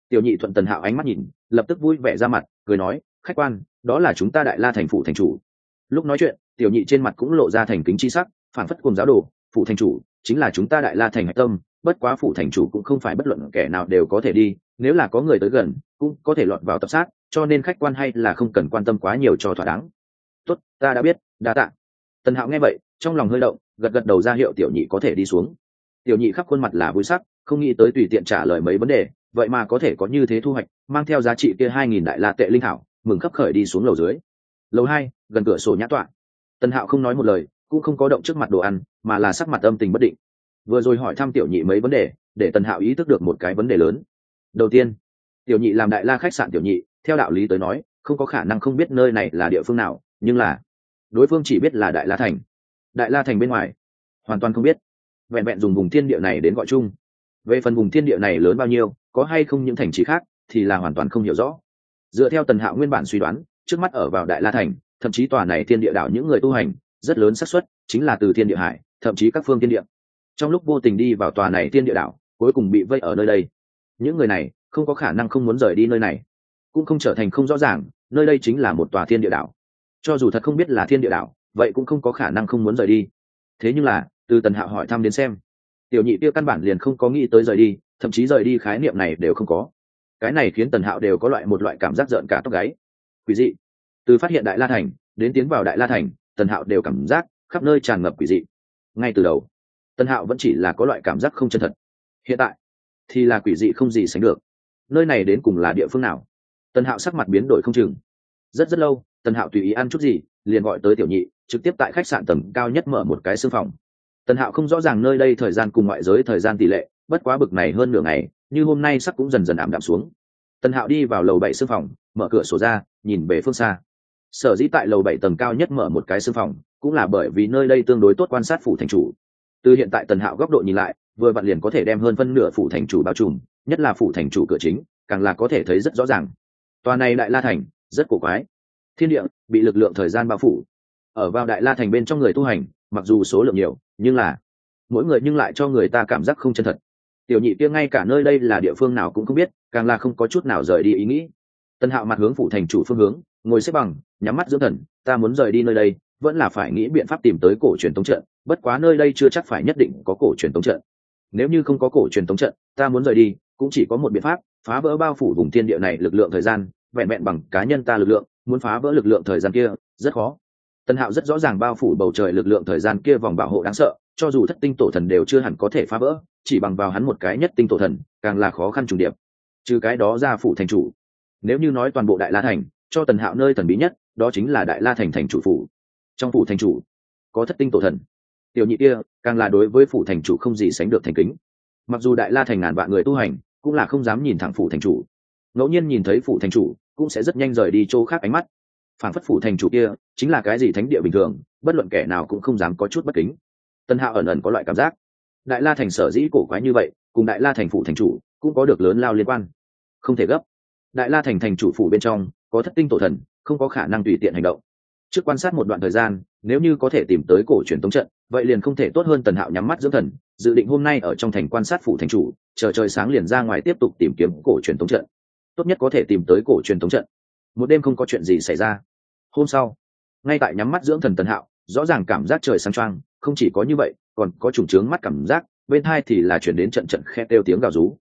Speaker 1: Tiểu nhị thuận Tần Hạo ánh mắt nhìn, lập tức vui vẻ ra mặt, cười nói, khách quan, đó là chúng ta Đại La thành phủ thành chủ. Lúc nói chuyện, tiểu nhị trên mặt cũng lộ ra thành kính chi sắc, phản phất cùng giáo đồ, phủ thành chủ chính là chúng ta Đại La thành hạch tâm, bất quá phủ thành chủ cũng không phải bất luận kẻ nào đều có thể đi, nếu là có người tới gần cũng có thể lọt vào tập sát, cho nên khách quan hay là không cần quan tâm quá nhiều cho thỏa đáng. Tốt, ta đã biết, đa tạ. Tần Hạo nghe vậy, trong lòng hơi động, gật gật đầu ra hiệu tiểu nhị có thể đi xuống. Tiểu nhị khắp khuôn mặt là vui sắc, không nghĩ tới tùy tiện trả lời mấy vấn đề, vậy mà có thể có như thế thu hoạch, mang theo giá trị kia 2000 đại la tệ linh thảo, mừng khấp khởi đi xuống lầu dưới. Lầu 2, gần cửa sổ nhã tọa. Tần Hạo không nói một lời, cũng không có động trước mặt đồ ăn, mà là sắc mặt âm tình bất định. Vừa rồi hỏi thăm tiểu nhị mấy vấn đề, để Tần Hạo ý thức được một cái vấn đề lớn. Đầu tiên, tiểu nhị làm Đại La khách sạn tiểu nhị, theo đạo lý tới nói, không có khả năng không biết nơi này là địa phương nào, nhưng là đối phương chỉ biết là Đại La thành. Đại La thành bên ngoài, hoàn toàn không biết. Vẹn vẹn dùng vùng thiên địa này đến gọi chung. Về phần vùng thiên địa này lớn bao nhiêu, có hay không những thành trì khác, thì là hoàn toàn không hiểu rõ. Dựa theo Tần Hạo nguyên bản suy đoán, trước mắt ở vào Đại La thành, thậm chí tòa này thiên địa đảo những người tu hành, rất lớn xác suất chính là từ thiên địa hải, thậm chí các phương thiên địa. Trong lúc vô tình đi vào tòa này thiên địa đảo, cuối cùng bị vây ở nơi đây. Những người này không có khả năng không muốn rời đi nơi này, cũng không trở thành không rõ ràng, nơi đây chính là một tòa thiên địa đảo. Cho dù thật không biết là thiên địa đảo, vậy cũng không có khả năng không muốn rời đi. Thế nhưng là, từ Tần Hạo hỏi thăm đến xem, tiểu nhị kia căn bản liền không có nghĩ tới rời đi, thậm chí rời đi khái niệm này đều không có. Cái này khiến Tần Hạo đều có một loại cảm giác rợn cả tóc gáy. Quỷ dị. Từ phát hiện Đại La thành đến tiến vào Đại La thành, Tần Hạo đều cảm giác khắp nơi tràn ngập quỷ dị. Ngay từ đầu, Tần Hạo vẫn chỉ là có loại cảm giác không chân thật. Hiện tại thì là quỷ dị không gì sánh được. Nơi này đến cùng là địa phương nào? Tần Hạo sắc mặt biến đổi không chừng. Rất lâu, Tần Hạo tùy ý ăn chút gì, liền gọi tới tiểu nhị, trực tiếp tại khách sạn tầng cao nhất mở một cái sương phòng. Tần Hạo không rõ ràng nơi đây thời gian cùng ngoại giới thời gian tỷ lệ, bất quá bực này hơn nửa ngày, như hôm nay sắc cũng dần dần ảm đạm xuống. Tần Hạo đi vào lầu 7 sương phòng, mở cửa sổ ra, nhìn về phương xa. Sở dĩ tại lầu 7 tầng cao nhất mở một cái sương phòng, cũng là bởi vì nơi đây tương đối tốt quan sát phủ thành chủ. Từ hiện tại Tần Hạo góc độ nhìn lại, vừa vặn liền có thể đem hơn phân nửa phủ thành chủ bao trùm, nhất là phủ thành chủ cửa chính, càng là có thể thấy rất rõ ràng. Tòa này Đại La thành rất cổ quái. Thiên địa bị lực lượng thời gian bao phủ. Ở vào Đại La thành bên trong người tu hành, mặc dù số lượng nhiều, nhưng là mỗi người nhưng lại cho người ta cảm giác không chân thật. Tiểu nhị kia ngay cả nơi đây là địa phương nào cũng không biết, càng là không có chút nào rời đi ý nghĩ. Tần Hạo mặt hướng phủ thành chủ phương hướng, ngồi xếp bằng, nhắm mắt dưỡng thần, ta muốn rời đi nơi đây, vẫn là phải nghĩ biện pháp tìm tới cổ truyền tống trận, bất quá nơi đây chưa chắc phải nhất định có cổ truyền tống trận. Nếu như không có cổ truyền tống trận, ta muốn rời đi, cũng chỉ có một biện pháp, phá vỡ bao phủ vùng thiên địa này lực lượng thời gian, vẹn vẹn bằng cá nhân ta lực lượng, muốn phá vỡ lực lượng thời gian kia, rất khó. Tần Hạo rất rõ ràng bao phủ bầu trời lực lượng thời gian kia vòng bảo hộ đáng sợ, cho dù thất tinh tổ thần đều chưa hẳn có thể phá vỡ, chỉ bằng vào hắn một cái nhất tinh tổ thần, càng là khó khăn trùng điệp. Trừ cái đó ra phủ thành chủ, nếu như nói toàn bộ Đại La thành, cho Tần Hạo nơi thần bí nhất, đó chính là Đại La thành thành chủ phủ. Trong phủ thành chủ có thất tinh tổ thần, tiểu nhị kia càng là đối với phủ thành chủ không gì sánh được thành kính. Mặc dù Đại La thành ngàn vạn người tu hành, cũng là không dám nhìn thẳng phủ thành chủ, ngẫu nhiên nhìn thấy phủ thành chủ cũng sẽ rất nhanh rời đi chỗ khác ánh mắt. Phản phất phủ thành chủ kia chính là cái gì thánh địa bình thường, bất luận kẻ nào cũng không dám có chút bất kính. Tần Hạo ẩn ẩn có loại cảm giác, Đại La thành sở dĩ cổ quái như vậy, cùng Đại La thành phủ thành chủ cũng có được lớn lao liên quan. Không thể gấp. Đại La thành thành chủ phủ bên trong có thất tinh tổ thần, không có khả năng tùy tiện hành động. Trước quan sát một đoạn thời gian, nếu như có thể tìm tới cổ truyền tống trận, vậy liền không thể tốt hơn. Tần Hạo nhắm mắt dưỡng thần, dự định hôm nay ở trong thành quan sát phủ thành chủ, chờ trời sáng liền ra ngoài tiếp tục tìm kiếm cổ truyền tống trận. Tốt nhất có thể tìm tới cổ truyền tống trận. Một đêm không có chuyện gì xảy ra. Hôm sau, ngay tại nhắm mắt dưỡng thần Tần Hạo, rõ ràng cảm giác trời sáng choang, không chỉ có như vậy, còn có trùng trướng mắt cảm giác, bên tai thì là chuyển đến trận trận khẽ kêu tiếng gào rú.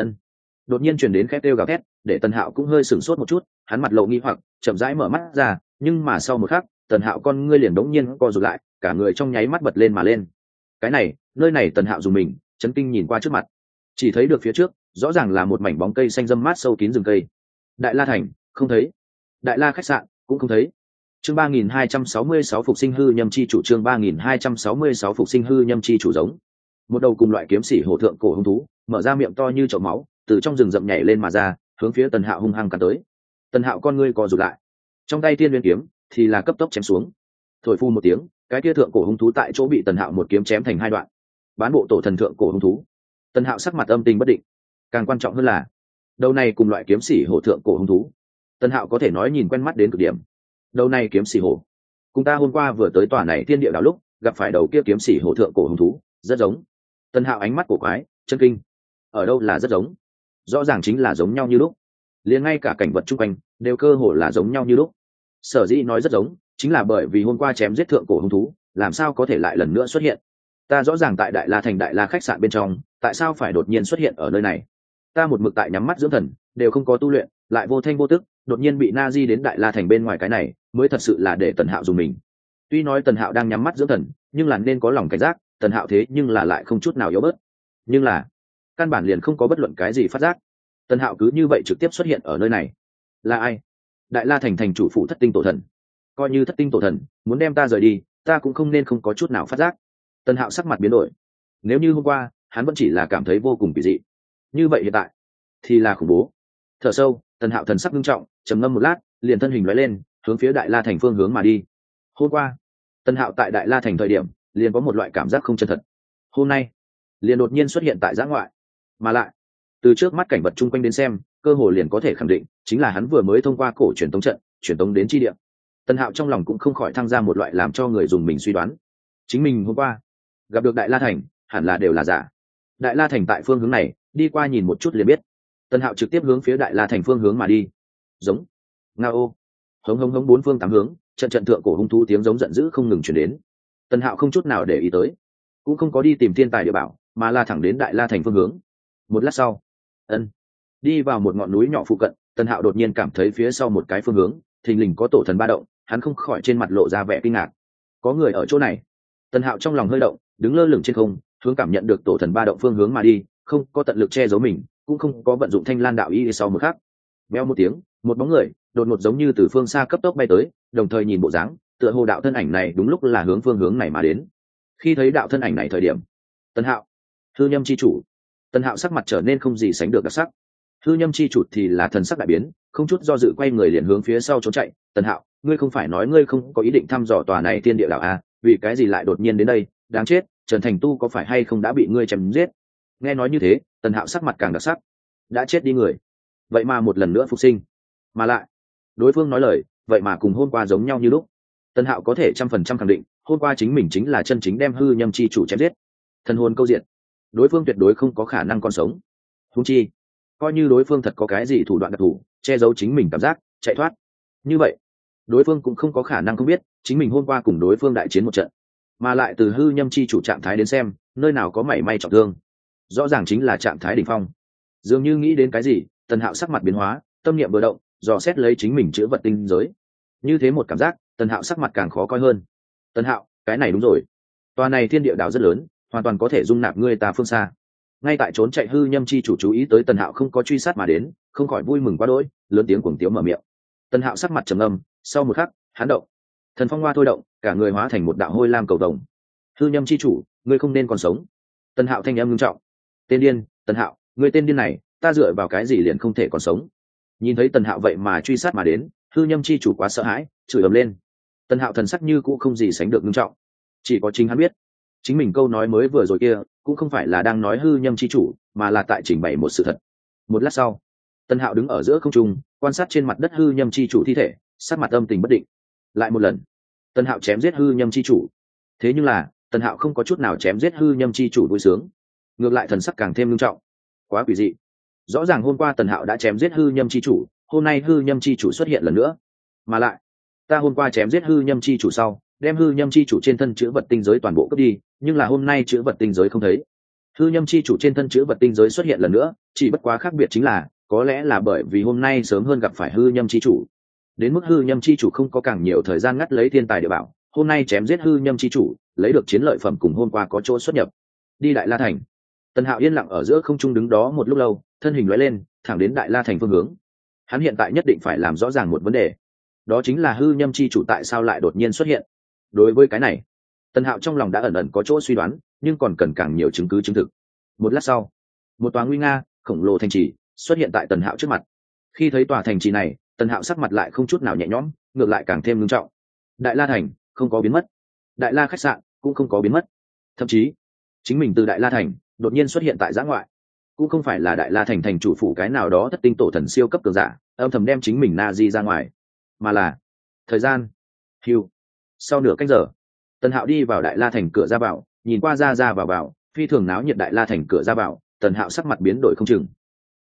Speaker 1: Đột nhiên chuyển đến khẽ kêu gào thét, để Tần Hạo cũng hơi sửng sốt một chút, hắn mặt lộ nghi hoặc, chậm rãi mở mắt ra, nhưng mà sau một khắc, Tần Hạo con ngươi liền đống nhiên co rụt lại, cả người trong nháy mắt bật lên mà lên. Cái này, nơi này Tần Hạo dùng mình, chấn kinh nhìn qua trước mặt, chỉ thấy được phía trước, rõ ràng là một mảnh bóng cây xanh râm mát sâu kín rừng cây. Đại La thành, không thấy. Đại La khách sạn, cũng không thấy. Chương 3266 phục sinh hư nhâm chi chủ, chương 3266 phục sinh hư nhâm chi chủ giống. Một đầu cùng loại kiếm sĩ hổ thượng cổ hung thú, mở ra miệng to như chậu máu, từ trong rừng rậm nhảy lên mà ra, hướng phía Tần Hạo hung hăng cắn tới. Tần Hạo con ngươi co rụt lại, trong tay tiên nguyên kiếm thì là cấp tốc chém xuống. Thổi phu một tiếng, cái kia thượng cổ hung thú tại chỗ bị Tần Hạo một kiếm chém thành hai đoạn. Bán bộ tổ thần thượng cổ hung thú. Tần Hạo sắc mặt âm tình bất định. Càng quan trọng hơn là, đầu này cùng loại kiếm sĩ hổ thượng cổ hung thú, Tần Hạo có thể nói nhìn quen mắt đến cực điểm. Đầu này kiếm sĩ hổ, cùng ta hôm qua vừa tới tòa này thiên địa đảo lúc gặp phải đầu kia kiếm sĩ hổ thượng cổ hung thú rất giống. Tần Hạo ánh mắt cổ quái, chân kinh. Ở đâu là rất giống? rõ ràng chính là giống nhau như lúc, liền ngay cả cảnh vật chung quanh đều cơ hồ là giống nhau như lúc. Sở dĩ nói rất giống chính là bởi vì hôm qua chém giết thượng cổ hung thú làm sao có thể lại lần nữa xuất hiện. Ta rõ ràng tại Đại La Thành Đại La khách sạn bên trong, tại sao phải đột nhiên xuất hiện ở nơi này? Ta một mực tại nhắm mắt dưỡng thần, đều không có tu luyện, lại vô thanh vô tức đột nhiên bị na di đến Đại La Thành bên ngoài, cái này mới thật sự là để Tần Hạo dùng mình. Tuy nói Tần Hạo đang nhắm mắt dưỡng thần, nhưng là nên có lòng cảnh giác, Tần Hạo thế nhưng là lại không chút nào yếu bớt. Nhưng là căn bản liền không có bất luận cái gì phát giác. Tần Hạo cứ như vậy trực tiếp xuất hiện ở nơi này. Là ai? Đại La Thành thành chủ phụ Thất Tinh Tổ Thần. Coi như Thất Tinh Tổ Thần muốn đem ta rời đi, ta cũng không nên không có chút nào phát giác. Tần Hạo sắc mặt biến đổi. Nếu như hôm qua hắn vẫn chỉ là cảm thấy vô cùng kỳ dị, như vậy hiện tại thì là khủng bố. Thở sâu, Tần Hạo thần sắc nghiêm trọng, trầm ngâm một lát, liền thân hình lóe lên, hướng phía Đại La Thành phương hướng mà đi. Hôm qua, Tần Hạo tại Đại La Thành thời điểm, liền có một loại cảm giác không chân thật. Hôm nay, liền đột nhiên xuất hiện tại giã ngoại, mà lại từ trước mắt cảnh vật chung quanh đến xem, cơ hồ liền có thể khẳng định chính là hắn vừa mới thông qua cổ truyền tống trận truyền tống đến chi địa. Tần Hạo trong lòng cũng không khỏi thăng ra một loại làm cho người dùng mình suy đoán, chính mình hôm qua gặp được Đại La Thành hẳn là đều là giả. Đại La Thành tại phương hướng này, đi qua nhìn một chút liền biết. Tần Hạo trực tiếp hướng phía Đại La Thành phương hướng mà đi. Giống, nga ô, hống hống hống, bốn phương tám hướng, trận trận thượng cổ hung thú tiếng giống giận dữ không ngừng truyền đến. Tần Hạo không chút nào để ý tới, cũng không có đi tìm thiên tài địa bảo, mà là thẳng đến Đại La Thành phương hướng. Một lát sau, đi vào một ngọn núi nhỏ phụ cận, Tần Hạo đột nhiên cảm thấy phía sau một cái phương hướng thình lình có tổ thần ba động, hắn không khỏi trên mặt lộ ra vẻ kinh ngạc. Có người ở chỗ này. Tần Hạo trong lòng hơi động, đứng lơ lửng trên không, hướng cảm nhận được tổ thần ba động phương hướng mà đi, không có tận lực che giấu mình, cũng không có vận dụng Thanh Lan đạo ý. Sau một khắc, veo một tiếng, một bóng người đột ngột giống như từ phương xa cấp tốc bay tới, đồng thời nhìn bộ dáng, tựa hồ đạo thân ảnh này đúng lúc là hướng phương hướng này mà đến. Khi thấy đạo thân ảnh này thời điểm, Tần Hạo, Hư Nhâm chi chủ. Tần Hạo sắc mặt trở nên không gì sánh được đặc sắc. Hư Nhâm chi chủ thì là thần sắc đại biến, không chút do dự quay người liền hướng phía sau trốn chạy. Tần Hạo, ngươi không phải nói ngươi không có ý định thăm dò tòa này thiên địa đạo à? Vì cái gì lại đột nhiên đến đây? Đáng chết, Trần Thành Tu có phải hay không đã bị ngươi chém giết? Nghe nói như thế, Tần Hạo sắc mặt càng đặc sắc. Đã chết đi người, vậy mà một lần nữa phục sinh, mà lại đối phương nói lời vậy mà cùng hôm qua giống nhau như lúc. Tần Hạo có thể 100% khẳng định hôm qua chính mình chính là chân chính đem Hư Nhâm chi chủ chém giết. Thần hồn câu diện, đối phương tuyệt đối không có khả năng còn sống. Huống chi coi như đối phương thật có cái gì thủ đoạn đặc thù che giấu chính mình cảm giác chạy thoát, như vậy đối phương cũng không có khả năng không biết chính mình hôm qua cùng đối phương đại chiến một trận, mà lại từ Hư Nhâm chi chủ trạng thái đến xem, nơi nào có mảy may trọng thương, rõ ràng chính là trạng thái đỉnh phong. Dường như nghĩ đến cái gì, Tần Hạo sắc mặt biến hóa, tâm niệm vừa động, dò xét lấy chính mình chữ vật tinh giới. Như thế một cảm giác, Tần Hạo sắc mặt càng khó coi hơn. Tần Hạo, cái này đúng rồi, tòa này thiên địa đảo rất lớn, hoàn toàn có thể dung nạp ngươi ta phương xa. Ngay tại trốn chạy Hư Nhâm chi chủ chú ý tới Tần Hạo không có truy sát mà đến, không khỏi vui mừng quá đỗi, lớn tiếng cuồng tiếu mở miệng. Tần Hạo sắc mặt trầm ngâm, sau một khắc, hắn động, thần phong hoa thôi động, cả người hóa thành một đạo hôi lam cầu vồng. Hư Nhâm chi chủ, ngươi không nên còn sống. Tần Hạo thanh âm nghiêm trọng. Tên điên, Tần Hạo, ngươi tên điên này, ta dựa vào cái gì liền không thể còn sống? Nhìn thấy Tần Hạo vậy mà truy sát mà đến, Hư Nhâm chi chủ quá sợ hãi, chửi ầm lên. Tần Hạo thần sắc như cũ không gì sánh được nghiêm trọng, chỉ có chính hắn biết, chính mình câu nói mới vừa rồi kia cũng không phải là đang nói Hư Nhâm chi chủ, mà là tại trình bày một sự thật. Một lát sau, Tần Hạo đứng ở giữa không trung, quan sát trên mặt đất Hư Nhâm chi chủ thi thể, sắc mặt âm tình bất định. Lại một lần, Tần Hạo chém giết Hư Nhâm chi chủ. Thế nhưng là, Tần Hạo không có chút nào chém giết Hư Nhâm chi chủ vui sướng, ngược lại thần sắc càng thêm nghiêm trọng. Quá quỷ dị. Rõ ràng hôm qua Tần Hạo đã chém giết Hư Nhâm chi chủ, hôm nay Hư Nhâm chi chủ xuất hiện lần nữa. Mà lại, ta hôm qua chém giết Hư Nhâm chi chủ sau, đem Hư Nhâm chi chủ trên thân chữ vật tinh giới toàn bộ cướp đi, nhưng là hôm nay chữ vật tinh giới không thấy. Hư Nhâm chi chủ trên thân chữ vật tinh giới xuất hiện lần nữa, chỉ bất quá khác biệt chính là, có lẽ là bởi vì hôm nay sớm hơn gặp phải Hư Nhâm chi chủ, đến mức Hư Nhâm chi chủ không có càng nhiều thời gian ngắt lấy thiên tài địa bảo, hôm nay chém giết Hư Nhâm chi chủ, lấy được chiến lợi phẩm cùng hôm qua có chỗ xuất nhập. Đi Đại La Thành. Tần Hạo yên lặng ở giữa không trung đứng đó một lúc lâu, thân hình lóe lên, thẳng đến Đại La Thành phương hướng. Hắn hiện tại nhất định phải làm rõ ràng một vấn đề, đó chính là Hư Nhâm chi chủ tại sao lại đột nhiên xuất hiện. Đối với cái này, Tần Hạo trong lòng đã ẩn ẩn có chỗ suy đoán, nhưng còn cần càng nhiều chứng cứ chứng thực. Một lát sau, một tòa nguy nga khổng lồ thành trì xuất hiện tại Tần Hạo trước mặt. Khi thấy tòa thành trì này, Tần Hạo sắc mặt lại không chút nào nhẹ nhõm, ngược lại càng thêm nghiêm trọng. Đại La Thành không có biến mất, Đại La khách sạn cũng không có biến mất, thậm chí chính mình từ Đại La Thành đột nhiên xuất hiện tại giã ngoại, cũng không phải là Đại La Thành thành chủ phủ cái nào đó thất tinh tổ thần siêu cấp cường giả âm thầm đem chính mình na di ra ngoài, mà là thời gian hưu. Sau nửa cách giờ, Tần Hạo đi vào Đại La Thành cửa ra vào, nhìn qua ra vào phi thường náo nhiệt Đại La Thành cửa ra vào, Tần Hạo sắc mặt biến đổi không chừng.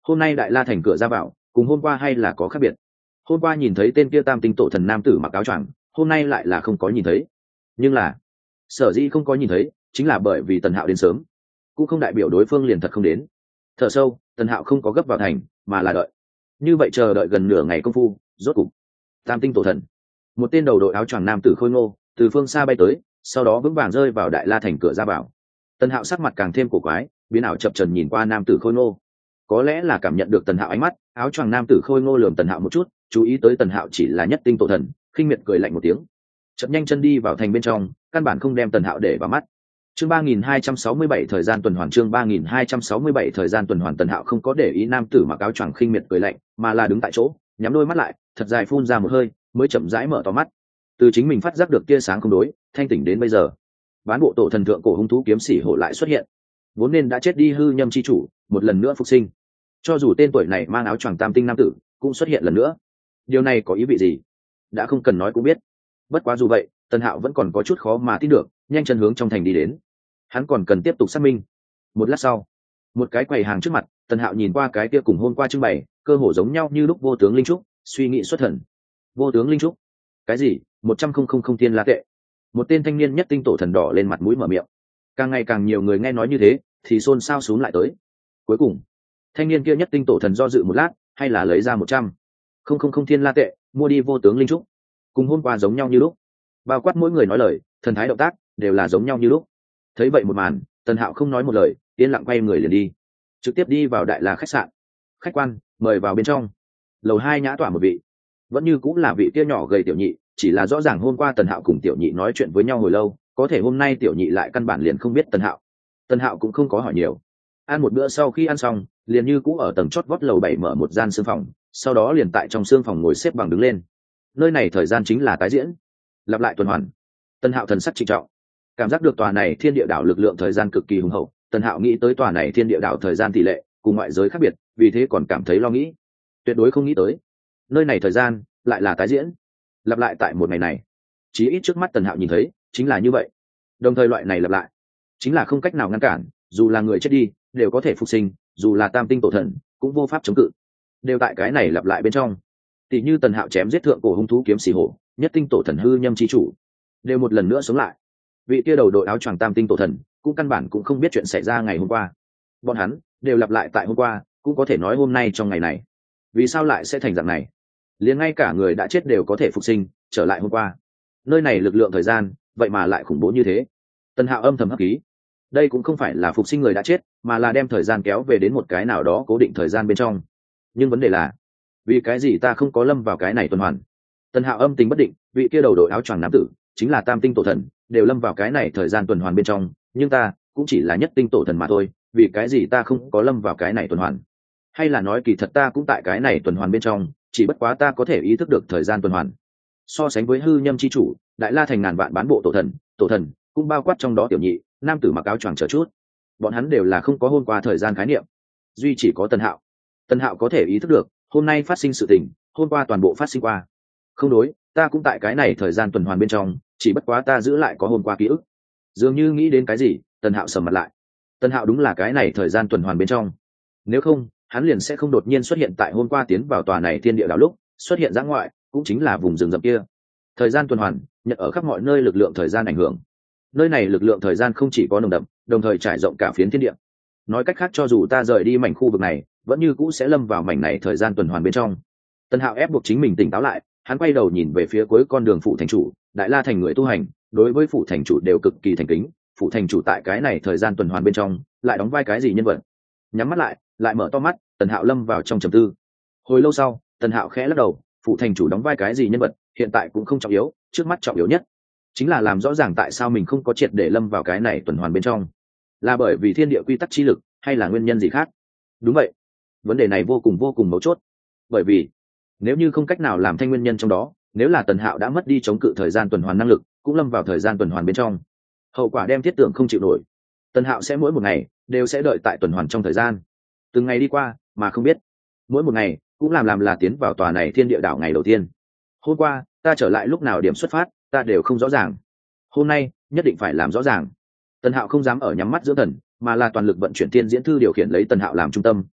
Speaker 1: hôm nay đại la thành cửa ra vào cùng hôm qua hay là có khác biệt. Hôm qua nhìn thấy tên kia tam tinh tổ thần nam tử mặc áo choàng, hôm nay lại là không có nhìn thấy. Nhưng là sở dĩ không có nhìn thấy chính là bởi vì Tần Hạo đến sớm, cũng không đại biểu đối phương liền thật không đến. Thở sâu, Tần Hạo không có gấp vào thành mà là đợi. Như vậy chờ đợi gần nửa ngày công phu, rốt cục tam tinh tổ thần, một tên đầu đội áo choàng nam tử khôi ngô từ phương xa bay tới, sau đó vững vàng rơi vào đại la thành cửa ra vào. Tần Hạo sắc mặt càng thêm cổ quái, biến ảo chập trần nhìn qua nam tử khôi ngô. Có lẽ là cảm nhận được Tần Hạo ánh mắt, áo choàng nam tử khôi ngô lườm Tần Hạo một chút, chú ý tới Tần Hạo chỉ là nhất tinh tổ thần, khinh miệt cười lạnh một tiếng, chậm nhanh chân đi vào thành bên trong, căn bản không đem Tần Hạo để vào mắt. Chương 3267 thời gian tuần hoàn, chương 3267 thời gian tuần hoàn. Tần Hạo không có để ý nam tử mặc áo choàng khinh miệt cười lạnh, mà là đứng tại chỗ, nhắm đôi mắt lại, thật dài phun ra một hơi, mới chậm rãi mở to mắt. Từ chính mình phát giác được tia sáng không đối, thanh tỉnh đến bây giờ, bán bộ tổ thần thượng cổ hung thú kiếm sĩ hổ lại xuất hiện. Vốn nên đã chết đi hư nhâm chi chủ, một lần nữa phục sinh. Cho dù tên tuổi này mang áo choàng tam tinh nam tử, cũng xuất hiện lần nữa. Điều này có ý vị gì? Đã không cần nói cũng biết. Bất quá dù vậy, Tần Hạo vẫn còn có chút khó mà tin được, nhanh chân hướng trong thành đi đến. Hắn còn cần tiếp tục xác minh. Một lát sau, một cái quầy hàng trước mặt, Tần Hạo nhìn qua cái kia cùng hôm qua trưng bày, cơ hồ giống nhau như lúc vô tướng linh trúc, suy nghĩ xuất thần. Vô tướng linh trúc? Cái gì? 100,000 thiên la tệ. Một tên thanh niên nhất tinh tổ thần đỏ lên mặt mũi mở miệng. Càng ngày càng nhiều người nghe nói như thế, thì xôn xao xuống lại tới. Cuối cùng, thanh niên kia nhất tinh tổ thần do dự một lát, hay là lấy ra 100,000 thiên la tệ, mua đi vô tướng linh trúc. Cùng hôm qua giống nhau như lúc, bao quát mỗi người nói lời, thần thái động tác đều là giống nhau như lúc. Thấy vậy một màn, Tần Hạo không nói một lời, yên lặng quay người liền đi, trực tiếp đi vào đại la khách sạn. Khách quan, mời vào bên trong. Lầu 2 nhã tỏa một vị, vẫn như cũng là vị kia nhỏ gầy tiểu nhị, chỉ là rõ ràng hôm qua Tần Hạo cùng tiểu nhị nói chuyện với nhau hồi lâu, có thể hôm nay tiểu nhị lại căn bản liền không biết Tần Hạo. Tần Hạo cũng không có hỏi nhiều. Ăn một bữa sau khi ăn xong, liền như cũ ở tầng chót vót lầu 7 mở một gian xương phòng, sau đó liền tại trong xương phòng ngồi xếp bằng đứng lên. Nơi này thời gian chính là tái diễn, lặp lại tuần hoàn. Tần Hạo thần sắc trịnh trọng, cảm giác được tòa này thiên địa đảo lực lượng thời gian cực kỳ hùng hậu. Tần Hạo nghĩ tới tòa này thiên địa đảo thời gian tỷ lệ cùng ngoại giới khác biệt, vì thế còn cảm thấy lo nghĩ. Tuyệt đối không nghĩ tới nơi này thời gian lại là tái diễn, lặp lại tại một ngày này. Chí ít trước mắt Tần Hạo nhìn thấy chính là như vậy. Đồng thời loại này lặp lại chính là không cách nào ngăn cản, dù là người chết đi đều có thể phục sinh, dù là tam tinh tổ thần cũng vô pháp chống cự, đều tại cái này lặp lại bên trong. Tỷ như Tần Hạo chém giết thượng cổ hung thú kiếm sĩ hổ, nhất tinh tổ thần hư nhâm chi chủ, đều một lần nữa sống lại. Vị kia đầu đội áo choàng tam tinh tổ thần cũng căn bản cũng không biết chuyện xảy ra ngày hôm qua. Bọn hắn đều lặp lại tại hôm qua, cũng có thể nói hôm nay trong ngày này. Vì sao lại sẽ thành dạng này? Liền ngay cả người đã chết đều có thể phục sinh, trở lại hôm qua. Nơi này lực lượng thời gian vậy mà lại khủng bố như thế. Tần Hạo âm thầm hấp khí. Đây cũng không phải là phục sinh người đã chết, mà là đem thời gian kéo về đến một cái nào đó cố định thời gian bên trong. Nhưng vấn đề là, vì cái gì ta không có lâm vào cái này tuần hoàn? Tần Hạo âm tình bất định, vị kia đầu đội áo choàng nam tử chính là tam tinh tổ thần, đều lâm vào cái này thời gian tuần hoàn bên trong, nhưng ta cũng chỉ là nhất tinh tổ thần mà thôi, vì cái gì ta không có lâm vào cái này tuần hoàn? Hay là nói kỳ thật ta cũng tại cái này tuần hoàn bên trong, chỉ bất quá ta có thể ý thức được thời gian tuần hoàn. So sánh với hư nhâm chi chủ, đại la thành ngàn vạn bán bộ tổ thần cũng bao quát trong đó tiểu nhị, nam tử mặc áo choàng chờ chút, bọn hắn đều là không có hôm qua thời gian khái niệm. Duy chỉ có Tần Hạo. Tần Hạo có thể ý thức được hôm nay phát sinh sự tình, hôm qua toàn bộ phát sinh qua. Không đối, ta cũng tại cái này thời gian tuần hoàn bên trong, chỉ bất quá ta giữ lại có hôm qua ký ức. Dường như nghĩ đến cái gì, Tần Hạo sầm mặt lại. Tần Hạo đúng là cái này thời gian tuần hoàn bên trong. Nếu không, hắn liền sẽ không đột nhiên xuất hiện tại hôm qua tiến vào tòa này thiên địa đảo lúc xuất hiện dã ngoại, cũng chính là vùng rừng rậm kia. Thời gian tuần hoàn nhận ở khắp mọi nơi lực lượng thời gian ảnh hưởng. Nơi này lực lượng thời gian không chỉ có nồng đậm, đồng thời trải rộng cả phiến thiên địa. Nói cách khác, cho dù ta rời đi mảnh khu vực này, vẫn như cũ sẽ lâm vào mảnh này thời gian tuần hoàn bên trong. Tần Hạo ép buộc chính mình tỉnh táo lại, hắn quay đầu nhìn về phía cuối con đường phụ thành chủ, đại la thành người tu hành, đối với phụ thành chủ đều cực kỳ thành kính. Phụ thành chủ tại cái này thời gian tuần hoàn bên trong lại đóng vai cái gì nhân vật? Nhắm mắt lại mở to mắt, Tần Hạo lâm vào trong trầm tư. Hồi lâu sau, Tần Hạo khẽ lắc đầu, phụ thành chủ đóng vai cái gì nhân vật hiện tại cũng không trọng yếu, trước mắt trọng yếu nhất chính là làm rõ ràng tại sao mình không có triệt để lâm vào cái này tuần hoàn bên trong. Là bởi vì thiên địa quy tắc chi lực, hay là nguyên nhân gì khác? Đúng vậy, vấn đề này vô cùng mấu chốt. Bởi vì nếu như không cách nào làm thanh nguyên nhân trong đó, nếu là Tần Hạo đã mất đi chống cự thời gian tuần hoàn năng lực, cũng lâm vào thời gian tuần hoàn bên trong, hậu quả đem thiết tưởng không chịu nổi. Tần Hạo sẽ mỗi một ngày đều sẽ đợi tại tuần hoàn trong thời gian, từng ngày đi qua mà không biết, mỗi một ngày cũng làm là tiến vào tòa này thiên địa đảo ngày đầu tiên. Hôm qua ta trở lại lúc nào điểm xuất phát ta đều không rõ ràng, hôm nay nhất định phải làm rõ ràng. Tần Hạo không dám ở nhắm mắt dưỡng thần, mà là toàn lực vận chuyển thiên diễn thư điều khiển lấy Tần Hạo làm trung tâm,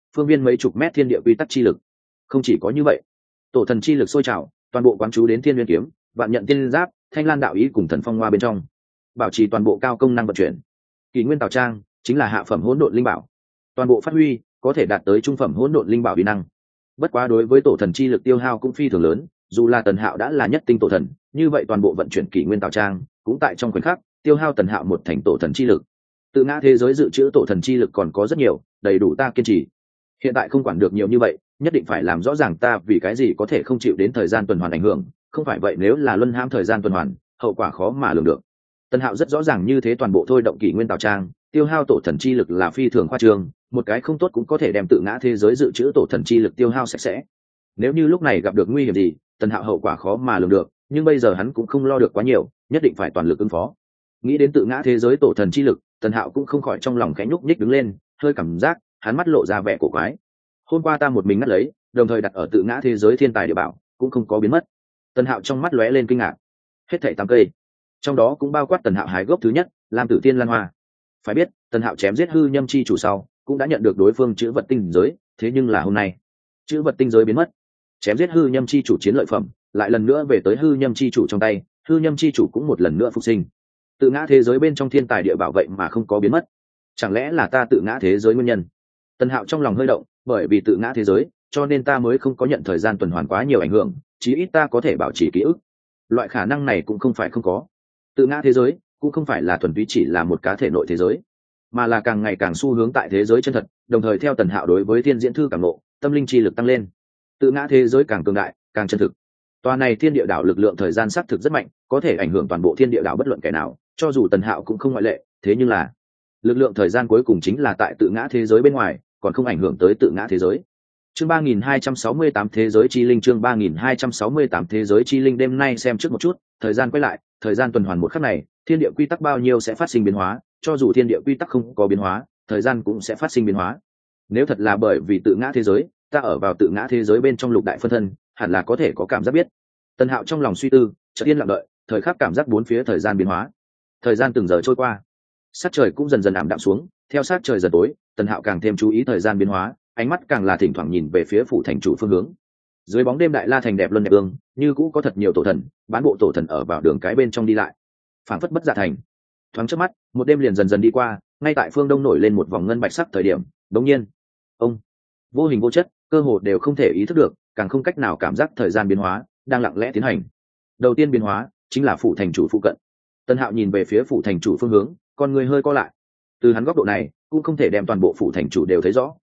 Speaker 1: phương viên mấy chục mét thiên địa quy tắc chi lực. Không chỉ có như vậy, tổ thần chi lực sôi trào, toàn bộ quán chú đến thiên nguyên kiếm, vạn nhận tiên giáp, thanh lan đạo ý cùng thần phong hoa bên trong, bảo trì toàn bộ cao công năng vận chuyển. Kỷ nguyên tào trang chính là hạ phẩm hỗn độn linh bảo, toàn bộ phát huy có thể đạt tới trung phẩm hỗn độn linh bảo uy năng. Bất quá đối với tổ thần chi lực tiêu hao cũng phi thường lớn, dù là Tần Hạo đã là nhất tinh tổ thần, như vậy toàn bộ vận chuyển kỷ nguyên tào trang cũng tại trong khoảnh khắc tiêu hao Tần Hạo một thành tổ thần chi lực. Tự ngã thế giới dự trữ tổ thần chi lực còn có rất nhiều, đầy đủ ta kiên trì. Hiện tại không quản được nhiều như vậy, nhất định phải làm rõ ràng ta vì cái gì có thể không chịu đến thời gian tuần hoàn ảnh hưởng, không phải vậy nếu là luân hãm thời gian tuần hoàn, hậu quả khó mà lường được. Tần Hạo rất rõ ràng như thế toàn bộ thôi động kỷ nguyên tào trang, tiêu hao tổ thần chi lực là phi thường khoa trương, một cái không tốt cũng có thể đem tự ngã thế giới dự trữ tổ thần chi lực tiêu hao sạch sẽ. Nếu như lúc này gặp được nguy hiểm gì, Tần Hạo hậu quả khó mà lường được, nhưng bây giờ hắn cũng không lo được quá nhiều, nhất định phải toàn lực ứng phó. Nghĩ đến tự ngã thế giới tổ thần chi lực, Tần Hạo cũng không khỏi trong lòng khẽ nhúc nhích đứng lên, hơi cảm giác, hắn mắt lộ ra vẻ cổ quái. Hôm qua ta một mình ngắt lấy, đồng thời đặt ở tự ngã thế giới thiên tài địa bảo, cũng không có biến mất. Tần Hạo trong mắt lóe lên kinh ngạc. Hết thảy 8 cây, trong đó cũng bao quát Tần Hạo hái gốc thứ nhất, Lam Tử Tiên Lan Hoa. Phải biết, Tần Hạo chém giết hư nhâm chi chủ sau, cũng đã nhận được đối phương chữ vật tinh giới, thế nhưng là hôm nay, chữ vật tinh giới biến mất. Chém giết hư nhâm chi chủ chiến lợi phẩm, lại lần nữa về tới hư nhâm chi chủ trong tay, hư nhâm chi chủ cũng một lần nữa phục sinh. Tự ngã thế giới bên trong thiên tài địa bảo vậy mà không có biến mất, chẳng lẽ là ta tự ngã thế giới nguyên nhân? Tần Hạo trong lòng hơi động, bởi vì tự ngã thế giới, cho nên ta mới không có nhận thời gian tuần hoàn quá nhiều ảnh hưởng, chí ít ta có thể bảo trì ký ức. Loại khả năng này cũng không phải không có. Tự ngã thế giới cũng không phải là thuần túy chỉ là một cá thể nội thế giới, mà là càng ngày càng xu hướng tại thế giới chân thật, đồng thời theo Tần Hạo đối với thiên diễn thư càng ngộ, tâm linh chi lực tăng lên, tự ngã thế giới càng cường đại, càng chân thực. Tòa này thiên địa đảo lực lượng thời gian xác thực rất mạnh, có thể ảnh hưởng toàn bộ thiên địa đảo bất luận kẻ nào, cho dù Tần Hạo cũng không ngoại lệ, thế nhưng là lực lượng thời gian cuối cùng chính là tại tự ngã thế giới bên ngoài, còn không ảnh hưởng tới tự ngã thế giới. Chương 3268 thế giới chi linh, chương 3268 thế giới chi linh. Đêm nay xem trước một chút, thời gian quay lại, thời gian tuần hoàn một khắc này, thiên địa quy tắc bao nhiêu sẽ phát sinh biến hóa, cho dù thiên địa quy tắc không có biến hóa, thời gian cũng sẽ phát sinh biến hóa. Nếu thật là bởi vì tự ngã thế giới, ta ở vào tự ngã thế giới bên trong lục đại phân thân, hẳn là có thể có cảm giác biết. Tần Hạo trong lòng suy tư, chợt yên lặng đợi, thời khắc cảm giác bốn phía thời gian biến hóa. Thời gian từng giờ trôi qua, sát trời cũng dần dần ảm đạm xuống, theo sát trời dần tối, Tần Hạo càng thêm chú ý thời gian biến hóa, ánh mắt càng là thỉnh thoảng nhìn về phía phủ thành chủ phương hướng. Dưới bóng đêm đại la thành đẹp luân đẹp ương, như cũ có thật nhiều tổ thần, bán bộ tổ thần ở vào đường cái bên trong đi lại, phảng phất bất dạ thành. Thoáng trước mắt, một đêm liền dần dần đi qua, ngay tại phương đông nổi lên một vòng ngân bạch sắc thời điểm, đột nhiên, ông vô hình vô chất, cơ hồ đều không thể ý thức được, càng không cách nào cảm giác thời gian biến hóa đang lặng lẽ tiến hành. Đầu tiên biến hóa chính là phủ thành chủ phụ cận. Tần Hạo nhìn về phía phủ thành chủ phương hướng, con người hơi co lại. Từ hắn góc độ này, cũng không thể đem toàn bộ phủ thành chủ đều thấy rõ,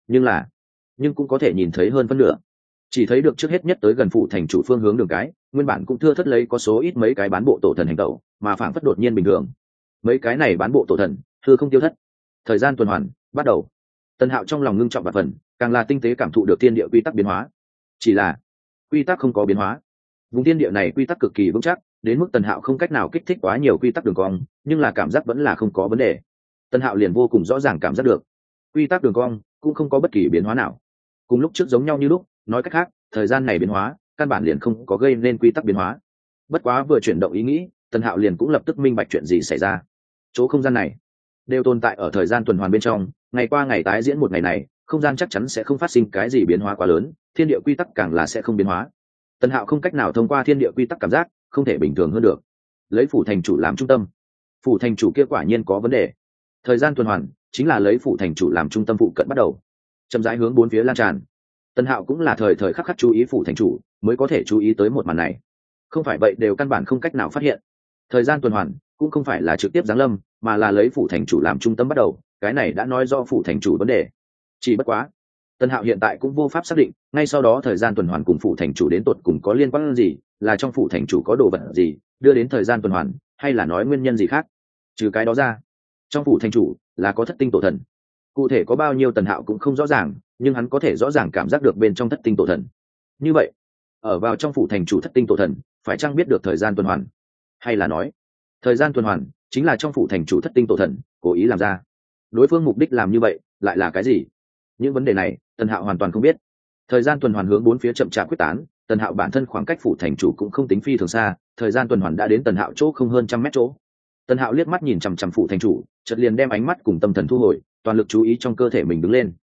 Speaker 1: nhưng cũng có thể nhìn thấy hơn phân nửa. Chỉ thấy được trước hết nhất tới gần phủ thành chủ phương hướng đường cái, nguyên bản cũng thưa thất lấy có số ít mấy cái bán bộ tổ thần hành tẩu, mà phảng phất đột nhiên bình thường. Mấy cái này bán bộ tổ thần, thưa không tiêu thất. Thời gian tuần hoàn bắt đầu. Tần Hạo trong lòng ngưng trọng và phần, càng là tinh tế cảm thụ được thiên địa quy tắc biến hóa. Chỉ là quy tắc không có biến hóa. Vùng thiên địa này quy tắc cực kỳ vững chắc, đến mức Tần Hạo không cách nào kích thích quá nhiều quy tắc đường cong, nhưng là cảm giác vẫn là không có vấn đề. Tần Hạo liền vô cùng rõ ràng cảm giác được, quy tắc đường cong cũng không có bất kỳ biến hóa nào, cùng lúc trước giống nhau như lúc. Nói cách khác, thời gian này biến hóa căn bản liền không có gây nên quy tắc biến hóa. Bất quá vừa chuyển động ý nghĩ, Tần Hạo liền cũng lập tức minh bạch chuyện gì xảy ra. Chỗ không gian này đều tồn tại ở thời gian tuần hoàn bên trong, ngày qua ngày tái diễn một ngày này, không gian chắc chắn sẽ không phát sinh cái gì biến hóa quá lớn, thiên địa quy tắc càng là sẽ không biến hóa. Tần Hạo không cách nào thông qua thiên địa quy tắc cảm giác, không thể bình thường hơn được. Lấy phủ thành chủ làm trung tâm, phủ thành chủ kia quả nhiên có vấn đề. Thời gian tuần hoàn chính là lấy phủ thành chủ làm trung tâm phụ cận bắt đầu, chậm rãi hướng bốn phía lan tràn. Tần Hạo cũng là thời thời khắc khắc chú ý phủ thành chủ, mới có thể chú ý tới một màn này. Không phải vậy đều căn bản không cách nào phát hiện. Thời gian tuần hoàn cũng không phải là trực tiếp giáng lâm, mà là lấy phủ thành chủ làm trung tâm bắt đầu, cái này đã nói do phủ thành chủ vấn đề. Chỉ bất quá, Tần Hạo hiện tại cũng vô pháp xác định, ngay sau đó thời gian tuần hoàn cùng phủ thành chủ đến tột cùng có liên quan gì, là trong phủ thành chủ có đồ vật gì đưa đến thời gian tuần hoàn, hay là nói nguyên nhân gì khác. Trừ cái đó ra, trong phủ thành chủ là có thất tinh tổ thần, cụ thể có bao nhiêu Tần Hạo cũng không rõ ràng, nhưng hắn có thể rõ ràng cảm giác được bên trong thất tinh tổ thần. Như vậy, ở vào trong phủ thành chủ thất tinh tổ thần phải chăng biết được thời gian tuần hoàn, hay là nói thời gian tuần hoàn chính là trong phủ thành chủ thất tinh tổ thần cố ý làm ra? Đối phương mục đích làm như vậy lại là cái gì? Những vấn đề này Tần Hạo hoàn toàn không biết. Thời gian tuần hoàn hướng bốn phía chậm chạp quyết tán, Tần Hạo bản thân khoảng cách phủ thành chủ cũng không tính phi thường xa, thời gian tuần hoàn đã đến Tần Hạo chỗ không hơn 100 mét chỗ. Tần Hạo liếc mắt nhìn chằm chằm phủ thành chủ, chợt liền đem ánh mắt cùng tâm thần thu hồi, toàn lực chú ý trong cơ thể mình đứng lên.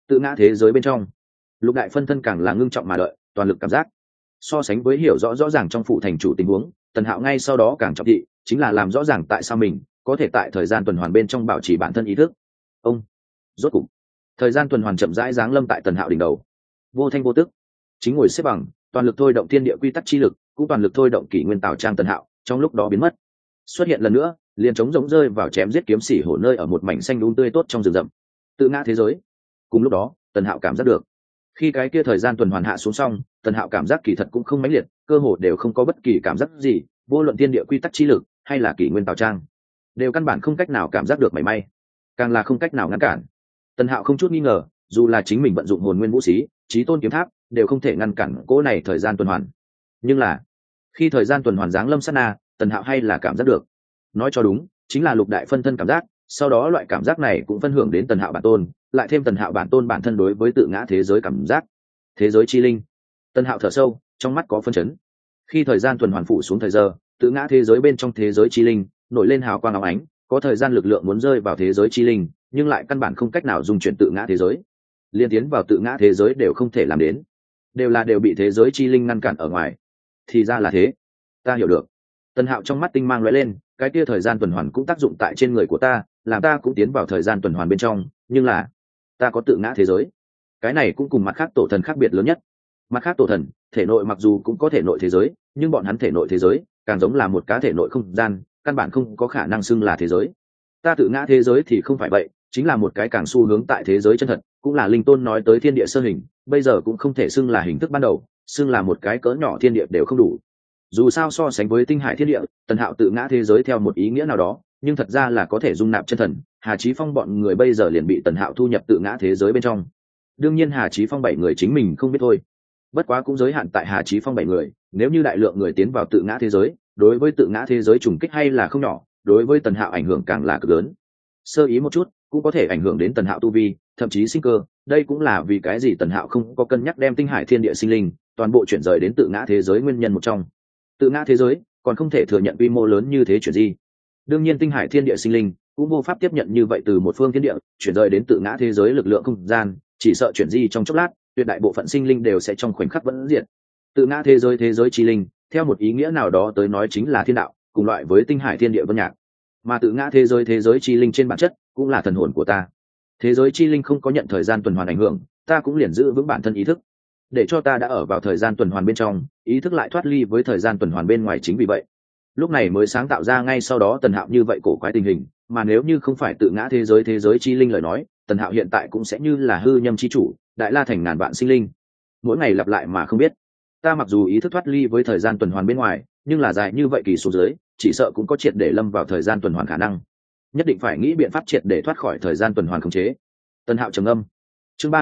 Speaker 1: Tự ngã thế giới bên trong, Lục Đại phân thân càng là ngưng trọng mà đợi, toàn lực cảm giác. So sánh với hiểu rõ rõ ràng trong phủ thành chủ tình huống, Tần Hạo ngay sau đó càng trọng thị, chính là làm rõ ràng tại sao mình có thể tại thời gian tuần hoàn bên trong bảo trì bản thân ý thức. Ông rốt cục, thời gian tuần hoàn chậm rãi giáng lâm tại Tần Hạo đỉnh đầu, vô thanh vô tức, chính ngồi xếp bằng, toàn lực thôi động thiên địa quy tắc chi lực, cũng toàn lực thôi động kỷ nguyên tào trang Tần Hạo, trong lúc đó biến mất, xuất hiện lần nữa, liền trống rỗng rơi vào chém giết kiếm sĩ hổ nơi ở một mảnh xanh tươi tốt trong rừng rậm. Tự ngã thế giới. Cùng lúc đó, Tần Hạo cảm giác được, khi cái kia thời gian tuần hoàn hạ xuống xong, Tần Hạo cảm giác kỳ thật cũng không mãnh liệt, cơ hồ đều không có bất kỳ cảm giác gì, vô luận thiên địa quy tắc chi lực hay là kỷ nguyên tào trang, đều căn bản không cách nào cảm giác được mảy may, càng là không cách nào ngăn cản. Tần Hạo không chút nghi ngờ, dù là chính mình vận dụng hồn nguyên vũ xí, chí tôn kiếm tháp, đều không thể ngăn cản cỗ này thời gian tuần hoàn. Nhưng là, khi thời gian tuần hoàn giáng lâm sát na, Tần Hạo hay là cảm giác được. Nói cho đúng, chính là Lục Đại phân thân cảm giác, sau đó loại cảm giác này cũng phân hưởng đến Tần Hạo bản tôn, lại thêm Tần Hạo bản tôn bản thân đối với tự ngã thế giới cảm giác. Thế giới chi linh. Tần Hạo thở sâu, trong mắt có phân chấn. Khi thời gian tuần hoàn phủ xuống thời giờ, tự ngã thế giới bên trong thế giới chi linh nổi lên hào quang óng ánh, có thời gian lực lượng muốn rơi vào thế giới chi linh, nhưng lại căn bản không cách nào dung chuyển tự ngã thế giới. Liên tiến vào tự ngã thế giới đều không thể làm đến, đều bị thế giới chi linh ngăn cản ở ngoài. Thì ra là thế, ta hiểu được. Tần Hạo trong mắt tinh mang lóe lên, cái kia thời gian tuần hoàn cũng tác dụng tại trên người của ta, làm ta cũng tiến vào thời gian tuần hoàn bên trong, nhưng là ta có tự ngã thế giới. Cái này cũng cùng mặt khác tổ thần khác biệt lớn nhất. Mặt khác tổ thần thể nội mặc dù cũng có thể nội thế giới, nhưng bọn hắn thể nội thế giới càng giống là một cá thể nội không gian, căn bản không có khả năng xưng là thế giới. Ta tự ngã thế giới thì không phải vậy, chính là một cái càng xu hướng tại thế giới chân thật, cũng là linh tôn nói tới thiên địa sơ hình, bây giờ cũng không thể xưng là hình thức ban đầu, xưng là một cái cỡ nhỏ thiên địa đều không đủ. Dù sao so sánh với tinh hải thiên địa, Tần Hạo tự ngã thế giới theo một ý nghĩa nào đó, nhưng thật ra là có thể dung nạp chân thần. Hà Chí Phong bọn người bây giờ liền bị Tần Hạo thu nhập tự ngã thế giới bên trong. Đương nhiên Hà Chí Phong 7 người chính mình không biết thôi, bất quá cũng giới hạn tại Hà Chí Phong 7 người, nếu như đại lượng người tiến vào tự ngã thế giới, đối với tự ngã thế giới trùng kích hay là không nhỏ, đối với Tần Hạo ảnh hưởng càng là cực lớn. Sơ ý một chút cũng có thể ảnh hưởng đến Tần Hạo tu vi, thậm chí sinh cơ. Đây cũng là vì cái gì Tần Hạo không có cân nhắc đem tinh hải thiên địa sinh linh toàn bộ chuyển rời đến tự ngã thế giới nguyên nhân một trong. Tự ngã thế giới còn không thể thừa nhận quy mô lớn như thế chuyển di. Đương nhiên tinh hải thiên địa sinh linh cũng vô pháp tiếp nhận như vậy từ một phương thiên địa chuyển rời đến tự ngã thế giới lực lượng không gian, chỉ sợ chuyển di trong chốc lát, tuyệt đại bộ phận sinh linh đều sẽ trong khoảnh khắc vẫn diệt. Tự ngã thế giới chi linh, theo một ý nghĩa nào đó tới nói chính là thiên đạo, cùng loại với tinh hải thiên địa vân nhạc. Mà tự ngã thế giới chi linh trên bản chất cũng là thần hồn của ta. Thế giới chi linh không có nhận thời gian tuần hoàn ảnh hưởng, ta cũng liền giữ vững bản thân ý thức, để cho ta đã ở vào thời gian tuần hoàn bên trong, ý thức lại thoát ly với thời gian tuần hoàn bên ngoài. Chính vì vậy lúc này mới sáng tạo ra ngay sau đó Tần Hạo như vậy cổ quái tình hình. Mà nếu như không phải tự ngã thế giới chi linh lời nói, Tần Hạo hiện tại cũng sẽ như là hư nhâm chi chủ, đại la thành ngàn vạn sinh linh, mỗi ngày lặp lại mà không biết. Ta mặc dù ý thức thoát ly với thời gian tuần hoàn bên ngoài, nhưng là dài như vậy kỳ số dưới, chỉ sợ cũng có triệt để lâm vào thời gian tuần hoàn khả năng. Nhất định phải nghĩ biện pháp triệt để thoát khỏi thời gian tuần hoàn khống chế. Tần Hạo trầm âm. Chương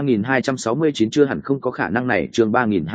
Speaker 1: 3269 chưa hẳn không có khả năng này, chương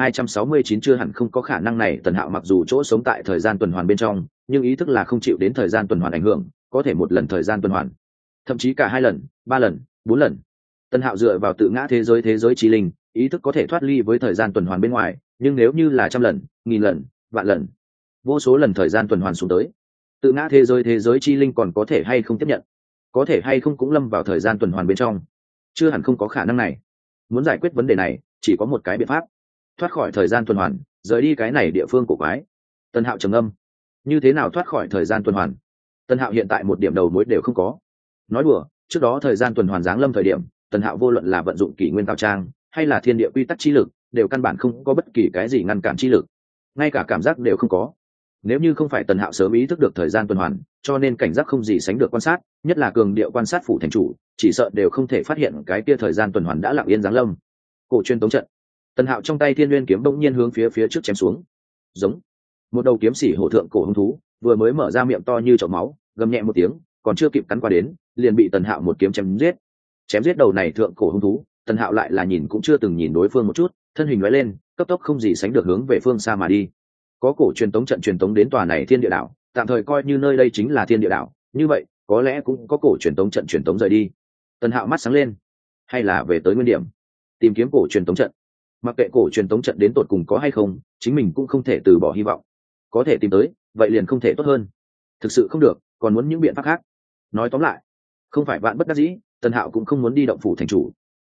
Speaker 1: 3269 chưa hẳn không có khả năng này. Tần Hạo mặc dù chỗ sống tại thời gian tuần hoàn bên trong, nhưng ý thức là không chịu đến thời gian tuần hoàn ảnh hưởng, có thể một lần thời gian tuần hoàn, thậm chí cả 2 lần, 3 lần, 4 lần. Tần Hạo dựa vào tự ngã thế giới chi linh, ý thức có thể thoát ly với thời gian tuần hoàn bên ngoài, nhưng nếu như là trăm lần, nghìn lần, vạn lần, vô số lần thời gian tuần hoàn xuống tới, tự ngã thế giới chi linh còn có thể hay không tiếp nhận, có thể hay không cũng lâm vào thời gian tuần hoàn bên trong. Chưa hẳn không có khả năng này. Muốn giải quyết vấn đề này chỉ có một cái biện pháp, thoát khỏi thời gian tuần hoàn, rời đi cái này địa phương cổ quái. Tần Hạo trầm ngâm. Như thế nào thoát khỏi thời gian tuần hoàn? Tần Hạo hiện tại một điểm đầu mối đều không có. Nói đùa, trước đó thời gian tuần hoàn giáng lâm thời điểm, Tần Hạo vô luận là vận dụng kỷ nguyên tạo trang hay là thiên địa quy tắc chi lực, đều căn bản không có bất kỳ cái gì ngăn cản chi lực, ngay cả cảm giác đều không có. Nếu như không phải Tần Hạo sớm ý thức được thời gian tuần hoàn, cho nên cảnh giác không gì sánh được quan sát, nhất là cường điệu quan sát phủ thành chủ, chỉ sợ đều không thể phát hiện cái kia thời gian tuần hoàn đã lặng yên giáng lâm. Cổ truyền tống trận. Tần Hạo trong tay Thiên Nguyên kiếm bỗng nhiên hướng phía trước chém xuống. Giống. Một đầu kiếm sĩ hổ thượng cổ hung thú, vừa mới mở ra miệng to như chậu máu, gầm nhẹ một tiếng, còn chưa kịp cắn qua đến, liền bị Tần Hạo một kiếm chém giết. Chém giết đầu này thượng cổ hung thú, Tần Hạo lại là nhìn cũng chưa từng nhìn đối phương một chút, thân hình lóe lên, cấp tốc không gì sánh được hướng về phương xa mà đi. Có cổ truyền tống trận truyền tống đến tòa này Thiên Địa đảo, tạm thời coi như nơi đây chính là Thiên Địa đảo, như vậy có lẽ cũng có cổ truyền tống trận truyền tống rời đi. Tần Hạo mắt sáng lên, hay là về tới nguyên điểm, tìm kiếm cổ truyền tống trận. Mặc kệ cổ truyền tống trận đến tột cùng có hay không, chính mình cũng không thể từ bỏ hy vọng. Có thể tìm tới, vậy liền không thể tốt hơn. Thực sự không được, còn muốn những biện pháp khác. Nói tóm lại, không phải vạn bất đắc dĩ, Tần Hạo cũng không muốn đi động phủ thành chủ.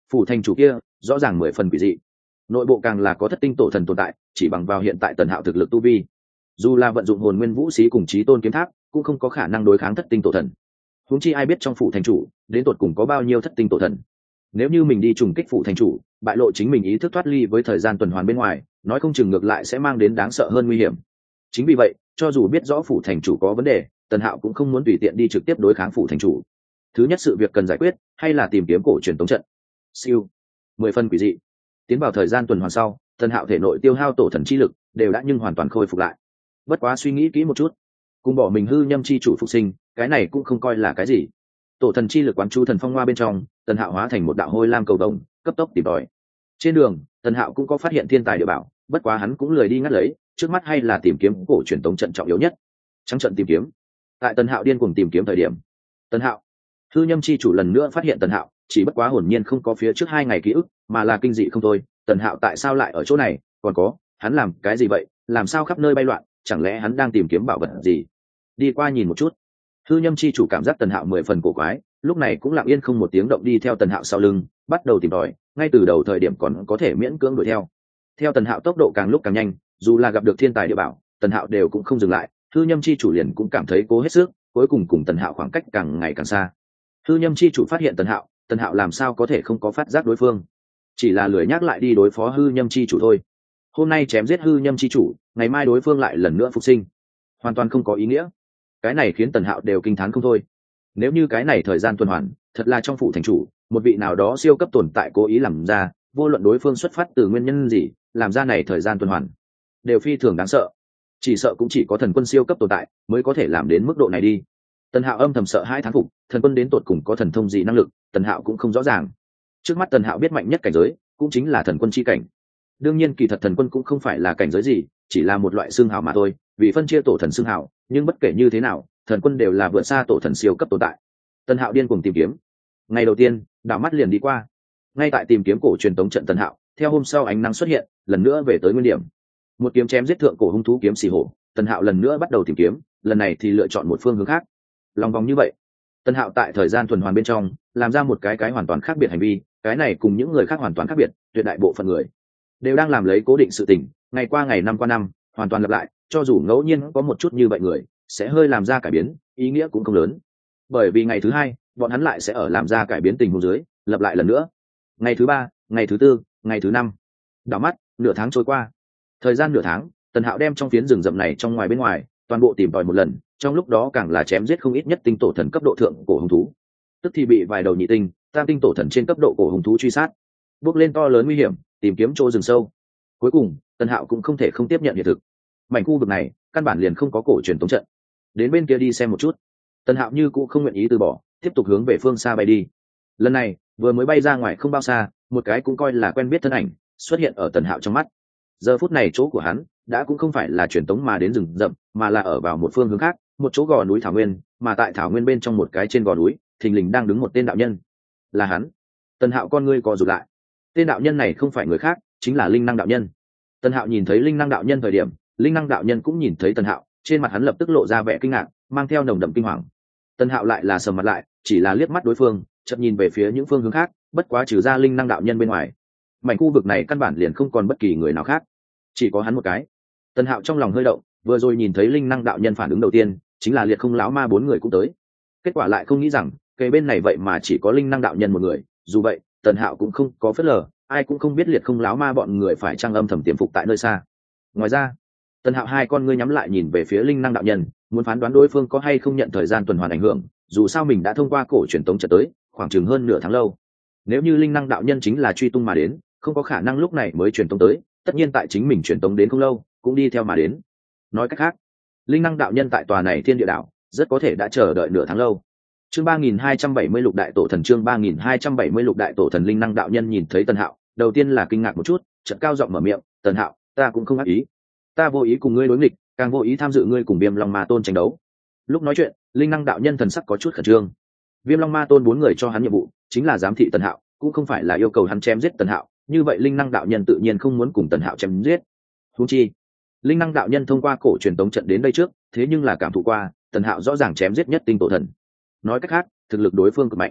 Speaker 1: phủ thành chủ kia rõ ràng 10 phần quỷ dị, nội bộ càng là có thất tinh tổ thần tồn tại, chỉ bằng vào hiện tại Tần Hạo thực lực tu vi, dù là vận dụng hồn nguyên vũ xí cùng chí tôn kiếm tháp cũng không có khả năng đối kháng thất tinh tổ thần. Huống chi ai biết trong phủ thành chủ đến tột cùng có bao nhiêu thất tinh tổ thần. Nếu như mình đi trùng kích phủ thành chủ, bại lộ chính mình ý thức thoát ly với thời gian tuần hoàn bên ngoài, nói không chừng ngược lại sẽ mang đến đáng sợ hơn nguy hiểm. Chính vì vậy, cho dù biết rõ phủ thành chủ có vấn đề, Tần Hạo cũng không muốn tùy tiện đi trực tiếp đối kháng phủ thành chủ. Thứ nhất sự việc cần giải quyết hay là tìm kiếm cổ truyền tống trận. Siêu 10 phần quỷ dị. Tiến vào thời gian tuần hoàn sau, Tần Hạo thể nội tiêu hao tổ thần chi lực đều đã nhưng hoàn toàn khôi phục lại. Bất quá suy nghĩ kỹ một chút, cùng bỏ mình hư nhâm chi chủ phục sinh, cái này cũng không coi là cái gì. Tổ thần chi lực quán chu thần phong hoa bên trong, Tần Hạo hóa thành một đạo hôi lam cầu đồng, cấp tốc tìm tòi. Trên đường, Tần Hạo cũng có phát hiện thiên tài địa bảo, bất quá hắn cũng lười đi ngắt lấy, trước mắt hay là tìm kiếm cổ truyền tống trận trọng yếu nhất. Trắng trận tìm kiếm. Tại Tần Hạo điên cuồng tìm kiếm thời điểm, Tần Hạo, hư nhâm chi chủ lần nữa phát hiện Tần Hạo, chỉ bất quá hồn nhiên không có phía trước 2 ngày ký ức, mà là kinh dị không thôi. Tần Hạo tại sao lại ở chỗ này, còn có, hắn làm cái gì vậy, làm sao khắp nơi bay loạn, chẳng lẽ hắn đang tìm kiếm bảo vật gì? Đi qua nhìn một chút. Hư nhâm chi chủ cảm giác Tần Hạo 10 phần cổ quái, lúc này cũng lặng yên không một tiếng động đi theo Tần Hạo sau lưng, bắt đầu tìm tòi, ngay từ đầu thời điểm còn có thể miễn cưỡng đuổi theo. Theo Tần Hạo tốc độ càng lúc càng nhanh, dù là gặp được thiên tài địa bảo, Tần Hạo đều cũng không dừng lại, hư nhâm chi chủ liền cũng cảm thấy cố hết sức, cuối cùng cùng Tần Hạo khoảng cách càng ngày càng xa. Hư nhâm chi chủ phát hiện Tần Hạo làm sao có thể không có phát giác đối phương, chỉ là lười nhắc lại đi đối phó hư nhâm chi chủ thôi. Hôm nay chém giết hư nhâm chi chủ, ngày mai đối phương lại lần nữa phục sinh, hoàn toàn không có ý nghĩa. Cái này khiến Tần Hạo đều kinh thán không thôi. Nếu như cái này thời gian tuần hoàn thật là trong phủ thành chủ, một vị nào đó siêu cấp tồn tại cố ý làm ra, vô luận đối phương xuất phát từ nguyên nhân gì, làm ra này thời gian tuần hoàn đều phi thường đáng sợ. Chỉ sợ cũng chỉ có thần quân siêu cấp tồn tại mới có thể làm đến mức độ này đi. Tần Hạo âm thầm sợ hãi thán phục, thần quân đến tột cùng có thần thông gì năng lực, Tần Hạo cũng không rõ ràng. Trước mắt Tần Hạo biết mạnh nhất cảnh giới cũng chính là thần quân chi cảnh. Đương nhiên kỳ thật thần quân cũng không phải là cảnh giới gì, chỉ là một loại xương hào mà thôi, vì phân chia tổ thần xương hào, nhưng bất kể như thế nào, thần quân đều là vượt xa tổ thần siêu cấp tồn tại. Tần Hạo điên cuồng tìm kiếm. Ngày đầu tiên, đảo mắt liền đi qua. Ngay tại tìm kiếm cổ truyền tống trận Tần Hạo, theo hôm sau ánh nắng xuất hiện, lần nữa về tới nguyên điểm. Một kiếm chém giết thượng cổ hung thú kiếm xì hổ, Tần Hạo lần nữa bắt đầu tìm kiếm, lần này thì lựa chọn một phương hướng khác. Lòng vòng như vậy, Tần Hạo tại thời gian tuần hoàn bên trong, làm ra một cái hoàn toàn khác biệt hành vi, cái này cùng những người khác hoàn toàn khác biệt, tuyệt đại bộ phận người đều đang làm lấy cố định sự tình, ngày qua ngày năm qua năm, hoàn toàn lặp lại, cho dù ngẫu nhiên có một chút như vậy người sẽ hơi làm ra cải biến, ý nghĩa cũng không lớn. Bởi vì ngày thứ 2, bọn hắn lại sẽ ở làm ra cải biến tình huống dưới, lặp lại lần nữa. Ngày thứ 3, ngày thứ 4, ngày thứ 5. Đảo mắt, nửa tháng trôi qua. Thời gian nửa tháng, Tần Hạo đem trong phiến rừng rậm này trong ngoài bên ngoài, toàn bộ tìm tòi một lần, trong lúc đó càng là chém giết không ít nhất tinh tổ thần cấp độ thượng cổ hung thú. Tức thì bị vài đầu nhị tinh, tam tinh tổ thần trên cấp độ cổ hung thú truy sát, bước lên to lớn nguy hiểm, tìm kiếm chỗ rừng sâu. Cuối cùng, Tần Hạo cũng không thể không tiếp nhận hiện thực. Mảnh khu vực này, căn bản liền không có cổ truyền tống trận. Đến bên kia đi xem một chút. Tần Hạo như cũng không nguyện ý từ bỏ, tiếp tục hướng về phương xa bay đi. Lần này, vừa mới bay ra ngoài không bao xa, một cái cũng coi là quen biết thân ảnh xuất hiện ở Tần Hạo trong mắt. Giờ phút này chỗ của hắn đã cũng không phải là truyền tống mà đến rừng rậm, mà là ở vào một phương hướng khác, một chỗ gò núi thảo nguyên, mà tại thảo nguyên bên trong một cái trên gò núi, thình lình đang đứng một tên đạo nhân. Là hắn. Tần Hạo con ngươi co rụt lại. Tên đạo nhân này không phải người khác, chính là Linh Năng đạo nhân. Tần Hạo nhìn thấy Linh Năng đạo nhân thời điểm, Linh Năng đạo nhân cũng nhìn thấy Tần Hạo, trên mặt hắn lập tức lộ ra vẻ kinh ngạc, mang theo nồng đậm kinh hoàng. Tần Hạo lại là sầm mặt lại, chỉ là liếc mắt đối phương, chợt nhìn về phía những phương hướng khác, bất quá trừ ra Linh Năng đạo nhân bên ngoài, mảnh khu vực này căn bản liền không còn bất kỳ người nào khác, chỉ có hắn một cái. Tần Hạo trong lòng hơi động, vừa rồi nhìn thấy Linh Năng đạo nhân phản ứng đầu tiên chính là Liệt Không lão ma 4 người cũng tới, kết quả lại không nghĩ rằng kề bên này vậy mà chỉ có Linh Năng đạo nhân một người. Dù vậy, Tần Hạo cũng không có phớt lờ, ai cũng không biết Liệt Không lão ma bọn người phải trang âm thầm tiềm phục tại nơi xa. Ngoài ra, Tần Hạo hai con ngươi nhắm lại nhìn về phía Linh Năng đạo nhân, muốn phán đoán đối phương có hay không nhận thời gian tuần hoàn ảnh hưởng, dù sao mình đã thông qua cổ truyền tống trận tới khoảng chừng hơn nửa tháng lâu. Nếu như Linh Năng đạo nhân chính là truy tung mà đến, không có khả năng lúc này mới truyền tống tới, tất nhiên tại chính mình truyền tống đến không lâu cũng đi theo mà đến. Nói cách khác, Linh Năng đạo nhân tại tòa này Thiên Địa đảo rất có thể đã chờ đợi nửa tháng lâu. Chương 3270 Lục Đại Tổ Thần, chương 3270 Lục Đại Tổ Thần. Linh Năng đạo nhân nhìn thấy Tần Hạo, đầu tiên là kinh ngạc một chút, chợt cao giọng mở miệng, "Tần Hạo, ta cũng không ác ý, ta vô ý cùng ngươi đối nghịch, càng vô ý tham dự ngươi cùng Viêm Long Ma Tôn tranh đấu." Lúc nói chuyện, Linh Năng đạo nhân thần sắc có chút khẩn trương. Viêm Long Ma Tôn 4 người cho hắn nhiệm vụ chính là giám thị Tần Hạo, cũng không phải là yêu cầu hắn chém giết Tần Hạo, như vậy Linh Năng đạo nhân tự nhiên không muốn cùng Tần Hạo chém giết. Huống chi, Linh Năng đạo nhân thông qua cổ truyền tống trận đến đây trước, thế nhưng là cảm thụ qua, Tần Hạo rõ ràng chém giết nhất tinh tổ thần. Nói cách khác, thực lực đối phương cực mạnh.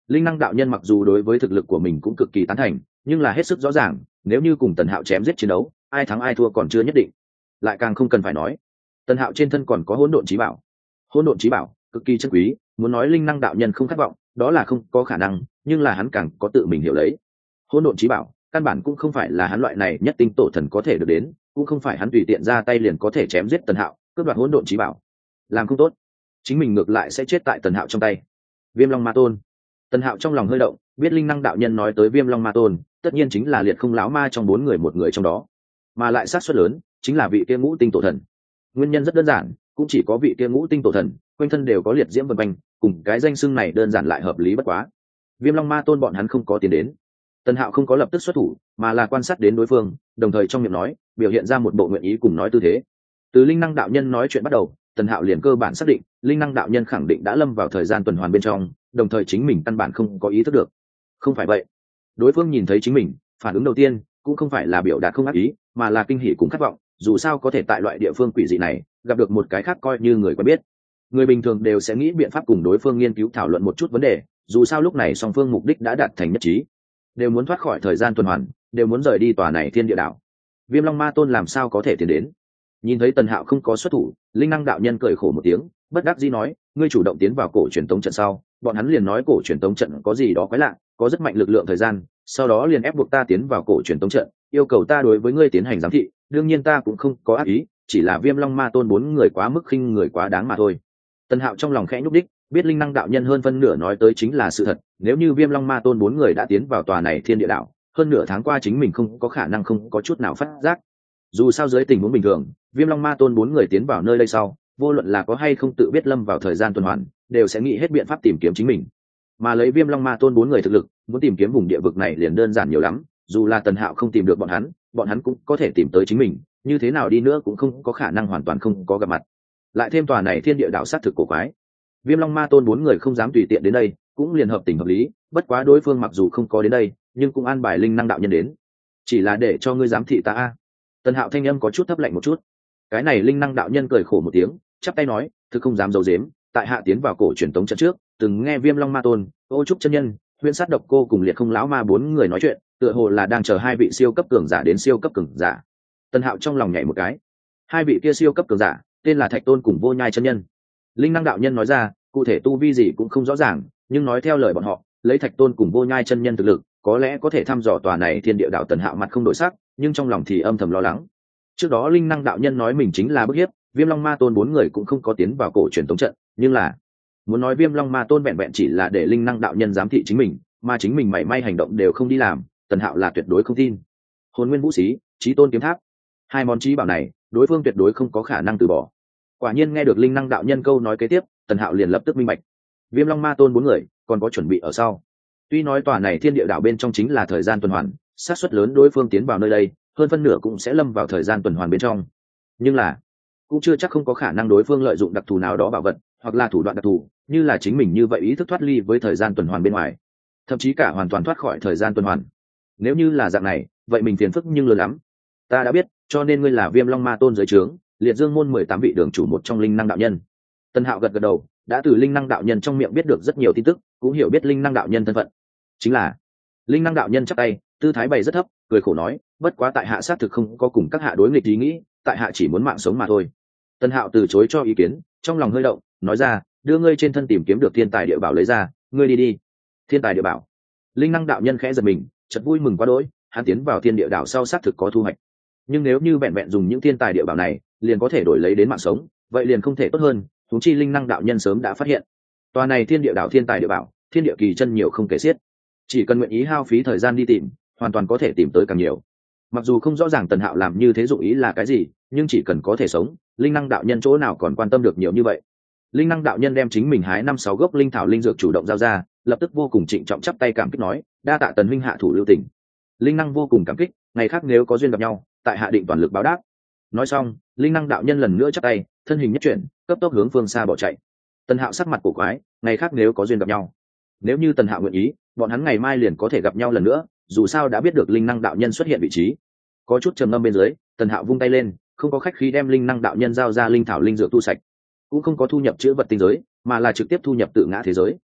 Speaker 1: Linh năng đạo nhân mặc dù đối với thực lực của mình cũng cực kỳ tán thành, nhưng là hết sức rõ ràng, nếu như cùng Tần Hạo chém giết chiến đấu, ai thắng ai thua còn chưa nhất định. Lại càng không cần phải nói, Tần Hạo trên thân còn có hỗn độn chí bảo. Hỗn độn chí bảo cực kỳ chân quý, muốn nói linh năng đạo nhân không khát vọng, đó là không có khả năng, nhưng là hắn càng có tự mình hiểu lấy. Hỗn độn chí bảo, căn bản cũng không phải là hắn loại này nhất tinh tổ thần có thể được đến, cũng không phải hắn tùy tiện ra tay liền có thể chém giết Tần Hạo, cướp đoạt hỗn độn chí bảo. Làm không tốt, chính mình ngược lại sẽ chết tại Tần Hạo trong tay. Viêm Long Ma Tôn. Tần Hạo trong lòng hơi động, biết linh năng đạo nhân nói tới Viêm Long Ma Tôn, tất nhiên chính là liệt không lão ma trong 4 người một người trong đó, mà lại sát suất lớn chính là vị kia ngũ tinh tổ thần. Nguyên nhân rất đơn giản, cũng chỉ có vị kia ngũ tinh tổ thần quanh thân đều có liệt diễm vần quanh, cùng cái danh xưng này đơn giản lại hợp lý bất quá. Viêm Long Ma Tôn bọn hắn không có tiền đến. Tần Hạo không có lập tức xuất thủ, mà là quan sát đến đối phương, đồng thời trong miệng nói, biểu hiện ra một bộ nguyện ý cùng nói tư thế. Từ linh năng đạo nhân nói chuyện bắt đầu, Tần Hạo liền cơ bản xác định, linh năng đạo nhân khẳng định đã lâm vào thời gian tuần hoàn bên trong, đồng thời chính mình căn bản không có ý thức được. Không phải vậy, đối phương nhìn thấy chính mình, phản ứng đầu tiên cũng không phải là biểu đạt không ác ý, mà là kinh hỉ cùng khát vọng, dù sao có thể tại loại địa phương quỷ dị này gặp được một cái khác coi như người quen biết. Người bình thường đều sẽ nghĩ biện pháp cùng đối phương nghiên cứu thảo luận một chút vấn đề, dù sao lúc này song phương mục đích đã đạt thành nhất trí, đều muốn thoát khỏi thời gian tuần hoàn, đều muốn rời đi tòa này thiên địa đảo. Viêm Long Ma Tôn làm sao có thể tiến đến? Nhìn thấy Tần Hạo không có xuất thủ, linh năng đạo nhân cười khổ một tiếng, bất đắc dĩ nói, ngươi chủ động tiến vào cổ truyền tống trận sau, bọn hắn liền nói cổ truyền tống trận có gì đó quái lạ, có rất mạnh lực lượng thời gian, sau đó liền ép buộc ta tiến vào cổ truyền tống trận, yêu cầu ta đối với ngươi tiến hành giám thị, đương nhiên ta cũng không có ác ý, chỉ là Viêm Long Ma Tôn 4 người quá mức khinh người quá đáng mà thôi. Tần Hạo trong lòng khẽ nhúc đích, biết linh năng đạo nhân hơn phân nửa nói tới chính là sự thật, nếu như Viêm Long Ma Tôn 4 người đã tiến vào tòa này thiên địa đảo, hơn nửa tháng qua chính mình không có khả năng không có chút nào phát giác. Dù sao dưới tình huống bình thường, Viêm Long Ma Tôn 4 người tiến vào nơi đây sau, vô luận là có hay không tự biết lâm vào thời gian tuần hoàn, đều sẽ nghĩ hết biện pháp tìm kiếm chính mình. Mà lấy Viêm Long Ma Tôn 4 người thực lực, muốn tìm kiếm vùng địa vực này liền đơn giản nhiều lắm, dù là Tần Hạo không tìm được bọn hắn cũng có thể tìm tới chính mình, như thế nào đi nữa cũng không có khả năng hoàn toàn không có gặp mặt. Lại thêm tòa này thiên địa đảo sát thực cổ quái, Viêm Long Ma Tôn 4 người không dám tùy tiện đến đây, cũng liền hợp tình hợp lý, bất quá đối phương mặc dù không có đến đây, nhưng cũng an bài linh năng đạo nhân đến, chỉ là để cho ngươi giám thị ta a. Tần Hạo thanh âm có chút thấp lạnh một chút. Cái này linh năng đạo nhân cười khổ một tiếng, chắp tay nói, thực không dám giấu giếm, tại hạ tiến vào cổ truyền tống trận trước, từng nghe Viêm Long Ma Tôn, Ô Trúc chân nhân, Huyễn Sát Độc Cô cùng Liệt Không lão ma 4 người nói chuyện, tựa hồ là đang chờ hai vị siêu cấp cường giả đến siêu cấp cường giả. Tần Hạo trong lòng nhảy một cái. Hai vị kia siêu cấp cường giả, tên là Thạch Tôn cùng Vô Nhai chân nhân. Linh năng đạo nhân nói ra, cụ thể tu vi gì cũng không rõ ràng, nhưng nói theo lời bọn họ, lấy Thạch Tôn cùng Vô Nhai chân nhân thực lực, có lẽ có thể thăm dò tòa này thiên địa đảo. Tần Hạo mặt không đổi sắc, nhưng trong lòng thì âm thầm lo lắng. Trước đó linh năng đạo nhân nói mình chính là bức hiếp, Viêm Long Ma Tôn 4 người cũng không có tiến vào cổ truyền tống trận, nhưng là muốn nói Viêm Long Ma Tôn vẹn vẹn chỉ là để linh năng đạo nhân giám thị chính mình, mà chính mình mảy may hành động đều không đi làm, Tần Hạo là tuyệt đối không tin. Hồn Nguyên Vũ Xí, Chí Tôn kiếm tháp, hai món chí bảo này, đối phương tuyệt đối không có khả năng từ bỏ. Quả nhiên nghe được linh năng đạo nhân câu nói kế tiếp, Tần Hạo liền lập tức minh bạch. Viêm Long Ma Tôn 4 người còn có chuẩn bị ở sau. Tuy nói tòa này thiên địa đảo bên trong chính là thời gian tuần hoàn, xác suất lớn đối phương tiến vào nơi đây, hơn phân nửa cũng sẽ lâm vào thời gian tuần hoàn bên trong. Nhưng là, cũng chưa chắc không có khả năng đối phương lợi dụng đặc thù nào đó bảo vật, hoặc là thủ đoạn đặc thù, như là chính mình như vậy ý thức thoát ly với thời gian tuần hoàn bên ngoài, thậm chí cả hoàn toàn thoát khỏi thời gian tuần hoàn. Nếu như là dạng này, vậy mình phiền phức nhưng lớn lắm. Ta đã biết, cho nên ngươi là Viêm Long Ma Tôn dưới trướng, Liệt Dương môn 18 vị đường chủ một trong linh năng đạo nhân. Tần Hạo gật gật đầu, đã từ linh năng đạo nhân trong miệng biết được rất nhiều tin tức, cũng hiểu biết linh năng đạo nhân thân phận. Chính là linh năng đạo nhân chắp tay, tư thái bày rất thấp, cười khổ nói, bất quá tại hạ xác thực không có cùng các hạ đối nghịch ý nghĩ, tại hạ chỉ muốn mạng sống mà thôi. Tần Hạo từ chối cho ý kiến, trong lòng hơi động, nói ra, đưa ngươi trên thân tìm kiếm được thiên tài địa bảo lấy ra, ngươi đi đi. Thiên tài địa bảo. Linh năng đạo nhân khẽ giật mình, chợt vui mừng quá đỗi, hắn tiến vào thiên địa đảo sau xác thực có thu hoạch. Nhưng nếu như vẹn vẹn dùng những thiên tài địa bảo này, liền có thể đổi lấy đến mạng sống, vậy liền không thể tốt hơn, huống chi linh năng đạo nhân sớm đã phát hiện. Tòa này thiên địa đảo thiên tài địa bảo, thiên địa kỳ chân nhiều không kể xiết. Chỉ cần nguyện ý hao phí thời gian đi tìm, hoàn toàn có thể tìm tới càng nhiều. Mặc dù không rõ ràng Tần Hạo làm như thế dụng ý là cái gì, nhưng chỉ cần có thể sống, linh năng đạo nhân chỗ nào còn quan tâm được nhiều như vậy. Linh năng đạo nhân đem chính mình hái 5-6 gốc linh thảo linh dược chủ động giao ra, lập tức vô cùng trịnh trọng chắp tay cảm kích nói, đa tạ Tần huynh hạ thủ lưu tình. Linh năng vô cùng cảm kích, ngày khác nếu có duyên gặp nhau, tại hạ định toàn lực báo đáp. Nói xong, linh năng đạo nhân lần nữa chắp tay, thân hình nhất chuyển, cấp tốc hướng phương xa bỏ chạy. Tần Hạo sắc mặt cổ quái, ngày khác nếu có duyên gặp nhau. Nếu như Tần Hạo nguyện ý, bọn hắn ngày mai liền có thể gặp nhau lần nữa, dù sao đã biết được linh năng đạo nhân xuất hiện vị trí. Có chút trầm ngâm bên dưới, Tần Hạo vung tay lên, không có khách khí đem linh năng đạo nhân giao ra linh thảo linh dược tu sạch, cũng không có thu nhập chữ vật tinh giới, mà là trực tiếp thu nhập tự ngã thế giới.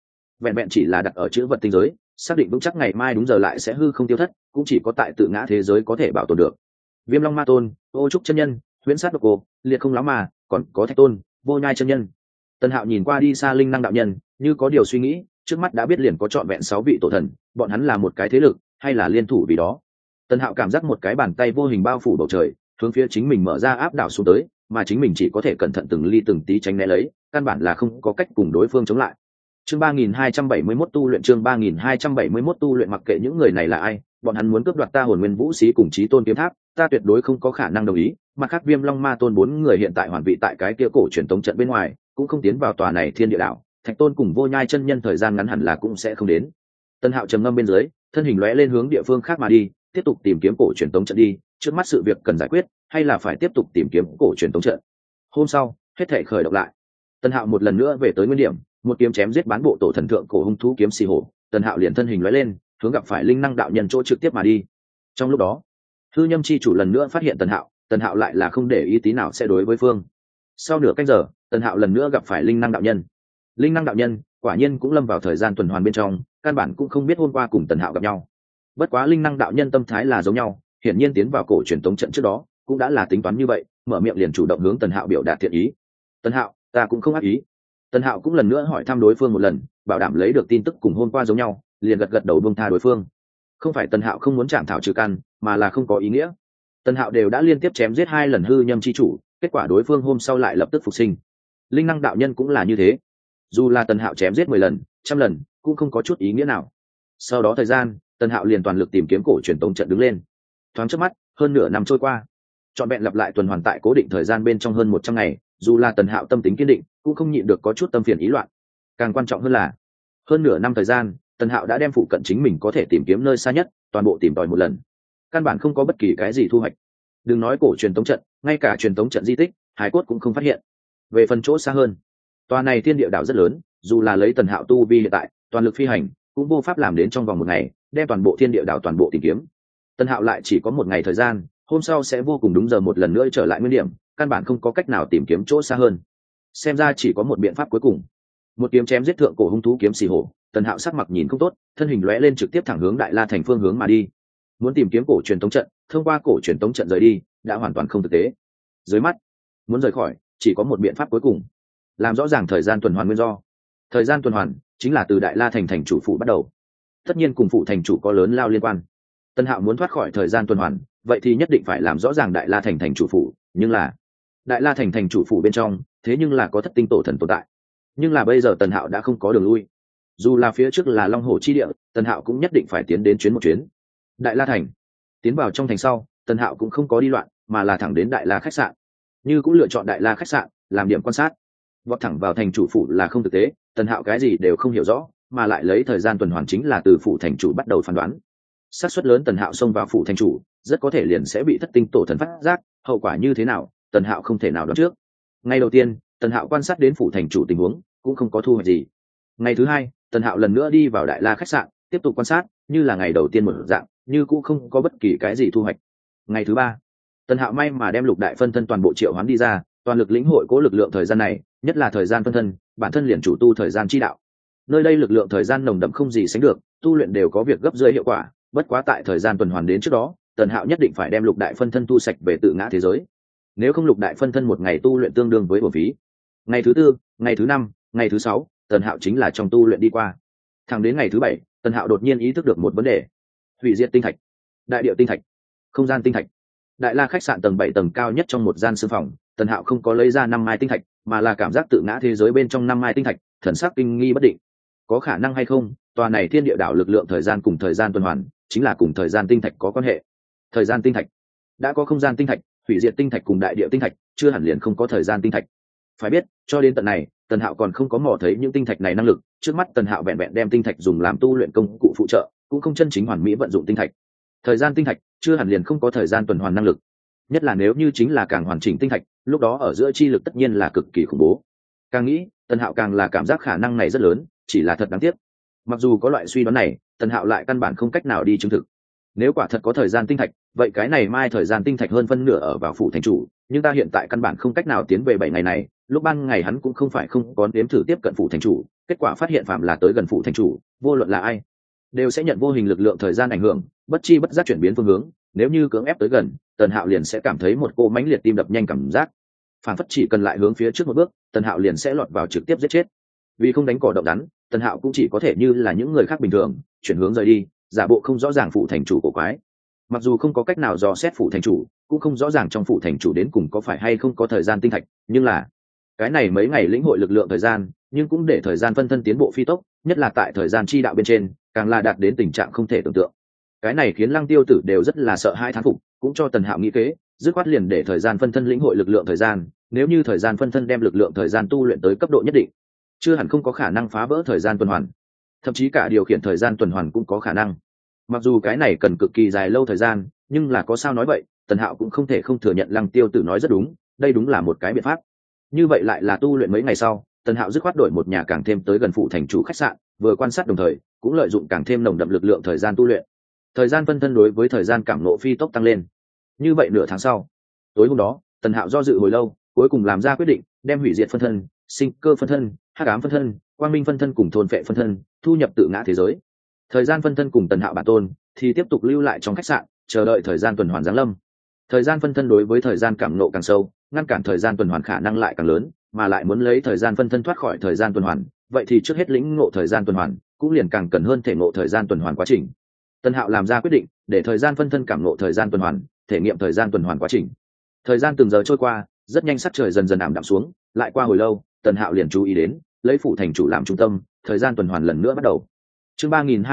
Speaker 1: vẹn vẹn chỉ là đặt ở chữ vật tinh giới, xác định vững chắc ngày mai đúng giờ lại sẽ hư không tiêu thất, cũng chỉ có tại tự ngã thế giới có thể bảo tồn được. Viêm Long Ma Tôn, Ô Trúc chân nhân, Huyễn Sát Độc Cô, Liệt Không Lão Ma, còn có Thạch Tôn, Vô Nhai chân nhân. Tần Hạo nhìn qua đi xa linh năng đạo nhân, như có điều suy nghĩ, trước mắt đã biết liền có trọn vẹn 6 vị tổ thần, bọn hắn là một cái thế lực, hay là liên thủ vì đó. Tần Hạo cảm giác một cái bàn tay vô hình bao phủ bầu trời, hướng phía chính mình mở ra áp đảo xuống tới, mà chính mình chỉ có thể cẩn thận từng ly từng tí tránh né lấy, căn bản là không có cách cùng đối phương chống lại. Chương 3271 tu luyện chương 3271 tu luyện, mặc kệ những người này là ai, bọn hắn muốn cướp đoạt ta Hồn Nguyên Vũ Xí cùng Chí Tôn kiếm tháp, ta tuyệt đối không có khả năng đồng ý. Mặt khác Viêm Long Ma Tôn 4 người hiện tại hoàn vị tại cái kia cổ truyền tống trận bên ngoài, cũng không tiến vào tòa này Thiên Địa Đảo. Thạch Tôn cùng Vô Nhai chân nhân thời gian ngắn hẳn là cũng sẽ không đến. Tân Hạo trầm ngâm bên dưới, thân hình lóe lên hướng địa phương khác mà đi, tiếp tục tìm kiếm cổ truyền tống trận đi. Trước mắt sự việc cần giải quyết, hay là phải tiếp tục tìm kiếm cổ truyền tống trận. Hôm sau, hết thảy khởi động lại. Tân Hạo một lần nữa về tới nguyên điểm, một kiếm chém giết bán bộ tổ thần thượng cổ hung thú kiếm xì hổ. Tân Hạo liền thân hình lóe lên, hướng gặp phải linh năng đạo nhân chỗ trực tiếp mà đi. Trong lúc đó, hư nhâm chi chủ lần nữa phát hiện Tân Hạo lại là không để ý tí nào sẽ đối với phương. Sau nửa canh giờ, Tân Hạo lần nữa gặp phải linh năng đạo nhân. Linh năng đạo nhân quả nhiên cũng lâm vào thời gian tuần hoàn bên trong, căn bản cũng không biết hôm qua cùng Tân Hạo gặp nhau. Bất quá linh năng đạo nhân tâm thái là giống nhau, hiển nhiên tiến vào cổ truyền tống trận trước đó cũng đã là tính toán như vậy, mở miệng liền chủ động hướng Tân Hạo biểu đạt thiện ý. Tân Hạo, ta cũng không ác ý. Tân Hạo cũng lần nữa hỏi thăm đối phương một lần, bảo đảm lấy được tin tức cùng hôm qua giống nhau, liền gật gật đầu buông tha đối phương. Không phải Tân Hạo không muốn chạm thảo trừ căn, mà là không có ý nghĩa. Tân Hạo đều đã liên tiếp chém giết 2 lần hư nhâm chi chủ, kết quả đối phương hôm sau lại lập tức phục sinh. Linh năng đạo nhân cũng là như thế, dù là Tân Hạo chém giết 10 lần, 100 lần, cũng không có chút ý nghĩa nào. Sau đó thời gian, Tân Hạo liền toàn lực tìm kiếm cổ truyền tống trận đứng lên. Thoáng chớp mắt, hơn nửa năm trôi qua, trọn vẹn lặp lại tuần hoàn tại cố định thời gian bên trong hơn 100 ngày, dù là Tân Hạo tâm tính kiên định, cũng không nhịn được có chút tâm phiền ý loạn. Càng quan trọng hơn là, hơn nửa năm thời gian, Tân Hạo đã đem phụ cận chính mình có thể tìm kiếm nơi xa nhất, toàn bộ tìm tòi một lần. Căn bản không có bất kỳ cái gì thu hoạch. Đừng nói cổ truyền tống trận, ngay cả truyền tống trận di tích, hải cốt cũng không phát hiện. Về phần chỗ xa hơn, tòa này thiên địa đảo rất lớn, dù là lấy Tân Hạo tu vi hiện tại, toàn lực phi hành, cũng vô pháp làm đến trong vòng 1 ngày, đem toàn bộ thiên địa đảo toàn bộ tìm kiếm. Tân Hạo lại chỉ có 1 ngày thời gian, hôm sau sẽ vô cùng đúng giờ một lần nữa trở lại nguyên điểm, căn bản không có cách nào tìm kiếm chỗ xa hơn. Xem ra chỉ có một biện pháp cuối cùng. Một kiếm chém giết thượng cổ hung thú kiếm xì hổ. Tân Hạo sắc mặt nhìn không tốt, thân hình lóe lên trực tiếp thẳng hướng Đại La thành phương hướng mà đi. Muốn tìm kiếm cổ truyền tống trận, thông qua cổ truyền tống trận rời đi, đã hoàn toàn không thực tế. Dưới mắt, muốn rời khỏi, chỉ có một biện pháp cuối cùng. Làm rõ ràng thời gian tuần hoàn nguyên do. Thời gian tuần hoàn chính là từ Đại La thành thành chủ phủ bắt đầu. Tất nhiên cùng phụ thành chủ có lớn lao liên quan. Tân Hạo muốn thoát khỏi thời gian tuần hoàn, vậy thì nhất định phải làm rõ ràng Đại La thành thành chủ phủ, nhưng là Đại La thành thành chủ phủ bên trong, thế nhưng là có thất tinh tổ thần tồn tại. Nhưng là bây giờ Tân Hạo đã không có đường lui. Dù là phía trước là Long Hổ chi địa, Tân Hạo cũng nhất định phải tiến đến chuyến một chuyến. Đại La thành. Tiến vào trong thành sau, Tân Hạo cũng không có đi loạn, mà là thẳng đến Đại La khách sạn. Như cũng lựa chọn Đại La khách sạn làm điểm quan sát. Vọt thẳng vào thành chủ phủ là không thực tế, Tân Hạo cái gì đều không hiểu rõ, mà lại lấy thời gian tuần hoàn chính là từ phủ thành chủ bắt đầu phán đoán. Xác suất lớn Tân Hạo xông vào phủ thành chủ, rất có thể liền sẽ bị thất tinh tổ thần phát giác, hậu quả như thế nào, Tân Hạo không thể nào đoán trước. Ngày đầu tiên, Tân Hạo quan sát đến phủ thành chủ tình huống, cũng không có thu hoạch gì. Ngày thứ hai, Tân Hạo lần nữa đi vào Đại La khách sạn, tiếp tục quan sát, như là ngày đầu tiên một dạng, như cũng không có bất kỳ cái gì thu hoạch. Ngày thứ ba, Tân Hạo may mà đem lục đại phân thân toàn bộ triệu hoán đi ra, toàn lực lĩnh hội cố lực lượng thời gian này, nhất là thời gian phân thân, bản thân liền chủ tu thời gian chi đạo. Nơi đây lực lượng thời gian nồng đậm không gì sánh được, tu luyện đều có việc gấp rưỡi hiệu quả, bất quá tại thời gian tuần hoàn đến trước đó, Tân Hạo nhất định phải đem lục đại phân thân tu sạch về tự ngã thế giới. Nếu không lục đại phân thân một ngày tu luyện tương đương với uổng phí. Ngày thứ tư, ngày thứ năm, ngày thứ sáu, Tân Hạo chính là trong tu luyện đi qua. Thẳng đến ngày thứ bảy, Tân Hạo đột nhiên ý thức được một vấn đề. Hủy diệt tinh thạch, đại địa tinh thạch, không gian tinh thạch. Đại La khách sạn tầng 7 tầng cao nhất trong một gian sư phòng, Tân Hạo không có lấy ra 5 mai tinh thạch, mà là cảm giác tự ngã thế giới bên trong 5 mai tinh thạch, thần sắc kinh nghi bất định. Có khả năng hay không, tòa này thiên địa đảo lực lượng thời gian cùng thời gian tuần hoàn, chính là cùng thời gian tinh thạch có quan hệ. Thời gian tinh thạch, đã có không gian tinh thạch, hủy diệt tinh thạch cùng đại địa tinh thạch, chưa hẳn liền không có thời gian tinh thạch. Phải biết, cho đến tận này, Tân Hạo còn không có mò thấy những tinh thạch này năng lực, trước mắt Tân Hạo vẹn vẹn đem tinh thạch dùng làm tu luyện công cụ phụ trợ, cũng không chân chính hoàn mỹ vận dụng tinh thạch. Thời gian tinh thạch, chưa hẳn liền không có thời gian tuần hoàn năng lực. Nhất là nếu như chính là càng hoàn chỉnh tinh thạch, lúc đó ở giữa chi lực tất nhiên là cực kỳ khủng bố. Càng nghĩ, Tân Hạo càng là cảm giác khả năng này rất lớn, chỉ là thật đáng tiếc. Mặc dù có loại suy đoán này, Tân Hạo lại căn bản không cách nào đi chứng thực. Nếu quả thật có thời gian tinh thạch, vậy cái này mai thời gian tinh thạch hơn phân nửa ở vào phủ thành chủ, nhưng ta hiện tại căn bản không cách nào tiến về 7 ngày này, lúc ban ngày hắn cũng không phải không có nếm thử tiếp cận phủ thành chủ, kết quả phát hiện phạm là tới gần phủ thành chủ, vô luận là ai đều sẽ nhận vô hình lực lượng thời gian ảnh hưởng, bất chi bất giác chuyển biến phương hướng. Nếu như cưỡng ép tới gần, Tần Hạo liền sẽ cảm thấy một cô mãnh liệt tim đập nhanh cảm giác, phản phất chỉ cần lại hướng phía trước một bước, Tần Hạo liền sẽ lọt vào trực tiếp giết chết. Vì không đánh cỏ động rắn, Tần Hạo cũng chỉ có thể như là những người khác bình thường chuyển hướng rời đi, giả bộ không rõ ràng phủ thành chủ cổ quái. Mặc dù không có cách nào dò xét phủ thành chủ, cũng không rõ ràng trong phủ thành chủ đến cùng có phải hay không có thời gian tinh thạch, nhưng là cái này mấy ngày lĩnh hội lực lượng thời gian, nhưng cũng để thời gian phân thân tiến bộ phi tốc, nhất là tại thời gian chi đạo bên trên, càng là đạt đến tình trạng không thể tưởng tượng. Cái này khiến Lăng Tiêu Tử đều rất là sợ hai thán phục, cũng cho Tần Hạo nghĩ kế, dứt khoát liền để thời gian phân thân lĩnh hội lực lượng thời gian. Nếu như thời gian phân thân đem lực lượng thời gian tu luyện tới cấp độ nhất định, chưa hẳn không có khả năng phá vỡ thời gian tuần hoàn, thậm chí cả điều khiển thời gian tuần hoàn cũng có khả năng. Mặc dù cái này cần cực kỳ dài lâu thời gian, nhưng là có sao nói vậy, Tần Hạo cũng không thể không thừa nhận Lăng Tiêu Tử nói rất đúng, đây đúng là một cái biện pháp. Như vậy lại là tu luyện mấy ngày sau, Tần Hạo dứt khoát đổi một nhà càng thêm tới gần phủ thành chủ khách sạn, vừa quan sát đồng thời cũng lợi dụng càng thêm nồng đậm lực lượng thời gian tu luyện. Thời gian phân thân đối với thời gian cảm ngộ phi tốc tăng lên. Như vậy nửa tháng sau, tối hôm đó, Tần Hạo do dự hồi lâu, cuối cùng làm ra quyết định, đem hủy diệt phân thân, sinh cơ phân thân, hắc ám phân thân, quang minh phân thân cùng thôn phệ phân thân thu nhập tự ngã thế giới. Thời gian phân thân cùng Tần Hạo bản tôn thì tiếp tục lưu lại trong khách sạn, chờ đợi thời gian tuần hoàn giáng lâm. Thời gian phân thân đối với thời gian cảm ngộ càng sâu, ngăn cản thời gian tuần hoàn khả năng lại càng lớn, mà lại muốn lấy thời gian phân thân thoát khỏi thời gian tuần hoàn, vậy thì trước hết lĩnh ngộ thời gian tuần hoàn, cũng liền càng cần hơn thể ngộ thời gian tuần hoàn quá trình. Tần Hạo làm ra quyết định, để thời gian phân thân cảm ngộ thời gian tuần hoàn, thể nghiệm thời gian tuần hoàn quá trình. Thời gian từng giờ trôi qua, rất nhanh sắc trời dần dần ảm đạm xuống, lại qua hồi lâu, Tần Hạo liền chú ý đến, lấy phủ thành chủ làm trung tâm, thời gian tuần hoàn lần nữa bắt đầu. Chương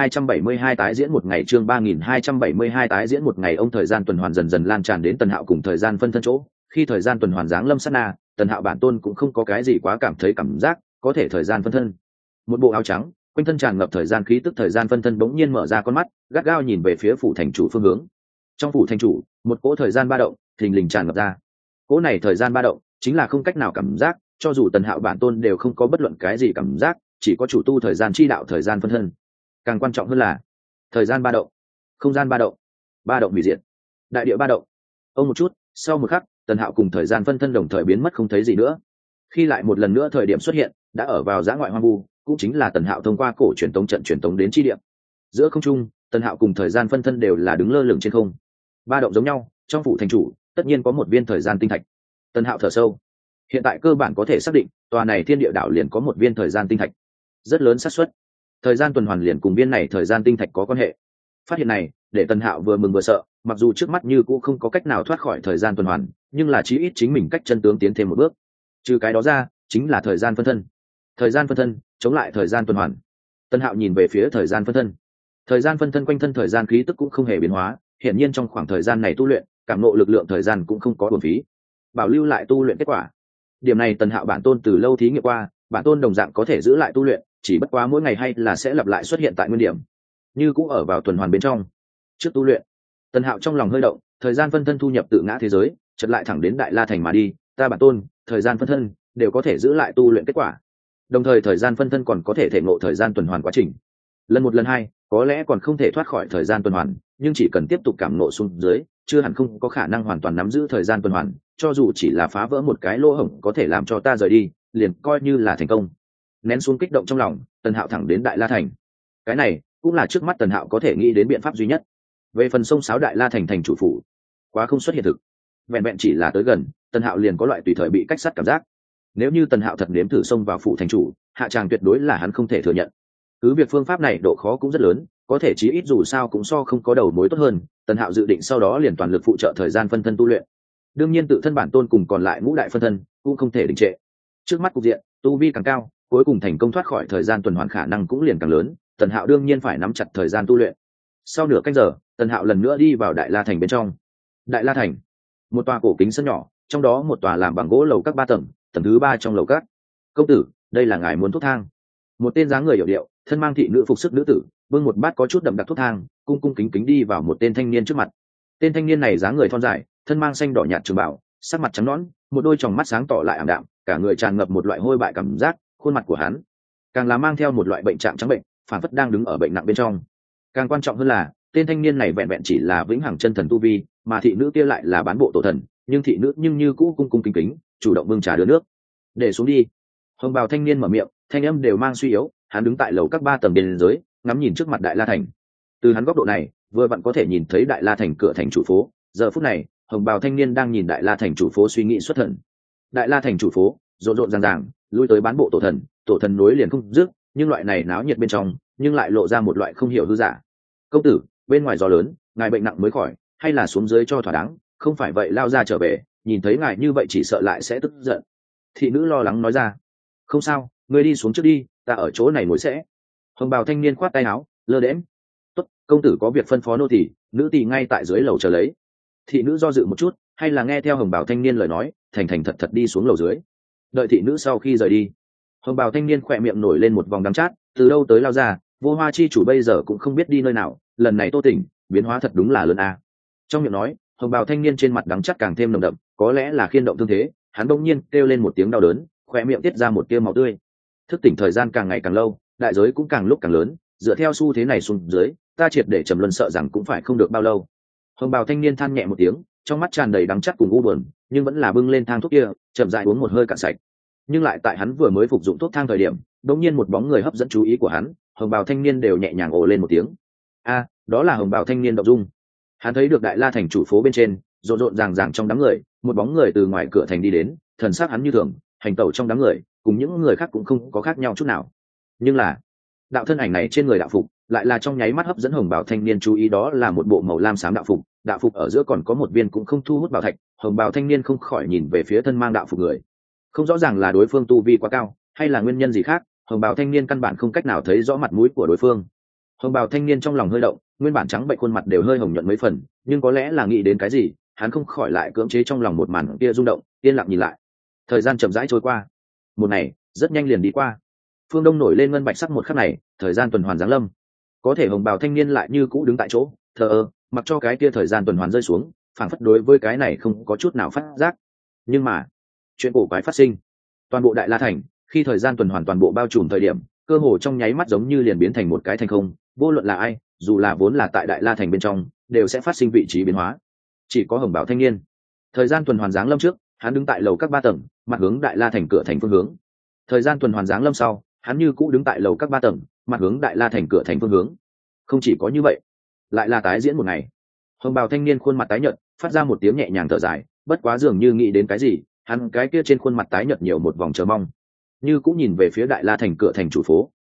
Speaker 1: 3272 tái diễn một ngày, chương 3272 tái diễn một ngày, ông thời gian tuần hoàn dần dần lan tràn đến Tần Hạo cùng thời gian phân thân chỗ. Khi thời gian tuần hoàn giáng lâm sát na, Tần Hạo bản tôn cũng không có cái gì quá cảm thấy cảm giác, có thể thời gian phân thân. Một bộ áo trắng, quanh thân tràn ngập thời gian khí tức thời gian phân thân bỗng nhiên mở ra con mắt, gắt gao nhìn về phía phủ thành chủ phương hướng. Trong phủ thành chủ, một cỗ thời gian ba động thình lình tràn ngập ra. Cỗ này thời gian ba động chính là không cách nào cảm giác, cho dù Tần Hạo bản tôn đều không có bất luận cái gì cảm giác, chỉ có chủ tu thời gian chi đạo thời gian phân thân. Càng quan trọng hơn là thời gian ba động, không gian ba động, ba động hủy diệt, đại địa ba động. Ông một chút, sau một khắc, Tần Hạo cùng thời gian phân thân đồng thời biến mất không thấy gì nữa. Khi lại một lần nữa thời điểm xuất hiện, đã ở vào dã ngoại hoang vu, cũng chính là Tần Hạo thông qua cổ truyền tống trận truyền tống đến chi địa. Giữa không trung, Tần Hạo cùng thời gian phân thân đều là đứng lơ lửng trên không. Ba động giống nhau, trong phủ thành chủ tất nhiên có một viên thời gian tinh thạch. Tần Hạo thở sâu, hiện tại cơ bản có thể xác định, tòa này thiên địa đảo liền có một viên thời gian tinh thạch. Rất lớn xác suất thời gian tuần hoàn liền cùng viên này thời gian tinh thạch có quan hệ. Phát hiện này để Tần Hạo vừa mừng vừa sợ, mặc dù trước mắt như cũ không có cách nào thoát khỏi thời gian tuần hoàn, nhưng là chí ít chính mình cách chân tướng tiến thêm một bước. Trừ cái đó ra, chính là thời gian phân thân. Thời gian phân thân chống lại thời gian tuần hoàn. Tần Hạo nhìn về phía thời gian phân thân. Thời gian phân thân quanh thân thời gian khí tức cũng không hề biến hóa, hiển nhiên trong khoảng thời gian này tu luyện, cảm ngộ lực lượng thời gian cũng không có uổng phí, bảo lưu lại tu luyện kết quả. Điểm này Tần Hạo bản tôn từ lâu thí nghiệm qua, bản tôn đồng dạng có thể giữ lại tu luyện, chỉ bất quá mỗi ngày hay là sẽ lặp lại xuất hiện tại nguyên điểm, như cũng ở vào tuần hoàn bên trong. Trước tu luyện, Tần Hạo trong lòng hơi động, thời gian phân thân thu nhập tự ngã thế giới, chợt lại thẳng đến Đại La Thành mà đi. Ta bản tôn, thời gian phân thân đều có thể giữ lại tu luyện kết quả, đồng thời thời gian phân thân còn có thể thể ngộ thời gian tuần hoàn quá trình. Lần một lần hai, có lẽ còn không thể thoát khỏi thời gian tuần hoàn, nhưng chỉ cần tiếp tục cảm ngộ xuống dưới, chưa hẳn không có khả năng hoàn toàn nắm giữ thời gian tuần hoàn. Cho dù chỉ là phá vỡ một cái lỗ hổng có thể làm cho ta rời đi, liền coi như là thành công. Nén xuống kích động trong lòng, Tần Hạo thẳng đến Đại La Thành. Cái này cũng là trước mắt Tần Hạo có thể nghĩ đến biện pháp duy nhất. Về phần sông sáo Đại La Thành thành chủ phủ, quá không xuất hiện thực. Vẹn vẹn chỉ là tới gần, Tần Hạo liền có loại tùy thời bị cách sát cảm giác. Nếu như Tần Hạo thật nếm thử xông vào phủ thành chủ, hạ tràng tuyệt đối là hắn không thể thừa nhận. Cứ việc phương pháp này độ khó cũng rất lớn, có thể chí ít dù sao cũng so không có đầu mối tốt hơn. Tần Hạo dự định sau đó liền toàn lực phụ trợ thời gian phân thân tu luyện. Đương nhiên tự thân bản tôn cùng còn lại ngũ đại phân thân cũng không thể đình trệ. Trước mắt cục diện, tu vi càng cao, cuối cùng thành công thoát khỏi thời gian tuần hoàn khả năng cũng liền càng lớn. Tần Hạo đương nhiên phải nắm chặt thời gian tu luyện. Sau nửa canh giờ, Tần Hạo lần nữa đi vào Đại La Thành bên trong. Đại La Thành, một tòa cổ kính sân nhỏ, trong đó một tòa làm bằng gỗ lầu các 3 tầng, tầng thứ 3 trong lầu các. Công tử, đây là ngài muốn thuốc thang. Một tên dáng người hiểu điệu, thân mang thị nữ phục sức nữ tử, bưng một bát có chút đậm đặc thuốc thang, cung cung kính kính đi vào một tên thanh niên trước mặt. Tên thanh niên này dáng người thon dài, thân mang xanh đỏ nhạt trường bảo, sắc mặt trắng nõn, một đôi tròng mắt sáng tỏ lại ảm đạm, cả người tràn ngập một loại hôi bại cảm giác. Khuôn mặt của hắn càng là mang theo một loại bệnh trạng trắng bệnh, phản phất đang đứng ở bệnh nặng bên trong. Càng quan trọng hơn là, tên thanh niên này vẹn vẹn chỉ là vĩnh hằng chân thần tu vi, mà thị nữ kia lại là bán bộ tổ thần, nhưng thị nữ nhưng như cũ cung cung kính kính, chủ động bưng trà đưa nước. Để xuống đi. Hồng bào thanh niên mở miệng, thanh âm đều mang suy yếu. Hắn đứng tại lầu các 3 tầng biên giới, ngắm nhìn trước mặt Đại La Thành. Từ hắn góc độ này, vừa vặn có thể nhìn thấy Đại La Thành cửa thành chủ phố. Giờ phút này, hồng bào thanh niên đang nhìn Đại La Thành chủ phố suy nghĩ xuất thần. Đại La Thành chủ phố rộn rộn ràng ràng, lui tới bán bộ tổ thần nối liền không dứt, nhưng loại này náo nhiệt bên trong, nhưng lại lộ ra một loại không hiểu hư giả. Công tử, bên ngoài gió lớn, ngài bệnh nặng mới khỏi, hay là xuống dưới cho thỏa đáng, không phải vậy lao ra trở về, nhìn thấy ngài như vậy chỉ sợ lại sẽ tức giận. Thị nữ lo lắng nói ra. Không sao, ngươi đi xuống trước đi, ta ở chỗ này ngồi sẽ. Hồng bào thanh niên khoát tay áo, lơ đễnh. Tốt, công tử có việc phân phó nô tỳ, nữ tỳ ngay tại dưới lầu chờ lấy. Thị nữ do dự một chút, hay là nghe theo hồng bào thanh niên lời nói, thành thành thật thật đi xuống lầu dưới. Đợi thị nữ sau khi rời đi, hồng bào thanh niên khỏe miệng nổi lên một vòng đắng chát, từ đâu tới lao ra, Vô Hoa chi chủ bây giờ cũng không biết đi nơi nào, lần này Tô Tỉnh biến hóa thật đúng là lớn a. Trong miệng nói, hồng bào thanh niên trên mặt đắng chát càng thêm nồng đậm, có lẽ là khiên động thương thế, hắn bỗng nhiên kêu lên một tiếng đau đớn, khỏe miệng tiết ra một tia máu tươi. Thức tỉnh thời gian càng ngày càng lâu, đại giới cũng càng lúc càng lớn, dựa theo xu thế này xuống dưới, ta triệt để trầm luân sợ rằng cũng phải không được bao lâu. Hồng bào thanh niên than nhẹ một tiếng, trong mắt tràn đầy đắng chát cùng u buồn, nhưng vẫn là bưng lên thang thuốc kia, chậm rãi uống một hơi cạn sạch. Nhưng lại tại hắn vừa mới phục dụng thuốc thang thời điểm, đột nhiên một bóng người hấp dẫn chú ý của hắn, hồng bào thanh niên đều nhẹ nhàng ồ lên một tiếng. A, đó là hồng bào thanh niên Đậu Dung. Hắn thấy được Đại La Thành chủ phố bên trên, rộn rộn ràng ràng trong đám người, một bóng người từ ngoài cửa thành đi đến, thần sắc hắn như thường, hành tẩu trong đám người, cùng những người khác cũng không có khác nhau chút nào. Nhưng là, đạo thân ảnh này trên người đạo phục, lại là trong nháy mắt hấp dẫn hồng bào thanh niên chú ý, đó là một bộ màu lam xám đạo phục ở giữa còn có một viên cũng không thu hút bảo thạch. Hồng bào thanh niên không khỏi nhìn về phía thân mang đạo phục người, không rõ ràng là đối phương tu vi quá cao hay là nguyên nhân gì khác, hồng bào thanh niên căn bản không cách nào thấy rõ mặt mũi của đối phương. Hồng bào thanh niên trong lòng hơi động, nguyên bản trắng bệnh khuôn mặt đều hơi hồng nhuận mấy phần, nhưng có lẽ là nghĩ đến cái gì, hắn không khỏi lại cưỡng chế trong lòng một màn kia rung động, yên lặng nhìn lại. Thời gian chậm rãi trôi qua, một ngày rất nhanh liền đi qua. Phương Đông nổi lên ngân bạch sắc một khắc này, thời gian tuần hoàn giáng lâm. Có thể hồng bào thanh niên lại như cũ đứng tại chỗ, thờ ơ, mặc cho cái kia thời gian tuần hoàn rơi xuống, phảng phất đối với cái này không có chút nào phát giác. Nhưng mà chuyện cổ quái phát sinh. Toàn bộ Đại La Thành, khi thời gian tuần hoàn toàn bộ bao trùm thời điểm, cơ hồ trong nháy mắt giống như liền biến thành một cái thành không, vô luận là ai, dù là vốn là tại Đại La Thành bên trong, đều sẽ phát sinh vị trí biến hóa. Chỉ có hồng bào thanh niên, thời gian tuần hoàn giáng lâm trước, hắn đứng tại lầu các 3 tầng, mặt hướng Đại La Thành cửa thành phương hướng. Thời gian tuần hoàn giáng lâm sau, hắn như cũ đứng tại lầu các 3 tầng, mặt hướng Đại La Thành cửa thành phương hướng. Không chỉ có như vậy, lại là tái diễn một ngày. Hồng bào thanh niên khuôn mặt tái nhợt, phát ra một tiếng nhẹ nhàng thở dài, bất quá dường như nghĩ đến cái gì, hắn cái kia trên khuôn mặt tái nhợt nhiều một vòng chờ mong, như cũng nhìn về phía Đại La Thành cửa thành chủ phố.